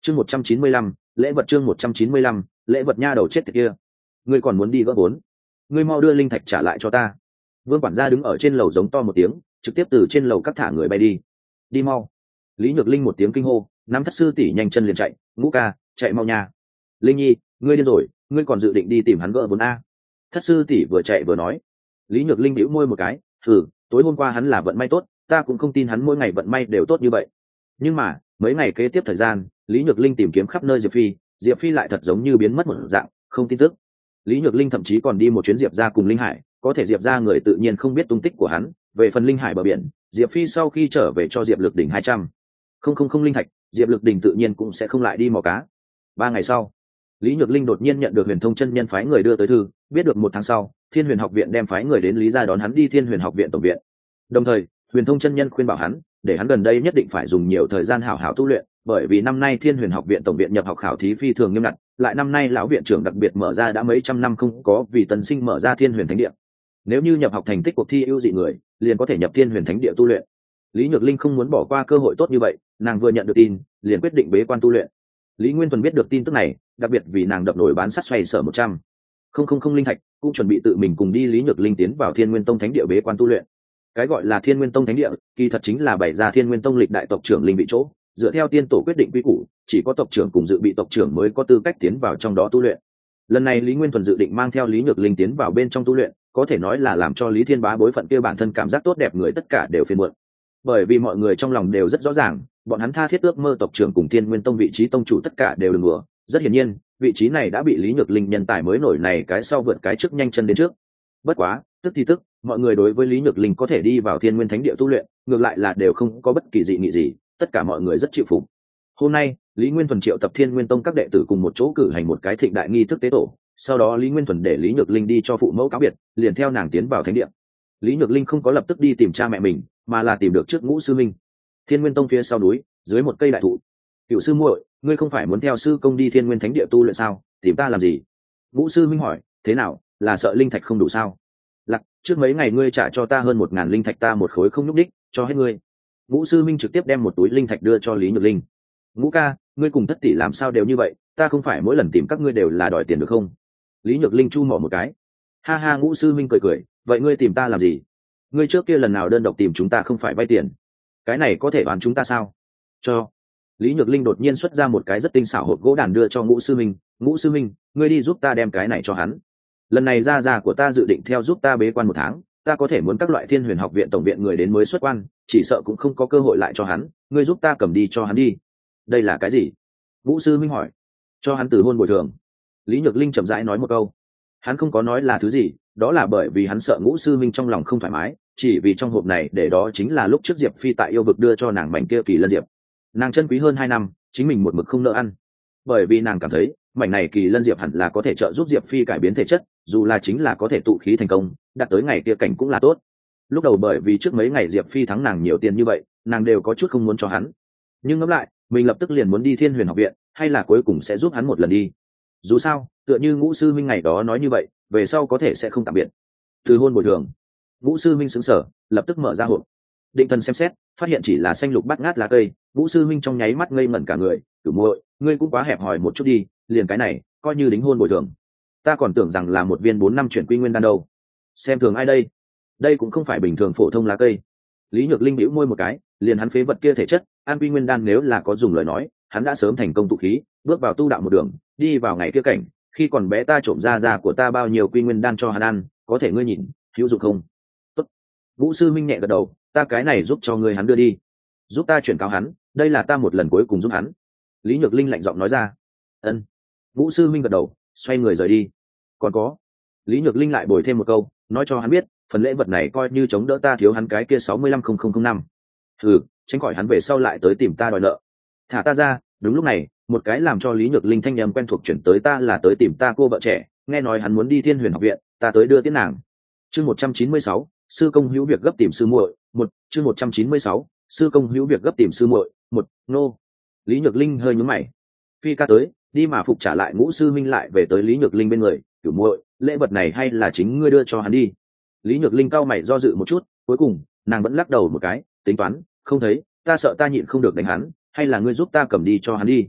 chương 195, lễ vật chương 195, lễ vật nha đầu chết tiệt kia. Ngươi còn muốn đi gỡ vốn? Ngươi mau đưa linh thạch trả lại cho ta. Vương quản gia đứng ở trên lầu giống to một tiếng, trực tiếp từ trên lầu cắt thả người bay đi. Đi mau. Lý Nhược Linh một tiếng kinh hô, nắm thất sư tỷ nhanh chân liền chạy. Ngũ ca, chạy mau nha. Linh nhi, ngươi điên rồi, ngươi còn dự định đi tìm hắn gỡ vốn a? Thất sư tỷ vừa chạy vừa nói. Lý Nhược Linh bĩu môi một cái, tối hôm qua hắn là vận may tốt, ta cũng không tin hắn mỗi ngày vận may đều tốt như vậy. Nhưng mà mấy ngày kế tiếp thời gian, Lý Nhược Linh tìm kiếm khắp nơi Diệp Phi lại thật giống như biến mất một dạng, không tin tức. Lý Nhược Linh thậm chí còn đi một chuyến Diệp ra cùng Linh Hải, có thể Diệp ra người tự nhiên không biết tung tích của hắn. Về phần Linh Hải bờ biển, Diệp Phi sau khi trở về cho Diệp Lực Đỉnh 200 không linh thạch, Diệp Lực Đỉnh tự nhiên cũng sẽ không lại đi mò cá. 3 ngày sau, Lý Nhược Linh đột nhiên nhận được Huyền Thông chân nhân phái người đưa tới thư, biết được 1 tháng sau, Thiên Huyền học viện đem phái người đến Lý gia đón hắn đi Thiên Huyền học viện tổng viện. Đồng thời, Huyền Thông chân nhân khuyên bảo hắn, để hắn gần đây nhất định phải dùng nhiều thời gian hảo hảo tu luyện, bởi vì năm nay Thiên Huyền học viện tổng viện nhập học khảo thí phi thường nghiêm ngặt, lại năm nay lão viện trưởng đặc biệt mở ra đã mấy trăm năm không có vì tân sinh mở ra Thiên Huyền thánh địa. Nếu như nhập học thành tích cuộc thi ưu dị người, liền có thể nhập Thiên Huyền thánh địa tu luyện. Lý Nhược Linh không muốn bỏ qua cơ hội tốt như vậy, nàng vừa nhận được tin, liền quyết định bế quan tu luyện. Lý Nguyên Thuần biết được tin tức này, đặc biệt vì nàng đập nổi bán sắt xoay sở 100 không linh thạch, cũng chuẩn bị tự mình cùng đi Lý Nhược Linh tiến vào Thiên Nguyên Tông thánh địa bế quan tu luyện. Cái gọi là Thiên Nguyên Tông thánh địa, kỳ thật chính là bày ra Thiên Nguyên Tông lịch đại tộc trưởng linh vị chỗ, dựa theo tiên tổ quyết định quy củ, chỉ có tộc trưởng cùng dự bị tộc trưởng mới có tư cách tiến vào trong đó tu luyện. Lần này Lý Nguyên Thuần dự định mang theo Lý Nhược Linh tiến vào bên trong tu luyện, có thể nói là làm cho Lý Thiên Bá bối phận kia bản thân cảm giác tốt đẹp người tất cả đều phiền muộn. Bởi vì mọi người trong lòng đều rất rõ ràng, bọn hắn tha thiết ước mơ tộc trưởng cùng Thiên Nguyên Tông vị trí tông chủ tất cả đều đừng đùa. Rất hiển nhiên, vị trí này đã bị Lý Nhược Linh nhân tài mới nổi này cái sau vượt cái trước nhanh chân đến trước. Bất quá, tức thì tức, mọi người đối với Lý Nhược Linh có thể đi vào Thiên Nguyên Thánh địa tu luyện, ngược lại là đều không có bất kỳ dị nghị gì, tất cả mọi người rất chịu phục. Hôm nay, Lý Nguyên Thuần triệu tập Thiên Nguyên Tông các đệ tử cùng một chỗ cử hành một cái thịnh đại nghi thức tế tổ, sau đó Lý Nguyên Thuần để Lý Nhược Linh đi cho phụ mẫu cáo biệt, liền theo nàng tiến vào thánh địa. Lý Nhược Linh không có lập tức đi tìm cha mẹ mình, mà là tìm được trước Ngũ sư minh. Thiên Nguyên Tông phía sau núi, dưới một cây đại thụ. Cửu sư muội, ngươi không phải muốn theo sư công đi Thiên Nguyên Thánh địa tu luyện sao? Tìm ta làm gì? Ngũ sư minh hỏi. Thế nào, là sợ linh thạch không đủ sao? Lặc, trước mấy ngày ngươi trả cho ta hơn 1000 linh thạch, ta một khối không nhúc đích, cho hết ngươi. Ngũ sư minh trực tiếp đem một túi linh thạch đưa cho Lý Nhược Linh. Ngũ ca, ngươi cùng Thất tỷ làm sao đều như vậy, ta không phải mỗi lần tìm các ngươi đều là đòi tiền được không? Lý Nhược Linh chu mỏ một cái. Ha ha, Ngũ sư minh cười cười, vậy ngươi tìm ta làm gì? Ngươi trước kia lần nào đơn độc tìm chúng ta không phải vay tiền? Cái này có thể đoán chúng ta sao? Cho. Lý Nhược Linh đột nhiên xuất ra một cái rất tinh xảo hộp gỗ đàn đưa cho Ngũ sư minh. Ngũ sư minh, ngươi đi giúp ta đem cái này cho hắn. Lần này gia của ta dự định theo giúp ta bế quan 1 tháng, ta có thể muốn các loại Thiên Huyền học viện tổng viện người đến mới xuất quan, chỉ sợ cũng không có cơ hội lại cho hắn, ngươi giúp ta cầm đi cho hắn đi. Đây là cái gì? Ngũ sư minh hỏi. Cho hắn từ hôn bồi thường. Lý Nhược Linh chậm rãi nói một câu. Hắn không có nói là thứ gì, đó là bởi vì hắn sợ Ngũ sư minh trong lòng không thoải mái, chỉ vì trong hộp này để đó chính là lúc trước Diệp Phi tại yêu vực đưa cho nàng mảnh kia kỳ lân diệp. Nàng chân quý hơn 2 năm, chính mình một mực không nỡ ăn, bởi vì nàng cảm thấy mảnh này kỳ lân diệp hẳn là có thể trợ giúp Diệp Phi cải biến thể chất, dù là chính là có thể tụ khí thành công, đạt tới ngày kia cảnh cũng là tốt. Lúc đầu bởi vì trước mấy ngày Diệp Phi thắng nàng nhiều tiền như vậy, nàng đều có chút không muốn cho hắn, nhưng ngẫm lại, mình lập tức liền muốn đi Thiên Huyền học viện, hay là cuối cùng sẽ giúp hắn một lần đi. Dù sao, tựa như Ngũ sư minh ngày đó nói như vậy, về sau có thể sẽ không tạm biệt. Từ hôn bồi thường. Ngũ sư minh sững sờ, lập tức mở ra hộp. Định thần xem xét, phát hiện chỉ là xanh lục bát ngát lá cây. Ngũ sư minh trong nháy mắt ngây ngẩn cả người. Cửu muội, ngươi cũng quá hẹp hòi một chút đi, liền cái này coi như đính hôn bồi thường. Ta còn tưởng rằng là một viên 4 năm chuyển quy nguyên đan đâu. Xem thường ai đây? Đây cũng không phải bình thường phổ thông lá cây. Lý Nhược Linh bĩu môi một cái, liền hắn phế vật kia thể chất, an quy nguyên đan nếu là có dùng lời nói, hắn đã sớm thành công tụ khí, bước vào tu đạo một đường, đi vào ngày kia cảnh. Khi còn bé ta trộm ra của ta bao nhiêu quy nguyên đan cho hắn ăn, có thể ngươi nhìn hữu dụng không? Tốt. Ngũ sư minh nhẹ gật đầu, ta cái này giúp cho ngươi hắn đưa đi, giúp ta chuyển cáo hắn, đây là ta một lần cuối cùng giúp hắn. Lý Nhược Linh lạnh giọng nói ra. Ân. Ngũ sư minh gật đầu, xoay người rời đi. Còn có. Lý Nhược Linh lại bồi thêm một câu, nói cho hắn biết, phần lễ vật này coi như chống đỡ ta thiếu hắn cái kia 65.005. Tránh khỏi hắn về sau lại tới tìm ta đòi nợ. Thả ta ra. Đúng lúc này, một cái làm cho Lý Nhược Linh thanh âm quen thuộc chuyển tới, ta là tới tìm ta cô vợ trẻ, nghe nói hắn muốn đi Thiên Huyền học viện, ta tới đưa tiễn nàng. Chương 196, sư công hữu việc gấp tìm sư muội, 1, chương 196, sư công hữu việc gấp tìm sư muội, 1, nô. Lý Nhược Linh hơi nhướng mày. Phi ca tới, đi mà phục trả lại. Ngũ sư minh lại về tới Lý Nhược Linh bên người, "Cửu muội, lễ vật này hay là chính ngươi đưa cho hắn đi?" Lý Nhược Linh cau mày do dự một chút, cuối cùng nàng vẫn lắc đầu một cái, tính toán, "Không thấy, ta sợ ta nhịn không được đánh hắn, hay là ngươi giúp ta cầm đi cho hắn đi."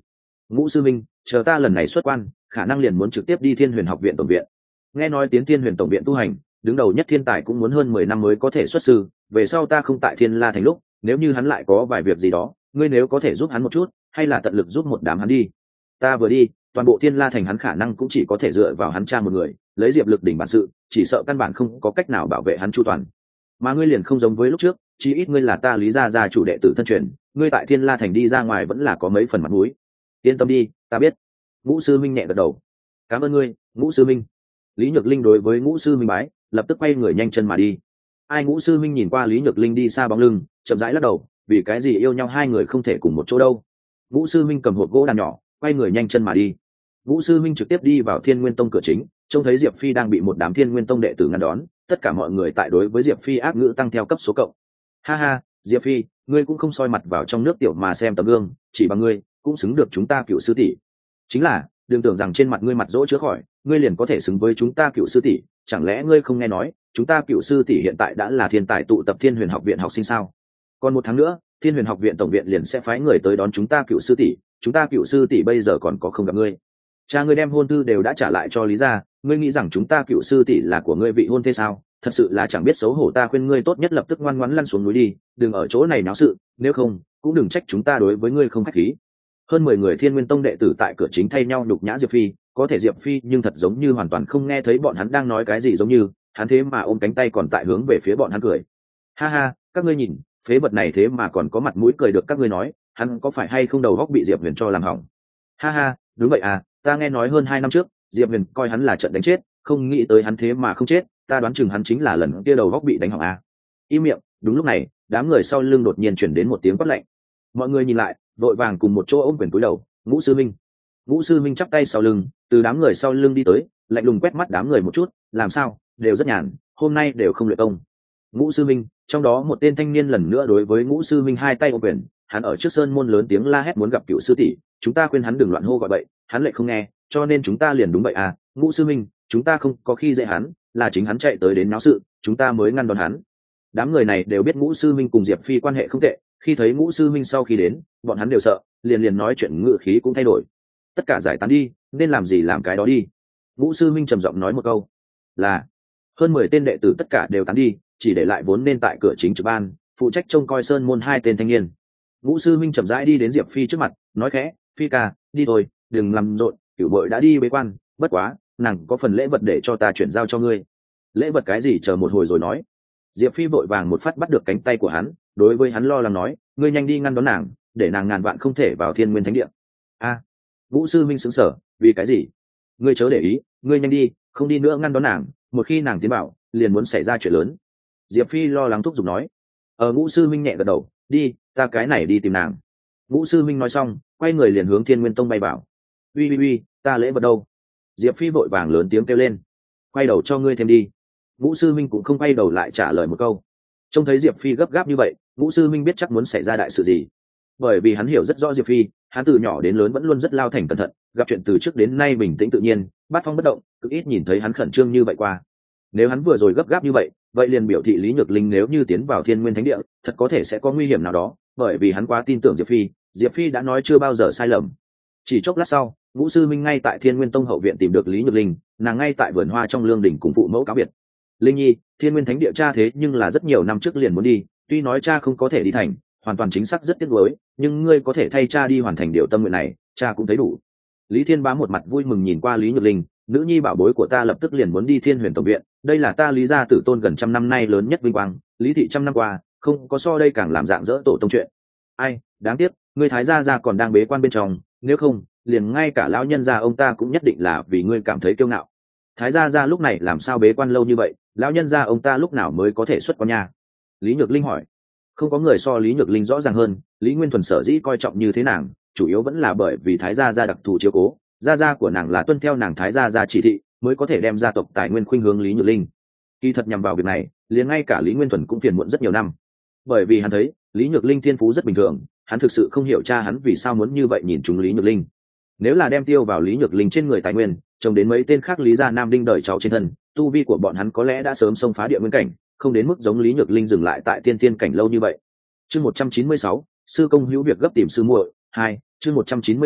Ngũ sư minh, chờ ta lần này xuất quan, khả năng liền muốn trực tiếp đi Thiên Huyền học viện tổng viện. Nghe nói tiến Thiên Huyền tổng viện tu hành, đứng đầu nhất thiên tài cũng muốn hơn 10 năm mới có thể xuất sư, về sau ta không tại Thiên La thành lúc, nếu như hắn lại có vài việc gì đó, ngươi nếu có thể giúp hắn một chút, hay là tận lực giúp một đám hắn đi. Ta vừa đi, toàn bộ Thiên La thành hắn khả năng cũng chỉ có thể dựa vào hắn cha một người, lấy Diệp Lực đỉnh bản sự, chỉ sợ căn bản không có cách nào bảo vệ hắn chu toàn. Mà ngươi liền không giống với lúc trước, chí ít ngươi là ta Lý gia gia chủ đệ tử thân truyền, ngươi tại Thiên La thành đi ra ngoài vẫn là có mấy phần mặt mũi. Yên tâm đi, ta biết. Ngũ sư minh nhẹ gật đầu. Cảm ơn ngươi, Ngũ sư minh. Lý Nhược Linh đối với Ngũ sư minh bái, lập tức quay người nhanh chân mà đi. Ai Ngũ sư minh nhìn qua Lý Nhược Linh đi xa bóng lưng, chậm rãi lắc đầu, vì cái gì yêu nhau hai người không thể cùng một chỗ đâu. Ngũ sư minh cầm hộp gỗ đàn nhỏ, quay người nhanh chân mà đi. Ngũ sư minh trực tiếp đi vào Thiên Nguyên tông cửa chính, trông thấy Diệp Phi đang bị một đám Thiên Nguyên tông đệ tử ngăn đón, tất cả mọi người tại đối với Diệp Phi ác ngữ tăng theo cấp số cộng. Ha ha, Diệp Phi, ngươi cũng không soi mặt vào trong nước tiểu mà xem tấm gương, chỉ bằng ngươi cũng xứng được chúng ta Cựu sư tỷ. Chính là, đừng tưởng rằng trên mặt ngươi mặt dỗ chữa khỏi, ngươi liền có thể xứng với chúng ta Cựu sư tỷ, chẳng lẽ ngươi không nghe nói, chúng ta Cựu sư tỷ hiện tại đã là thiên tài tụ tập Thiên Huyền học viện học sinh sao? Còn 1 tháng nữa, Thiên Huyền học viện tổng viện liền sẽ phái người tới đón chúng ta Cựu sư tỷ, chúng ta Cựu sư tỷ bây giờ còn có không gặp ngươi. Cha ngươi đem hôn thư đều đã trả lại cho Lý gia, ngươi nghĩ rằng chúng ta Cựu sư tỷ là của ngươi vị hôn thê sao? Thật sự là chẳng biết xấu hổ, ta khuyên ngươi tốt nhất lập tức ngoan ngoãn lăn xuống núi đi, đừng ở chỗ này náo sự, nếu không cũng đừng trách chúng ta đối với ngươi không khách khí. Hơn 10 người Thiên Nguyên tông đệ tử tại cửa chính thay nhau đục nhã Diệp Phi, có thể Diệp Phi nhưng thật giống như hoàn toàn không nghe thấy bọn hắn đang nói cái gì, giống như hắn thế mà ôm cánh tay còn tại hướng về phía bọn hắn cười. Ha ha, các ngươi nhìn, phế vật này thế mà còn có mặt mũi cười được các ngươi nói, hắn có phải hay không đầu óc bị Diệp Huyền cho làm hỏng. Ha ha, đúng vậy à, ta nghe nói hơn 2 năm trước Diệp Huyền coi hắn là trận đánh chết, không nghĩ tới hắn thế mà không chết, ta đoán chừng hắn chính là lần kia đầu óc bị đánh hỏng à. Im miệng. Đúng lúc này, đám người sau lưng đột nhiên chuyển đến một tiếng quát lạnh. Mọi người nhìn lại, vội vàng cùng một chỗ ôm quyền cúi đầu. Ngũ sư minh. Ngũ sư minh chắp tay sau lưng, từ đám người sau lưng đi tới, lạnh lùng quét mắt đám người một chút, làm sao, đều rất nhàn, hôm nay đều không luyện công. Ngũ sư minh, trong đó một tên thanh niên lần nữa đối với Ngũ sư minh hai tay ôm quyền, hắn ở trước sơn môn lớn tiếng la hét muốn gặp Cựu sư tỷ, chúng ta khuyên hắn đừng loạn hô gọi bậy, hắn lại không nghe, cho nên chúng ta liền đúng vậy à. Ngũ sư minh, chúng ta không có khi dễ hắn, là chính hắn chạy tới đến náo sự, chúng ta mới ngăn đón hắn. Đám người này đều biết Ngũ sư minh cùng Diệp Phi quan hệ không tệ, khi thấy Ngũ sư minh sau khi đến, bọn hắn đều sợ, liền nói chuyện ngữ khí cũng thay đổi. Tất cả giải tán đi, nên làm gì làm cái đó đi. Ngũ sư minh trầm giọng nói một câu, là. Hơn 10 tên đệ tử tất cả đều tán đi, chỉ để lại vốn nên tại cửa chính trực ban phụ trách trông coi sơn môn 2 tên thanh niên. Ngũ sư minh chậm rãi đi đến Diệp Phi trước mặt, nói khẽ, Phi ca, đi thôi, đừng làm rộn, Cửu bội đã đi bế quan, bất quá nàng có phần lễ vật để cho ta chuyển giao cho ngươi. Lễ vật cái gì, chờ một hồi rồi nói. Diệp Phi vội vàng một phát bắt được cánh tay của hắn, đối với hắn lo lắng nói, ngươi nhanh đi ngăn đón nàng, để nàng ngàn vạn không thể vào Thiên Nguyên Thánh Địa. A. Ngũ sư minh sững sờ, vì cái gì? Ngươi chớ để ý, ngươi nhanh đi, không đi nữa ngăn đón nàng, một khi nàng tiến bảo, liền muốn xảy ra chuyện lớn. Diệp Phi lo lắng thúc giục nói. Ngũ sư minh nhẹ gật đầu, đi, ta cái này đi tìm nàng. Ngũ sư minh nói xong, quay người liền hướng Thiên Nguyên Tông bay vào. Uy, ta lễ vật đâu? Diệp Phi vội vàng lớn tiếng kêu lên. Quay đầu cho ngươi thêm đi. Ngũ sư minh cũng không quay đầu lại trả lời một câu. Trông thấy Diệp Phi gấp gáp như vậy, Ngũ sư minh biết chắc muốn xảy ra đại sự gì. Bởi vì hắn hiểu rất rõ Diệp Phi, hắn từ nhỏ đến lớn vẫn luôn rất lao thành cẩn thận, gặp chuyện từ trước đến nay bình tĩnh tự nhiên, bát phong bất động, cực ít nhìn thấy hắn khẩn trương như vậy qua. Nếu hắn vừa rồi gấp gáp như vậy liền biểu thị Lý Nhược Linh nếu như tiến vào Thiên Nguyên Thánh Địa, thật có thể sẽ có nguy hiểm nào đó, bởi vì hắn quá tin tưởng Diệp Phi đã nói chưa bao giờ sai lầm. Chỉ chốc lát sau, Ngũ sư minh ngay tại Thiên Nguyên Tông hậu viện tìm được Lý Nhược Linh, nàng ngay tại vườn hoa trong lương đình cùng phụ mẫu cáo biệt. Linh nhi, Thiên Nguyên Thánh Địa cha thế nhưng là rất nhiều năm trước liền muốn đi, tuy nói cha không có thể đi thành, hoàn toàn chính xác rất tiếc nuối, nhưng ngươi có thể thay cha đi hoàn thành điều tâm nguyện này, cha cũng thấy đủ. Lý Thiên Bá một mặt vui mừng nhìn qua Lý Nhược Linh, nữ nhi bảo bối của ta lập tức liền muốn đi Thiên Huyền tổng viện, đây là ta Lý gia tử tôn gần 100 năm nay lớn nhất vinh quang, Lý thị 100 năm qua không có so đây càng làm dạng dỡ tổ tông chuyện. Ai, đáng tiếc, ngươi thái gia còn đang bế quan bên trong, nếu không, liền ngay cả lão nhân gia ông ta cũng nhất định là vì ngươi cảm thấy kiêu ngạo. Thái gia lúc này làm sao bế quan lâu như vậy, lão nhân gia ông ta lúc nào mới có thể xuất quan nhà? Lý Nhược Linh hỏi. Không có người so Lý Nhược Linh rõ ràng hơn, Lý Nguyên Thuần sở dĩ coi trọng như thế nàng, chủ yếu vẫn là bởi vì thái gia đặc thù chiếu cố, gia của nàng là tuân theo nàng thái gia chỉ thị, mới có thể đem gia tộc tài nguyên khuynh hướng Lý Nhược Linh. Kỳ thật nhằm vào việc này, liền ngay cả Lý Nguyên Thuần cũng phiền muộn rất nhiều năm, bởi vì hắn thấy Lý Nhược Linh thiên phú rất bình thường, hắn thực sự không hiểu cha hắn vì sao muốn như vậy nhìn chúng Lý Nhược Linh. Nếu là đem tiêu vào Lý Nhược Linh trên người tài nguyên, trông đến mấy tên khác Lý gia nam đinh đợi cháu trên thân, tu vi của bọn hắn có lẽ đã sớm xông phá địa nguyên cảnh, không đến mức giống Lý Nhược Linh dừng lại tại tiên tiên cảnh lâu như vậy. Chương 196, sư công hữu việc gấp tìm sư muội 2, chương 196,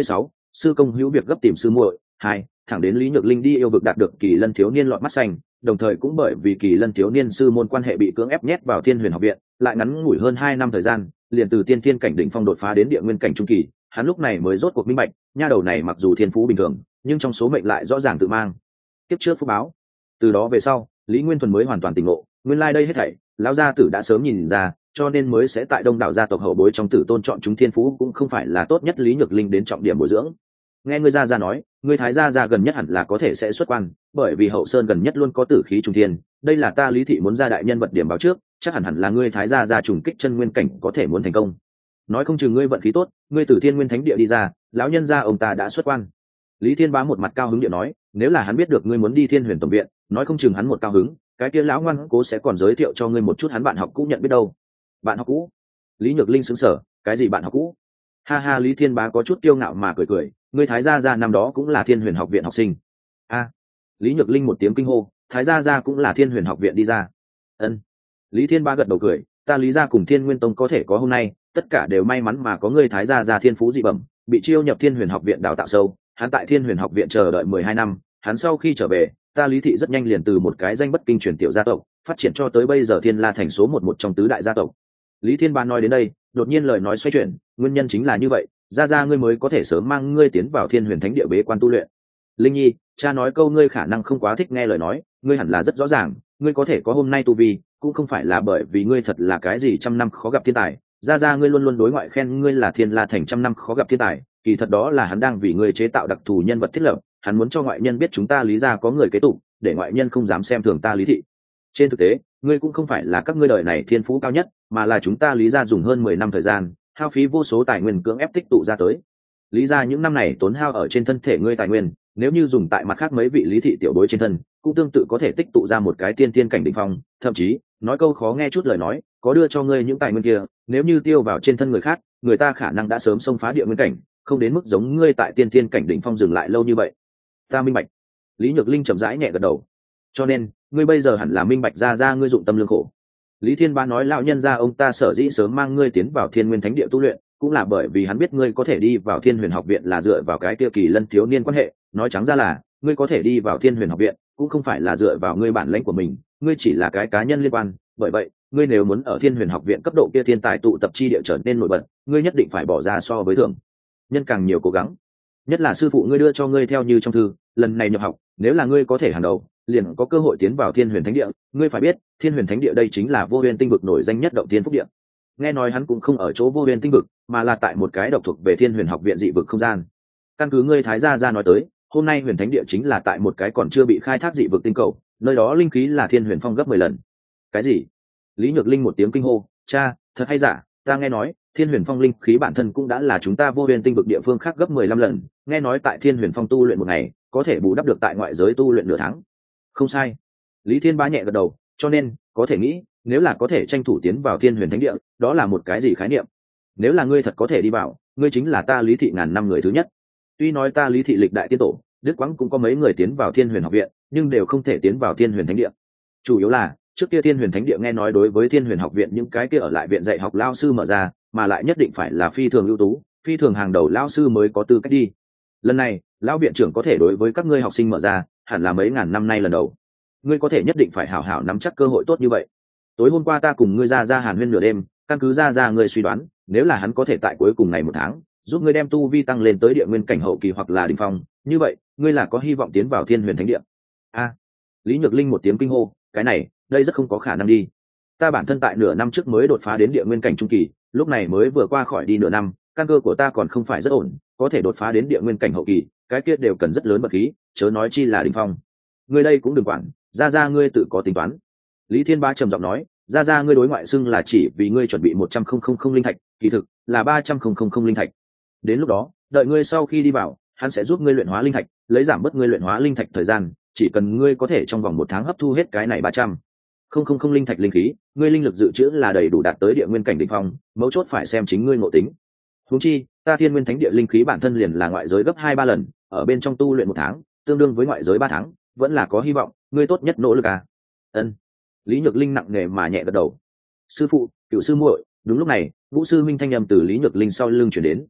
sư công hữu việc gấp tìm sư muội. Hai, thẳng đến Lý Nhược Linh đi yêu vực đạt được Kỳ Lân thiếu niên lọt mắt xanh, đồng thời cũng bởi vì Kỳ Lân thiếu niên sư môn quan hệ bị cưỡng ép nhét vào Thiên Huyền học viện, lại ngắn ngủi hơn 2 năm thời gian, liền từ tiên thiên cảnh đỉnh phong đột phá đến địa nguyên cảnh trung kỳ, hắn lúc này mới rốt cuộc minh bạch, nha đầu này mặc dù thiên phú bình thường, nhưng trong số mệnh lại rõ ràng tự mang kiếp trước phúc báo. Từ đó về sau, Lý Nguyên Thuần mới hoàn toàn tỉnh ngộ, nguyên lai đây hết thảy lão gia tử đã sớm nhìn ra, cho nên mới sẽ tại đông đảo gia tộc hậu bối trong tử tôn chọn chúng thiên phú cũng không phải là tốt nhất Lý Nhược Linh đến trọng điểm bồi dưỡng. Nghe ngươi gia nói, ngươi thái gia gần nhất hẳn là có thể sẽ xuất quan, bởi vì hậu sơn gần nhất luôn có tử khí trung thiên, đây là ta Lý thị muốn ra đại nhân vật điểm báo trước, chắc hẳn là ngươi thái gia trùng kích chân nguyên cảnh có thể muốn thành công. Nói không chừng ngươi vận khí tốt, ngươi từ Thiên Nguyên Thánh địa đi ra, lão nhân gia ông ta đã xuất quan. Lý Thiên Bá một mặt cao hứng điện nói, nếu là hắn biết được ngươi muốn đi Thiên Huyền tổng viện, nói không chừng hắn một cao hứng, cái kia lão ngoan cố sẽ còn giới thiệu cho ngươi một chút hắn bạn học cũ nhận biết đâu. Bạn học cũ? Lý Nhược Linh sững sờ, cái gì bạn học cũ? Ha ha, Lý Thiên Bá có chút kiêu ngạo mà cười cười, ngươi thái gia năm đó cũng là Thiên Huyền học viện học sinh. A. Lý Nhược Linh một tiếng kinh hô, thái gia cũng là Thiên Huyền học viện đi ra. Ân. Lý Thiên Bá gật đầu cười, ta Lý gia cùng Thiên Nguyên tông có thể có hôm nay, tất cả đều may mắn mà có ngươi thái gia thiên phú dị bẩm, bị chiêu nhập Thiên Huyền học viện đào tạo sâu, hắn tại Thiên Huyền học viện chờ đợi 12 năm, hắn sau khi trở về, ta Lý thị rất nhanh liền từ một cái danh bất kinh truyền tiểu gia tộc, phát triển cho tới bây giờ Thiên La thành số một trong tứ đại gia tộc. Lý Thiên Bá nói đến đây, đột nhiên lời nói xoay chuyển, nguyên nhân chính là như vậy, gia ngươi mới có thể sớm mang ngươi tiến vào Thiên Huyền thánh địa bế quan tu luyện. Linh Nhi, cha nói câu ngươi khả năng không quá thích nghe lời nói, ngươi hẳn là rất rõ ràng, ngươi có thể có hôm nay tu vi, cũng không phải là bởi vì ngươi thật là cái gì trăm năm khó gặp thiên tài, gia ngươi luôn luôn đối ngoại khen ngươi là Thiên La thành trăm năm khó gặp thiên tài, kỳ thật đó là hắn đang vì ngươi chế tạo đặc thù nhân vật thiết lập, hắn muốn cho ngoại nhân biết chúng ta Lý gia có người kế tục, để ngoại nhân không dám xem thường ta Lý thị. Trên thực tế, ngươi cũng không phải là các ngươi đời này thiên phú cao nhất, mà là chúng ta Lý gia dùng hơn 10 năm thời gian, hao phí vô số tài nguyên cưỡng ép tích tụ ra tới. Lý gia những năm này tốn hao ở trên thân thể ngươi tài nguyên, nếu như dùng tại mặt khác mấy vị Lý thị tiểu bối trên thân, cũng tương tự có thể tích tụ ra một cái tiên tiên cảnh đỉnh phong, thậm chí, nói câu khó nghe chút lời nói, có đưa cho ngươi những tài nguyên kia, nếu như tiêu vào trên thân người khác, người ta khả năng đã sớm xông phá địa nguyên cảnh, không đến mức giống ngươi tại tiên tiên cảnh đỉnh phong dừng lại lâu như vậy. Ta minh bạch. Lý Nhược Linh chậm rãi nhẹ gật đầu. Cho nên, ngươi bây giờ hẳn là minh bạch ra ngươi dụng tâm lương khổ. Lý Thiên Bá nói lão nhân gia ông ta sở dĩ sớm mang ngươi tiến vào Thiên Nguyên Thánh địa tu luyện, cũng là bởi vì hắn biết ngươi có thể đi vào Thiên Huyền học viện là dựa vào cái kia Kỳ Lân thiếu niên quan hệ, nói trắng ra là, ngươi có thể đi vào Thiên Huyền học viện, cũng không phải là dựa vào ngươi bản lĩnh của mình, ngươi chỉ là cái cá nhân liên quan, bởi vậy, ngươi nếu muốn ở Thiên Huyền học viện cấp độ kia thiên tài tụ tập chi địa trở nên nổi bật, ngươi nhất định phải bỏ ra so với thường nhân càng nhiều cố gắng. Nhất là sư phụ ngươi đưa cho ngươi theo như trong thư, lần này nhập học, nếu là ngươi có thể hàng đầu, liền có cơ hội tiến vào Thiên Huyền Thánh địa, ngươi phải biết, Thiên Huyền Thánh địa đây chính là Vô Huyền tinh vực nổi danh nhất động thiên phúc địa. Nghe nói hắn cũng không ở chỗ Vô Huyền tinh vực, mà là tại một cái độc thuộc về Thiên Huyền học viện dị vực không gian. Căn cứ ngươi thái gia nói tới, hôm nay Huyền Thánh địa chính là tại một cái còn chưa bị khai thác dị vực tinh cầu, nơi đó linh khí là Thiên Huyền phong gấp 10 lần. Cái gì? Lý Nhược Linh một tiếng kinh hô, cha, thật hay giả? Ta nghe nói, Thiên Huyền phong linh khí bản thân cũng đã là chúng ta Vô Huyền tinh vực địa phương khác gấp 15 lần, nghe nói tại Thiên Huyền phong tu luyện một ngày, có thể bù đắp được tại ngoại giới tu luyện nửa tháng. Không sai. Lý Thiên Bá nhẹ gật đầu, cho nên, có thể nghĩ, nếu là có thể tranh thủ tiến vào Thiên Huyền Thánh địa, đó là một cái gì khái niệm? Nếu là ngươi thật có thể đi vào, ngươi chính là ta Lý thị ngàn năm người thứ nhất. Tuy nói ta Lý thị lịch đại tiên tổ, Đức Quãng cũng có mấy người tiến vào Thiên Huyền học viện, nhưng đều không thể tiến vào Thiên Huyền Thánh địa. Chủ yếu là, trước kia Thiên Huyền Thánh địa nghe nói đối với Thiên Huyền học viện những cái kia ở lại viện dạy học lao sư mở ra, mà lại nhất định phải là phi thường ưu tú, phi thường hàng đầu lao sư mới có tư cách đi. Lần này, lão viện trưởng có thể đối với các ngươi học sinh mở ra, hẳn là mấy ngàn năm nay lần đầu. Ngươi có thể nhất định phải hảo hảo nắm chắc cơ hội tốt như vậy. Tối hôm qua ta cùng ngươi ra hàn huyên nửa đêm, căn cứ ra ngươi suy đoán, nếu là hắn có thể tại cuối cùng ngày một tháng giúp ngươi đem tu vi tăng lên tới địa nguyên cảnh hậu kỳ hoặc là đỉnh phong, như vậy ngươi là có hy vọng tiến vào Thiên Huyền Thánh địa. A. Lý Nhược Linh một tiếng kinh hô, cái này, đây rất không có khả năng đi. Ta bản thân tại nửa năm trước mới đột phá đến địa nguyên cảnh trung kỳ, lúc này mới vừa qua khỏi đi nửa năm, căn cơ của ta còn không phải rất ổn, có thể đột phá đến địa nguyên cảnh hậu kỳ, cái kia đều cần rất lớn bậc khí, chớ nói chi là đỉnh phong. Ngươi đây cũng đừng quản, ra ngươi tự có tính toán. Lý Thiên Bá trầm giọng nói, ra ngươi đối ngoại xưng là chỉ vì ngươi chuẩn bị 100,000 linh thạch, kỳ thực là 300,000 linh thạch. Đến lúc đó, đợi ngươi sau khi đi vào, hắn sẽ giúp ngươi luyện hóa linh thạch, lấy giảm bớt ngươi luyện hóa linh thạch thời gian, chỉ cần ngươi có thể trong vòng 1 tháng hấp thu hết cái này 300,000 linh thạch linh khí, ngươi linh lực dự trữ là đầy đủ đạt tới địa nguyên cảnh đỉnh phong, mấu chốt phải xem chính ngươi ngộ tính. Huống chi, ta Thiên Nguyên Thánh địa linh khí bản thân liền là ngoại giới gấp 2-3 lần, ở bên trong tu luyện 1 tháng, tương đương với ngoại giới 3 tháng, vẫn là có hy vọng, ngươi tốt nhất nỗ lực à. Ân. Lý Nhược Linh nặng nề mà nhẹ gật đầu. Sư phụ, cựu sư muội. Đúng lúc này, Vũ sư minh thanh âm từ Lý Nhược Linh sau lưng chuyển đến.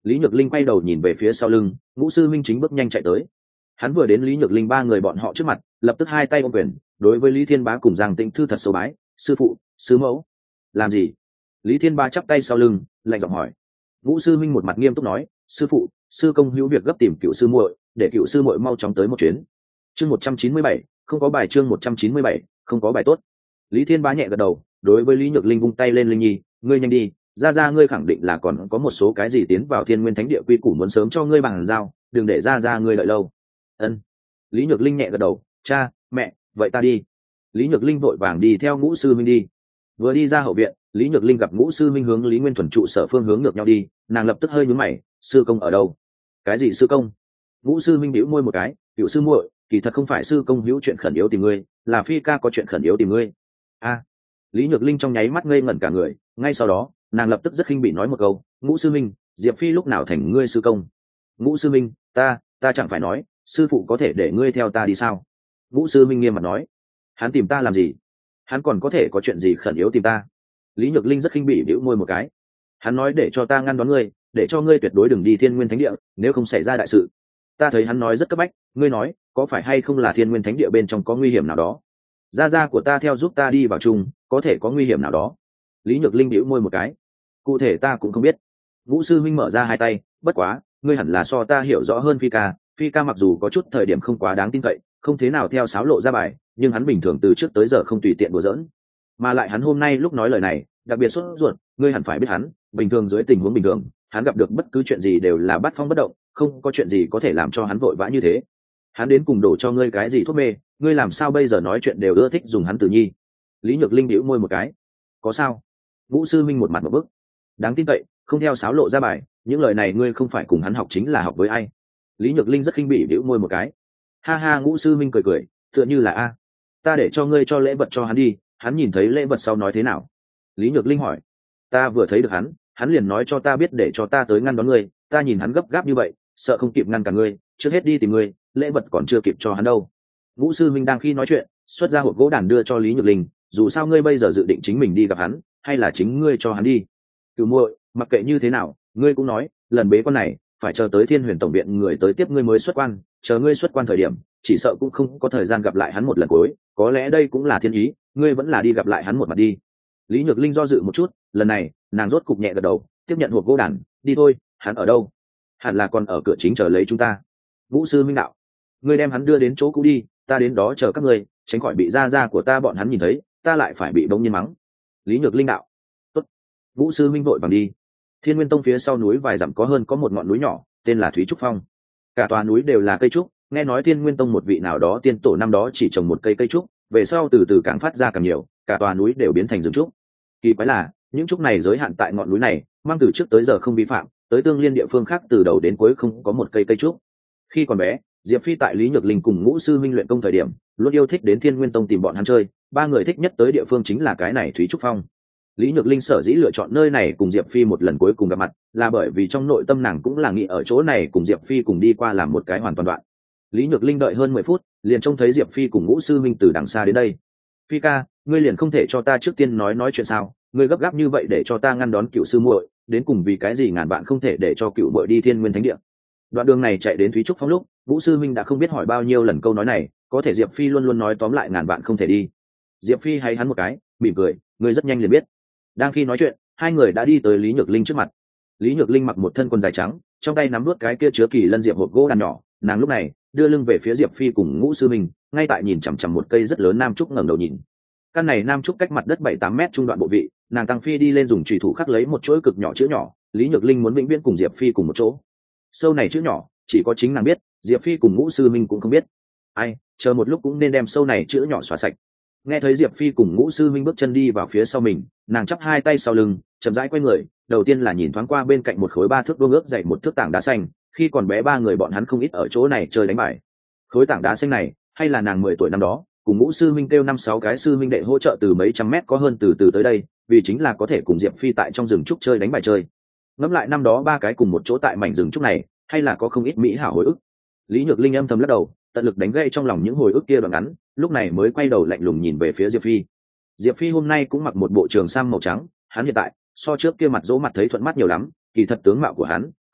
Lý Nhược Linh quay đầu nhìn về phía sau lưng, Ngũ Sư Minh chính bước nhanh chạy tới. Hắn vừa đến Lý Nhược Linh ba người bọn họ trước mặt, lập tức hai tay ôm quyền, đối với Lý Thiên Bá cùng Giang Tĩnh Thư thật sâu bái: sư phụ, sư mẫu. Làm gì? Lý Thiên Bá chắp tay sau lưng, lạnh giọng hỏi. Ngũ Sư Minh một mặt nghiêm túc nói: sư phụ, sư công hữu việc gấp tìm cựu sư muội, để cựu sư muội mau chóng tới một chuyến. Chương 197, không có bài. Chương 197, không có bài tốt. Lý Thiên Bá nhẹ gật đầu, đối với Lý Nhược Linh vung tay lên: Linh Nhi, ngươi nhanh đi, ra ngươi khẳng định là còn có một số cái gì tiến vào Thiên Nguyên Thánh Địa quy củ muốn sớm cho ngươi bằng giao, đừng để ra ngươi đợi lâu. Ân. Lý Nhược Linh nhẹ gật đầu: cha, mẹ, vậy ta đi. Lý Nhược Linh vội vàng đi theo Ngũ Sư Minh đi. Vừa đi ra hậu viện, Lý Nhược Linh gặp Ngũ Sư Minh hướng Lý Nguyên Thuần trụ sở phương hướng ngược nhau đi, nàng lập tức hơi nhướng mày: sư công ở đâu? Cái gì sư công? Ngũ Sư Minh bĩu môi một cái: cựu sư muội, kỳ thật không phải sư công hữu chuyện khẩn yếu tìm ngươi, là Phi ca có chuyện khẩn yếu tìm ngươi. A. Lý Nhược Linh trong nháy mắt ngây ngẩn cả người, ngay sau đó nàng lập tức rất khinh bỉ nói một câu: Ngũ Sư Minh, Diệp Phi lúc nào thành ngươi sư công? Ngũ Sư Minh, ta chẳng phải nói sư phụ có thể để ngươi theo ta đi sao? Ngũ Sư Minh nghiêm mặt nói. Hắn tìm ta làm gì? Hắn còn có thể có chuyện gì khẩn yếu tìm ta? Lý Nhược Linh rất khinh bỉ bĩu môi một cái. Hắn nói để cho ta ngăn đón ngươi, để cho ngươi tuyệt đối đừng đi Thiên Nguyên Thánh Địa, nếu không xảy ra đại sự. Ta thấy hắn nói rất cấp bách, ngươi nói có phải hay không là Thiên Nguyên Thánh Địa bên trong có nguy hiểm nào đó? Gia của ta theo giúp ta đi vào chung, có thể có nguy hiểm nào đó? Lý Nhược Linh bĩu môi một cái. Cụ thể ta cũng không biết. Ngũ Sư Minh mở ra hai tay: bất quá ngươi hẳn là so ta hiểu rõ hơn Phi ca mặc dù có chút thời điểm không quá đáng tin cậy, không thế nào theo sáo lộ ra bài, nhưng hắn bình thường từ trước tới giờ không tùy tiện đùa giỡn. Mà lại hắn hôm nay lúc nói lời này đặc biệt sốt ruột, ngươi hẳn phải biết hắn bình thường dưới tình huống bình thường, hắn gặp được bất cứ chuyện gì đều là bắt phong bất động, không có chuyện gì có thể làm cho hắn vội vã như thế. Hắn đến cùng đổ cho ngươi cái gì thuốc mê, ngươi làm sao bây giờ nói chuyện đều ưa thích dùng hắn Tử Nhi? Lý Nhược Linh bĩu môi một cái. Có sao? Ngũ Sư Minh một mặt một bức. Đáng tin cậy, không theo sáo lộ ra bài, những lời này ngươi không phải cùng hắn học chính là học với ai? Lý Nhược Linh rất khinh bỉ bĩu môi một cái. Ha ha. Ngũ Sư Minh cười cười, tựa như là a, ta để cho ngươi cho lễ vật cho hắn đi, hắn nhìn thấy lễ vật sau nói thế nào? Lý Nhược Linh hỏi. Ta vừa thấy được hắn liền nói cho ta biết để cho ta tới ngăn đón ngươi, ta nhìn hắn gấp gáp như vậy, sợ không kịp ngăn cả ngươi, trước hết đi tìm ngươi, lễ vật còn chưa kịp cho hắn đâu. Ngũ Sư Minh đang khi nói chuyện, xuất ra hộp gỗ đàn đưa cho Lý Nhược Linh, dù sao ngươi bây giờ dự định chính mình đi gặp hắn, hay là chính ngươi cho hắn đi? Cửu muội, mặc kệ như thế nào, ngươi cũng nói, lần bế quan này phải chờ tới Thiên Huyền Tổng Viện người tới tiếp ngươi mới xuất quan, chờ ngươi xuất quan thời điểm, chỉ sợ cũng không có thời gian gặp lại hắn một lần cuối, có lẽ đây cũng là thiên ý, ngươi vẫn là đi gặp lại hắn một mặt đi. Lý Nhược Linh do dự một chút, lần này nàng rốt cục nhẹ gật đầu, tiếp nhận hộp gỗ đàn, đi thôi. Hắn ở đâu? Hẳn là còn ở cửa chính chờ lấy chúng ta. Ngũ Sư Minh đạo. Ngươi đem hắn đưa đến chỗ cũ đi, ta đến đó chờ các ngươi, tránh khỏi bị gia của ta bọn hắn nhìn thấy, ta lại phải bị bỗng nhiên mắng. Lý Nhược Linh đạo. Tốt. Ngũ Sư Minh vội vàng đi. Thiên Nguyên Tông phía sau núi vài dặm có một ngọn núi nhỏ, tên là Thúy Trúc Phong. Cả tòa núi đều là cây trúc, nghe nói Thiên Nguyên Tông một vị nào đó tiên tổ năm đó chỉ trồng một cây trúc, về sau từ từ càng phát ra càng nhiều, cả tòa núi đều biến thành rừng trúc. Kỳ quái là, những trúc này giới hạn tại ngọn núi này, mang từ trước tới giờ không vi phạm, tới tương liên địa phương khác từ đầu đến cuối không có một cây trúc. Khi còn bé, Diệp Phi tại Lý Nhược Linh cùng Ngũ Sư Minh luyện công thời điểm, luôn yêu thích đến Thiên Nguyên Tông tìm bọn hắn chơi, ba người thích nhất tới địa phương chính là cái này Thúy Trúc Phong. Lý Nhược Linh sở dĩ lựa chọn nơi này cùng Diệp Phi một lần cuối cùng gặp mặt, là bởi vì trong nội tâm nàng cũng là nghĩ ở chỗ này cùng Diệp Phi cùng đi qua làm một cái hoàn toàn đoạn. Lý Nhược Linh đợi hơn 10 phút, liền trông thấy Diệp Phi cùng Ngũ Sư Minh từ đằng xa đến đây. Phi ca, ngươi liền không thể cho ta trước tiên nói chuyện sao? Ngươi gấp gáp như vậy để cho ta ngăn đón cựu sư muội, đến cùng vì cái gì ngàn bạn không thể để cho cựu muội đi Thiên Nguyên Thánh Địa? Đoạn đường này chạy đến Thúy Trúc Phong lúc, Ngũ Sư Minh đã không biết hỏi bao nhiêu lần câu nói này, có thể Diệp Phi luôn luôn nói tóm lại ngàn bạn không thể đi. Diệp Phi hay hắn một cái, mỉm cười, ngươi rất nhanh liền biết. Đang khi nói chuyện, hai người đã đi tới Lý Nhược Linh trước mặt. Lý Nhược Linh mặc một thân quần dài trắng, trong tay nắm nuốt cái kia chứa kỳ lân diệp hộp gỗ đàn nhỏ, nàng lúc này đưa lưng về phía Diệp Phi cùng Ngũ Sư Minh, ngay tại nhìn chằm chằm một cây rất lớn nam trúc ngẩng đầu nhìn. Căn này nam trúc cách mặt đất 7-8 mét trung đoạn bộ vị, nàng tăng phi đi lên dùng chùy thủ khắc lấy một chuỗi cực nhỏ chữ nhỏ, Lý Nhược Linh muốn vĩnh viễn cùng Diệp Phi cùng một chỗ. Sâu này chữ nhỏ, chỉ có chính nàng biết, Diệp Phi cùng Ngũ Sư Minh cũng không biết. Ai, chờ một lúc cũng nên đem sâu này chữ nhỏ xóa sạch. Nghe thấy Diệp Phi cùng Ngũ Sư Minh bước chân đi vào phía sau mình, nàng chắp hai tay sau lưng, chậm rãi quay người, đầu tiên là nhìn thoáng qua bên cạnh một khối 3 thước vuông ước dày một thước tảng đá xanh, khi còn bé ba người bọn hắn không ít ở chỗ này chơi đánh bài. Khối tảng đá xanh này, hay là nàng 10 tuổi năm đó, cùng Ngũ Sư Minh kêu 5-6 cái sư minh đệ hỗ trợ từ mấy trăm mét có hơn từ từ tới đây, vì chính là có thể cùng Diệp Phi tại trong rừng trúc chơi đánh bài chơi. Ngẫm lại năm đó ba cái cùng một chỗ tại mảnh rừng trúc này, hay là có không ít mỹ hảo hồi ức. Lý Nhược Linh âm thầm lắc đầu, tận lực đánh gãy trong lòng những hồi ức kia đoạn ngắn, lúc này mới quay đầu lạnh lùng nhìn về phía Diệp Phi. Diệp Phi hôm nay cũng mặc một bộ trường sam màu trắng, hắn hiện tại so trước kia mặt dỗ mặt thấy thuận mắt nhiều lắm, kỳ thật tướng mạo của hắn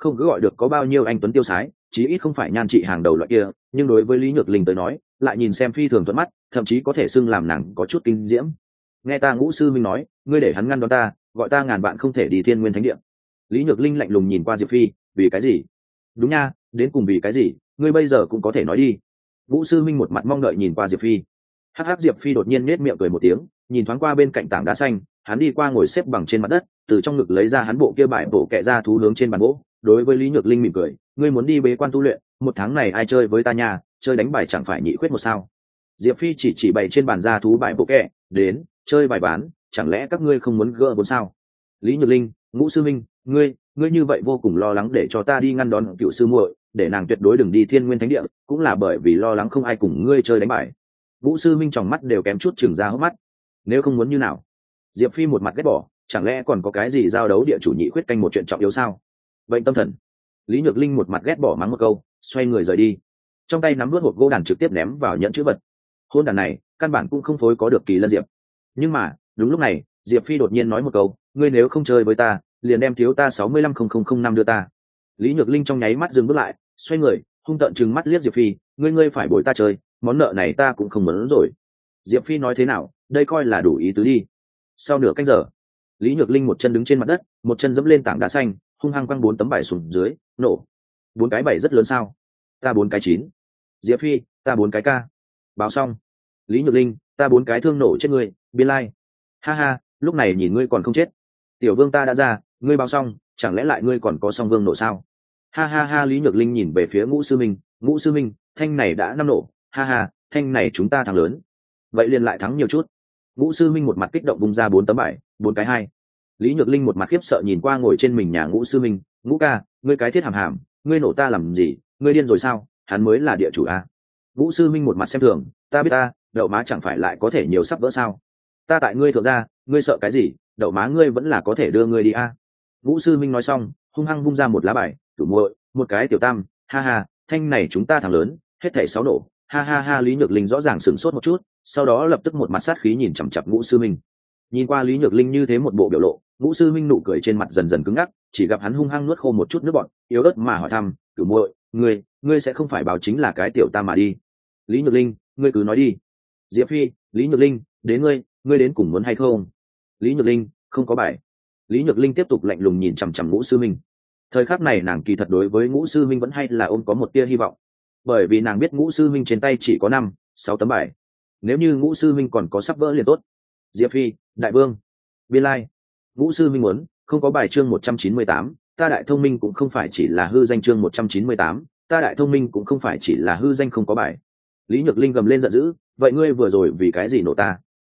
không cứ gọi được có bao nhiêu anh tuấn tiêu sái, chí ít không phải nhan trị hàng đầu loại kia, nhưng đối với Lý Nhược Linh tới nói lại nhìn xem phi thường thuận mắt, thậm chí có thể xưng làm nàng có chút kinh diễm. Nghe ta Ngũ sư minh nói, ngươi để hắn ngăn đón ta, gọi ta ngàn bạn không thể đi Thiên Nguyên Thánh Địa. Lý Nhược Linh lạnh lùng nhìn qua Diệp Phi, vì cái gì? Đúng nha, đến cùng vì cái gì, ngươi bây giờ cũng có thể nói đi. Ngũ sư minh một mặt mong đợi nhìn qua Diệp Phi. Hắc hắc, Diệp Phi đột nhiên nết miệng cười một tiếng, nhìn thoáng qua bên cạnh tảng đá xanh, hắn đi qua ngồi xếp bằng trên mặt đất, từ trong ngực lấy ra hắn bộ kia bài bộ kệ ra thú hướng trên bàn gỗ, đối với Lý Nhược Linh mỉm cười, ngươi muốn đi bế quan tu luyện, một tháng này ai chơi với ta nha, chơi đánh bài chẳng phải nhị khuyết một sao? Diệp Phi chỉ bày trên bàn ra thú bài bộ kệ, đến chơi bài bán, chẳng lẽ các ngươi không muốn gỡ vốn sao? Lý Nhược Linh, Ngũ sư minh, ngươi như vậy vô cùng lo lắng để cho ta đi ngăn đón cựu sư muội, để nàng tuyệt đối đừng đi Thiên Nguyên Thánh Địa, cũng là bởi vì lo lắng không ai cùng ngươi chơi đánh bài. Ngũ sư minh tròng mắt đều kém chút chừng ra hốc mắt. Nếu không muốn như nào? Diệp Phi một mặt ghét bỏ, chẳng lẽ còn có cái gì giao đấu địa chủ nhị khuyết canh một chuyện trọng yếu sao? Bệnh tâm thần. Lý Nhược Linh một mặt ghét bỏ mắng một câu, xoay người rời đi, trong tay nắm nuốt hộp gỗ đàn trực tiếp ném vào nhẫn chữ vật. Hôn đàn này căn bản cũng không phối có được Kỳ Lân Diệp. Nhưng mà đúng lúc này Diệp Phi đột nhiên nói một câu, ngươi nếu không chơi với ta liền đem thiếu ta 65,000 đưa ta. Lý Nhược Linh trong nháy mắt dừng bước lại, xoay người hung tợn trừng mắt liếc Diệp Phi, ngươi phải bồi ta chơi, món nợ này ta cũng không muốn rồi. Diệp Phi nói thế nào, đây coi là đủ ý tứ đi. Sau nửa canh giờ, Lý Nhược Linh một chân đứng trên mặt đất, một chân dẫm lên tảng đá xanh, hung hăng quăng 4 tấm bài xuống dưới, nổ. 4 cái 7 rất lớn sao? Ta 4 cái 9. Diệp Phi, ta 4 cái ca. Báo xong. Lý Nhược Linh, ta 4 cái thương nổ chết ngươi, biên lai. Ha ha, lúc này nhìn ngươi còn không chết. Tiểu vương ta đã ra, ngươi báo xong, chẳng lẽ lại ngươi còn có song vương nổ sao? Ha ha ha, Lý Nhược Linh nhìn về phía Ngũ sư minh, Ngũ sư minh, thanh này đã 5 nổ, ha ha, thanh này chúng ta thắng lớn. Vậy liền lại thắng nhiều chút. Ngũ sư minh một mặt kích động bung ra 4 tấm bài, 4 cái 2. Lý Nhược Linh một mặt khiếp sợ nhìn qua ngồi trên mình nhà Ngũ sư minh, Ngũ ca, ngươi cái thiết hàm hàm, ngươi nổ ta làm gì, ngươi điên rồi sao, hắn mới là địa chủ à? Ngũ sư minh một mặt xem thường, ta biết ta, đậu má chẳng phải lại có thể nhiều sắp vỡ sao? Ta tại ngươi thượng ra, ngươi sợ cái gì, đậu má ngươi vẫn là có thể đưa ngươi đi à? Ngũ sư minh nói xong, hung hăng vung ra một lá bài, tử muội, một cái tiểu tam, ha ha, thanh này chúng ta thắng lớn, hết thảy 6 nổ, ha ha ha. Lý Nhược Linh rõ ràng sửng sốt một chút, sau đó lập tức một mặt sát khí nhìn chằm chằm Ngũ sư minh. Nhìn qua Lý Nhược Linh như thế một bộ biểu lộ, Ngũ sư minh nụ cười trên mặt dần dần cứng ngắc, chỉ gặp hắn hung hăng nuốt khô một chút nước bọt, yếu ớt mà hỏi thăm, tử muội, ngươi sẽ không phải báo chính là cái tiểu tam mà đi? Lý Nhược Linh, ngươi cứ nói đi. Diệp Phi, Lý Nhược Linh, đến ngươi đến cùng muốn hay không? Lý Nhược Linh, không có bài. Lý Nhược Linh tiếp tục lạnh lùng nhìn chằm chằm Ngũ sư minh. Thời khắc này nàng kỳ thật đối với Ngũ sư minh vẫn hay là ôm có một tia hy vọng, bởi vì nàng biết Ngũ sư minh trên tay chỉ có 5-6 tấm bài, nếu như Ngũ sư minh còn có sắp vỡ liền tốt. Diệp Phi, đại vương, biên lai. Ngũ sư minh muốn, không có bài chương 198, ta đại thông minh cũng không phải chỉ là hư danh chương 198, ta đại thông minh cũng không phải chỉ là hư danh không có bài. Lý Nhược Linh gầm lên giận dữ, vậy ngươi vừa rồi vì cái gì nổ ta?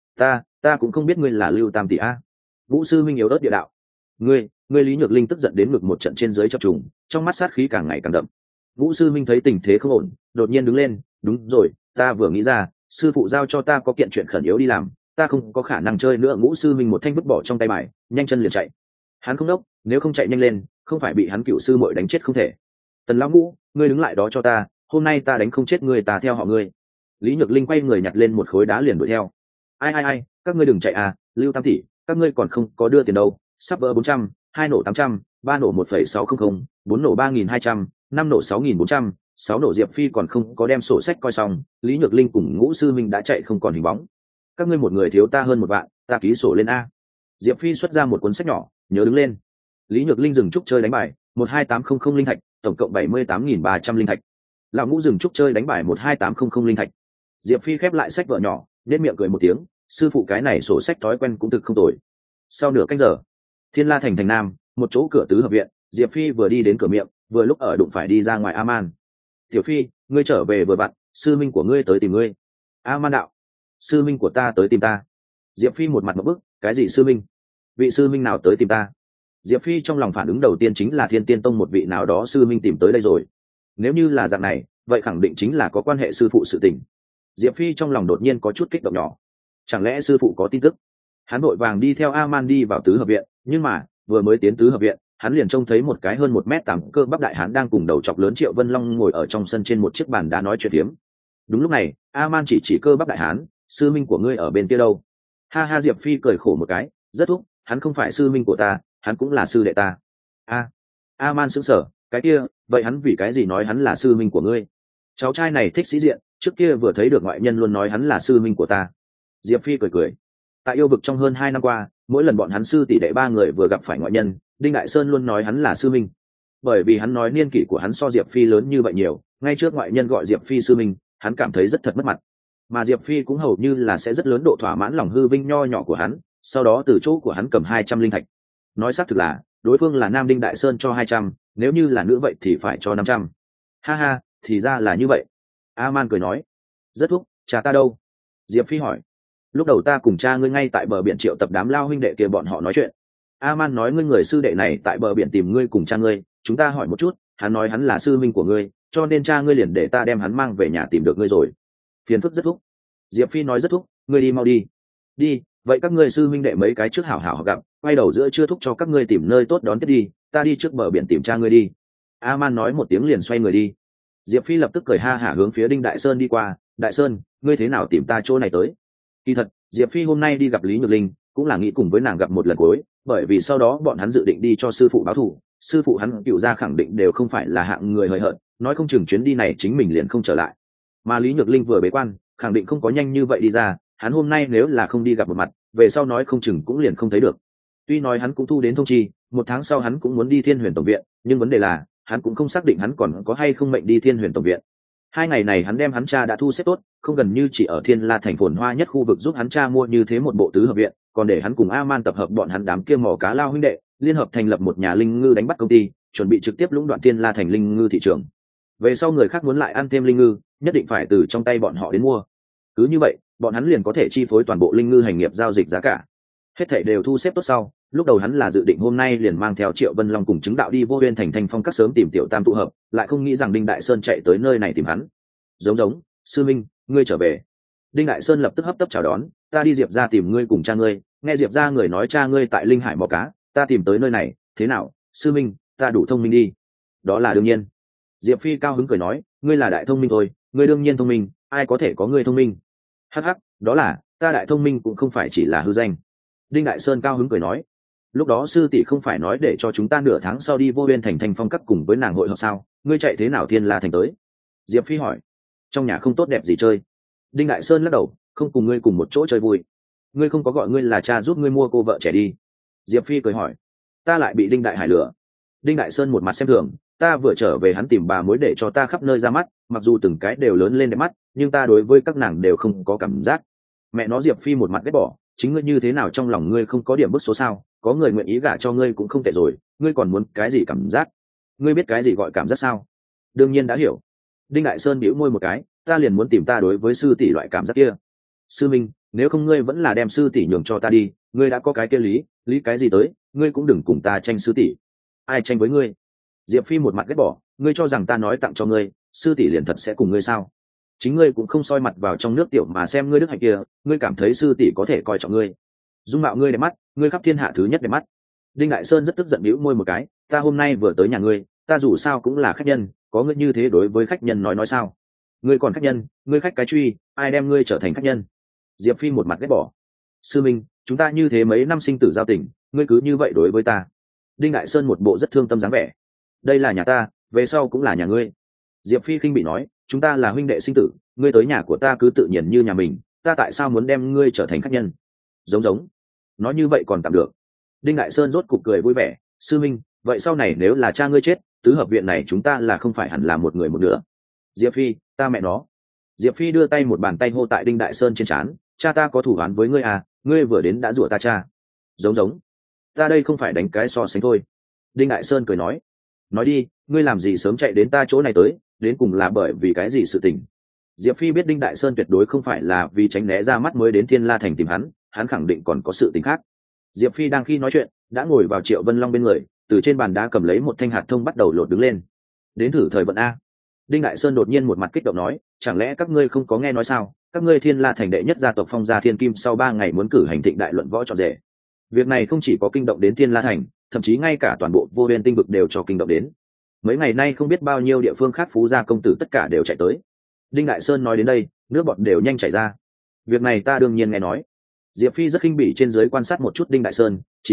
Ta cũng không biết ngươi là Lưu Tam tỷ a. Ngũ sư minh yếu ớt địa đạo. Ngươi Lý Nhược Linh tức giận đến ngực một trận trên dưới chập trùng, trong mắt sát khí càng ngày càng đậm. Ngũ sư minh thấy tình thế không ổn, đột nhiên đứng lên, đúng rồi, ta vừa nghĩ ra, sư phụ giao cho ta có kiện chuyện khẩn yếu đi làm, ta không có khả năng chơi nữa. Ngũ sư minh một thanh vứt bỏ trong tay bài, nhanh chân liền chạy. Hắn không đốc, nếu không chạy nhanh lên, không phải bị hắn cựu sư muội đánh chết không thể. Tần lão Ngũ, ngươi đứng lại đó cho ta, hôm nay ta đánh không chết ngươi, ta theo họ ngươi. Lý Nhược Linh quay người nhặt lên một khối đá liền đuổi theo. Ai, các ngươi đừng chạy à, Lưu Tam tỷ, các ngươi còn không có đưa tiền đâu, sắp vỡ 400, 2 nổ 800, 3 nổ 1,600, 4 nổ 3.200, 5 nổ 6.400, 6 nổ. Diệp Phi còn không có đem sổ sách coi xong, Lý Nhược Linh cùng Ngũ sư minh đã chạy không còn hình bóng. Các ngươi một người thiếu ta hơn 1 vạn, ta ký sổ lên a. Diệp Phi xuất ra một cuốn sách nhỏ, nhớ đứng lên. Lý Nhược Linh dừng trúc chơi đánh bài, 12800 linh thạch, tổng cộng 78.300 linh thạch. Lão Ngũ dừng trúc chơi đánh bài, 12800 linh thạch. Diệp Phi khép lại sách vở nhỏ, nên miệng cười một tiếng, sư phụ cái này sổ sách thói quen cũng thực không tồi. Sau nửa canh giờ, Thiên La thành thành nam, một chỗ cửa tứ hợp viện, Diệp Phi vừa đi đến cửa miệng, vừa lúc ở đụng phải đi ra ngoài A-man. Tiểu Phi, ngươi trở về vừa vặn, sư minh của ngươi tới tìm ngươi. A-man đạo, sư minh của ta tới tìm ta. Diệp Phi một mặt một bức, cái gì sư minh? Vị sư minh nào tới tìm ta? Diệp Phi trong lòng phản ứng đầu tiên chính là Thiên Tiên Tông một vị nào đó sư minh tìm tới đây rồi. Nếu như là dạng này, vậy khẳng định chính là có quan hệ sư phụ sự tình. Diệp Phi trong lòng đột nhiên có chút kích động nhỏ. Chẳng lẽ sư phụ có tin tức? Hắn vội vàng đi theo A-man đi vào tứ hợp viện, nhưng mà vừa mới tiến tứ hợp viện, hắn liền trông thấy một cái hơn 1m8 cơ bắp đại hán đang cùng đầu chọc lớn Triệu Vân Long ngồi ở trong sân trên một chiếc bàn đá nói chuyện phiếm. Đúng lúc này, A-man chỉ cơ bắp đại hán, sư minh của ngươi ở bên kia đâu? Ha ha, Diệp Phi cười khổ một cái, rất thúc, hắn không phải sư minh của ta, hắn cũng là sư đệ ta. A, A-man sững sờ, cái kia vậy hắn vì cái gì nói hắn là sư minh của ngươi? Cháu trai này thích sĩ diện, trước kia vừa thấy được ngoại nhân luôn nói hắn là sư minh của ta. Diệp Phi cười cười. Tại yêu vực trong hơn 2 năm qua, mỗi lần bọn hắn sư tỷ đệ 3 người vừa gặp phải ngoại nhân, Đinh Đại Sơn luôn nói hắn là sư minh. Bởi vì hắn nói niên kỷ của hắn so Diệp Phi lớn như vậy nhiều, ngay trước ngoại nhân gọi Diệp Phi sư minh, hắn cảm thấy rất thật mất mặt. Mà Diệp Phi cũng hầu như là sẽ rất lớn độ thỏa mãn lòng hư vinh nho nhỏ của hắn, sau đó từ chỗ của hắn cầm 200 linh thạch. Nói xác thực là, đối phương là nam Đinh Đại Sơn cho 200, nếu như là nữ vậy thì phải cho 500. Ha ha, thì ra là như vậy. A-man cười nói. Rất thúc, cha ta đâu? Diệp Phi hỏi. Lúc đầu ta cùng cha ngươi ngay tại bờ biển triệu tập đám lao huynh đệ kia bọn họ nói chuyện. A-man nói ngươi người sư đệ này tại bờ biển tìm ngươi cùng cha ngươi, chúng ta hỏi một chút, hắn nói hắn là sư minh của ngươi, cho nên cha ngươi liền để ta đem hắn mang về nhà tìm được ngươi rồi. Phiền phức rất thúc. Diệp Phi nói rất thúc, ngươi đi mau đi. Đi, vậy các ngươi sư huynh đệ mấy cái trước hảo hảo gặp, quay đầu giữa trưa thúc cho các ngươi tìm nơi tốt đón tiếp đi, ta đi trước bờ biển tìm cha ngươi đi. A-man nói một tiếng liền xoay người đi. Diệp Phi lập tức cười ha hả hướng phía Đinh Đại Sơn đi qua. Đại Sơn, ngươi thế nào tìm ta chỗ này tới? Kỳ thật, Diệp Phi hôm nay đi gặp Lý Nhược Linh, cũng là nghĩ cùng với nàng gặp một lần cuối, bởi vì sau đó bọn hắn dự định đi cho sư phụ báo thù. Sư phụ hắn cựu gia khẳng định đều không phải là hạng người hời hợt, nói không chừng chuyến đi này chính mình liền không trở lại. Mà Lý Nhược Linh vừa bế quan, khẳng định không có nhanh như vậy đi ra, hắn hôm nay nếu là không đi gặp một mặt, về sau nói không chừng cũng liền không thấy được. Tuy nói hắn cũng thu đến thông chi, 1 tháng sau hắn cũng muốn đi Thiên Huyền Tổng viện, nhưng vấn đề là, hắn cũng không xác định hắn còn có hay không mệnh đi Thiên Huyền Tổng viện. 2 ngày này hắn đem hắn cha đã thu xếp tốt, không gần như chỉ ở Thiên La thành phồn hoa nhất khu vực giúp hắn cha mua như thế một bộ tứ hợp viện, còn để hắn cùng A-man tập hợp bọn hắn đám kia mỏ cá lao huynh đệ, liên hợp thành lập một nhà linh ngư đánh bắt công ty, chuẩn bị trực tiếp lũng đoạn Thiên La thành linh ngư thị trường. Về sau người khác muốn lại ăn thêm linh ngư, nhất định phải từ trong tay bọn họ đến mua. Cứ như vậy, bọn hắn liền có thể chi phối toàn bộ linh ngư hành nghiệp giao dịch giá cả. Hết thảy đều thu xếp tốt sau, lúc đầu hắn là dự định hôm nay liền mang theo Triệu Vân Long cùng chứng đạo đi Vô Uyên thành Thanh Phong các sớm tìm Tiểu Tam tụ hợp, lại không nghĩ rằng Đinh Đại Sơn chạy tới nơi này tìm hắn. Giống, sư minh, ngươi trở về. Đinh Đại Sơn lập tức hấp tấp chào đón, ta đi Diệp gia tìm ngươi cùng cha ngươi, nghe Diệp gia người nói cha ngươi tại Linh Hải mò cá, ta tìm tới nơi này, thế nào, sư minh, ta đủ thông minh đi. Đó là đương nhiên. Diệp Phi cao hứng cười nói, ngươi là đại thông minh thôi, ngươi đương nhiên thông minh, ai có thể có ngươi thông minh? Hắc hắc, đó là, ta đại thông minh cũng không phải chỉ là hư danh. Đinh Đại Sơn cao hứng cười nói, lúc đó sư tỷ không phải nói để cho chúng ta nửa tháng sau đi Vô Uyên thành Thanh Phong các cùng với nàng hội họp sao? Ngươi chạy thế nào Thiên La thành tới? Diệp Phi hỏi. Trong nhà không tốt đẹp gì chơi. Đinh Đại Sơn lắc đầu, không cùng ngươi cùng một chỗ chơi vui. Ngươi không có gọi ngươi là cha giúp ngươi mua cô vợ trẻ đi? Diệp Phi cười hỏi. Ta lại bị Đinh Đại Hải lừa. Đinh Đại Sơn một mặt xem thường, ta vừa trở về hắn tìm bà mối để cho ta khắp nơi ra mắt, mặc dù từng cái đều lớn lên đẹp mắt, nhưng ta đối với các nàng đều không có cảm giác. Mẹ nó. Diệp Phi một mặt ghét bỏ, chính ngươi như thế nào trong lòng ngươi không có điểm bức số sao? Có người nguyện ý gả cho ngươi cũng không tệ rồi, ngươi còn muốn cái gì cảm giác? Ngươi biết cái gì gọi cảm giác sao? Đương nhiên đã hiểu. Đinh Đại Sơn bĩu môi một cái, ta liền muốn tìm ta đối với sư tỷ loại cảm giác kia. Sư minh, nếu không ngươi vẫn là đem sư tỷ nhường cho ta đi, ngươi đã có cái kia lý cái gì tới, ngươi cũng đừng cùng ta tranh sư tỷ. Ai tranh với ngươi? Diệp Phi một mặt ghét bỏ, ngươi cho rằng ta nói tặng cho ngươi, sư tỷ liền thật sẽ cùng ngươi sao? Chính ngươi cũng không soi mặt vào trong nước tiểu mà xem ngươi đức hạnh kia, ngươi cảm thấy sư tỷ có thể coi trọng ngươi? Dung mạo ngươi đẹp mắt, ngươi khắp thiên hạ thứ nhất đẹp mắt. Đinh Đại Sơn rất tức giận bĩu môi một cái, ta hôm nay vừa tới nhà ngươi, ta dù sao cũng là khách nhân, có ngươi như thế đối với khách nhân nói sao? Ngươi còn khách nhân, ngươi khách cái truy, ai đem ngươi trở thành khách nhân? Diệp Phi một mặt ghét bỏ. Sư minh, chúng ta như thế mấy năm sinh tử giao tình, ngươi cứ như vậy đối với ta. Đinh Đại Sơn một bộ rất thương tâm dáng vẻ. Đây là nhà ta, về sau cũng là nhà ngươi. Diệp Phi khinh bị nói, chúng ta là huynh đệ sinh tử, ngươi tới nhà của ta cứ tự nhiên như nhà mình, ta tại sao muốn đem ngươi trở thành khách nhân? Giống, nói như vậy còn tạm được. Đinh Đại Sơn rốt cục cười vui vẻ, sư minh, vậy sau này nếu là cha ngươi chết, tứ hợp viện này chúng ta là không phải hẳn là một người một nửa? Diệp Phi, ta mẹ nó. Diệp Phi đưa tay một bàn tay hô tại Đinh Đại Sơn trên trán, cha ta có thủ án với ngươi à, ngươi vừa đến đã rủa ta cha. Giống, ta đây không phải đánh cái so sánh thôi. Đinh Đại Sơn cười nói đi, ngươi làm gì sớm chạy đến ta chỗ này tới, đến cùng là bởi vì cái gì sự tình? Diệp Phi biết Đinh Đại Sơn tuyệt đối không phải là vì tránh né ra mắt mới đến Thiên La thành tìm hắn khẳng định còn có sự tình khác. Diệp Phi đang khi nói chuyện, đã ngồi vào Triệu Vân Long bên người, từ trên bàn đá cầm lấy một thanh hạt thông bắt đầu lột đứng lên. Đến thử thời vận a. Đinh Đại Sơn đột nhiên một mặt kích động nói, chẳng lẽ các ngươi không có nghe nói sao? Các ngươi Thiên La thành đệ nhất gia tộc Phong Gia Thiên Kim sau 3 ngày muốn cử hành thịnh đại luận võ trọn rể. Việc này không chỉ có kinh động đến Thiên La thành, thậm chí ngay cả toàn bộ Vô Uyên tinh vực đều cho kinh động đến. Mấy ngày nay không biết bao nhiêu địa phương khác phú gia công tử tất cả đều chạy tới. Đinh Đại Sơn nói đến đây, nước bọt đều nhanh chảy ra. Việc này ta đương nhiên nghe nói. Diệp Phi rất khinh bỉ trên dưới quan sát một chút Đinh Đại Sơn, chỉ là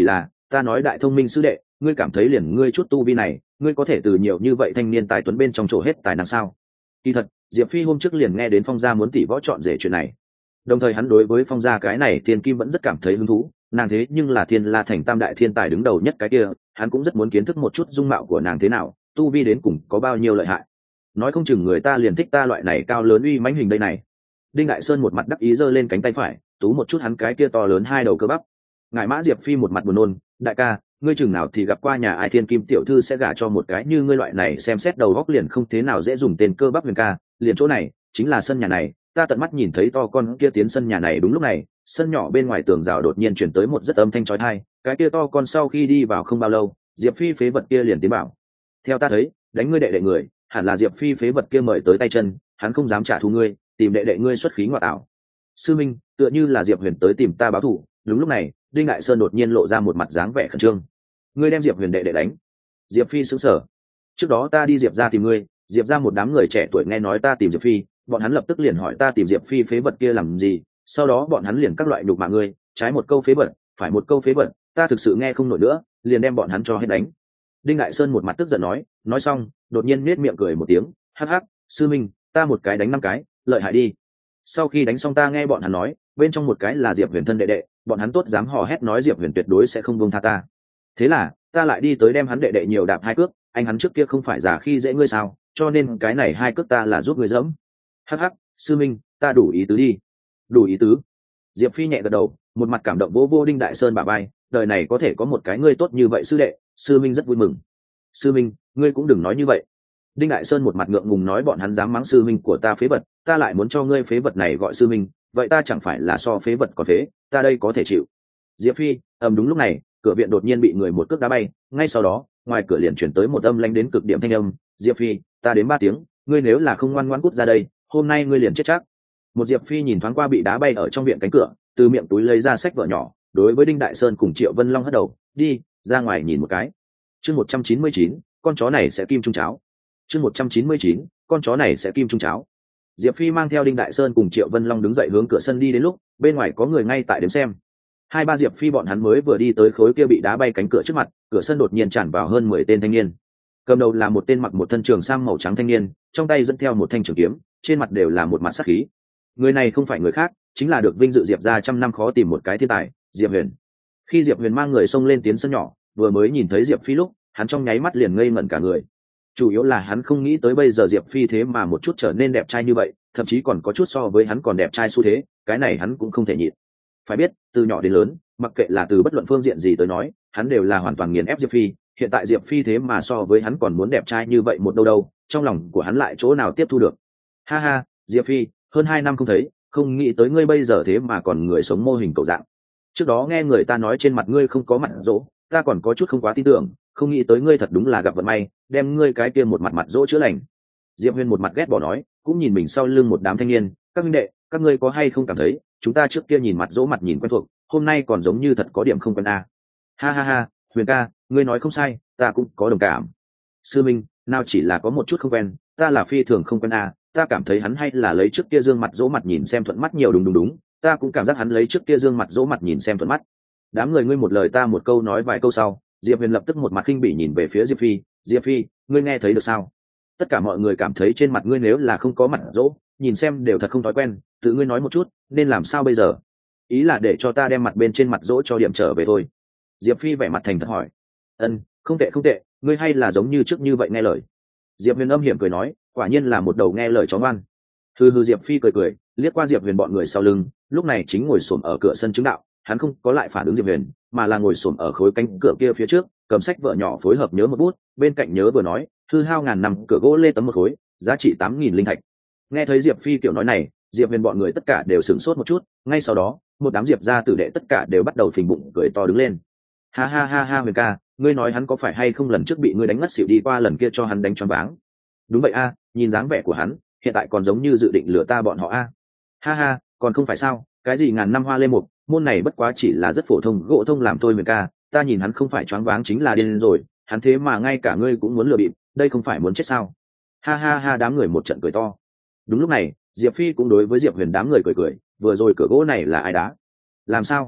ta nói đại thông minh sư đệ, ngươi cảm thấy liền ngươi chút tu vi này, ngươi có thể từ nhiều như vậy thanh niên tài tuấn bên trong chỗ hết tài năng sao? Kỳ thật, Diệp Phi hôm trước liền nghe đến Phong gia muốn tỷ võ chọn rể chuyện này, đồng thời hắn đối với Phong gia cái này thiên kim vẫn rất cảm thấy hứng thú, nàng thế nhưng là Thiên La thành tam đại thiên tài đứng đầu nhất cái kia, hắn cũng rất muốn kiến thức một chút dung mạo của nàng thế nào, tu vi đến cùng có bao nhiêu lợi hại. Nói không chừng người ta liền thích ta loại này cao lớn uy mãnh hình đây này. Đinh Đại Sơn một mặt đắc ý giơ lên cánh tay phải, tú một chút hắn cái kia to lớn hai đầu cơ bắp. Ngải Mã Diệp Phi một mặt buồn nôn, đại ca, ngươi chừng nào thì gặp qua nhà ai thiên kim tiểu thư sẽ gả cho một cái như ngươi loại này xem xét đầu góc liền không thế nào dễ dùng tên cơ bắp Huyền ca, liền chỗ này chính là sân nhà này, ta tận mắt nhìn thấy to con kia tiến sân nhà này đúng lúc này, sân nhỏ bên ngoài tường rào đột nhiên chuyển tới một rất âm thanh chói tai, cái kia to con sau khi đi vào không bao lâu, Diệp Phi phế vật kia liền tiến bảo. Theo ta thấy, đánh ngươi đệ đệ người, hẳn là Diệp Phi phế vật kia mời tới tay chân, hắn không dám trả thù ngươi, tìm đệ đệ ngươi xuất khí ngoại ảo. Sư minh, tựa như là Diệp Huyền tới tìm ta báo thù. Đúng lúc này, Đinh Đại Sơn đột nhiên lộ ra một mặt dáng vẻ khẩn trương. Ngươi đem Diệp Huyền đệ đệ đánh? Diệp Phi sững sờ. Trước đó ta đi Diệp ra tìm ngươi, Diệp ra một đám người trẻ tuổi nghe nói ta tìm Diệp Phi, bọn hắn lập tức liền hỏi ta tìm Diệp Phi phế vật kia làm gì, sau đó bọn hắn liền các loại nhục mạ ngươi, trái một câu phế vật, phải một câu phế vật, ta thực sự nghe không nổi nữa, liền đem bọn hắn cho hết đánh. Đinh Đại Sơn một mặt tức giận nói xong, đột nhiên nết miệng cười một tiếng, hắc hắc, sư minh, ta một cái đánh 5 cái, lợi hại đi. Sau khi đánh xong ta nghe bọn hắn nói, bên trong một cái là Diệp Huyền thân đệ đệ, bọn hắn tốt dám hò hét nói Diệp Huyền tuyệt đối sẽ không buông tha ta. Thế là, ta lại đi tới đem hắn đệ đệ nhiều đạp 2 cước, anh hắn trước kia không phải già khi dễ ngươi sao, cho nên cái này 2 cước ta là giúp ngươi dẫm. Hắc hắc, sư minh, ta đủ ý tứ đi. Đủ ý tứ. Diệp Phi nhẹ gật đầu, một mặt cảm động vỗ vô Đinh Đại Sơn bả vai, đời này có thể có một cái ngươi tốt như vậy sư đệ, sư minh rất vui mừng. Sư minh, ngươi cũng đừng nói như vậy. Đinh Đại Sơn một mặt ngượng ngùng nói bọn hắn dám mắng sư minh của ta phế vật, ta lại muốn cho ngươi phế vật này gọi sư minh, vậy ta chẳng phải là so phế vật còn phế, ta đây có thể chịu. Diệp Phi, đúng lúc này, cửa viện đột nhiên bị người một cước đá bay, ngay sau đó, ngoài cửa liền chuyển tới một âm lãnh đến cực điểm thanh âm, Diệp Phi, ta đến 3 tiếng, ngươi nếu là không ngoan ngoãn cút ra đây, hôm nay ngươi liền chết chắc. Một Diệp Phi nhìn thoáng qua bị đá bay ở trong viện cánh cửa, từ miệng túi lấy ra sách vở nhỏ, đối với Đinh Đại Sơn cùng Triệu Vân Long hất đầu, đi, ra ngoài nhìn một cái. Chương 199, con chó này sẽ kim trung cháo. Chương 199, con chó này sẽ kim trung cháo. Diệp Phi mang theo Đinh Đại Sơn cùng Triệu Vân Long đứng dậy hướng cửa sân đi đến lúc, bên ngoài có người ngay tại đếm xem. 2-3 Diệp Phi bọn hắn mới vừa đi tới khối kia bị đá bay cánh cửa trước mặt, cửa sân đột nhiên tràn vào hơn 10 tên thanh niên. Cầm đầu là một tên mặc một thân trường sam màu trắng thanh niên, trong tay dẫn theo một thanh trường kiếm, trên mặt đều là một mặt sát khí. Người này không phải người khác, chính là được vinh dự Diệp gia trăm năm khó tìm một cái thiên tài, Diệp Huyền. Khi Diệp Huyền mang người xông lên tiến sân nhỏ, vừa mới nhìn thấy Diệp Phi lúc, hắn trong nháy mắt liền ngây ngẩn cả người. Chủ yếu là hắn không nghĩ tới bây giờ Diệp Phi thế mà một chút trở nên đẹp trai như vậy, thậm chí còn có chút so với hắn còn đẹp trai xu thế, cái này hắn cũng không thể nhịn. Phải biết, từ nhỏ đến lớn, mặc kệ là từ bất luận phương diện gì tới nói, hắn đều là hoàn toàn nghiền ép Diệp Phi, hiện tại Diệp Phi thế mà so với hắn còn muốn đẹp trai như vậy một đâu đâu, trong lòng của hắn lại chỗ nào tiếp thu được. Ha ha, Diệp Phi, hơn 2 năm không thấy, không nghĩ tới ngươi bây giờ thế mà còn người sống mô hình cậu dạng. Trước đó nghe người ta nói trên mặt ngươi không có mặt dỗ, ta còn có chút không quá tin tưởng, không nghĩ tới ngươi thật đúng là gặp vận may, đem ngươi cái kia một mặt mặt dỗ chữa lành. Diệp Huyền một mặt ghét bỏ nói, cũng nhìn mình sau lưng một đám thanh niên, các huynh đệ, các ngươi có hay không cảm thấy, chúng ta trước kia nhìn mặt dỗ mặt nhìn quen thuộc, hôm nay còn giống như thật có điểm không quen a. Ha ha ha, Huyền ca, ngươi nói không sai, ta cũng có đồng cảm. Sư minh, nào chỉ là có một chút không quen, ta là phi thường không quen a, ta cảm thấy hắn hay là lấy trước kia dương mặt dỗ mặt nhìn xem thuận mắt nhiều, đúng, ta cũng cảm giác hắn lấy trước kia dương mặt dỗ mặt nhìn xem thuận mắt. Đám người ngươi một lời ta một câu nói vài câu sau, Diệp Huyền lập tức một mặt khinh bỉ nhìn về phía Diệp Phi, Diệp Phi, ngươi nghe thấy được sao? Tất cả mọi người cảm thấy trên mặt ngươi nếu là không có mặt dỗ, nhìn xem đều thật không thói quen, tự ngươi nói một chút, nên làm sao bây giờ? Ý là để cho ta đem mặt bên trên mặt dỗ cho điểm trở về thôi. Diệp Phi vẻ mặt thành thật hỏi. Không tệ, ngươi hay là giống như trước như vậy nghe lời. Diệp Huyền âm hiểm cười nói, quả nhiên là một đầu nghe lời chó ngoan. Hừ, Diệp Phi cười, liếc qua Diệp Huyền bọn người sau lưng, lúc này chính ngồi xổm ở cửa sân chứng đạo, hắn không có lại phản ứng Diệp Huyền, mà là ngồi xổm ở khối cánh cửa kia phía trước, cầm sách vở nhỏ phối hợp nhớ một bút, bên cạnh nhớ vừa nói, hư hao ngàn năm cửa gỗ lê tấm một khối, giá trị 8.000 linh thạch. Nghe thấy Diệp Phi kiểu nói này, Diệp Huyền bọn người tất cả đều sửng sốt một chút, ngay sau đó, một đám Diệp gia tử đệ tất cả đều bắt đầu phình bụng cười to đứng lên. Ha ha ha ha, Huyền ca, ngươi nói hắn có phải hay không lần trước bị ngươi đánh ngất xỉu đi qua lần kia cho hắn đánh choáng váng? Đúng vậy a, nhìn dáng vẻ của hắn, hiện tại còn giống như dự định lừa ta bọn họ a. Ha ha, còn không phải sao, cái gì ngàn năm hoa lê mục, môn này bất quá chỉ là rất phổ thông gỗ thông làm thôi Huyền ca, ta nhìn hắn không phải choáng váng chính là điên rồi, hắn thế mà ngay cả ngươi cũng muốn lừa bịp, đây không phải muốn chết sao? Ha ha ha, đám người một trận cười to. Đúng lúc này, Diệp Phi cũng đối với Diệp Huyền đám người cười, vừa rồi cửa gỗ này là ai đá? Làm sao?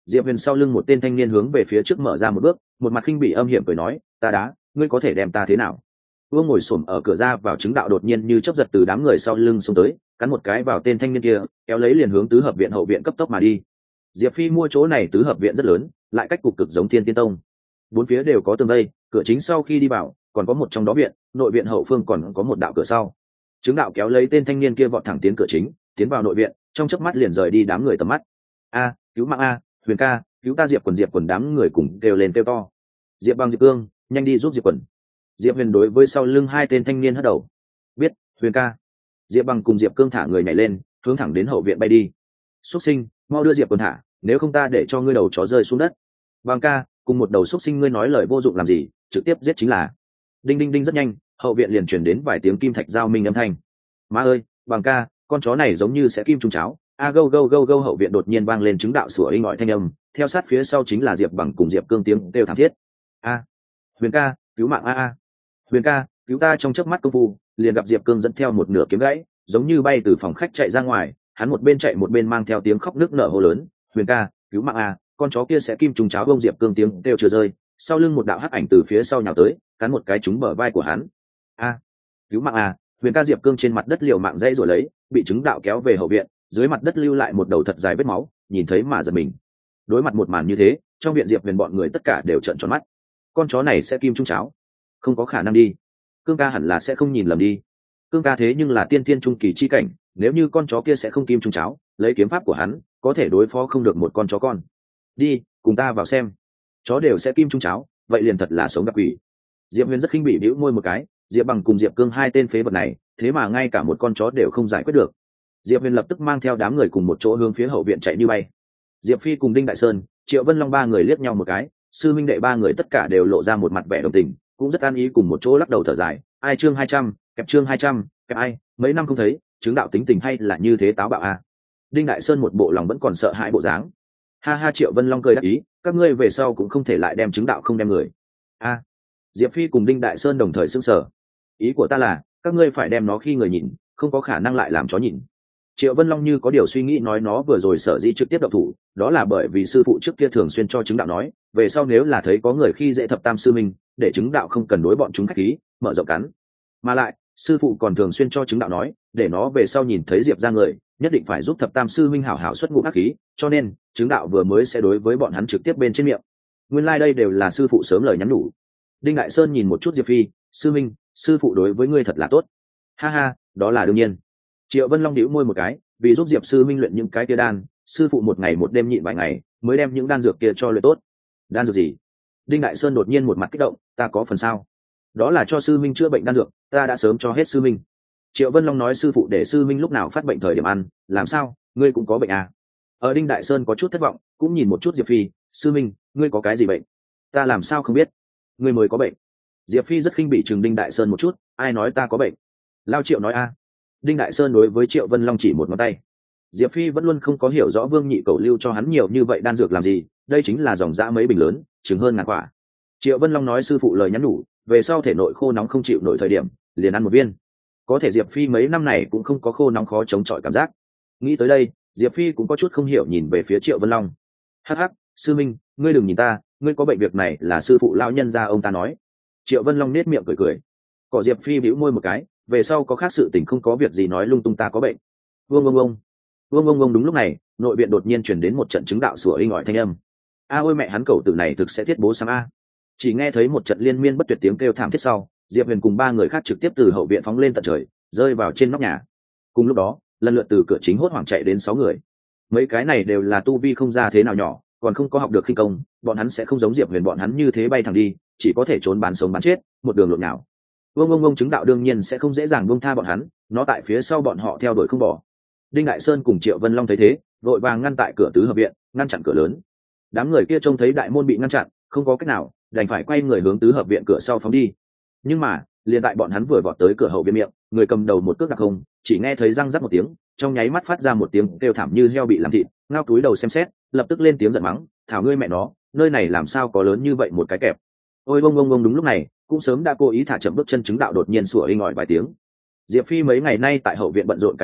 Diệp Huyền sau lưng một tên thanh niên hướng về phía trước mở ra một bước, một mặt khinh bỉ âm hiểm cười nói, ta đá, ngươi có thể đem ta thế nào? Vương ngồi xổm ở cửa ra vào chứng đạo đột nhiên như chớp giật từ đám người sau lưng xông tới, cắn một cái vào tên thanh niên kia, kéo lấy liền hướng tứ hợp viện hậu viện cấp tốc mà đi. Diệp Phi mua chỗ này tứ hợp viện rất lớn, lại cách cục cực giống Thiên Tiên Tông. Bốn phía đều có tường vây, cửa chính sau khi đi vào, còn có một trong đó viện, nội viện hậu phương còn có một đạo cửa sau. Chứng đạo kéo lấy tên thanh niên kia vọt thẳng tiến cửa chính, tiến vào nội viện, trong chớp mắt liền rời đi đám người tầm mắt. A, cứu mạng a, Huyền ca, cứu ta Diệp Quần đám người cùng kêu lên kêu to. Diệp Bằng Diệp Cương, nhanh đi giúp Diệp Quần. Diệp Huyền đối với sau lưng hai tên thanh niên hất đầu. Biết, Huyền ca. Diệp Bằng cùng Diệp Cương thả người nhảy lên, hướng thẳng đến hậu viện bay đi. Xuất sinh, mau đưa Diệp Quần thả, nếu không ta để cho ngươi đầu chó rơi xuống đất. Bằng ca, cùng một đầu xuất sinh ngươi nói lời vô dụng làm gì, trực tiếp giết chính là. Đinh đinh đinh rất nhanh, hậu viện liền truyền đến vài tiếng kim thạch giao minh âm thanh. Má ơi, Bằng ca, con chó này giống như sẽ kim trùng cháo. A go go go go hậu viện đột nhiên vang lên chứng đạo sủa inh ỏi thanh âm, theo sát phía sau chính là Diệp Bằng cùng Diệp Cương tiếng kêu thảm thiết. A, Huyền ca, cứu mạng a. Huyền ca, cứu ta. Trong chớp mắt công phu, liền gặp Diệp Cương dẫn theo một nửa kiếm gãy, giống như bay từ phòng khách chạy ra ngoài, hắn một bên chạy một bên mang theo tiếng khóc nức nở hô lớn, Huyền ca, cứu mạng a, con chó kia sẽ kim trùng cháo. Bông Diệp Cương tiếng kêu chưa rơi, sau lưng một đạo hắc ảnh từ phía sau nhào tới, cắn một cái trúng bờ vai của hắn. A, cứu mạng a. Huyền ca. Diệp Cương trên mặt đất liều mạng dãy rồi lấy, bị chứng đạo kéo về hậu viện, dưới mặt đất lưu lại một đầu thật dài vết máu, nhìn thấy mà giật mình. Đối mặt một màn như thế, trong viện Diệp Huyền bọn người tất cả đều trợn tròn mắt. Con chó này sẽ kim trung cháo? Không có khả năng đi. Cương ca hẳn là sẽ không nhìn lầm đi. Cương ca thế nhưng là tiên tiên trung kỳ chi cảnh, nếu như con chó kia sẽ không kim trung cháo, lấy kiếm pháp của hắn, có thể đối phó không được một con chó con. Đi, cùng ta vào xem. Chó đều sẽ kim trung cháo, vậy liền thật là sống gặp quỷ. Diệp Huyền rất khinh bỉ bĩu môi một cái, Diệp Bằng cùng Diệp Cương hai tên phế vật này, thế mà ngay cả một con chó đều không giải quyết được. Diệp Huyền lập tức mang theo đám người cùng một chỗ hướng phía hậu viện chạy như bay. Diệp Phi cùng Đinh Đại Sơn, Triệu Vân Long ba người liếc nhau một cái, sư minh đệ ba người tất cả đều lộ ra một mặt vẻ đồng tình, cũng rất an ý cùng một chỗ lắc đầu thở dài. Ai chương 200, kẹp chương 200, kẹp ai, mấy năm không thấy, chứng đạo tính tình hay là như thế táo bạo a. Đinh Đại Sơn một bộ lòng vẫn còn sợ hãi bộ dáng. Ha ha. Triệu Vân Long cười đáp ý, các ngươi về sau cũng không thể lại đem chứng đạo không đem người. A. Diệp Phi cùng Đinh Đại Sơn đồng thời sững sờ. Ý của ta là, các ngươi phải đem nó khi người nhìn, không có khả năng lại làm chó nhìn. Triệu Vân Long như có điều suy nghĩ nói, nó vừa rồi sở dĩ trực tiếp động thủ, đó là bởi vì sư phụ trước kia thường xuyên cho chứng đạo nói, về sau nếu là thấy có người khi dễ thập tam sư minh, để chứng đạo không cần đối bọn chúng khách khí, mở rộng cắn. Mà lại, sư phụ còn thường xuyên cho chứng đạo nói, để nó về sau nhìn thấy Diệp ra người, nhất định phải giúp thập tam sư minh hảo hảo xuất ngũ ác khí, cho nên, chứng đạo vừa mới sẽ đối với bọn hắn trực tiếp bên trên miệng. Nguyên lai đây đều là sư phụ sớm lời nhắn nhủ. Đinh Đại Sơn nhìn một chút Diệp Phi, sư minh, sư phụ đối với ngươi thật là tốt. Ha ha, đó là đương nhiên. Triệu Vân Long đĩu môi một cái, vì giúp Diệp sư minh luyện những cái kia đan, sư phụ một ngày một đêm nhịn vài ngày, mới đem những đan dược kia cho luyện tốt. Đan dược gì? Đinh Đại Sơn đột nhiên một mặt kích động, ta có phần sao? Đó là cho sư minh chữa bệnh đan dược, ta đã sớm cho hết sư minh. Triệu Vân Long nói sư phụ để sư minh lúc nào phát bệnh thời điểm ăn, làm sao, ngươi cũng có bệnh à? Ở Đinh Đại Sơn có chút thất vọng, cũng nhìn một chút Diệp Phi, sư minh, ngươi có cái gì bệnh? Ta làm sao không biết? Ngươi mới có bệnh. Diệp Phi rất khinh bị chừng Đinh Đại Sơn một chút, ai nói ta có bệnh? Lao Triệu nói a. Đinh Đại Sơn đối với Triệu Vân Long chỉ một ngón tay. Diệp Phi vẫn luôn không có hiểu rõ Vương Nhị Cẩu lưu cho hắn nhiều như vậy đan dược làm gì, đây chính là dòng dã mấy bình lớn, chừng hơn ngàn quả. Triệu Vân Long nói sư phụ lời nhắn nhủ, về sau thể nội khô nóng không chịu nổi thời điểm, liền ăn một viên. Có thể Diệp Phi mấy năm này cũng không có khô nóng khó chống chọi cảm giác. Nghĩ tới đây, Diệp Phi cũng có chút không hiểu nhìn về phía Triệu Vân Long. Hắc hắc, sư minh, ngươi đừng nhìn ta, ngươi có bệnh việc này là sư phụ lão nhân gia ông ta nói. Triệu Vân Long nết miệng cười cười. Cỏ Diệp Phi bĩu môi một cái, về sau có khác sự tình không có việc gì nói lung tung, ta có bệnh. Vương ông ông. Vương ông ông. Đúng lúc này, nội viện đột nhiên truyền đến một trận chứng đạo sủa inh ỏi thanh âm. A ôi mẹ hắn, cẩu tử này thực sẽ thiết bố sang a. Chỉ nghe thấy một trận liên miên bất tuyệt tiếng kêu thảm thiết sau, Diệp Huyền cùng ba người khác trực tiếp từ hậu viện phóng lên tận trời, rơi vào trên nóc nhà. Cùng lúc đó, lần lượt từ cửa chính hốt hoảng chạy đến 6 người. Mấy cái này đều là tu vi không ra thế nào nhỏ, còn không có học được khinh công, bọn hắn sẽ không giống Diệp Huyền bọn hắn như thế bay thẳng đi, chỉ có thể trốn bán sống bán chết, một đường lộn nhào. Vương ông chứng đạo đương nhiên sẽ không dễ dàng buông tha bọn hắn, nó tại phía sau bọn họ theo đuổi không bỏ. Đinh Đại Sơn cùng Triệu Vân Long thấy thế, vội vàng ngăn tại cửa tứ hợp viện, ngăn chặn cửa lớn. Đám người kia trông thấy đại môn bị ngăn chặn, không có cách nào, đành phải quay người hướng tứ hợp viện cửa sau phóng đi. Nhưng mà, liền tại bọn hắn vừa vọt tới cửa hậu viện miệng, người cầm đầu một cước đặc không, chỉ nghe thấy răng rắc một tiếng, trong nháy mắt phát ra một tiếng kêu thảm như heo bị làm thịt, ngao túi đầu xem xét, lập tức lên tiếng giận mắng, thảo ngươi mẹ nó, nơi này làm sao có lớn như vậy một cái kẹp. Ôi bông bông bông. Đúng lúc này, cũng sớm đã cố ý thả chậm bước chân, chứng đạo đột nhiên sủa inh ỏi vài tiếng. Diệp Phi mấy ngày nay tại hậu viện bận rộn cái gì,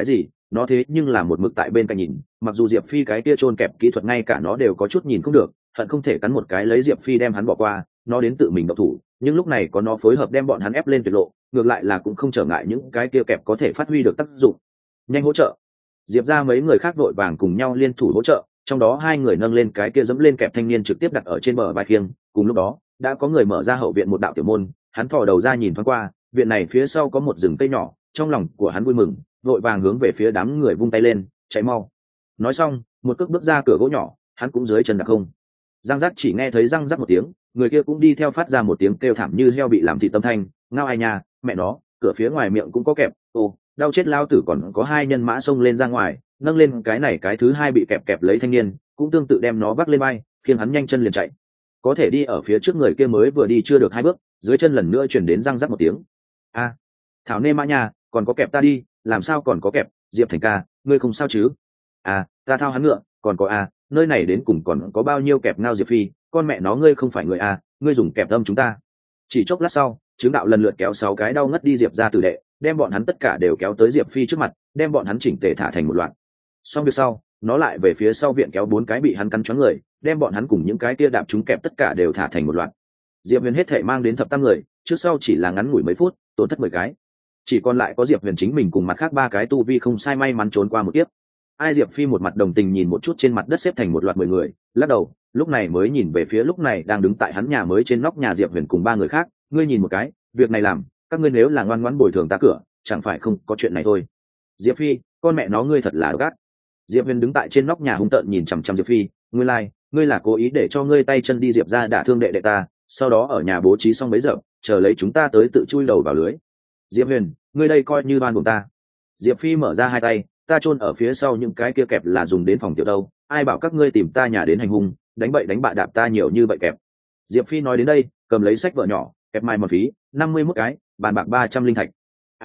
nó thế nhưng là một mực tại bên cạnh nhìn, mặc dù Diệp Phi cái kia chôn kẹp kỹ thuật ngay cả nó đều có chút nhìn không được, hận không thể cắn một cái lấy Diệp Phi đem hắn bỏ qua, nó đến tự mình động thủ, nhưng lúc này có nó phối hợp đem bọn hắn ép lên tuyệt lộ, ngược lại là cũng không trở ngại những cái kia kẹp có thể phát huy được tác dụng. Nhanh hỗ trợ. Diệp ra mấy người khác vội vàng cùng nhau liên thủ hỗ trợ, trong đó hai người nâng lên cái kia dẫm lên kẹp thanh niên trực tiếp đặt ở trên bờ vai khiêng, cùng lúc đó đã có người mở ra hậu viện một đạo tiểu môn, hắn thò đầu ra nhìn thoáng qua, viện này phía sau có một rừng cây nhỏ, trong lòng của hắn vui mừng, vội vàng hướng về phía đám người vung tay lên, chạy mau. Nói xong, một cước bước ra cửa gỗ nhỏ, hắn cũng dưới chân đặc không. Răng rắc, chỉ nghe thấy răng rắc một tiếng, người kia cũng đi theo phát ra một tiếng kêu thảm như heo bị làm thịt tâm thanh, ngao ai nha, mẹ nó, cửa phía ngoài miệng cũng có kẹp, ô, đau chết lao tử, còn có hai nhân mã xông lên ra ngoài, nâng lên cái này cái thứ hai bị kẹp kẹp lấy thanh niên, cũng tương tự đem nó vác lên vai, khiến hắn nhanh chân liền chạy. Có thể đi ở phía trước người kia mới vừa đi chưa được hai bước, dưới chân lần nữa chuyển đến răng rắc một tiếng. A, thảo nê mã nhà, còn có kẹp ta đi, làm sao còn có kẹp, Diệp Thành ca, ngươi không sao chứ? À, ta thao hắn ngựa, còn có nơi này đến cùng còn có bao nhiêu kẹp ngao Diệp Phi, con mẹ nó ngươi không phải người ngươi dùng kẹp âm chúng ta. Chỉ chốc lát sau, chứng đạo lần lượt kéo 6 cái đau ngất đi Diệp ra tử đệ, đem bọn hắn tất cả đều kéo tới Diệp Phi trước mặt, đem bọn hắn chỉnh tề thả thành một loạt. Xong việc sau, nó lại về phía sau viện kéo 4 cái bị hắn cắn choáng người, đem bọn hắn cùng những cái kia đạp chúng kẹp tất cả đều thả thành một loạt. Diệp Huyền hết thảy mang đến thập tam người, trước sau chỉ là ngắn ngủi mấy phút, tổn thất 10 cái. Chỉ còn lại có Diệp Huyền chính mình cùng mặt khác 3 cái tu vi không sai may mắn trốn qua một kiếp. Ai Diệp Phi một mặt đồng tình nhìn một chút trên mặt đất xếp thành một loạt 10 người, lắc đầu, lúc này mới nhìn về phía lúc này đang đứng tại hắn nhà mới trên nóc nhà Diệp Huyền cùng 3 người khác, ngươi nhìn một cái, việc này làm, các ngươi nếu là ngoan ngoãn bồi thường ta cửa, chẳng phải không có chuyện này thôi. Diệp Phi, con mẹ nó ngươi thật là gắt. Diệp Huyền đứng tại trên nóc nhà hung tợn nhìn chằm chằm Diệp Phi, ngươi lai, ngươi là cố ý để cho ngươi tay chân đi Diệp ra đả thương đệ đệ ta, sau đó ở nhà bố trí xong bấy giờ, chờ lấy chúng ta tới tự chui đầu vào lưới. Diệp Huyền, ngươi đây coi như đoan buồn ta. Diệp Phi mở ra hai tay, ta chôn ở phía sau những cái kia kẹp là dùng đến phòng tiểu đâu, ai bảo các ngươi tìm ta nhà đến hành hung, đánh bậy đánh bạ đạp ta nhiều như vậy kẹp. Diệp Phi nói đến đây, cầm lấy sách vở nhỏ, kẹp mai một phí, 51 cái, bàn bạc 300 linh thạch.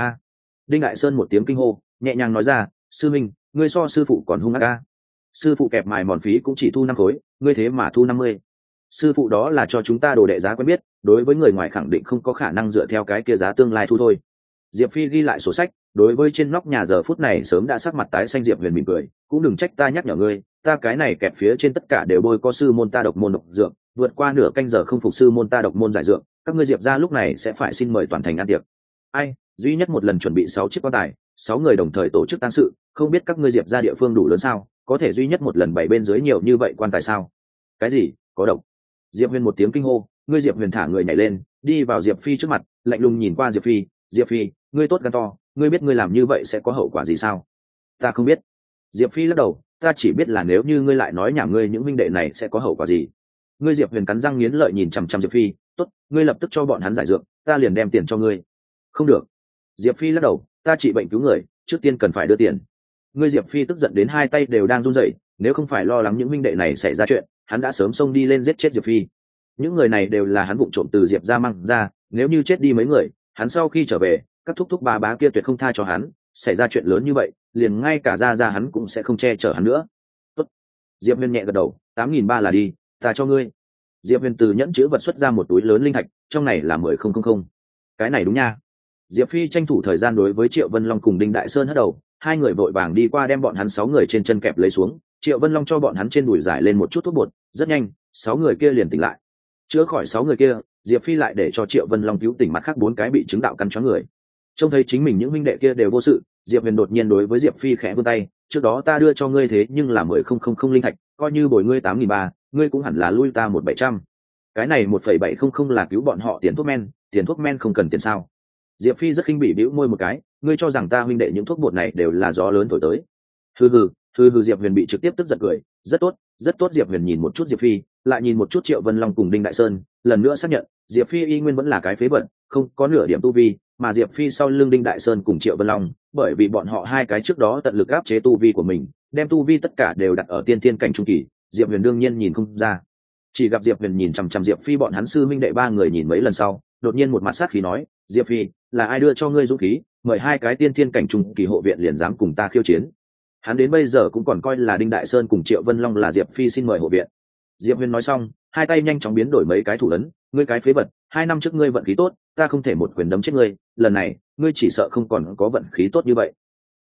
Đinh Đại Sơn một tiếng kinh hô, nhẹ nhàng nói ra, sư minh, ngươi so sư phụ còn hung ác a. Sư phụ kẹp mài mòn phí cũng chỉ thu 5 khối, ngươi thế mà thu 50. Sư phụ đó là cho chúng ta đồ đệ giá quen biết, đối với người ngoài khẳng định không có khả năng dựa theo cái kia giá tương lai thu thôi. Diệp Phi ghi lại sổ sách, đối với trên nóc nhà giờ phút này sớm đã sắc mặt tái xanh Diệp Huyền mỉm cười, cũng đừng trách ta nhắc nhở ngươi, ta cái này kẹp phía trên tất cả đều bôi có sư môn ta độc môn độc dược, vượt qua nửa canh giờ không phục sư môn ta độc môn giải dược, các ngươi Diệp gia lúc này sẽ phải xin mời toàn thành ăn tiệc. Ai, duy nhất một lần chuẩn bị 6 chiếc quan tài, 6 người đồng thời tổ chức tang sự, không biết các ngươi Diệp gia địa phương đủ lớn sao, có thể duy nhất một lần 7 bên dưới nhiều như vậy quan tài sao? Cái gì? Có độc? Diệp Huyền một tiếng kinh hô, ngươi Diệp Huyền thả người nhảy lên, đi vào Diệp Phi trước mặt, lạnh lùng nhìn qua Diệp Phi, Diệp Phi, ngươi tốt gan to, ngươi biết ngươi làm như vậy sẽ có hậu quả gì sao? Ta không biết. Diệp Phi lắc đầu, ta chỉ biết là nếu như ngươi lại nói nhảm ngươi những minh đệ này sẽ có hậu quả gì. Ngươi Diệp Huyền cắn răng nghiến lợi nhìn chằm chằm Diệp Phi, tốt, ngươi lập tức cho bọn hắn giải dược, ta liền đem tiền cho ngươi. Không được. Diệp Phi lắc đầu, ta trị bệnh cứu người, trước tiên cần phải đưa tiền. Ngươi Diệp Phi tức giận đến hai tay đều đang run rẩy, nếu không phải lo lắng những minh đệ này xảy ra chuyện, hắn đã sớm xông đi lên giết chết Diệp Phi. Những người này đều là hắn vụng trộm từ Diệp gia mang ra, nếu như chết đi mấy người, hắn sau khi trở về, các thúc thúc bà bá kia tuyệt không tha cho hắn, xảy ra chuyện lớn như vậy, liền ngay cả gia hắn cũng sẽ không che chở hắn nữa. Tốt. Diệp Huyền nhẹ gật đầu, 8.300 là đi, ta cho ngươi. Diệp Huyền từ nhẫn chứa vật xuất ra một túi lớn linh thạch, trong này là 10.000. Cái này đúng nha. Diệp Phi tranh thủ thời gian đối với Triệu Vân Long cùng Đinh Đại Sơn hất đầu, hai người vội vàng đi qua đem bọn hắn 6 người trên chân kẹp lấy xuống, Triệu Vân Long cho bọn hắn trên đùi giải lên một chút thuốc bột, rất nhanh, 6 người kia liền tỉnh lại. Chữa khỏi 6 người kia, Diệp Phi lại để cho Triệu Vân Long cứu tỉnh mặt khác 4 cái bị chứng đạo căn choáng người. Trông thấy chính mình những huynh đệ kia đều vô sự, Diệp Huyền đột nhiên đối với Diệp Phi khẽ vươn tay, trước đó ta đưa cho ngươi thế nhưng là 10.000 linh thạch, coi như bồi ngươi 8.300, ngươi cũng hẳn là lui ta 1.700. Cái này 1.700 là cứu bọn họ tiền thuốc men không cần tiền sao? Diệp Phi rất khinh bỉ bĩu môi một cái, ngươi cho rằng ta huynh đệ những thuốc bột này đều là gió lớn thổi tới? Hừ, Diệp Huyền bị trực tiếp tức giận cười, rất tốt. Diệp Huyền nhìn một chút Diệp Phi, lại nhìn một chút Triệu Vân Long cùng Đinh Đại Sơn, lần nữa xác nhận, Diệp Phi y nguyên vẫn là cái phế vật, không có nửa điểm tu vi, mà Diệp Phi sau lưng Đinh Đại Sơn cùng Triệu Vân Long, bởi vì bọn họ hai cái trước đó tận lực áp chế tu vi của mình, đem tu vi tất cả đều đặt ở tiên thiên cảnh trung kỳ, Diệp Huyền đương nhiên nhìn không ra. Chỉ gặp Diệp Huyền nhìn chằm chằm Diệp Phi bọn hắn sư minh đệ 3 người nhìn mấy lần sau, đột nhiên một mặt sát khí nói, Diệp Phi, là ai đưa cho ngươi dũng khí, mời hai cái tiên thiên cảnh trung kỳ hộ viện liền dám cùng ta khiêu chiến? Hắn đến bây giờ cũng còn coi là Đinh Đại Sơn cùng Triệu Vân Long là Diệp Phi xin mời hộ viện. Diệp Huyền nói xong, hai tay nhanh chóng biến đổi mấy cái thủ ấn, ngươi cái phế vật, 2 năm trước ngươi vận khí tốt, ta không thể một quyền đấm chết ngươi, lần này, ngươi chỉ sợ không còn có vận khí tốt như vậy.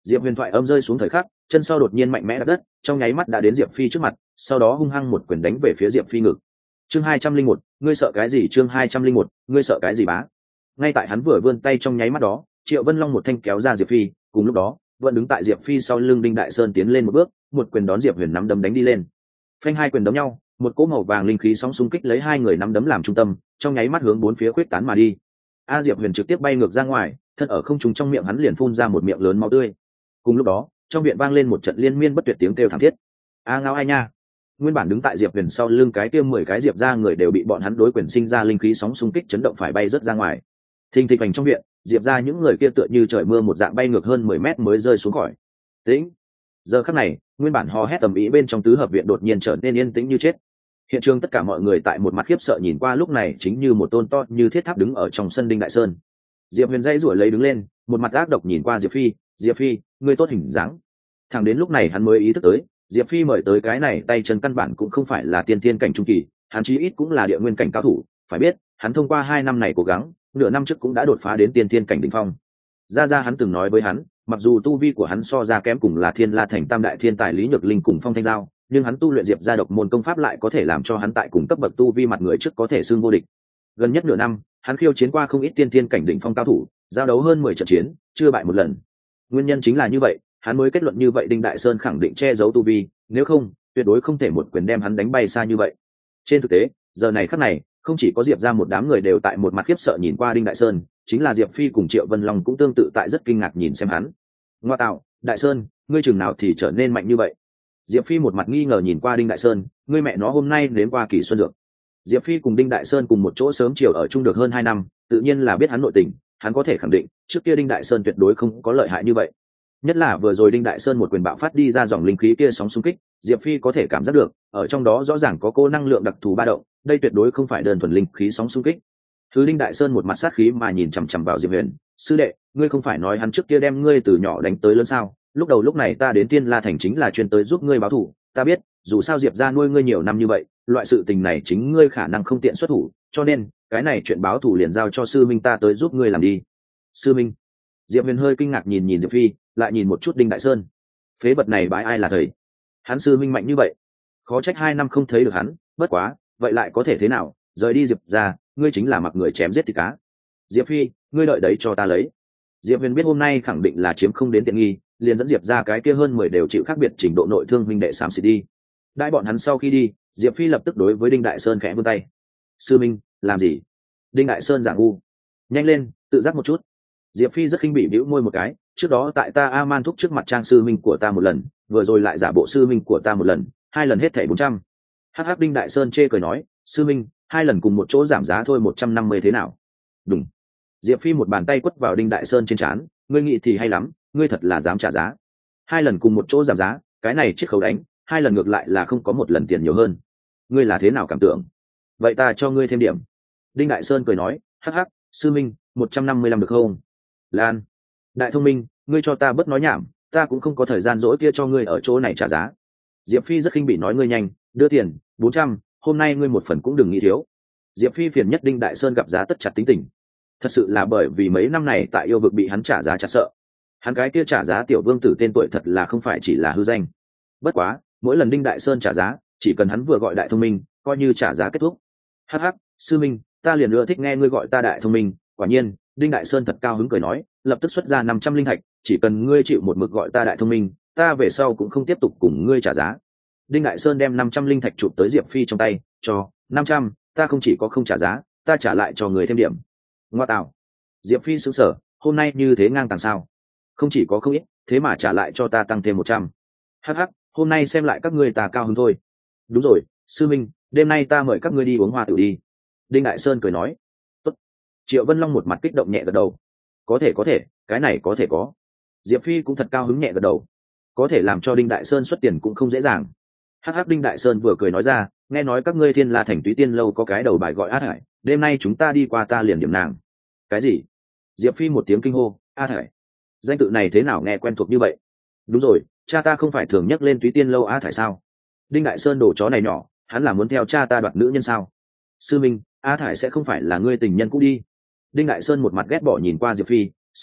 Diệp Huyền thoại âm rơi xuống thời khắc, chân sau đột nhiên mạnh mẽ đập đất, trong nháy mắt đã đến Diệp Phi trước mặt, sau đó hung hăng một quyền đánh về phía Diệp Phi ngực. Chương 201, ngươi sợ cái gì? Chương 201, ngươi sợ cái gì bá? Ngay tại hắn vừa vươn tay trong nháy mắt đó, Triệu Vân Long một thanh kéo ra Diệp Phi, cùng lúc đó, vẫn đứng tại Diệp Phi sau lưng Đinh Đại Sơn tiến lên một bước, một quyền đón Diệp Huyền nắm đấm đánh đi lên. Phanh hai quyền đấm nhau, một cỗ màu vàng linh khí sóng xung kích lấy hai người nắm đấm làm trung tâm, trong nháy mắt hướng bốn phía khuếch tán mà đi. Diệp Huyền trực tiếp bay ngược ra ngoài, thân ở không trung, trong miệng hắn liền phun ra một miệng lớn máu tươi. Cùng lúc đó, trong viện vang lên một trận liên miên bất tuyệt tiếng kêu thảm thiết. Ngao ai nha! Nguyên bản đứng tại Diệp Huyền sau lưng cái kia 10 cái Diệp ra người đều bị bọn hắn đối quyền sinh ra linh khí sóng xung kích chấn động phải bay rớt ra ngoài. Thình thịch hành trong viện, Diệp ra những người kia tựa như trời mưa một dạng bay ngược hơn 10 mét mới rơi xuống khỏi. Tĩnh. Giờ khắc này, nguyên bản hò hét tầm ý bên trong tứ hợp viện đột nhiên trở nên yên tĩnh như chết. Hiện trường tất cả mọi người tại một mặt khiếp sợ nhìn qua, lúc này chính như một tôn to như thiết tháp đứng ở trong sân Đinh Đại Sơn. Diệp Huyền dây rủa lấy đứng lên, một mặt ác độc nhìn qua Diệp Phi, "Diệp Phi, ngươi tốt hình dáng." Thẳng đến lúc này hắn mới ý thức tới, Diệp Phi mời tới cái này tay chân căn bản cũng không phải là tiên thiên cảnh trung kỳ, hắn chí ít cũng là địa nguyên cảnh cao thủ, phải biết, hắn thông qua 2 năm này cố gắng, nửa năm trước cũng đã đột phá đến tiên thiên cảnh đỉnh phong. Ra hắn từng nói với hắn, mặc dù tu vi của hắn so ra kém cùng là Thiên La Thành tam đại thiên tài Lý Nhược Linh cùng Phong Thanh Giao, nhưng hắn tu luyện Diệp gia độc môn công pháp lại có thể làm cho hắn tại cùng cấp bậc tu vi mặt người trước có thể xưng vô địch. Gần nhất nửa năm, hắn khiêu chiến qua không ít tiên thiên cảnh đỉnh phong cao thủ, giao đấu hơn 10 trận chiến, chưa bại một lần. Nguyên nhân chính là như vậy, hắn mới kết luận như vậy Đinh Đại Sơn khẳng định che giấu tu vi, nếu không, tuyệt đối không thể một quyền đem hắn đánh bay xa như vậy. Trên thực tế, giờ này khắc này, không chỉ có Diệp ra một đám người đều tại một mặt khiếp sợ nhìn qua Đinh Đại Sơn, chính là Diệp Phi cùng Triệu Vân Long cũng tương tự tại rất kinh ngạc nhìn xem hắn. Ngoa tạo, Đại Sơn, ngươi chừng nào thì trở nên mạnh như vậy? Diệp Phi một mặt nghi ngờ nhìn qua Đinh Đại Sơn, ngươi mẹ nó hôm nay đến qua Kỳ Xuân Dược. Diệp Phi cùng Đinh Đại Sơn cùng một chỗ sớm chiều ở chung được hơn 2 năm, tự nhiên là biết hắn nội tình, hắn có thể khẳng định, trước kia Đinh Đại Sơn tuyệt đối không có lợi hại như vậy. Nhất là vừa rồi Đinh Đại Sơn một quyền bạo phát đi ra dòng linh khí kia sóng xung kích, Diệp Phi có thể cảm giác được, ở trong đó rõ ràng có cô năng lượng đặc thù ba động, đây tuyệt đối không phải đơn thuần linh khí sóng xung kích. Thứ Đinh Đại Sơn một mặt sát khí mà nhìn chằm chằm vào Diệp Huyền, "Sư đệ, ngươi không phải nói hắn trước kia đem ngươi từ nhỏ đánh tới lớn sao? Lúc đầu lúc này ta đến Tiên La Thành chính là chuyên tới giúp ngươi báo thù, ta biết, dù sao Diệp gia nuôi ngươi nhiều năm như vậy, loại sự tình này chính ngươi khả năng không tiện xuất thủ, cho nên, cái này chuyện báo thù liền giao cho sư minh ta tới giúp ngươi làm đi." Sư minh? Diệp Huyền hơi kinh ngạc nhìn nhìn Diệp Phi, lại nhìn một chút Đinh Đại Sơn. Phế vật này bái ai là thầy? Hắn sư minh mạnh như vậy, khó trách 2 năm không thấy được hắn, bất quá, vậy lại có thể thế nào, rời đi Diệp ra, ngươi chính là mặc người chém giết thịt cá. Diệp Phi, ngươi đợi đấy cho ta lấy. Diệp Huyền biết hôm nay khẳng định là chiếm không đến tiện nghi, liền dẫn Diệp ra cái kia hơn 10 đều chịu khác biệt trình độ nội thương huynh đệ xám xịt đi. Đãi bọn hắn sau khi đi, Diệp Phi lập tức đối với Đinh Đại Sơn khẽ vươn tay. "Sư minh, làm gì?" Đinh Đại Sơn giả ngu. "Nhanh lên, tự giác một chút." Diệp Phi rất khinh bỉ bĩu môi một cái, "Trước đó tại ta A-man thúc trước mặt trang sư minh của ta một lần, vừa rồi lại giả bộ sư minh của ta một lần, 2 lần hết thảy 400. Hắc Đinh Đại Sơn chê cười nói, "Sư minh, 2 lần cùng một chỗ giảm giá thôi, 150 thế nào?" Đúng. Diệp Phi một bàn tay quất vào Đinh Đại Sơn trên trán, "Ngươi nghĩ thì hay lắm, ngươi thật là dám trả giá. 2 lần cùng một chỗ giảm giá, cái này chiết khấu đánh, 2 lần ngược lại là không có 1 lần tiền nhiều hơn. Ngươi là thế nào cảm tưởng? Vậy ta cho ngươi thêm điểm." Đinh Đại Sơn cười nói, "Hắc, sư minh, 155 được không?" Lan, Đại thông minh, ngươi cho ta bớt nói nhảm, ta cũng không có thời gian dỗi kia cho ngươi ở chỗ này trả giá. Diệp Phi rất khinh bỉ nói, "Ngươi nhanh đưa tiền, 400, hôm nay ngươi một phần cũng đừng nghĩ thiếu." Diệp Phi phiền nhất Đinh Đại Sơn gặp giá tất chặt tính tình, thật sự là bởi vì mấy năm này tại yêu vực bị hắn trả giá chặt sợ. Hắn cái kia trả giá tiểu vương tử tên tuổi thật là không phải chỉ là hư danh. Bất quá, mỗi lần Đinh Đại Sơn trả giá, chỉ cần hắn vừa gọi Đại thông minh, coi như trả giá kết thúc. "Hắc, sư minh, ta liền ưa thích nghe ngươi gọi ta Đại thông minh." Quả nhiên, Đinh Đại Sơn thật cao hứng cười nói, lập tức xuất ra 500 linh thạch, "Chỉ cần ngươi chịu một mực gọi ta Đại thông minh, ta về sau cũng không tiếp tục cùng ngươi trả giá." Đinh Đại Sơn đem 500 linh thạch chụp tới Diệp Phi trong tay, "Cho 500, ta không chỉ có không trả giá, ta trả lại cho người thêm điểm." Ngoa tạo. Diệp Phi sững sờ, "Hôm nay như thế ngang tàng sao? Không chỉ có không ít, thế mà trả lại cho ta tăng thêm 100. Hắc, hôm nay xem lại các ngươi ta cao hứng thôi." "Đúng rồi, sư minh, đêm nay ta mời các ngươi đi uống hoa tử đi." Đinh Đại Sơn cười nói. "Tốt." Triệu Vân Long một mặt kích động nhẹ gật đầu. Có thể, cái này có thể có." Diệp Phi cũng thật cao hứng nhẹ gật đầu. Có thể làm cho Đinh Đại Sơn xuất tiền cũng không dễ dàng. Hắc, Đinh Đại Sơn vừa cười nói ra, "Nghe nói các ngươi Thiên La Thành Túy Tiên lâu có cái đầu bài gọi A Thải, đêm nay chúng ta đi qua ta liền điểm nàng." "Cái gì?" Diệp Phi một tiếng kinh hô, "A Thải? Danh tự này thế nào nghe quen thuộc như vậy?" "Đúng rồi, cha ta không phải thường nhắc lên Túy Tiên lâu A Thải sao?" Đinh Đại Sơn đồ chó này nhỏ, hắn là muốn theo cha ta đoạt nữ nhân sao? "Sư minh, A Thải sẽ không phải là ngươi tình nhân cũ đi." Đinh Đại Sơn một mặt ghét bỏ nhìn qua Diệp Phi, "Sư minh,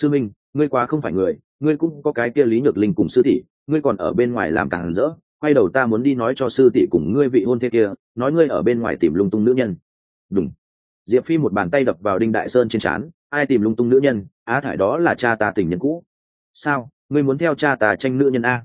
ngươi quá không phải người, ngươi cũng có cái kia Lý Nhược Linh cùng sư tỷ, ngươi còn ở bên ngoài làm càng rỡ. Quay đầu ta muốn đi nói cho sư tỷ cùng ngươi vị hôn thê kia, nói ngươi ở bên ngoài tìm lung tung nữ nhân. Đúng. Diệp Phi một bàn tay đập vào Đinh Đại Sơn trên trán, ai tìm lung tung nữ nhân? Á Thải đó là cha ta tình nhân cũ. Sao, ngươi muốn theo cha ta tranh nữ nhân a?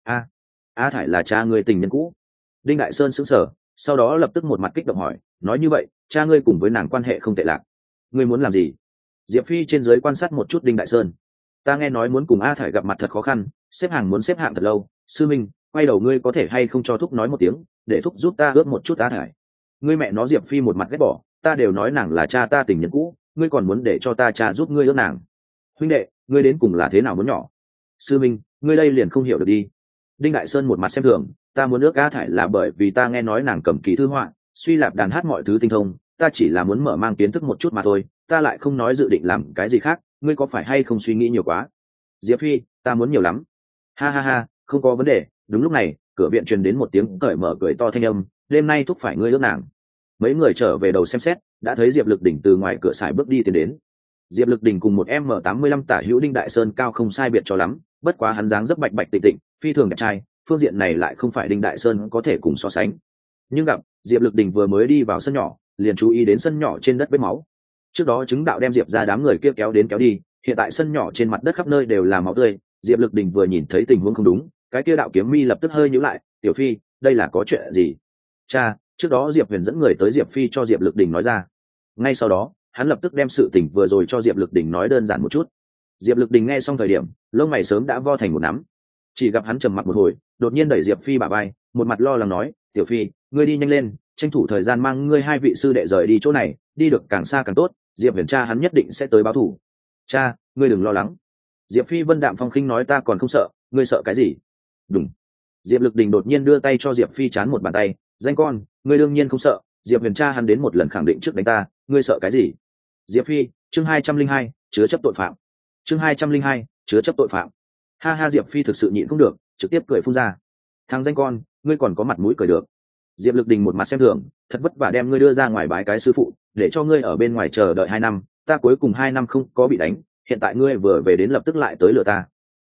Á Thải là cha ngươi tình nhân cũ. Đinh Đại Sơn sững sờ, sau đó lập tức một mặt kích động hỏi, nói như vậy, cha ngươi cùng với nàng quan hệ không tệ lạc. Ngươi muốn làm gì? Diệp Phi trên dưới quan sát một chút Đinh Đại Sơn. Ta nghe nói muốn cùng A Thải gặp mặt thật khó khăn, xếp hàng muốn xếp hạng thật lâu. Sư minh, quay đầu ngươi có thể hay không cho thúc nói một tiếng, để thúc giúp ta ước một chút A Thải. Ngươi mẹ nó. Diệp Phi một mặt ghét bỏ, ta đều nói nàng là cha ta tình nhân cũ, ngươi còn muốn để cho ta cha giúp ngươi ước nàng. Huynh đệ, ngươi đến cùng là thế nào muốn nhỏ? Sư minh, ngươi đây liền không hiểu được đi. Đinh Đại Sơn một mặt xem thường, ta muốn ước A Thải là bởi vì ta nghe nói nàng cầm kỳ thư họa, suy lạp đàn hát mọi thứ tinh thông, ta chỉ là muốn mở mang kiến thức một chút mà thôi, ta lại không nói dự định làm cái gì khác, ngươi có phải hay không suy nghĩ nhiều quá? Diệp Phi, ta muốn nhiều lắm. Ha ha ha, không có vấn đề. Đúng lúc này, cửa viện truyền đến một tiếng cởi mở cười to thanh âm, đêm nay thúc phải ngươi ước nàng. Mấy người trở về đầu xem xét, đã thấy Diệp Lực Đỉnh từ ngoài cửa sải bước đi tiến đến. Diệp Lực Đỉnh cùng một M85 tả hữu Đinh Đại Sơn cao không sai biệt cho lắm, bất quá hắn dáng dấp bạch bạch tịnh tịnh, phi thường đẹp trai, phương diện này lại không phải Đinh Đại Sơn có thể cùng so sánh. Nhưng gặp Diệp Lực Đỉnh vừa mới đi vào sân nhỏ, liền chú ý đến sân nhỏ trên đất vết máu. Trước đó chứng đạo đem Diệp ra đám người kia kéo đến kéo đi, hiện tại sân nhỏ trên mặt đất khắp nơi đều là máu tươi. Diệp Lực Đỉnh vừa nhìn thấy tình huống không đúng, cái kia đạo kiếm mi lập tức hơi nhíu lại, "Tiểu Phi, đây là có chuyện gì?" "Cha, trước đó Diệp Huyền dẫn người tới." Diệp Phi cho Diệp Lực Đỉnh nói ra. Ngay sau đó, hắn lập tức đem sự tình vừa rồi cho Diệp Lực Đỉnh nói đơn giản một chút. Diệp Lực Đỉnh nghe xong thời điểm, lông mày sớm đã vo thành một nắm. Chỉ gặp hắn trầm mặc một hồi, đột nhiên đẩy Diệp Phi bả vai, một mặt lo lắng nói, "Tiểu Phi, ngươi đi nhanh lên, tranh thủ thời gian mang ngươi hai vị sư đệ rời đi chỗ này, đi được càng xa càng tốt, Diệp Huyền cha hắn nhất định sẽ tới báo thù." "Cha, ngươi đừng lo lắng." Diệp Phi vân đạm phong khinh nói, "Ta còn không sợ, ngươi sợ cái gì?" Đúng. Diệp Lực Đình đột nhiên đưa tay cho Diệp Phi chán một bàn tay, "Danh con, ngươi đương nhiên không sợ, Diệp Huyền cha hắn đến một lần khẳng định trước đánh ta, ngươi sợ cái gì?" Diệp Phi, chương 202, chứa chấp tội phạm. Chương 202, chứa chấp tội phạm. Ha ha. Diệp Phi thực sự nhịn không được, trực tiếp cười phun ra. "Thằng danh con, ngươi còn có mặt mũi cười được." Diệp Lực Đình một mặt xem thường, "Thật vất vả đem ngươi đưa ra ngoài bái cái sư phụ, để cho ngươi ở bên ngoài chờ đợi 2 năm, ta cuối cùng 2 năm không có bị đánh, hiện tại ngươi vừa về đến lập tức lại tới lừa ta."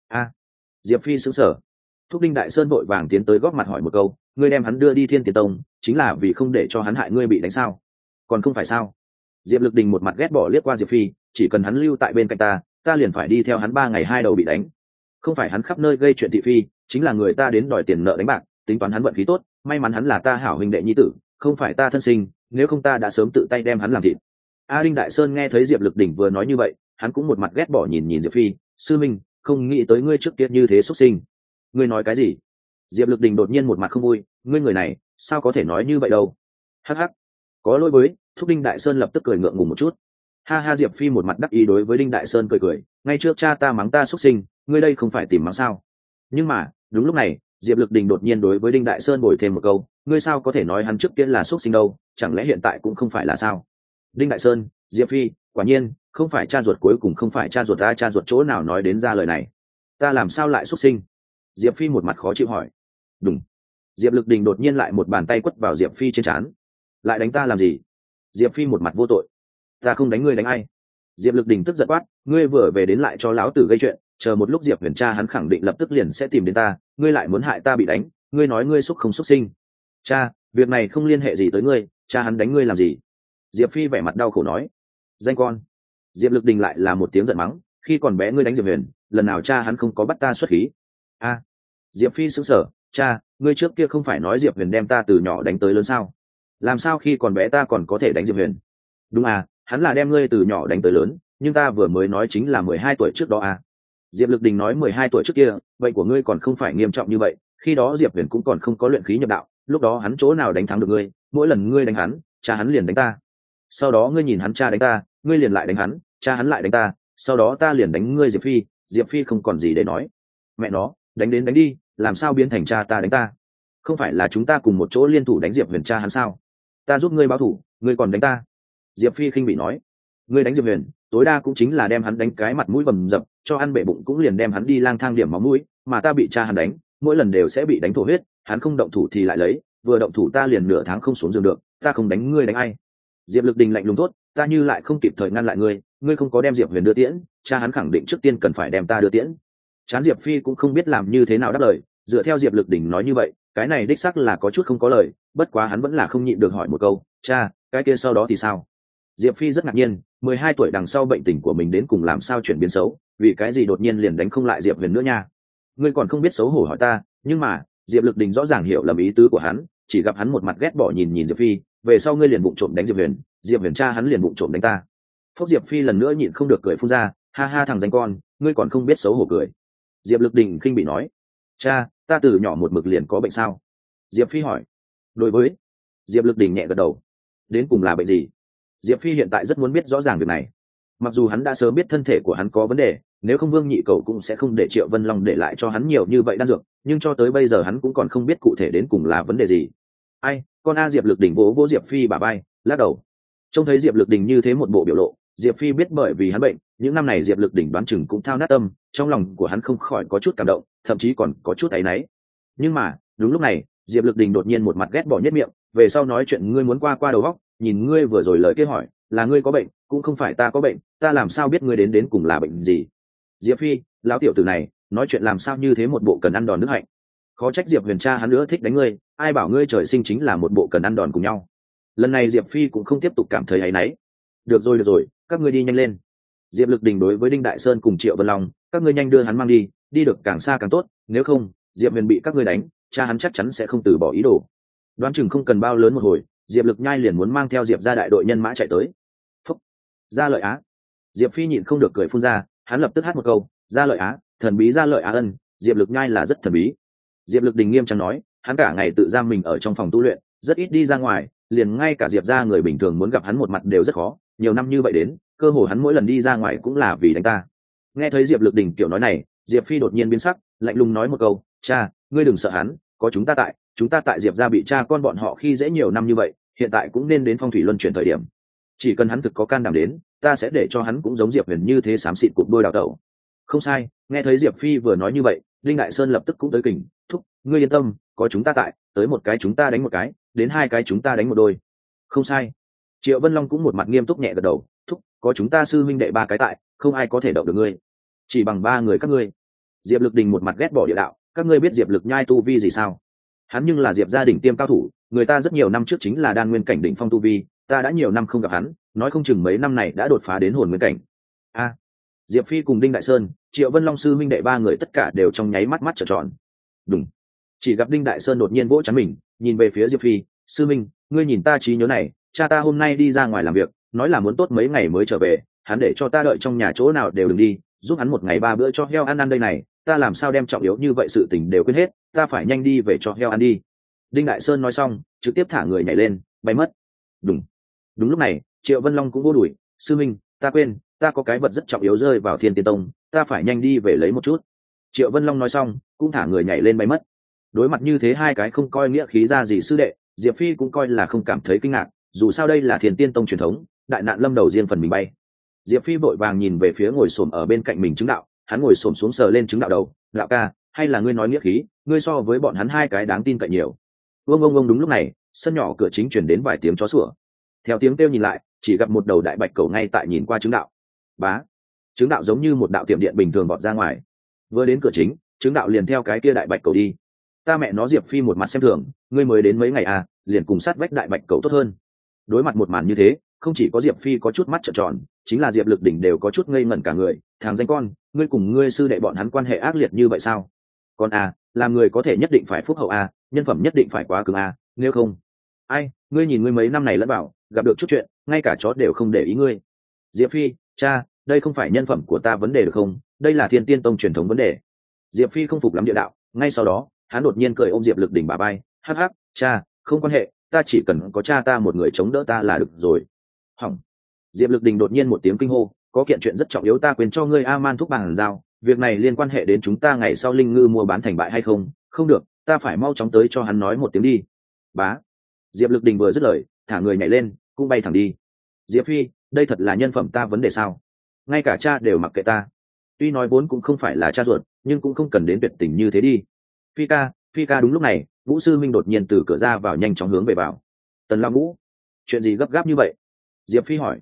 Diệp Phi sững sờ. Thúc Đinh Đại Sơn vội vàng tiến tới góp mặt hỏi một câu, "Ngươi đem hắn đưa đi Thiên Tiền Tông, chính là vì không để cho hắn hại ngươi bị đánh sao? Còn không phải sao?" Diệp Lực Đình một mặt ghét bỏ liếc qua Diệp Phi, "Chỉ cần hắn lưu tại bên cạnh ta liền phải đi theo hắn 3 ngày 2 đầu bị đánh. Không phải hắn khắp nơi gây chuyện thị phi, chính là người ta đến đòi tiền nợ đánh bạc, tính toán hắn vận khí tốt, may mắn hắn là ta hảo huynh đệ nhi tử, không phải ta thân sinh, nếu không ta đã sớm tự tay đem hắn làm thịt." Đinh Đại Sơn nghe thấy Diệp Lực Đỉnh vừa nói như vậy, hắn cũng một mặt ghét bỏ nhìn nhìn Diệp Phi, "Sư minh, không nghĩ tới ngươi trước kia như thế xuất sinh." "Ngươi nói cái gì?" Diệp Lực Đỉnh đột nhiên một mặt không vui, "Ngươi người này, sao có thể nói như vậy đâu?" Hắc hắc. Có lỗi với, thúc Đinh Đại Sơn lập tức cười ngượng ngùng một chút. Ha ha. Diệp Phi một mặt đắc ý đối với Đinh Đại Sơn cười cười, "Ngay trước cha ta mắng ta xuất sinh, ngươi đây không phải tìm mắng sao?" Nhưng mà, đúng lúc này, Diệp Lực Đình đột nhiên đối với Đinh Đại Sơn bồi thêm một câu, "Ngươi sao có thể nói hắn trước kia là xuất sinh đâu, chẳng lẽ hiện tại cũng không phải là sao?" Đinh Đại Sơn, Diệp Phi, quả nhiên, không phải cha ruột, cuối cùng không phải cha ruột ta, cha ruột chỗ nào nói đến ra lời này? Ta làm sao lại xuất sinh? Diệp Phi một mặt khó chịu hỏi. Đúng. Diệp Lực Đình đột nhiên lại một bàn tay quất vào Diệp Phi trên trán. "Lại đánh ta làm gì?" Diệp Phi một mặt vô tội. "Ta không đánh ngươi đánh ai?" Diệp Lực Đình tức giận quát, "Ngươi vừa về đến lại cho lão tử gây chuyện, chờ một lúc Diệp Huyền cha hắn khẳng định lập tức liền sẽ tìm đến ta, ngươi lại muốn hại ta bị đánh, ngươi nói ngươi xúc không xúc sinh?" "Cha, việc này không liên hệ gì tới ngươi, cha hắn đánh ngươi làm gì?" Diệp Phi vẻ mặt đau khổ nói. "Danh con." Diệp Lực Đình lại là một tiếng giận mắng, "Khi còn bé ngươi đánh Diệp Huyền, lần nào cha hắn không có bắt ta xuất khí?" Diệp Phi sững sờ, "Cha, ngươi trước kia không phải nói Diệp Huyền đem ta từ nhỏ đánh tới lớn sao? Làm sao khi còn bé ta còn có thể đánh Diệp Huyền?" "Đúng hắn là đem ngươi từ nhỏ đánh tới lớn, nhưng ta vừa mới nói chính là 12 tuổi trước đó." Diệp Lực Đình nói, 12 tuổi trước kia, bệnh của ngươi còn không phải nghiêm trọng như vậy, khi đó Diệp Huyền cũng còn không có luyện khí nhập đạo, lúc đó hắn chỗ nào đánh thắng được ngươi, mỗi lần ngươi đánh hắn, cha hắn liền đánh ta. Sau đó ngươi nhìn hắn cha đánh ta, ngươi liền lại đánh hắn, cha hắn lại đánh ta, sau đó ta liền đánh ngươi." Diệp Phi không còn gì để nói. "Mẹ nó, đánh đến đánh đi, làm sao biến thành cha ta đánh ta? Không phải là chúng ta cùng một chỗ liên thủ đánh Diệp Huyền cha hắn sao? Ta giúp ngươi báo thủ, ngươi còn đánh ta?" Diệp Phi khinh bị nói. "Ngươi đánh Diệp Huyền, tối đa cũng chính là đem hắn đánh cái mặt mũi bầm dập, cho ăn bể bụng cũng liền đem hắn đi lang thang điểm máu mũi, mà ta bị cha hắn đánh, mỗi lần đều sẽ bị đánh thổ huyết, hắn không động thủ thì lại lấy, vừa động thủ ta liền nửa tháng không xuống giường được, ta không đánh ngươi đánh ai?" Diệp Lực Đình lạnh lùng thốt, ta như lại không kịp thời ngăn lại ngươi không có đem Diệp Huyền đưa tiễn, cha hắn khẳng định trước tiên cần phải đem ta đưa tiễn. Chán Diệp Phi cũng không biết làm như thế nào đáp lời, dựa theo Diệp Lực Đỉnh nói như vậy, cái này đích xác là có chút không có lời, bất quá hắn vẫn là không nhịn được hỏi một câu, cha, cái kia sau đó thì sao? Diệp Phi rất ngạc nhiên, 12 tuổi đằng sau bệnh tình của mình đến cùng làm sao chuyển biến xấu, vì cái gì đột nhiên liền đánh không lại Diệp Huyền nữa nha? Ngươi còn không biết xấu hổ hỏi ta, nhưng mà, Diệp Lực Đình rõ ràng hiểu lầm ý tứ của hắn, chỉ gặp hắn một mặt ghét bỏ nhìn nhìn Diệp Phi, về sau ngươi liền vụng trộm đánh Diệp Huyền cha hắn liền vụng trộm đánh ta. Phúc Diệp Phi lần nữa nhịn không được cười phun ra, ha ha thằng danh con, ngươi còn không biết xấu hổ cười. Diệp Lực Đình khinh bị nói, cha, ta từ nhỏ một mực liền có bệnh sao? Diệp Phi hỏi. Đối với Diệp Lực Đình nhẹ gật đầu. Đến cùng là bệnh gì? Diệp Phi hiện tại rất muốn biết rõ ràng việc này. Mặc dù hắn đã sớm biết thân thể của hắn có vấn đề, nếu không Vương Nhị Cầu cũng sẽ không để Triệu Vân Long để lại cho hắn nhiều như vậy đan dược, nhưng cho tới bây giờ hắn cũng còn không biết cụ thể đến cùng là vấn đề gì. Ai, con a. Diệp Lực Đình vỗ vỗ Diệp Phi bả vai, lắc đầu. Trông thấy Diệp Lực Đình như thế một bộ biểu lộ, Diệp Phi biết bởi vì hắn bệnh, những năm này Diệp Lực Đình đoán chừng cũng thao nát tâm, trong lòng của hắn không khỏi có chút cảm động, thậm chí còn có chút áy náy. Nhưng mà, đúng lúc này, Diệp Lực Đình đột nhiên một mặt ghét bỏ nhất miệng, về sau nói chuyện ngươi muốn qua đầu óc, nhìn ngươi vừa rồi lời kia hỏi, là ngươi có bệnh, cũng không phải ta có bệnh, ta làm sao biết ngươi đến cùng là bệnh gì? Diệp Phi, lão tiểu tử này, nói chuyện làm sao như thế một bộ cần ăn đòn nước hạnh. Khó trách Diệp Huyền cha hắn nữa thích đánh ngươi, ai bảo ngươi trời sinh chính là một bộ cần ăn đòn cùng nhau. Lần này Diệp Phi cũng không tiếp tục cảm thấy áy náy. Được rồi, các ngươi đi nhanh lên. Diệp Lực Đình đối với Đinh Đại Sơn cùng Triệu Vân Long, các ngươi nhanh đưa hắn mang đi, đi được càng xa càng tốt, nếu không, Diệp Huyền bị các ngươi đánh, cha hắn chắc chắn sẽ không từ bỏ ý đồ. Đoán chừng không cần bao lớn một hồi, Diệp Lực Nhai liền muốn mang theo Diệp gia đại đội nhân mã chạy tới. Phúc, Gia Lợi Á. Diệp Phi nhịn không được cười phun ra, hắn lập tức hát một câu, Gia Lợi Á, thần bí Gia Lợi Á ân, Diệp Lực Nhai là rất thần bí. Diệp Lực Đình nghiêm trang nói, hắn cả ngày tự giam mình ở trong phòng tu luyện, rất ít đi ra ngoài, liền ngay cả Diệp gia người bình thường muốn gặp hắn một mặt đều rất khó, nhiều năm như vậy đến, cơ hồ hắn mỗi lần đi ra ngoài cũng là vì đánh ta. Nghe thấy Diệp Lực Đình kiểu nói này, Diệp Phi đột nhiên biến sắc, lạnh lùng nói một câu, cha, ngươi đừng sợ hắn, có chúng ta tại Diệp gia bị cha con bọn họ khi dễ nhiều năm như vậy, hiện tại cũng nên đến phong thủy luân chuyển thời điểm. Chỉ cần hắn thực có can đảm đến, ta sẽ để cho hắn cũng giống Diệp Huyền như thế xám xịt cục đôi đào tẩu. Không sai, nghe thấy Diệp Phi vừa nói như vậy, Linh Đại Sơn lập tức cũng tới kình, thúc, ngươi yên tâm, có chúng ta tại, tới một cái chúng ta đánh một cái, đến hai cái chúng ta đánh một đôi. Không sai. Triệu Vân Long cũng một mặt nghiêm túc nhẹ gật đầu, thúc, có chúng ta sư huynh đệ ba cái tại, không ai có thể động được ngươi. Chỉ bằng ba người các ngươi. Diệp Lực Đình một mặt ghét bỏ địa đạo, các ngươi biết Diệp Lực Nhai tu vi gì sao? Hắn nhưng là Diệp gia đỉnh tiêm cao thủ, người ta rất nhiều năm trước chính là đan nguyên cảnh đỉnh phong tu vi, ta đã nhiều năm không gặp hắn, nói không chừng mấy năm này đã đột phá đến hồn nguyên cảnh. A. Diệp Phi cùng Đinh Đại Sơn, Triệu Vân Long sư huynh đệ ba người tất cả đều trong nháy mắt trợn tròn. Đúng. Chỉ gặp Đinh Đại Sơn đột nhiên vỗ trán mình, nhìn về phía Diệp Phi, sư minh, ngươi nhìn ta trí nhớ này, cha ta hôm nay đi ra ngoài làm việc, nói là muốn tốt mấy ngày mới trở về, hắn để cho ta đợi trong nhà chỗ nào đều đừng đi, giúp hắn một ngày ba bữa cho heo ăn đây này, ta làm sao đem trọng yếu như vậy sự tình đều quên hết, ta phải nhanh đi về cho heo ăn đi. Đinh Đại Sơn nói xong, trực tiếp thả người nhảy lên, bay mất. Đúng lúc này, Triệu Vân Long cũng vô đuổi, sư minh, ta quên, ta có cái vật rất trọng yếu rơi vào Thiên Tiên Tông, ta phải nhanh đi về lấy một chút. Triệu Vân Long nói xong, cũng thả người nhảy lên bay mất. Đối mặt như thế hai cái không coi nghĩa khí ra gì sư đệ, Diệp Phi cũng coi là không cảm thấy kinh ngạc, dù sao đây là Thiên Tiên Tông truyền thống, đại nạn lâm đầu riêng phần mình bay. Diệp Phi vội vàng nhìn về phía ngồi xổm ở bên cạnh mình chứng đạo, hắn ngồi xổm xuống sờ lên chứng đạo đầu, đạo ca, hay là ngươi nói nghĩa khí, ngươi so với bọn hắn hai cái đáng tin cậy nhiều. Ông đúng lúc này, sân nhỏ cửa chính truyền đến vài tiếng chó sủa. Theo tiếng kêu nhìn lại, chỉ gặp một đầu đại bạch cầu ngay tại nhìn qua chứng đạo. Bá, chứng đạo giống như một đạo tiệm điện bình thường vọt ra ngoài. Vừa đến cửa chính, chứng đạo liền theo cái kia đại bạch cầu đi. Ta mẹ nó Diệp Phi một mặt xem thường, ngươi mới đến mấy ngày à, liền cùng sát vách đại bạch cầu tốt hơn. Đối mặt một màn như thế, không chỉ có Diệp Phi có chút mắt trợn tròn, chính là Diệp Lực Đỉnh đều có chút ngây ngẩn cả người. Thằng danh con, ngươi cùng ngươi sư đệ bọn hắn quan hệ ác liệt như vậy sao? Con à, làm người có thể nhất định phải phúc hậu à, nhân phẩm nhất định phải quá cứng à, nếu không, ai, ngươi nhìn ngươi mấy năm này lẫn bảo, gặp được chút chuyện, ngay cả chó đều không để ý ngươi. Diệp Phi, cha, đây không phải nhân phẩm của ta vấn đề được không? Đây là Thiên Tiên Tông truyền thống vấn đề. Diệp Phi không phục lắm địa đạo, ngay sau đó, hắn đột nhiên cười ôm Diệp Lực Đỉnh bả vai, hắc hắc, cha, không quan hệ, ta chỉ cần có cha ta một người chống đỡ ta là được rồi. Hỏng. Diệp Lực Đình đột nhiên một tiếng kinh hô, có kiện chuyện rất trọng yếu ta quên cho ngươi A Man thúc bằng giao, việc này liên quan hệ đến chúng ta ngày sau linh ngư mua bán thành bại hay không? Không được, ta phải mau chóng tới cho hắn nói một tiếng đi. Bá. Diệp Lực Đình vừa dứt lời, thả người nhảy lên, cũng bay thẳng đi. Diệp Phi, đây thật là nhân phẩm ta vấn đề sao? Ngay cả cha đều mặc kệ ta. Tuy nói vốn cũng không phải là cha ruột, nhưng cũng không cần đến tuyệt tình như thế đi. Phi ca đúng lúc này, Vũ sư minh đột nhiên từ cửa ra vào nhanh chóng hướng về vào. Tần Lão Ngũ, chuyện gì gấp gáp như vậy? Diệp Phi hỏi.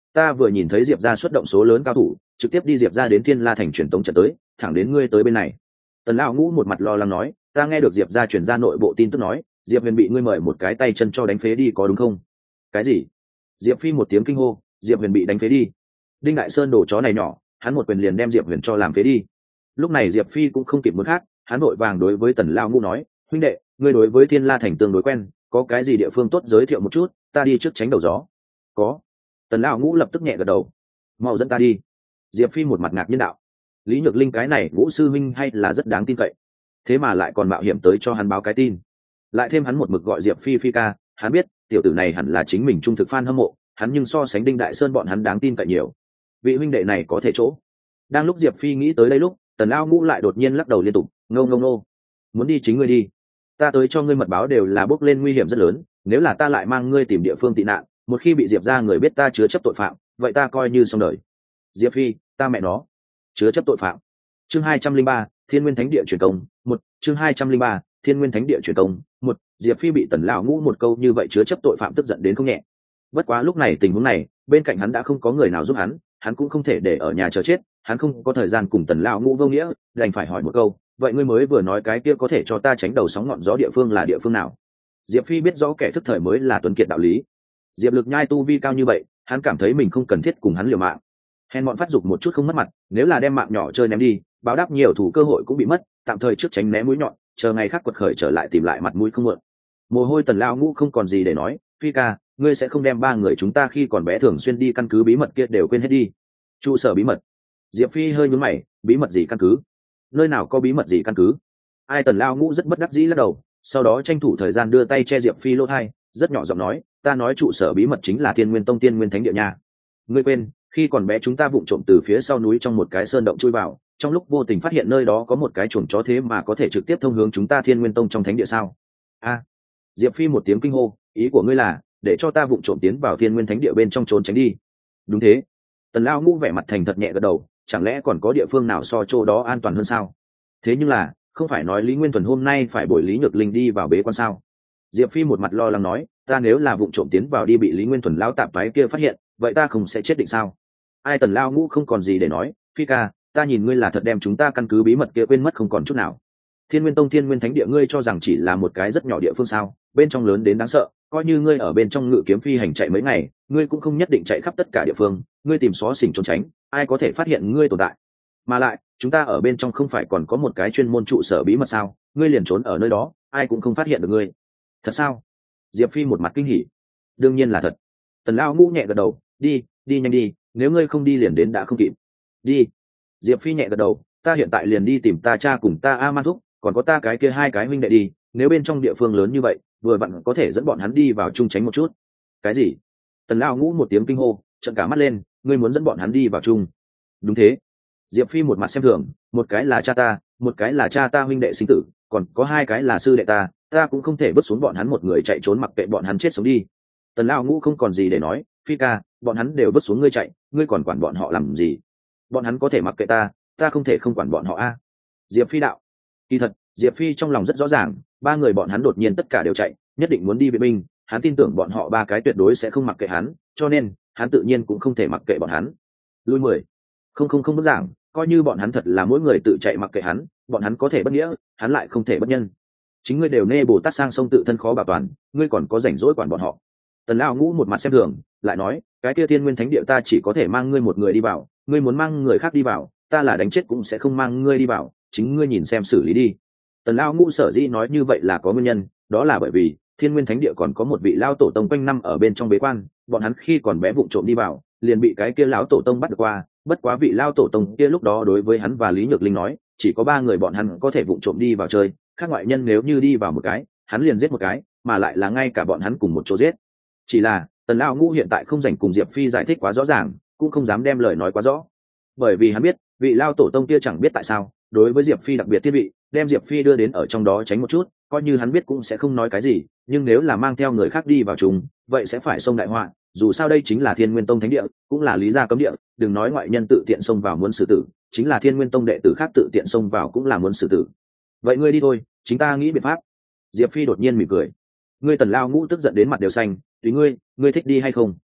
ta vừa nhìn thấy diệp ra xuất động số lớn cao thủ, trực tiếp đi diệp ra đến thiên la thành truyền tống trận tới, thẳng đến ngươi tới bên này. Tần lão ngũ một mặt lo lắng nói, ta nghe được diệp ra truyền ra nội bộ tin tức nói diệp huyền bị ngươi mời một cái tay chân cho đánh phế đi, có đúng không? Cái gì? Diệp phi một tiếng kinh hô, diệp huyền bị đánh phế đi? Đinh đại sơn đồ chó này nhỏ, hắn một quyền liền đem diệp huyền cho làm phế đi. Lúc này diệp phi cũng không kịp muốn khác, hắn vội vàng đối với tần lão ngũ nói, huynh đệ, ngươi đối với thiên la thành tương đối quen, có cái gì địa phương tốt giới thiệu một chút, ta đi trước tránh đầu gió. Có. Tần lão ngũ lập tức nhẹ gật đầu, mau dẫn ta đi. Diệp phi một mặt ngạc nhiên đạo, lý nhược linh cái này ngũ sư minh hay là rất đáng tin cậy, thế mà lại còn mạo hiểm tới cho hắn báo cái tin, lại thêm hắn một mực gọi diệp phi phi ca, hắn biết tiểu tử này hẳn là chính mình trung thực fan hâm mộ, hắn nhưng so sánh đinh đại sơn bọn hắn đáng tin cậy nhiều. Vị huynh đệ này có thể chỗ. Đang lúc diệp phi nghĩ tới đây lúc, tần lão ngũ lại đột nhiên lắc đầu liên tục, ngâu ngâu nô, muốn đi chính ngươi đi, ta tới cho ngươi mật báo đều là bước lên nguy hiểm rất lớn, nếu là ta lại mang ngươi tìm địa phương tị nạn, một khi bị diệp ra người biết ta chứa chấp tội phạm, vậy ta coi như xong đời. Diệp phi, ta mẹ nó, chứa chấp tội phạm. Chương 203, Thiên Nguyên Thánh Địa truyền công, một chương 203, Thiên Nguyên Thánh Địa truyền công, một Diệp phi bị tần lão ngũ một câu như vậy chứa chấp tội phạm tức giận đến không nhẹ. Bất quá lúc này tình huống này, bên cạnh hắn đã không có người nào giúp hắn cũng không thể để ở nhà chờ chết, hắn không có thời gian cùng tần lão ngũ vô nghĩa, đành phải hỏi một câu, vậy ngươi mới vừa nói cái kia có thể cho ta tránh đầu sóng ngọn gió địa phương là địa phương nào? Diệp phi biết rõ kẻ thức thời mới là tuấn kiệt đạo lý. Diệp lực nhai tu vi cao như vậy, hắn cảm thấy mình không cần thiết cùng hắn liều mạng, hèn bọn phát dục một chút không mất mặt, nếu là đem mạng nhỏ chơi ném đi, báo đáp nhiều thủ cơ hội cũng bị mất, tạm thời trước tránh né mũi nhọn, chờ ngày khác quật khởi trở lại tìm lại mặt mũi không muộn. Mồ hôi tần lão ngũ không còn gì để nói, phi ca, ngươi sẽ không đem ba người chúng ta khi còn bé thường xuyên đi căn cứ bí mật kia đều quên hết đi? Trụ sở bí mật? Diệp phi hơi nhướng mày, bí mật gì căn cứ? Nơi nào có bí mật gì căn cứ? Ai? Tần lão ngũ rất bất đắc dĩ lắc đầu, sau đó tranh thủ thời gian đưa tay che Diệp phi lỗ tai, rất nhỏ giọng nói, ta nói trụ sở bí mật chính là Thiên Nguyên Tông Tiên Nguyên Thánh Địa nha. Ngươi quên, khi còn bé chúng ta vụng trộm từ phía sau núi trong một cái sơn động chui vào, trong lúc vô tình phát hiện nơi đó có một cái chuồng chó, thế mà có thể trực tiếp thông hướng chúng ta Thiên Nguyên Tông trong thánh địa sao? A. Diệp phi một tiếng kinh hô, ý của ngươi là để cho ta vụng trộm tiến vào Thiên Nguyên Thánh Địa bên trong trốn tránh đi? Đúng thế. Tần lão ngũ vẻ mặt thành thật nhẹ gật đầu, chẳng lẽ còn có địa phương nào so chỗ đó an toàn hơn sao? Thế nhưng là, không phải nói Lý Nguyên Thuần hôm nay phải bồi Lý Nhược Linh đi vào bế quan sao? Diệp phi một mặt lo lắng nói, ta nếu là vụng trộm tiến vào đi bị Lý Nguyên Thuần lão tạp phái kia phát hiện, vậy ta không sẽ chết định sao? Ai? Tần lão ngũ không còn gì để nói, phi ca, ta nhìn ngươi là thật đem chúng ta căn cứ bí mật kia quên mất không còn chút nào. Thiên Nguyên Tông Thiên Nguyên Thánh Địa ngươi cho rằng chỉ là một cái rất nhỏ địa phương sao? Bên trong lớn đến đáng sợ, coi như ngươi ở bên trong ngự kiếm phi hành chạy mấy ngày, ngươi cũng không nhất định chạy khắp tất cả địa phương, ngươi tìm xó xỉnh trốn tránh, ai có thể phát hiện ngươi tồn tại? Mà lại, chúng ta ở bên trong không phải còn có một cái chuyên môn trụ sở bí mật sao? Ngươi liền trốn ở nơi đó, ai cũng không phát hiện được ngươi. Thật sao? Diệp phi một mặt kinh hỉ. Đương nhiên là thật. Tần lão ngũ nhẹ gật đầu, đi nhanh đi, nếu ngươi không đi liền đến đã không kịp. Đi. Diệp phi nhẹ gật đầu, ta hiện tại liền đi tìm ta cha cùng ta A Man thúc, còn có ta cái kia hai cái huynh đệ đi, nếu bên trong địa phương lớn như vậy, vừa vặn có thể dẫn bọn hắn đi vào chung tránh một chút. Cái gì? Tần lão ngũ một tiếng kinh hô, trợn cả mắt lên, ngươi muốn dẫn bọn hắn đi vào chung? Đúng thế. Diệp phi một mặt xem thường, một cái là cha ta, một cái là cha ta huynh đệ sinh tử, còn có hai cái là sư đệ ta cũng không thể vứt xuống bọn hắn một người chạy trốn mặc kệ bọn hắn chết sống đi. Tần lão ngũ không còn gì để nói, phi ca, bọn hắn đều vứt xuống ngươi chạy, ngươi còn quản bọn họ làm gì? Bọn hắn có thể mặc kệ ta không thể không quản bọn họ a. Diệp phi đạo. Kỳ thật, Diệp phi trong lòng rất rõ ràng, ba người bọn hắn đột nhiên tất cả đều chạy, nhất định muốn đi viện binh, hắn tin tưởng bọn họ ba cái tuyệt đối sẽ không mặc kệ hắn, cho nên hắn tự nhiên cũng không thể mặc kệ bọn hắn. Lui 10. Không bức giảng, coi như bọn hắn thật là mỗi người tự chạy mặc kệ hắn, bọn hắn có thể bất nghĩa, hắn lại không thể bất nhân. Chính ngươi đều nê Bồ Tát sang sông tự thân khó bảo toàn, ngươi còn có rảnh rỗi quản bọn họ? Tần lão ngũ một mặt xem thường, lại nói, cái kia Thiên Nguyên Thánh Địa ta chỉ có thể mang ngươi một người đi vào, ngươi muốn mang người khác đi vào, ta là đánh chết cũng sẽ không mang ngươi đi vào, chính ngươi nhìn xem xử lý đi. Tần lão ngũ sở dĩ nói như vậy là có nguyên nhân, đó là bởi vì Thiên Nguyên Thánh Địa còn có một vị lão tổ tông quanh năm ở bên trong bế quan, bọn hắn khi còn bé vụng trộm đi vào, liền bị cái kia lão tổ tông bắt được qua, bất quá vị lão tổ tông kia lúc đó đối với hắn và Lý Nhược Linh nói, chỉ có ba người bọn hắn có thể vụng trộm đi vào chơi, khác ngoại nhân nếu như đi vào một cái, hắn liền giết một cái, mà lại là ngay cả bọn hắn cùng một chỗ giết. Chỉ là Tần lão ngũ hiện tại không dành cùng Diệp phi giải thích quá rõ ràng, cũng không dám đem lời nói quá rõ, bởi vì hắn biết vị lão tổ tông kia chẳng biết tại sao đối với Diệp phi đặc biệt thiên vị, đem Diệp phi đưa đến ở trong đó tránh một chút, coi như hắn biết cũng sẽ không nói cái gì, nhưng nếu là mang theo người khác đi vào chúng, vậy sẽ phải xông đại họa, dù sao đây chính là Thiên Nguyên Tông thánh địa, cũng là lý gia cấm địa, đừng nói ngoại nhân tự tiện xông vào muốn xử tử, chính là Thiên Nguyên Tông đệ tử khác tự tiện xông vào cũng là muốn xử tử. Vậy ngươi đi thôi, chính ta nghĩ biện pháp. Diệp phi đột nhiên mỉm cười. Ngươi Tần lão ngũ tức giận đến mặt đều xanh, tùy ngươi thích đi hay không?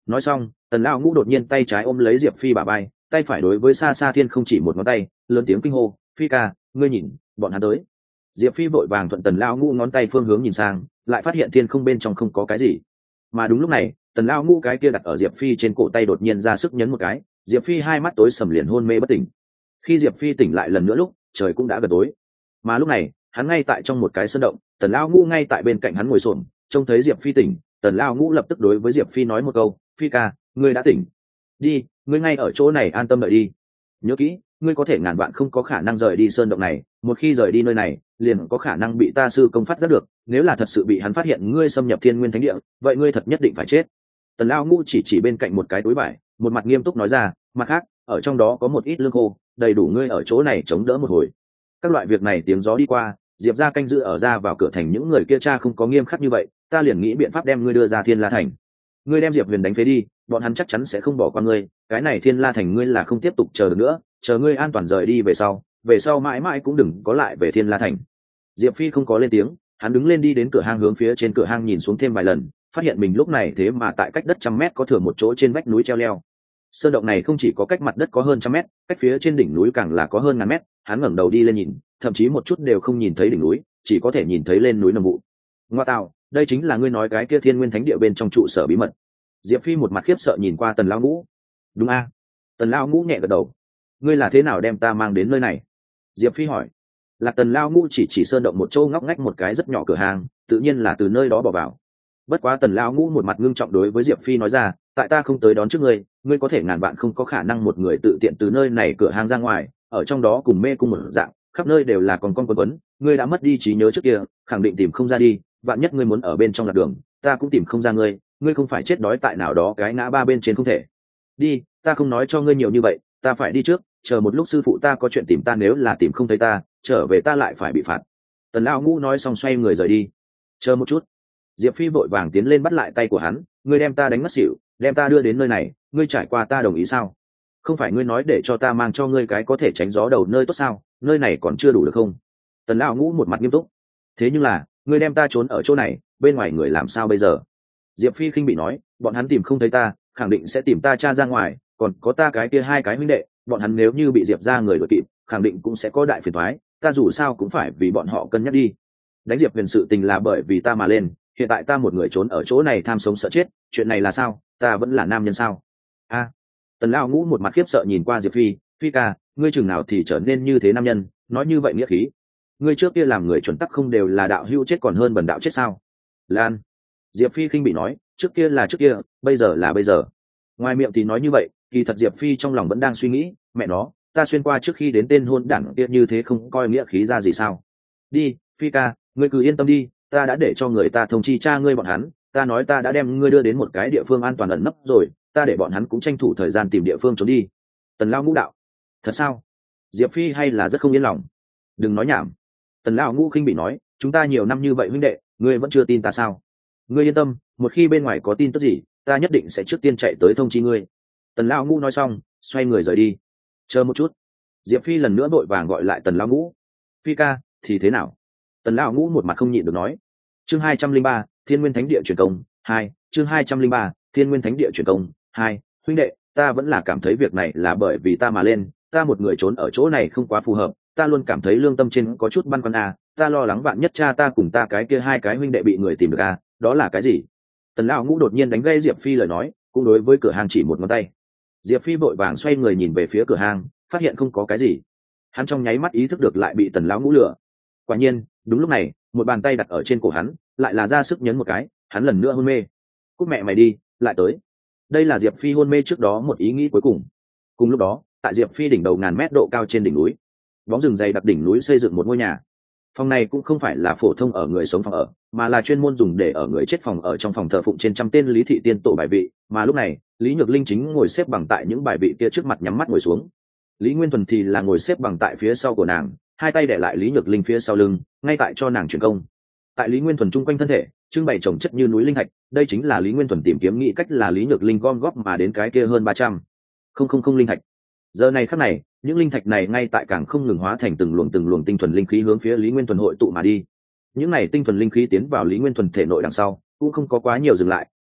Nói xong tần lão ngũ đột nhiên tay trái ôm lấy diệp phi bả vai, tay phải đối với xa xa thiên không chỉ một ngón tay, lớn tiếng kinh hô, phi ca, ngươi nhìn bọn hắn tới. Diệp phi vội vàng thuận tần lão ngũ ngón tay phương hướng nhìn sang, lại phát hiện thiên không bên trong không có cái gì. Mà đúng lúc này tần lão ngũ cái kia đặt ở diệp phi trên cổ tay đột nhiên ra sức nhấn một cái, diệp phi hai mắt tối sầm liền hôn mê bất tỉnh. Khi diệp phi tỉnh lại lần nữa lúc trời cũng đã gần tối. Mà lúc này hắn ngay tại trong một cái sân động, tần lão ngũ ngay tại bên cạnh hắn ngồi xổm, trông thấy diệp phi tỉnh, tần lão ngũ lập tức đối với diệp phi nói một câu, phi ca, ngươi đã tỉnh. Đi, ngươi ngay ở chỗ này an tâm đợi đi. Nhớ kỹ, ngươi có thể ngàn vạn không có khả năng rời đi sơn động này, một khi rời đi nơi này liền có khả năng bị ta sư công phát giác được, nếu là thật sự bị hắn phát hiện ngươi xâm nhập thiên nguyên thánh địa, vậy ngươi thật nhất định phải chết. Tần lão ngũ chỉ bên cạnh một cái túi vải, một mặt nghiêm túc nói ra, mặt khác ở trong đó có một ít lương khô, đầy đủ ngươi ở chỗ này chống đỡ một hồi. Các loại việc này tiếng gió đi qua, diệp ra canh giữ ở ra vào cửa thành những người kia cha không có nghiêm khắc như vậy, ta liền nghĩ biện pháp đem ngươi đưa ra thiên la thành. Ngươi đem diệp huyền đánh phế đi, bọn hắn chắc chắn sẽ không bỏ qua ngươi, cái này thiên la thành ngươi là không tiếp tục chờ được nữa, chờ ngươi an toàn rời đi về sau mãi mãi cũng đừng có lại về thiên la thành. Diệp phi không có lên tiếng, hắn đứng lên đi đến cửa hang, hướng phía trên cửa hang nhìn xuống thêm vài lần, phát hiện mình lúc này thế mà tại cách đất 100 mét có thừa một chỗ trên vách núi treo leo. Sơn động này không chỉ có cách mặt đất có hơn 100 mét, cách phía trên đỉnh núi càng là có hơn 1000 mét. Hắn ngẩng đầu đi lên nhìn, thậm chí một chút đều không nhìn thấy đỉnh núi, chỉ có thể nhìn thấy lên núi nồng vụ. Ngoa tạo, đây chính là ngươi nói cái kia thiên nguyên thánh địa bên trong trụ sở bí mật. Diệp phi một mặt khiếp sợ nhìn qua tần lão ngũ. Đúng a? Tần lão ngũ nhẹ gật đầu. Ngươi là thế nào đem ta mang đến nơi này? Diệp phi hỏi. Là tần lão ngũ chỉ sơn động một chỗ ngóc ngách một cái rất nhỏ cửa hàng, tự nhiên là từ nơi đó bỏ vào. Bất quá tần lão ngũ một mặt ngưng trọng đối với Diệp phi nói ra, tại ta không tới đón trước ngươi, ngươi có thể ngàn vạn không có khả năng một người tự tiện từ nơi này cửa hàng ra ngoài, ở trong đó cùng mê cung một dạng, khắp nơi đều là con quấn quấn, ngươi đã mất đi trí nhớ trước kia, khẳng định tìm không ra đi, vạn nhất ngươi muốn ở bên trong lạc đường, ta cũng tìm không ra ngươi, ngươi không phải chết đói tại nào đó cái ngã ba bên trên không thể. Đi, ta không nói cho ngươi nhiều như vậy, ta phải đi trước, chờ một lúc sư phụ ta có chuyện tìm ta, nếu là tìm không thấy ta, trở về ta lại phải bị phạt. Tần lão ngũ nói xong xoay người rời đi. Chờ một chút. Diệp phi vội vàng tiến lên bắt lại tay của hắn, ngươi đem ta đánh mất xỉu, đem ta đưa đến nơi này, ngươi trải qua ta đồng ý sao? Không phải ngươi nói để cho ta mang cho ngươi cái có thể tránh gió đầu nơi tốt sao, nơi này còn chưa đủ được không? Tần lão ngũ một mặt nghiêm túc. Thế nhưng là ngươi đem ta trốn ở chỗ này, bên ngoài người làm sao bây giờ? Diệp phi khinh bị nói, bọn hắn tìm không thấy ta, khẳng định sẽ tìm ta cha ra ngoài, còn có ta cái kia hai cái huynh đệ, bọn hắn nếu như bị diệp ra người đuổi kịp, khẳng định cũng sẽ có đại phiền toái, ta dù sao cũng phải vì bọn họ cân nhắc đi. Đánh diệp huyền sự tình là bởi vì ta mà lên, hiện tại ta một người trốn ở chỗ này tham sống sợ chết, chuyện này là sao? Ta vẫn là nam nhân sao? A. Tần lão ngũ một mặt khiếp sợ nhìn qua Diệp phi, phi ca, ngươi chừng nào thì trở nên như thế nam nhân, nói như vậy nghĩa khí. Ngươi trước kia làm người chuẩn tắc không đều là đạo hữu chết còn hơn bần đạo chết sao? Lan. Diệp phi khinh bị nói, trước kia là trước kia, bây giờ là bây giờ. Ngoài miệng thì nói như vậy, kỳ thật Diệp phi trong lòng vẫn đang suy nghĩ, mẹ nó, ta xuyên qua trước khi đến tên hôn đảng kia như thế không coi nghĩa khí ra gì sao? Đi, phi ca, ngươi cứ yên tâm đi, ta đã để cho người ta thông chi cha ngươi bọn hắn, ta nói ta đã đem ngươi đưa đến một cái địa phương an toàn ẩn nấp rồi, ta để bọn hắn cũng tranh thủ thời gian tìm địa phương trốn đi. Tần lão ngũ đạo. Thật sao? Diệp phi hay là rất không yên lòng. Đừng nói nhảm. Tần lão ngũ khinh bị nói, chúng ta nhiều năm như vậy huynh đệ, ngươi vẫn chưa tin ta sao? Ngươi yên tâm, một khi bên ngoài có tin tức gì, ta nhất định sẽ trước tiên chạy tới thông chi ngươi. Tần lão ngũ nói xong, xoay người rời đi. Chờ một chút. Diệp phi lần nữa vội vàng gọi lại tần lão ngũ. Phi ca, thì thế nào? Tần lão ngũ một mặt không nhịn được nói. Chương 203, Thiên Nguyên Thánh Địa truyền công 2, chương 203, Thiên Nguyên Thánh Địa truyền công 2, huynh đệ, ta vẫn là cảm thấy việc này là bởi vì ta mà lên, ta một người trốn ở chỗ này không quá phù hợp, ta luôn cảm thấy lương tâm trên có chút băn khoăn ta lo lắng vạn nhất cha ta cùng ta cái kia hai cái huynh đệ bị người tìm được đó là cái gì? Tần lão ngũ đột nhiên đánh gây Diệp phi lời nói, cũng đối với cửa hàng chỉ một ngón tay. Diệp phi vội vàng xoay người nhìn về phía cửa hàng, phát hiện không có cái gì. Hắn trong nháy mắt ý thức được lại bị tần lão ngũ lừa. Quả nhiên, đúng lúc này, một bàn tay đặt ở trên cổ hắn, lại là ra sức nhấn một cái, hắn lần nữa hôn mê. Cút mẹ mày đi, lại tới. Đây là Diệp phi hôn mê trước đó một ý nghĩ cuối cùng. Cùng lúc đó, tại Diệp phi đỉnh đầu 1000 mét độ cao trên đỉnh núi, bóng rừng dày đặc đỉnh núi xây dựng một ngôi nhà. Phòng này cũng không phải là phổ thông ở người sống phòng ở, mà là chuyên môn dùng để ở người chết phòng ở, trong phòng thờ phụng trên trăm tên Lý thị tiên tổ bài vị, mà lúc này Lý Nhược Linh chính ngồi xếp bằng tại những bài vị kia trước mặt, nhắm mắt ngồi xuống. Lý Nguyên Thuần thì là ngồi xếp bằng tại phía sau của nàng, hai tay để lại Lý Nhược Linh phía sau lưng, ngay tại cho nàng truyền công. Tại Lý Nguyên Thuần chung quanh thân thể trưng bày chồng chất như núi linh thạch, đây chính là Lý Nguyên Thuần tìm kiếm nghĩ cách là Lý Nhược Linh gom góp mà đến cái kia hơn 300 không linh thạch. Giờ này khắc này, những linh thạch này ngay tại càng không ngừng hóa thành từng luồng tinh thuần linh khí hướng phía Lý Nguyên Thuần hội tụ mà đi. Những này tinh thuần linh khí tiến vào Lý Nguyên Thuần thể nội đằng sau, cũng không có quá nhiều dừng lại,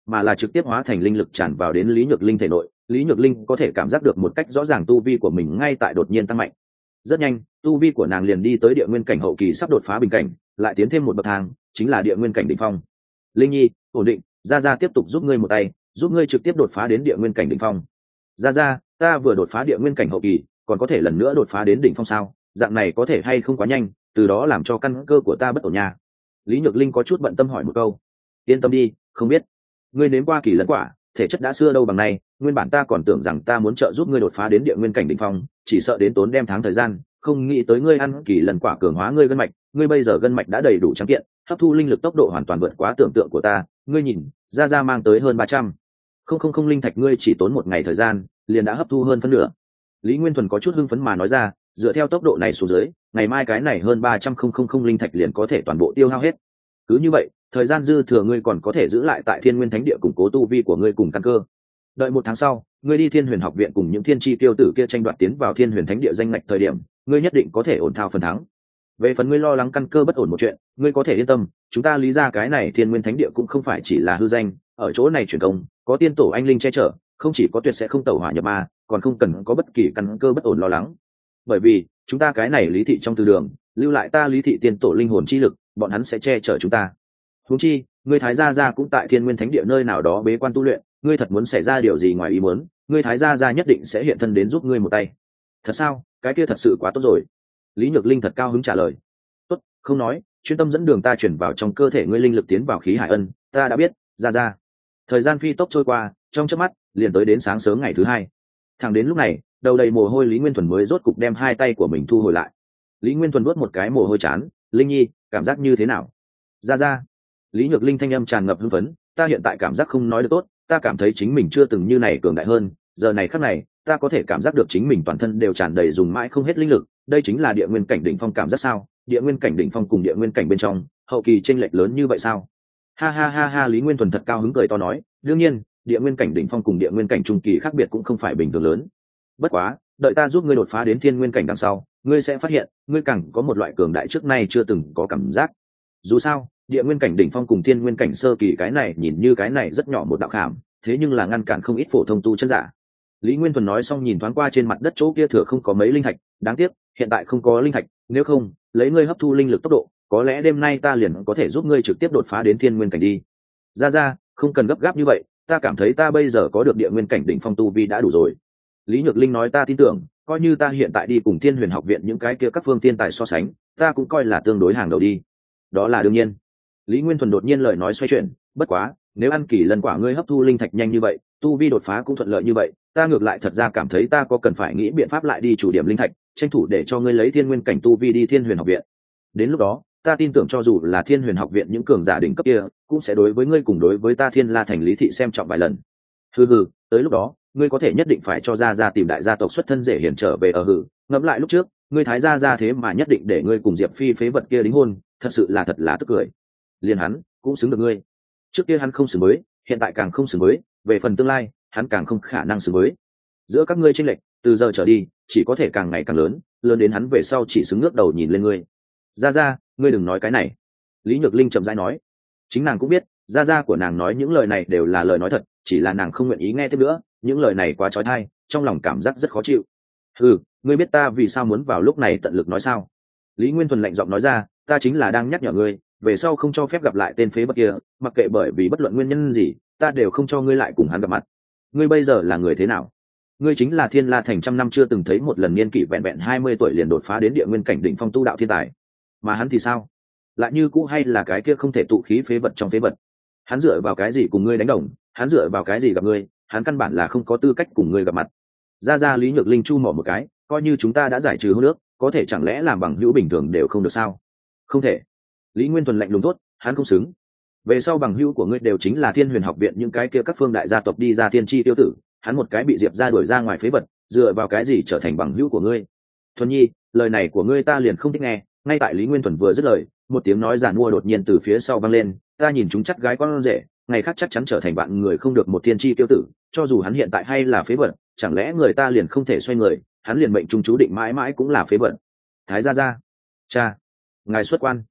mà là trực tiếp hóa thành linh lực tràn vào đến Lý Nhược Linh thể nội. Lý Nhược Linh có thể cảm giác được một cách rõ ràng tu vi của mình ngay tại đột nhiên tăng mạnh. Rất nhanh, tu vi của nàng liền đi tới địa nguyên cảnh hậu kỳ, sắp đột phá bình cảnh, lại tiến thêm một bậc thang, chính là địa nguyên cảnh đỉnh phong. Linh Nhi, ổn định, gia gia tiếp tục giúp ngươi một tay, giúp ngươi trực tiếp đột phá đến địa nguyên cảnh đỉnh phong. Gia gia, ta vừa đột phá địa nguyên cảnh hậu kỳ, còn có thể lần nữa đột phá đến đỉnh phong sao? Dạng này có thể hay không quá nhanh, từ đó làm cho căn cơ của ta bất ổn nha. Lý Nhược Linh có chút bận tâm hỏi một câu. Yên tâm đi, không biết. Ngươi nếm qua kỳ lẫn quả, thể chất đã xưa đâu bằng nay, nguyên bản ta còn tưởng rằng ta muốn trợ giúp ngươi đột phá đến địa nguyên cảnh đỉnh phong, chỉ sợ đến tốn đem tháng thời gian, không nghĩ tới ngươi ăn kỳ lần quả cường hóa ngươi gân mạch, ngươi bây giờ gân mạch đã đầy đủ trắng kiện, hấp thu linh lực tốc độ hoàn toàn vượt quá tưởng tượng của ta. Ngươi nhìn, gia gia mang tới hơn 300 không linh thạch, ngươi chỉ tốn một ngày thời gian liền đã hấp thu hơn phân nửa. Lý Nguyên Thuần có chút hưng phấn mà nói ra, dựa theo tốc độ này xuống dưới, ngày mai cái này hơn 300 linh thạch liền có thể toàn bộ tiêu hao hết. Cứ như vậy, thời gian dư thừa ngươi còn có thể giữ lại tại Thiên Nguyên Thánh Địa củng cố tu vi của ngươi cùng căn cơ. Đợi một tháng sau, ngươi đi Thiên Huyền Học viện cùng những thiên chi tiêu tử kia tranh đoạt tiến vào Thiên Huyền Thánh Địa danh ngạch thời điểm, ngươi nhất định có thể ổn thao phần thắng. Về phần ngươi lo lắng căn cơ bất ổn một chuyện, ngươi có thể yên tâm, chúng ta Lý ra cái này Thiên Nguyên Thánh Địa cũng không phải chỉ là hư danh, ở chỗ này truyền công, có tiên tổ anh linh che chở, không chỉ có tuyệt sẽ không tẩu hỏa nhập ma, còn không cần có bất kỳ căn cơ bất ổn lo lắng. Bởi vì chúng ta cái này Lý thị trong từ đường lưu lại ta Lý thị tiên tổ linh hồn chi lực, bọn hắn sẽ che chở chúng ta. Huống chi, ngươi Thái gia gia cũng tại Thiên Nguyên Thánh Địa nơi nào đó bế quan tu luyện, ngươi thật muốn xảy ra điều gì ngoài ý muốn, ngươi Thái gia gia nhất định sẽ hiện thân đến giúp ngươi một tay. Thật sao? Cái kia thật sự quá tốt rồi. Lý Nhược Linh thật cao hứng trả lời. Tốt, không nói, chuyên tâm dẫn đường ta chuyển vào trong cơ thể ngươi linh lực tiến vào khí hải ân, ta đã biết, gia gia. Thời gian phi tốc trôi qua, trong chớp mắt liền tới đến sáng sớm ngày thứ hai. Thẳng đến lúc này, đầu đầy mồ hôi Lý Nguyên Thuần mới rốt cục đem hai tay của mình thu hồi lại. Lý Nguyên Thuần vuốt một cái mồ hôi chán, Linh Nhi, cảm giác như thế nào? Gia gia. Lý Nhược Linh thanh âm tràn ngập hưng phấn, ta hiện tại cảm giác không nói được tốt, ta cảm thấy chính mình chưa từng như này cường đại hơn, giờ này khắc này, ta có thể cảm giác được chính mình toàn thân đều tràn đầy dùng mãi không hết linh lực, đây chính là địa nguyên cảnh đỉnh phong cảm giác sao? Địa nguyên cảnh đỉnh phong cùng địa nguyên cảnh bên trong, hậu kỳ chênh lệch lớn như vậy sao? Ha ha ha ha, Lý Nguyên Thuần thật cao hứng cười to nói, đương nhiên, địa nguyên cảnh đỉnh phong cùng địa nguyên cảnh trung kỳ khác biệt cũng không phải bình thường lớn. Bất quá, đợi ta giúp ngươi đột phá đến thiên nguyên cảnh đằng sau, ngươi sẽ phát hiện, ngươi càng có một loại cường đại trước nay chưa từng có cảm giác. Dù sao, địa nguyên cảnh đỉnh phong cùng thiên nguyên cảnh sơ kỳ cái này nhìn như cái này rất nhỏ một đạo khảm, thế nhưng là ngăn cản không ít phổ thông tu chân giả. Lý Nguyên Thuần nói xong nhìn thoáng qua trên mặt đất chỗ kia thừa không có mấy linh thạch, đáng tiếc, hiện tại không có linh thạch, nếu không, lấy ngươi hấp thu linh lực tốc độ, có lẽ đêm nay ta liền có thể giúp ngươi trực tiếp đột phá đến thiên nguyên cảnh đi. Ra, không cần gấp gáp như vậy, ta cảm thấy ta bây giờ có được địa nguyên cảnh đỉnh phong tu vi đã đủ rồi. Lý Nhược Linh nói ta tin tưởng, coi như ta hiện tại đi cùng Thiên Huyền Học viện những cái kia các phương tiên tài so sánh, ta cũng coi là tương đối hàng đầu đi. Đó là đương nhiên. Lý Nguyên Thuần đột nhiên lời nói xoay chuyển, bất quá, nếu ăn kỳ lần quả ngươi hấp thu linh thạch nhanh như vậy, tu vi đột phá cũng thuận lợi như vậy, ta ngược lại thật ra cảm thấy ta có cần phải nghĩ biện pháp lại đi chủ điểm linh thạch, tranh thủ để cho ngươi lấy thiên nguyên cảnh tu vi đi Thiên Huyền Học viện. Đến lúc đó, ta tin tưởng cho dù là Thiên Huyền Học viện những cường giả đỉnh cấp kia, cũng sẽ đối với ngươi cùng đối với ta Thiên La thành Lý thị xem trọng vài lần. Hừ, tới lúc đó, ngươi có thể nhất định phải cho ra tìm đại gia tộc xuất thân rể hiển trở về ở hử. Ngẫm lại lúc trước, ngươi Thái gia thế mà nhất định để ngươi cùng Diệp Phi phế vật kia đính hôn, thật là tức cười. Liền hắn cũng xứng được ngươi. Trước kia hắn không xứng với, hiện tại càng không xứng với, về phần tương lai, hắn càng không khả năng xứng với. Giữa các ngươi chênh lệch, từ giờ trở đi, chỉ có thể càng ngày càng lớn, lớn đến hắn về sau chỉ xứng ngước đầu nhìn lên ngươi. Gia, ngươi đừng nói cái này. Lý Nhược Linh chậm rãi nói. Chính nàng cũng biết, gia của nàng nói những lời này đều là lời nói thật, chỉ là nàng không nguyện ý nghe tiếp nữa, những lời này quá trói thai, trong lòng cảm giác rất khó chịu. Ngươi biết ta vì sao muốn vào lúc này tận lực nói sao? Lý Nguyên Thuần lạnh giọng nói ra, ta chính là đang nhắc nhở ngươi, về sau không cho phép gặp lại tên phế vật kia, mặc kệ bởi vì bất luận nguyên nhân gì, ta đều không cho ngươi lại cùng hắn gặp mặt. Ngươi bây giờ là người thế nào? Ngươi chính là Thiên La thành trăm năm chưa từng thấy một lần niên kỷ vẹn vẹn 20 tuổi liền đột phá đến địa nguyên cảnh đỉnh phong tu đạo thiên tài. Mà hắn thì sao? Lại như cũ hay là cái kia không thể tụ khí phế vật trong phế vật. Hắn dựa vào cái gì cùng ngươi đánh đồng, hắn dựa vào cái gì gặp ngươi, hắn căn bản là không có tư cách cùng ngươi gặp mặt. Ra Lý Nhược Linh chu mỏ một cái, coi như chúng ta đã giải trừ hôn ước, có thể chẳng lẽ làm bằng hữu bình thường đều không được sao? Không thể. Lý Nguyên Thuần lạnh lùng thốt, hắn không xứng. Về sau bằng hữu của ngươi đều chính là Thiên Huyền Học viện những cái kia các phương đại gia tộc đi ra thiên chi tiêu tử, hắn một cái bị Diệp ra đuổi ra ngoài phế vật, dựa vào cái gì trở thành bằng hữu của ngươi? Thuần Nhi, lời này của ngươi ta liền không thích nghe. Ngay tại Lý Nguyên Thuần vừa dứt lời, một tiếng nói giàn mua đột nhiên từ phía sau vang lên, ta nhìn chúng chắc gái con rể, ngày khác chắc chắn trở thành bạn người không được một thiên chi tiêu tử, cho dù hắn hiện tại hay là phế vật, chẳng lẽ người ta liền không thể xoay người, hắn liền mệnh trung chú định mãi mãi cũng là phế vật. Thái gia, cha, ngài xuất quan.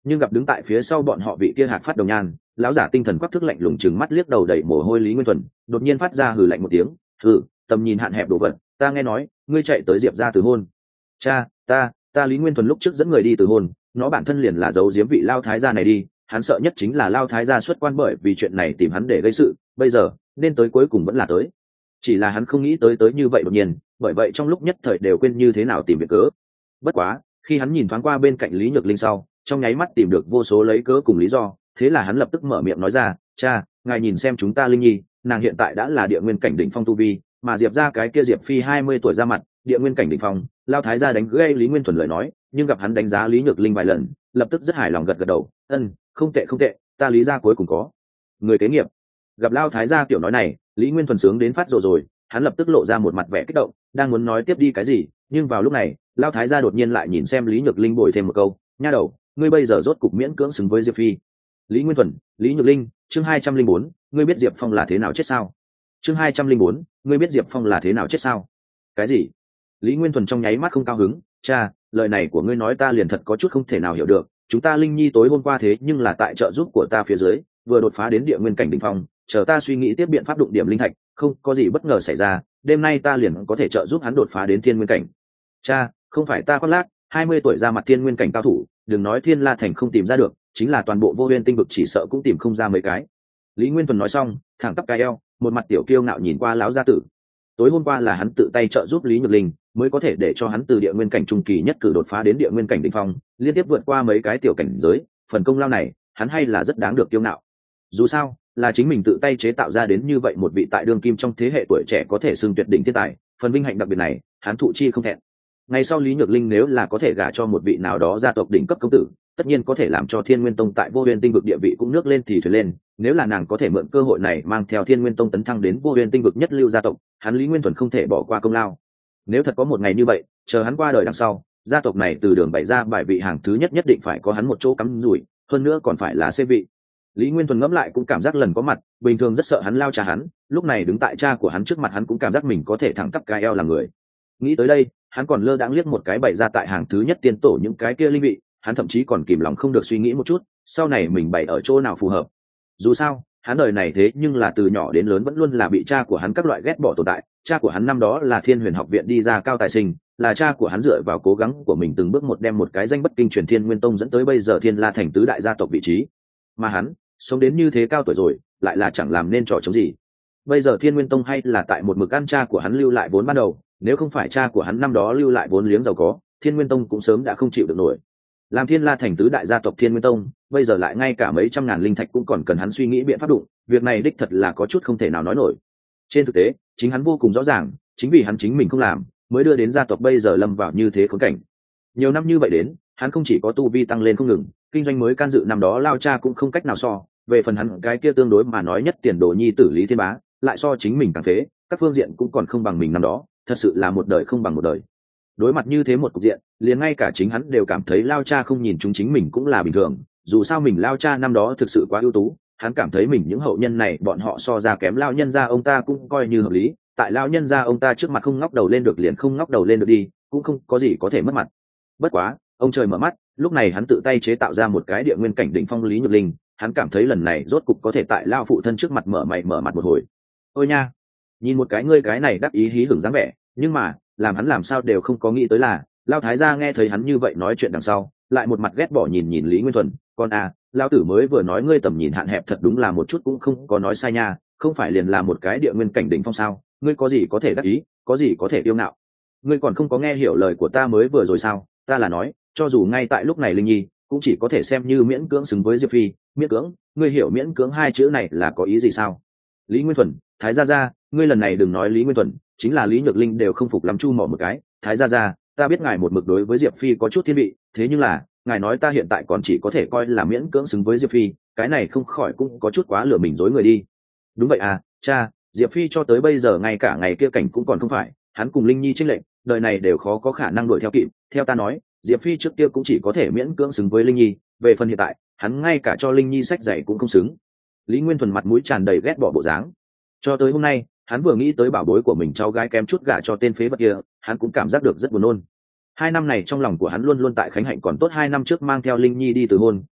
nhưng gặp đứng tại phía sau bọn họ vị kia hạc phát đồng nhan, lão giả tinh thần quắc thức lạnh lùng chừng mắt liếc đầu đầy mồ hôi Lý Nguyên Thuần, đột nhiên phát ra hừ lạnh một tiếng. Hừ, tầm nhìn hạn hẹp đồ vật, ta nghe nói ngươi chạy tới Diệp gia từ hôn. Cha, ta Lý Nguyên Thuần lúc trước dẫn người đi từ hôn, nó bản thân liền là giấu giếm vị lao thái gia này đi, hắn sợ nhất chính là lao thái gia xuất quan bởi vì chuyện này tìm hắn để gây sự, bây giờ nên tới cuối cùng vẫn là tới, chỉ là hắn không nghĩ tới như vậy đột nhiên, bởi vậy trong lúc nhất thời đều quên như thế nào tìm việc cớ. Bất quá khi hắn nhìn thoáng qua bên cạnh Lý Nhược Linh sau, trong nháy mắt tìm được vô số lấy cớ cùng lý do, thế là hắn lập tức mở miệng nói ra, cha, ngài nhìn xem chúng ta Linh Nhi, nàng hiện tại đã là địa nguyên cảnh đỉnh phong tu vi, mà Diệp ra cái kia Diệp Phi 20 tuổi ra mặt, địa nguyên cảnh đỉnh phong, lao thái gia đánh gây Lý Nguyên Thuần lời nói, nhưng gặp hắn đánh giá Lý Nhược Linh vài lần, lập tức rất hài lòng gật gật đầu, không tệ không tệ, ta Lý gia cuối cùng có người kế nghiệp. Gặp lao thái gia tiểu nói này, Lý Nguyên Thuần sướng đến phát rồi, hắn lập tức lộ ra một mặt vẻ kích động, đang muốn nói tiếp đi cái gì, nhưng vào lúc này lao thái gia đột nhiên lại nhìn xem Lý Nhược Linh bồi thêm một câu, nha đầu, ngươi bây giờ rốt cục miễn cưỡng xứng với Diệp Phi. Lý Nguyên Thuần, Lý Nhược Linh, chương 204, ngươi biết Diệp Phong là thế nào chết sao? Chương 204, ngươi biết Diệp Phong là thế nào chết sao? Cái gì? Lý Nguyên Thuần trong nháy mắt không cao hứng, cha, lời này của ngươi nói ta liền thật có chút không thể nào hiểu được, chúng ta Linh Nhi tối hôm qua thế nhưng là tại trợ giúp của ta phía dưới, vừa đột phá đến địa nguyên cảnh đỉnh phong, chờ ta suy nghĩ tiếp biện pháp đụng điểm linh thạch, không có gì bất ngờ xảy ra, đêm nay ta liền có thể trợ giúp hắn đột phá đến thiên nguyên cảnh. Cha, không phải ta khoác lác, 20 tuổi ra mặt thiên nguyên cảnh cao thủ, đừng nói Thiên La Thành không tìm ra được, chính là toàn bộ Vô Nguyên Tinh vực chỉ sợ cũng tìm không ra mấy cái. Lý Nguyên Thuần nói xong, thẳng tắp cái eo, một mặt tiểu kiêu ngạo nhìn qua lão gia tử. Tối hôm qua là hắn tự tay trợ giúp Lý Nhược Linh, mới có thể để cho hắn từ địa nguyên cảnh trung kỳ nhất cử đột phá đến địa nguyên cảnh đỉnh phong, liên tiếp vượt qua mấy cái tiểu cảnh giới, phần công lao này, hắn hay là rất đáng được kiêu ngạo. Dù sao, là chính mình tự tay chế tạo ra đến như vậy một vị tại đương kim trong thế hệ tuổi trẻ có thể xưng tuyệt đỉnh thiên tài, phần vinh hạnh đặc biệt này, hắn thụ chi không thẹn. Ngày sau Lý Nhược Linh nếu là có thể gả cho một vị nào đó gia tộc đỉnh cấp công tử, tất nhiên có thể làm cho Thiên Nguyên Tông tại Vô Nguyên Tinh vực địa vị cũng nước lên thì thuyền lên, nếu là nàng có thể mượn cơ hội này mang theo Thiên Nguyên Tông tấn thăng đến Vô Nguyên Tinh vực nhất lưu gia tộc, hắn Lý Nguyên Thuần không thể bỏ qua công lao. Nếu thật có một ngày như vậy, chờ hắn qua đời đằng sau, gia tộc này từ đường bày ra bài vị hàng thứ nhất nhất định phải có hắn một chỗ cắm rủi, hơn nữa còn phải là xê vị. Lý Nguyên Thuần ngẫm lại cũng cảm giác lần có mặt, bình thường rất sợ hắn lao cha hắn, lúc này đứng tại cha của hắn trước mặt hắn cũng cảm giác mình có thể thẳng tắp cái eo làm người. Nghĩ tới đây, hắn còn lơ đãng liếc một cái bày ra tại hàng thứ nhất tiên tổ những cái kia linh vị, hắn thậm chí còn kìm lòng không được suy nghĩ một chút, sau này mình bày ở chỗ nào phù hợp. Dù sao, hắn đời này thế nhưng là từ nhỏ đến lớn vẫn luôn là bị cha của hắn các loại ghét bỏ tồn tại, cha của hắn năm đó là Thiên Huyền học viện đi ra cao tài sinh, là cha của hắn dựa vào cố gắng của mình từng bước một đem một cái danh bất kinh truyền Thiên Nguyên Tông dẫn tới bây giờ Thiên La thành tứ đại gia tộc vị trí. Mà hắn, sống đến như thế cao tuổi rồi, lại là chẳng làm nên trò chống gì. Bây giờ Thiên Nguyên Tông hay là tại một mực ăn cha của hắn lưu lại vốn ban đầu, nếu không phải cha của hắn năm đó lưu lại vốn liếng giàu có, Thiên Nguyên Tông cũng sớm đã không chịu được nổi. Làm Thiên La thành tứ đại gia tộc Thiên Nguyên Tông, bây giờ lại ngay cả mấy trăm ngàn linh thạch cũng còn cần hắn suy nghĩ biện pháp đụng, việc này đích thật là có chút không thể nào nói nổi. Trên thực tế, chính hắn vô cùng rõ ràng, chính vì hắn chính mình không làm, mới đưa đến gia tộc bây giờ lâm vào như thế khốn cảnh. Nhiều năm như vậy đến, hắn không chỉ có tu vi tăng lên không ngừng, kinh doanh mới can dự năm đó lao cha cũng không cách nào so, về phần hắn cái kia tương đối mà nói nhất tiền đồ nhi tử Lý Thiên Bá, lại so chính mình càng phế, các phương diện cũng còn không bằng mình năm đó, thật sự là một đời không bằng một đời. Đối mặt như thế một cục diện, liền ngay cả chính hắn đều cảm thấy lao cha không nhìn chúng chính mình cũng là bình thường, dù sao mình lao cha năm đó thực sự quá ưu tú, hắn cảm thấy mình những hậu nhân này bọn họ so ra kém lao nhân gia ông ta cũng coi như hợp lý, tại lao nhân gia ông ta trước mặt không ngóc đầu lên được liền không ngóc đầu lên được đi, cũng không có gì có thể mất mặt. Bất quá, ông trời mở mắt, lúc này hắn tự tay chế tạo ra một cái địa nguyên cảnh đỉnh phong Lý Nhược Linh, hắn cảm thấy lần này rốt cục có thể tại lao phụ thân trước mặt mở mày mở mặt một hồi. Ôi nha, nhìn một cái ngươi cái này đắc ý hí hưởng dáng vẻ, nhưng mà làm hắn làm sao đều không có nghĩ tới là lao thái gia nghe thấy hắn như vậy nói chuyện đằng sau, lại một mặt ghét bỏ nhìn nhìn Lý Nguyên Thuần, con à, lao tử mới vừa nói ngươi tầm nhìn hạn hẹp thật đúng là một chút cũng không có nói sai nha, không phải liền là một cái địa nguyên cảnh đỉnh phong sao, ngươi có gì có thể đắc ý, có gì có thể yêu ngạo, ngươi còn không có nghe hiểu lời của ta mới vừa rồi sao, ta là nói, cho dù ngay tại lúc này Linh Nhi cũng chỉ có thể xem như miễn cưỡng xứng với Diệp Phi, miễn cưỡng, ngươi hiểu miễn cưỡng hai chữ này là có ý gì sao? Lý Nguyên Thuần, thái gia gia, ngươi lần này đừng nói Lý Nguyên Thuần, chính là Lý Nhược Linh đều không phục lắm chu mỏ một cái, thái gia gia, ta biết ngài một mực đối với Diệp Phi có chút thiên vị, thế nhưng là ngài nói ta hiện tại còn chỉ có thể coi là miễn cưỡng xứng với Diệp Phi, cái này không khỏi cũng có chút quá lừa mình dối người đi. Đúng vậy à, cha, Diệp Phi cho tới bây giờ ngay cả ngày kia cảnh cũng còn không phải, hắn cùng Linh Nhi chênh lệch, đời này đều khó có khả năng đuổi theo kịp, theo ta nói, Diệp Phi trước kia cũng chỉ có thể miễn cưỡng xứng với Linh Nhi, về phần hiện tại, hắn ngay cả cho Linh Nhi sách dạy cũng không xứng. Lý Nguyên Thuần mặt mũi tràn đầy ghét bỏ bộ dáng. Cho tới hôm nay, hắn vừa nghĩ tới bảo bối của mình cháu gái kém chút gả cho tên phế vật kia, hắn cũng cảm giác được rất buồn nôn. 2 năm này trong lòng của hắn luôn luôn tại Khánh Hạnh còn tốt 2 năm trước mang theo Linh Nhi đi từ hôn,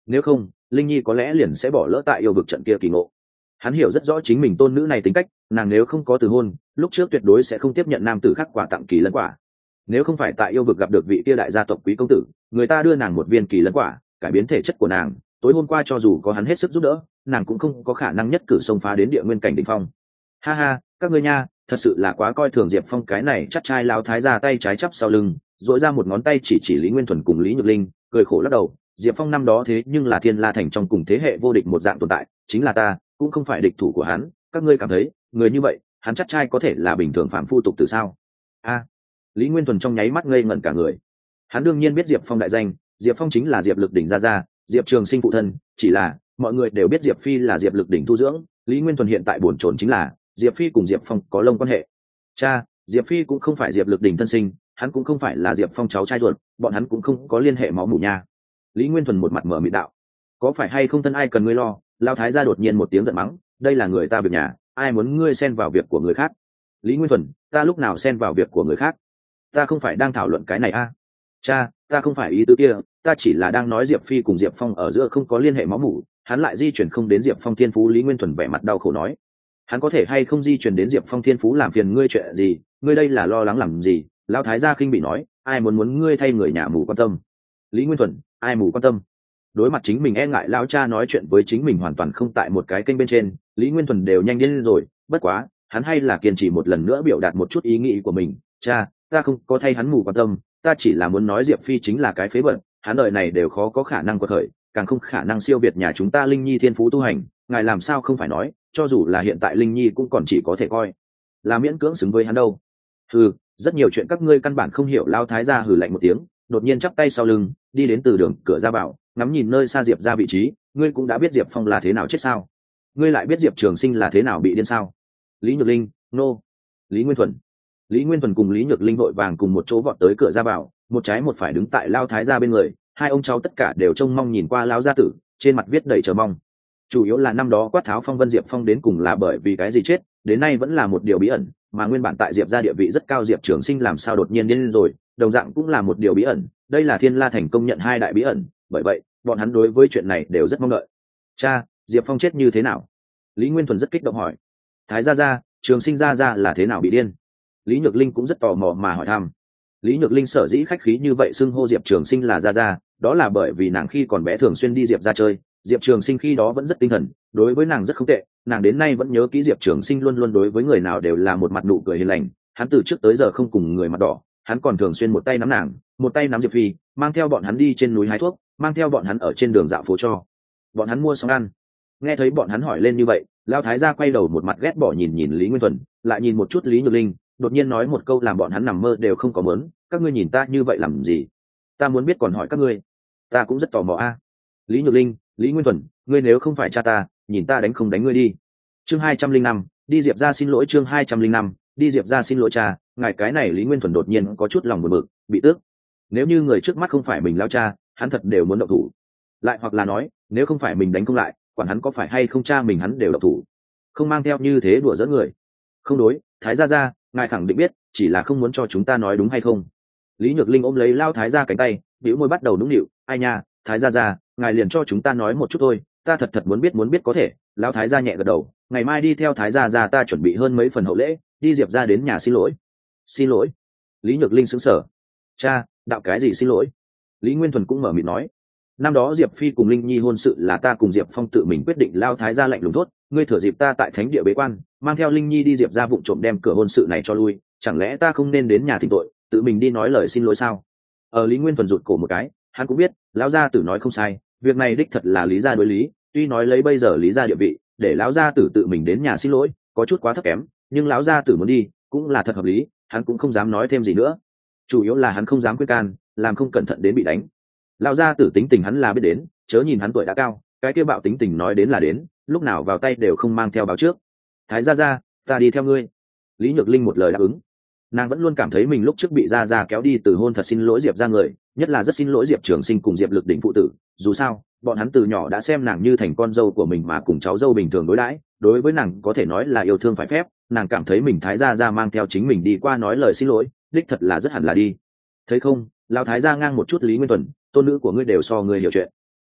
nếu không linh nhi có lẽ liền sẽ bỏ lỡ tại yêu vực trận kia kỳ ngộ. Hắn hiểu rất rõ chính mình tôn nữ này tính cách, nàng nếu không có từ hôn lúc trước tuyệt đối sẽ không tiếp nhận nam tử khác quả tặng kỳ lân quả. Nếu không phải tại yêu vực gặp được vị kia đại gia tộc quý công tử, người ta đưa nàng một viên kỳ lân quả cải biến thể chất của nàng, tối hôm qua cho dù có hắn hết sức giúp đỡ, nàng cũng không có khả năng nhất cử xông phá đến địa nguyên cảnh đỉnh phong. Ha ha, các ngươi nha, thật sự là quá coi thường Diệp Phong cái này chắc trai lao thái ra tay trái chắp sau lưng, dội ra một ngón tay chỉ Lý Nguyên Thuần cùng Lý Nhược Linh, cười khổ lắc đầu. Diệp Phong năm đó thế nhưng là Thiên La Thành trong cùng thế hệ vô địch một dạng tồn tại, chính là ta cũng không phải địch thủ của hắn. Các ngươi cảm thấy người như vậy hắn chắc trai có thể là bình thường phạm phu tục từ sao? A, Lý Nguyên Thuần trong nháy mắt ngây ngẩn cả người. Hắn đương nhiên biết Diệp Phong đại danh, Diệp Phong chính là Diệp Lực Đỉnh gia, Diệp Trường Sinh phụ thân, chỉ là mọi người đều biết Diệp Phi là Diệp Lực Đỉnh tu dưỡng. Lý Nguyên Thuần hiện tại buồn chồn chính là Diệp Phi cùng Diệp Phong có lông quan hệ. Cha, Diệp Phi cũng không phải Diệp Lực Đỉnh thân sinh, hắn cũng không phải là Diệp Phong cháu trai ruột, bọn hắn cũng không có liên hệ máu mủ nha. Lý Nguyên Thuần một mặt mở mịt đạo, có phải hay không thân ai cần ngươi lo? Lao thái gia đột nhiên một tiếng giận mắng, đây là người ta việc nhà, ai muốn ngươi xen vào việc của người khác? Lý Nguyên Thuần, ta lúc nào xen vào việc của người khác? Ta không phải đang thảo luận cái này a. Cha, ta không phải ý tứ kia, ta chỉ là đang nói Diệp Phi cùng Diệp Phong ở giữa không có liên hệ máu mủ, hắn lại di chuyển không đến Diệp Phong thiên phú. Lý Nguyên Thuần vẻ mặt đau khổ nói, hắn có thể hay không di chuyển đến Diệp Phong thiên phú làm phiền ngươi chuyện gì? Ngươi đây là lo lắng làm gì? Lão thái gia khinh bị nói, ai muốn ngươi thay người nhà mù quan tâm? Lý Nguyên Thuần, ai mù quan tâm? Đối mặt chính mình e ngại lão cha nói chuyện với chính mình hoàn toàn không tại một cái kênh bên trên, Lý Nguyên Thuần đều nhanh điên rồi. Bất quá hắn hay là kiên trì một lần nữa biểu đạt một chút ý nghĩ của mình. Cha, ta không có thay hắn mù quan tâm, ta chỉ là muốn nói Diệp Phi chính là cái phế vật, hắn đời này đều khó có khả năng quật khởi, càng không khả năng siêu việt nhà chúng ta Linh Nhi thiên phú tu hành. Ngài làm sao không phải nói, cho dù là hiện tại Linh Nhi cũng còn chỉ có thể coi là miễn cưỡng xứng với hắn đâu. Hừ, rất nhiều chuyện các ngươi căn bản không hiểu. Lao thái gia hừ lạnh một tiếng, đột nhiên chắp tay sau lưng đi đến từ đường cửa ra vào, ngắm nhìn nơi xa Diệp ra vị trí. Ngươi cũng đã biết Diệp Phong là thế nào chết sao? Ngươi lại biết Diệp Trường Sinh là thế nào bị điên sao? Lý Nhược Linh, nô. Lý Nguyên Thuần. Lý Nguyên Thuần cùng Lý Nhược Linh vội vàng cùng một chỗ vọt tới cửa ra vào, một trái một phải đứng tại Lao thái gia bên người. Hai ông cháu tất cả đều trông mong nhìn qua Lao gia tử, trên mặt viết đầy chờ mong. Chủ yếu là năm đó quát tháo phong vân Diệp Phong đến cùng là bởi vì cái gì chết, đến nay vẫn là một điều bí ẩn, mà nguyên bản tại Diệp gia địa vị rất cao Diệp Trường Sinh làm sao đột nhiên điên rồi, đồng dạng cũng là một điều bí ẩn. Đây là Thiên La Thành công nhận hai đại bí ẩn, bởi vậy bọn hắn đối với chuyện này đều rất mong đợi. Cha, Diệp Phong chết như thế nào? Lý Nguyên Thuần rất kích động hỏi. Thái gia, Trường Sinh gia là thế nào bị điên? Lý Nhược Linh cũng rất tò mò mà hỏi thăm. Lý Nhược Linh sở dĩ khách khí như vậy xưng hô Diệp Trường Sinh là gia, đó là bởi vì nàng khi còn bé thường xuyên đi Diệp gia chơi, Diệp Trường Sinh khi đó vẫn rất tinh thần, đối với nàng rất không tệ, nàng đến nay vẫn nhớ kỹ Diệp Trường Sinh luôn luôn đối với người nào đều là một mặt nụ cười hiền lành, hắn từ trước tới giờ không cùng người mặt đỏ, hắn còn thường xuyên một tay nắm nàng, một tay nắm Diệp Phi, mang theo bọn hắn đi trên núi hái thuốc, mang theo bọn hắn ở trên đường dạo phố cho bọn hắn mua xong ăn. Nghe thấy bọn hắn hỏi lên như vậy, Lão thái gia quay đầu một mặt ghét bỏ nhìn nhìn Lý Nguyên Thuần, lại nhìn một chút Lý Nhược Linh, đột nhiên nói một câu làm bọn hắn nằm mơ đều không có muốn, các ngươi nhìn ta như vậy làm gì? Ta muốn biết còn hỏi các ngươi. Ta cũng rất tò mò a. Lý Nhược Linh, Lý Nguyên Thuần, ngươi nếu không phải cha ta, nhìn ta đánh không đánh ngươi đi. Chương 205, đi Diệp ra xin lỗi. Chương 205, đi Diệp ra xin lỗi cha. Ngài cái này Lý Nguyên Thuần đột nhiên có chút lòng buồn bực, bị tước. Nếu như người trước mắt không phải mình lao cha, hắn thật đều muốn động thủ. Lại hoặc là nói, nếu không phải mình đánh không lại, quản hắn có phải hay không cha mình hắn đều động thủ. Không mang theo như thế đùa giỡn người. Không đối, Thái gia, ngài khẳng định biết, chỉ là không muốn cho chúng ta nói đúng hay không? Lý Nhược Linh ôm lấy Lao Thái gia cánh tay, bĩu môi bắt đầu nũng nịu, ai nha, Thái gia, ngài liền cho chúng ta nói một chút thôi, ta thật muốn biết có thể. Lão thái gia nhẹ gật đầu, ngày mai đi theo Thái gia ta chuẩn bị hơn mấy phần hậu lễ, đi Diệp ra đến nhà xin lỗi. Xin lỗi? Lý Nhược Linh sững sờ. Cha, đạo cái gì xin lỗi? Lý Nguyên Thuần cũng mở miệng nói, năm đó Diệp Phi cùng Linh Nhi hôn sự là ta cùng Diệp Phong tự mình quyết định. Lao thái gia lạnh lùng thốt, ngươi thừa dịp ta tại thánh địa bế quan, mang theo Linh Nhi đi Diệp ra vụng trộm đem cửa hôn sự này cho lui, chẳng lẽ ta không nên đến nhà thỉnh tội, tự mình đi nói lời xin lỗi sao? Lý Nguyên Thuần rụt cổ một cái, hắn cũng biết lão gia tử nói không sai, việc này đích thật là lý gia đối lý, tuy nói lấy bây giờ lý gia địa vị, để lão gia tử tự mình đến nhà xin lỗi có chút quá thấp kém, nhưng lão gia tử muốn đi cũng là thật hợp lý, hắn cũng không dám nói thêm gì nữa. Chủ yếu là hắn không dám quyết can, làm không cẩn thận đến bị đánh. Lão gia tử tính tình hắn là biết đến, chớ nhìn hắn tuổi đã cao, cái kia bạo tính tình nói đến là đến, lúc nào vào tay đều không mang theo báo trước. Thái gia, ta đi theo ngươi. Lý Nhược Linh một lời đáp ứng. Nàng vẫn luôn cảm thấy mình lúc trước bị gia kéo đi từ hôn thật xin lỗi Diệp ra người, nhất là rất xin lỗi Diệp Trường Sinh cùng Diệp Lực Đỉnh phụ tử, dù sao bọn hắn từ nhỏ đã xem nàng như thành con dâu của mình mà cùng cháu dâu bình thường đối đãi, đối với nàng có thể nói là yêu thương phải phép. Nàng cảm thấy mình Thái gia mang theo chính mình đi qua nói lời xin lỗi, đích thật là rất hẳn là đi. Thấy không? Lão thái gia ngang một chút Lý Nguyên Tuần, tôn nữ của ngươi đều so ngươi hiểu chuyện.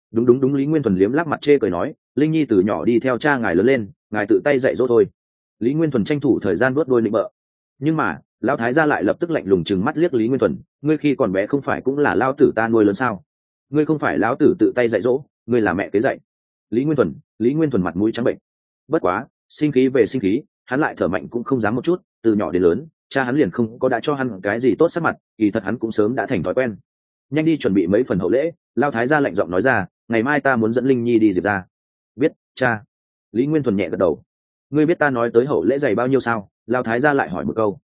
Đúng đúng đúng, Lý Nguyên Thuần liếm láp mặt chê cười nói, linh nhi từ nhỏ đi theo cha ngài lớn lên, ngài tự tay dạy dỗ thôi. Lý Nguyên Thuần tranh thủ thời gian vuốt đôi nịnh bợ. Nhưng mà lão thái gia lại lập tức lạnh lùng chừng mắt liếc Lý Nguyên Thuần, ngươi khi còn bé không phải cũng là lao tử ta nuôi lớn sao? Ngươi không phải lão tử tự tay dạy dỗ, ngươi là mẹ kế dạy. Lý Nguyên Thuần mặt mũi trắng bệnh. Bất quá sinh khí về sinh khí, hắn lại thở mạnh cũng không dám một chút, từ nhỏ đến lớn cha hắn liền không có đã cho hắn cái gì tốt sắc mặt, kỳ thật hắn cũng sớm đã thành thói quen. Nhanh đi chuẩn bị mấy phần hậu lễ, lao thái gia lạnh giọng nói ra, ngày mai ta muốn dẫn Linh Nhi đi Diệp ra. Biết cha. Lý Nguyên Thuần nhẹ gật đầu. Ngươi biết ta nói tới hậu lễ dày bao nhiêu sao? Lao thái gia lại hỏi một câu.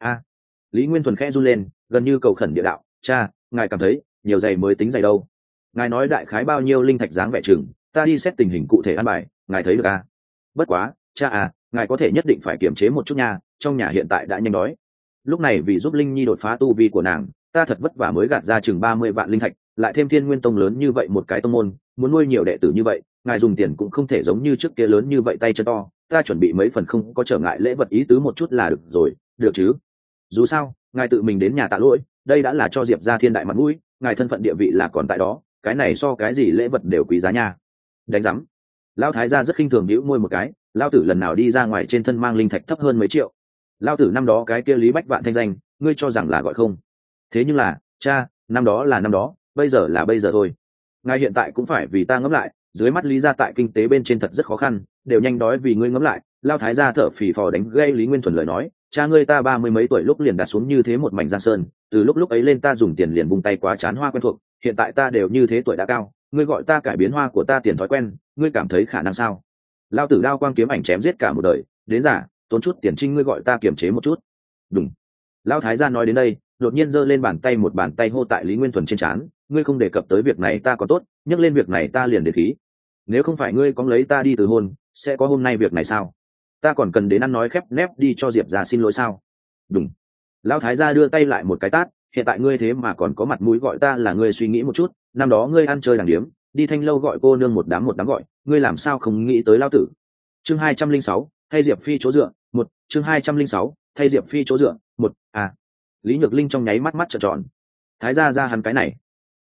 Lý Nguyên Thuần khẽ run lên, gần như cầu khẩn địa đạo, cha, ngài cảm thấy nhiều giày mới tính giày đâu? Ngài nói đại khái bao nhiêu linh thạch dáng vẻ chừng, ta đi xét tình hình cụ thể ăn bài, ngài thấy được à? Bất quá cha à, ngài có thể nhất định phải kiềm chế một chút nha, trong nhà hiện tại đã nhanh đói. Lúc này vì giúp Linh Nhi đột phá tu vi của nàng, ta thật vất vả mới gạt ra chừng 30 vạn linh thạch, lại thêm Thiên Nguyên Tông lớn như vậy một cái tông môn, muốn nuôi nhiều đệ tử như vậy, ngài dùng tiền cũng không thể giống như trước kia lớn như vậy tay chân to, ta chuẩn bị mấy phần không có trở ngại lễ vật ý tứ một chút là được rồi, được chứ? Dù sao ngài tự mình đến nhà tạ lỗi, đây đã là cho Diệp ra thiên đại mặt mũi, ngài thân phận địa vị là còn tại đó, cái này so cái gì lễ vật đều quý giá nha. Đánh giám. Lão thái gia rất khinh thường nhíu môi một cái, lão tử lần nào đi ra ngoài trên thân mang linh thạch thấp hơn mấy triệu. Lão tử năm đó cái kia Lý Bách Vạn thanh danh, ngươi cho rằng là gọi không? Thế nhưng là cha, năm đó là năm đó, bây giờ là bây giờ thôi. Ngài hiện tại cũng phải vì ta ngẫm lại, dưới mắt Lý gia tại kinh tế bên trên thật rất khó khăn, đều nhanh đói vì ngươi ngẫm lại. Lão thái gia thở phì phò đánh gây Lý Nguyên Thuần lời nói, cha ngươi ta 30 mấy tuổi lúc liền đặt xuống như thế một mảnh giang sơn, từ lúc ấy lên ta dùng tiền liền vung tay quá chán hoa quen thuộc, hiện tại ta đều như thế tuổi đã cao, ngươi gọi ta cải biến hoa của ta tiền thói quen, ngươi cảm thấy khả năng sao? Lao tử đao quang kiếm ảnh chém giết cả một đời, đến giả tốn chút tiền trinh ngươi gọi ta kiềm chế một chút. Đúng. Lão thái gia nói đến đây, đột nhiên giơ lên bàn tay, một bàn tay hô tại Lý Nguyên Thuần trên trán, ngươi không đề cập tới việc này ta có tốt, nhắc lên việc này ta liền để khí. Nếu không phải ngươi có lấy ta đi từ hôn, sẽ có hôm nay việc này sao? Ta còn cần đến ăn nói khép nép đi cho Diệp ra xin lỗi sao? Đúng. Lão thái gia đưa tay lại một cái tát, hiện tại ngươi thế mà còn có mặt mũi gọi ta là ngươi, suy nghĩ một chút, năm đó ngươi ăn chơi đàng điếm, đi thanh lâu gọi cô nương một đám gọi, ngươi làm sao không nghĩ tới lao tử? Chương 206, thay Diệp Phi chỗ dựa, một. Chương 206, thay Diệp Phi chỗ dựa, một. Lý Nhược Linh trong nháy mắt mắt trợn tròn. Thái gia ra hắn cái này,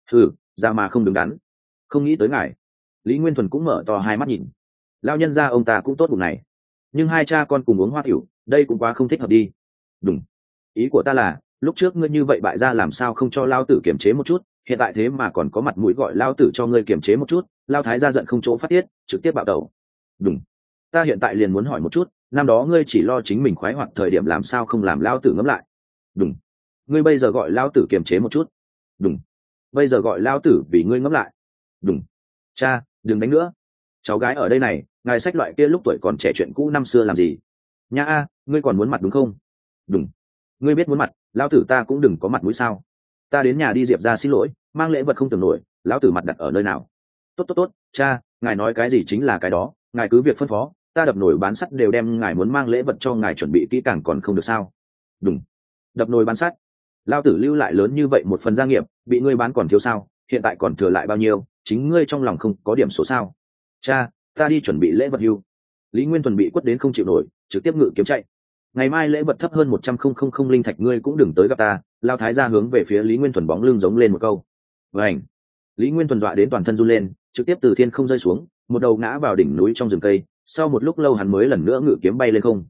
ra mà không đứng đắn, không nghĩ tới ngài. Lý Nguyên Thuần cũng mở to hai mắt nhìn. Lao nhân gia ông ta cũng tốt bụng này, nhưng hai cha con cùng uống hoa tiểu, đây cũng quá không thích hợp đi. Đúng. Ý của ta là, lúc trước ngươi như vậy bại gia làm sao không cho lao tử kiềm chế một chút, hiện tại thế mà còn có mặt mũi gọi lao tử cho ngươi kiềm chế một chút. Lao thái gia giận không chỗ phát tiết, trực tiếp bạo đầu. Đúng. Ta hiện tại liền muốn hỏi một chút, năm đó ngươi chỉ lo chính mình khoái hoạt thời điểm làm sao không làm lao tử ngẫm lại? Đúng. Ngươi bây giờ gọi lao tử kiềm chế một chút. Đúng. Bây giờ gọi lao tử vì ngươi ngẫm lại. Đúng. Cha, đừng đánh nữa. Cháu gái ở đây này, ngài sách loại kia lúc tuổi còn trẻ chuyện cũ năm xưa làm gì? Nha a, ngươi còn muốn mặt đúng không? Đúng. Ngươi biết muốn mặt, lao tử ta cũng đừng có mặt mũi sao? Ta đến nhà đi Diệp ra xin lỗi, mang lễ vật không tưởng nổi, lão tử mặt đặt ở nơi nào? Tốt, cha, ngài nói cái gì chính là cái đó, ngài cứ việc phân phó, ta đập nồi bán sắt đều đem ngài muốn mang lễ vật cho ngài chuẩn bị kỹ càng còn không được sao? Đúng. Đập nồi bán sắt, lao tử lưu lại lớn như vậy một phần gia nghiệp, bị ngươi bán còn thiếu sao? Hiện tại còn thừa lại bao nhiêu, chính ngươi trong lòng không có điểm số sao? Cha, ta đi chuẩn bị lễ vật hưu. Lý Nguyên Thuần bị quất đến không chịu nổi, trực tiếp ngự kiếm chạy. Ngày mai lễ vật thấp hơn 100,000 linh thạch ngươi cũng đừng tới gặp ta. Lao thái gia hướng về phía Lý Nguyên Thuần bóng lưng giống lên một câu. Vảnh. Lý Nguyên Thuần dọa đến toàn thân run lên, trực tiếp từ thiên không rơi xuống, một đầu ngã vào đỉnh núi trong rừng cây. Sau một lúc lâu hắn mới lần nữa ngự kiếm bay lên không.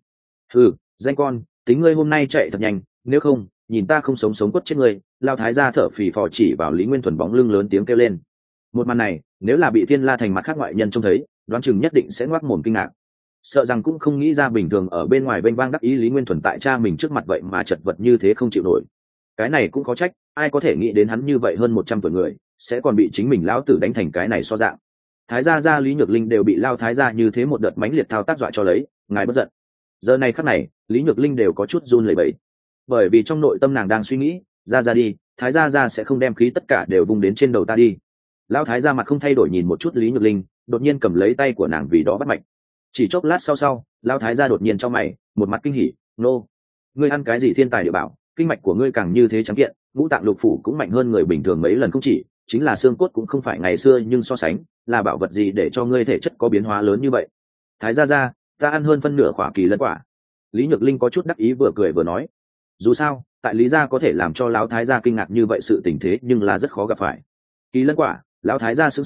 Danh con, tính ngươi hôm nay chạy thật nhanh, nếu không nhìn ta không sống quất chết ngươi. Lao thái gia thở phì phò chỉ vào Lý Nguyên Thuần bóng lưng lớn tiếng kêu lên. Một màn này nếu là bị Thiên La Thành mặt khác ngoại nhân trông thấy, đoán chừng nhất định sẽ ngoác mồm kinh ngạc, sợ rằng cũng không nghĩ ra bình thường ở bên ngoài vênh vang đắc ý Lý Nguyên Thuần tại cha mình trước mặt vậy mà chật vật như thế không chịu nổi. Cái này cũng có trách, ai có thể nghĩ đến hắn như vậy hơn 100 tuổi người sẽ còn bị chính mình lão tử đánh thành cái này so dạng. Thái gia Lý Nhược Linh đều bị Lao thái gia như thế một đợt mãnh liệt thao tác dọa cho lấy, ngài bất giận. Giờ này khắc này Lý Nhược Linh đều có chút run lẩy bẩy, bởi vì trong nội tâm nàng đang suy nghĩ, ra đi, Thái gia sẽ không đem khí tất cả đều vung đến trên đầu ta đi. Lão thái gia mặt không thay đổi nhìn một chút Lý Nhược Linh, đột nhiên cầm lấy tay của nàng vì đó bắt mạch. Chỉ chốc lát sau Lão thái gia đột nhiên trong mày, một mặt kinh hỉ, nô, ngươi ăn cái gì thiên tài địa bảo, kinh mạch của ngươi càng như thế trắng kiện, ngũ tạng lục phủ cũng mạnh hơn người bình thường mấy lần không chỉ, chính là xương cốt cũng không phải ngày xưa nhưng so sánh, là bảo vật gì để cho ngươi thể chất có biến hóa lớn như vậy? Thái gia, ta ăn hơn phân nửa khỏa kỳ lân quả. Lý Nhược Linh có chút đắc ý vừa cười vừa nói, dù sao tại Lý gia có thể làm cho Lão thái gia kinh ngạc như vậy sự tình thế nhưng là rất khó gặp phải. Kỳ lân quả. Lão thái gia sững sờ,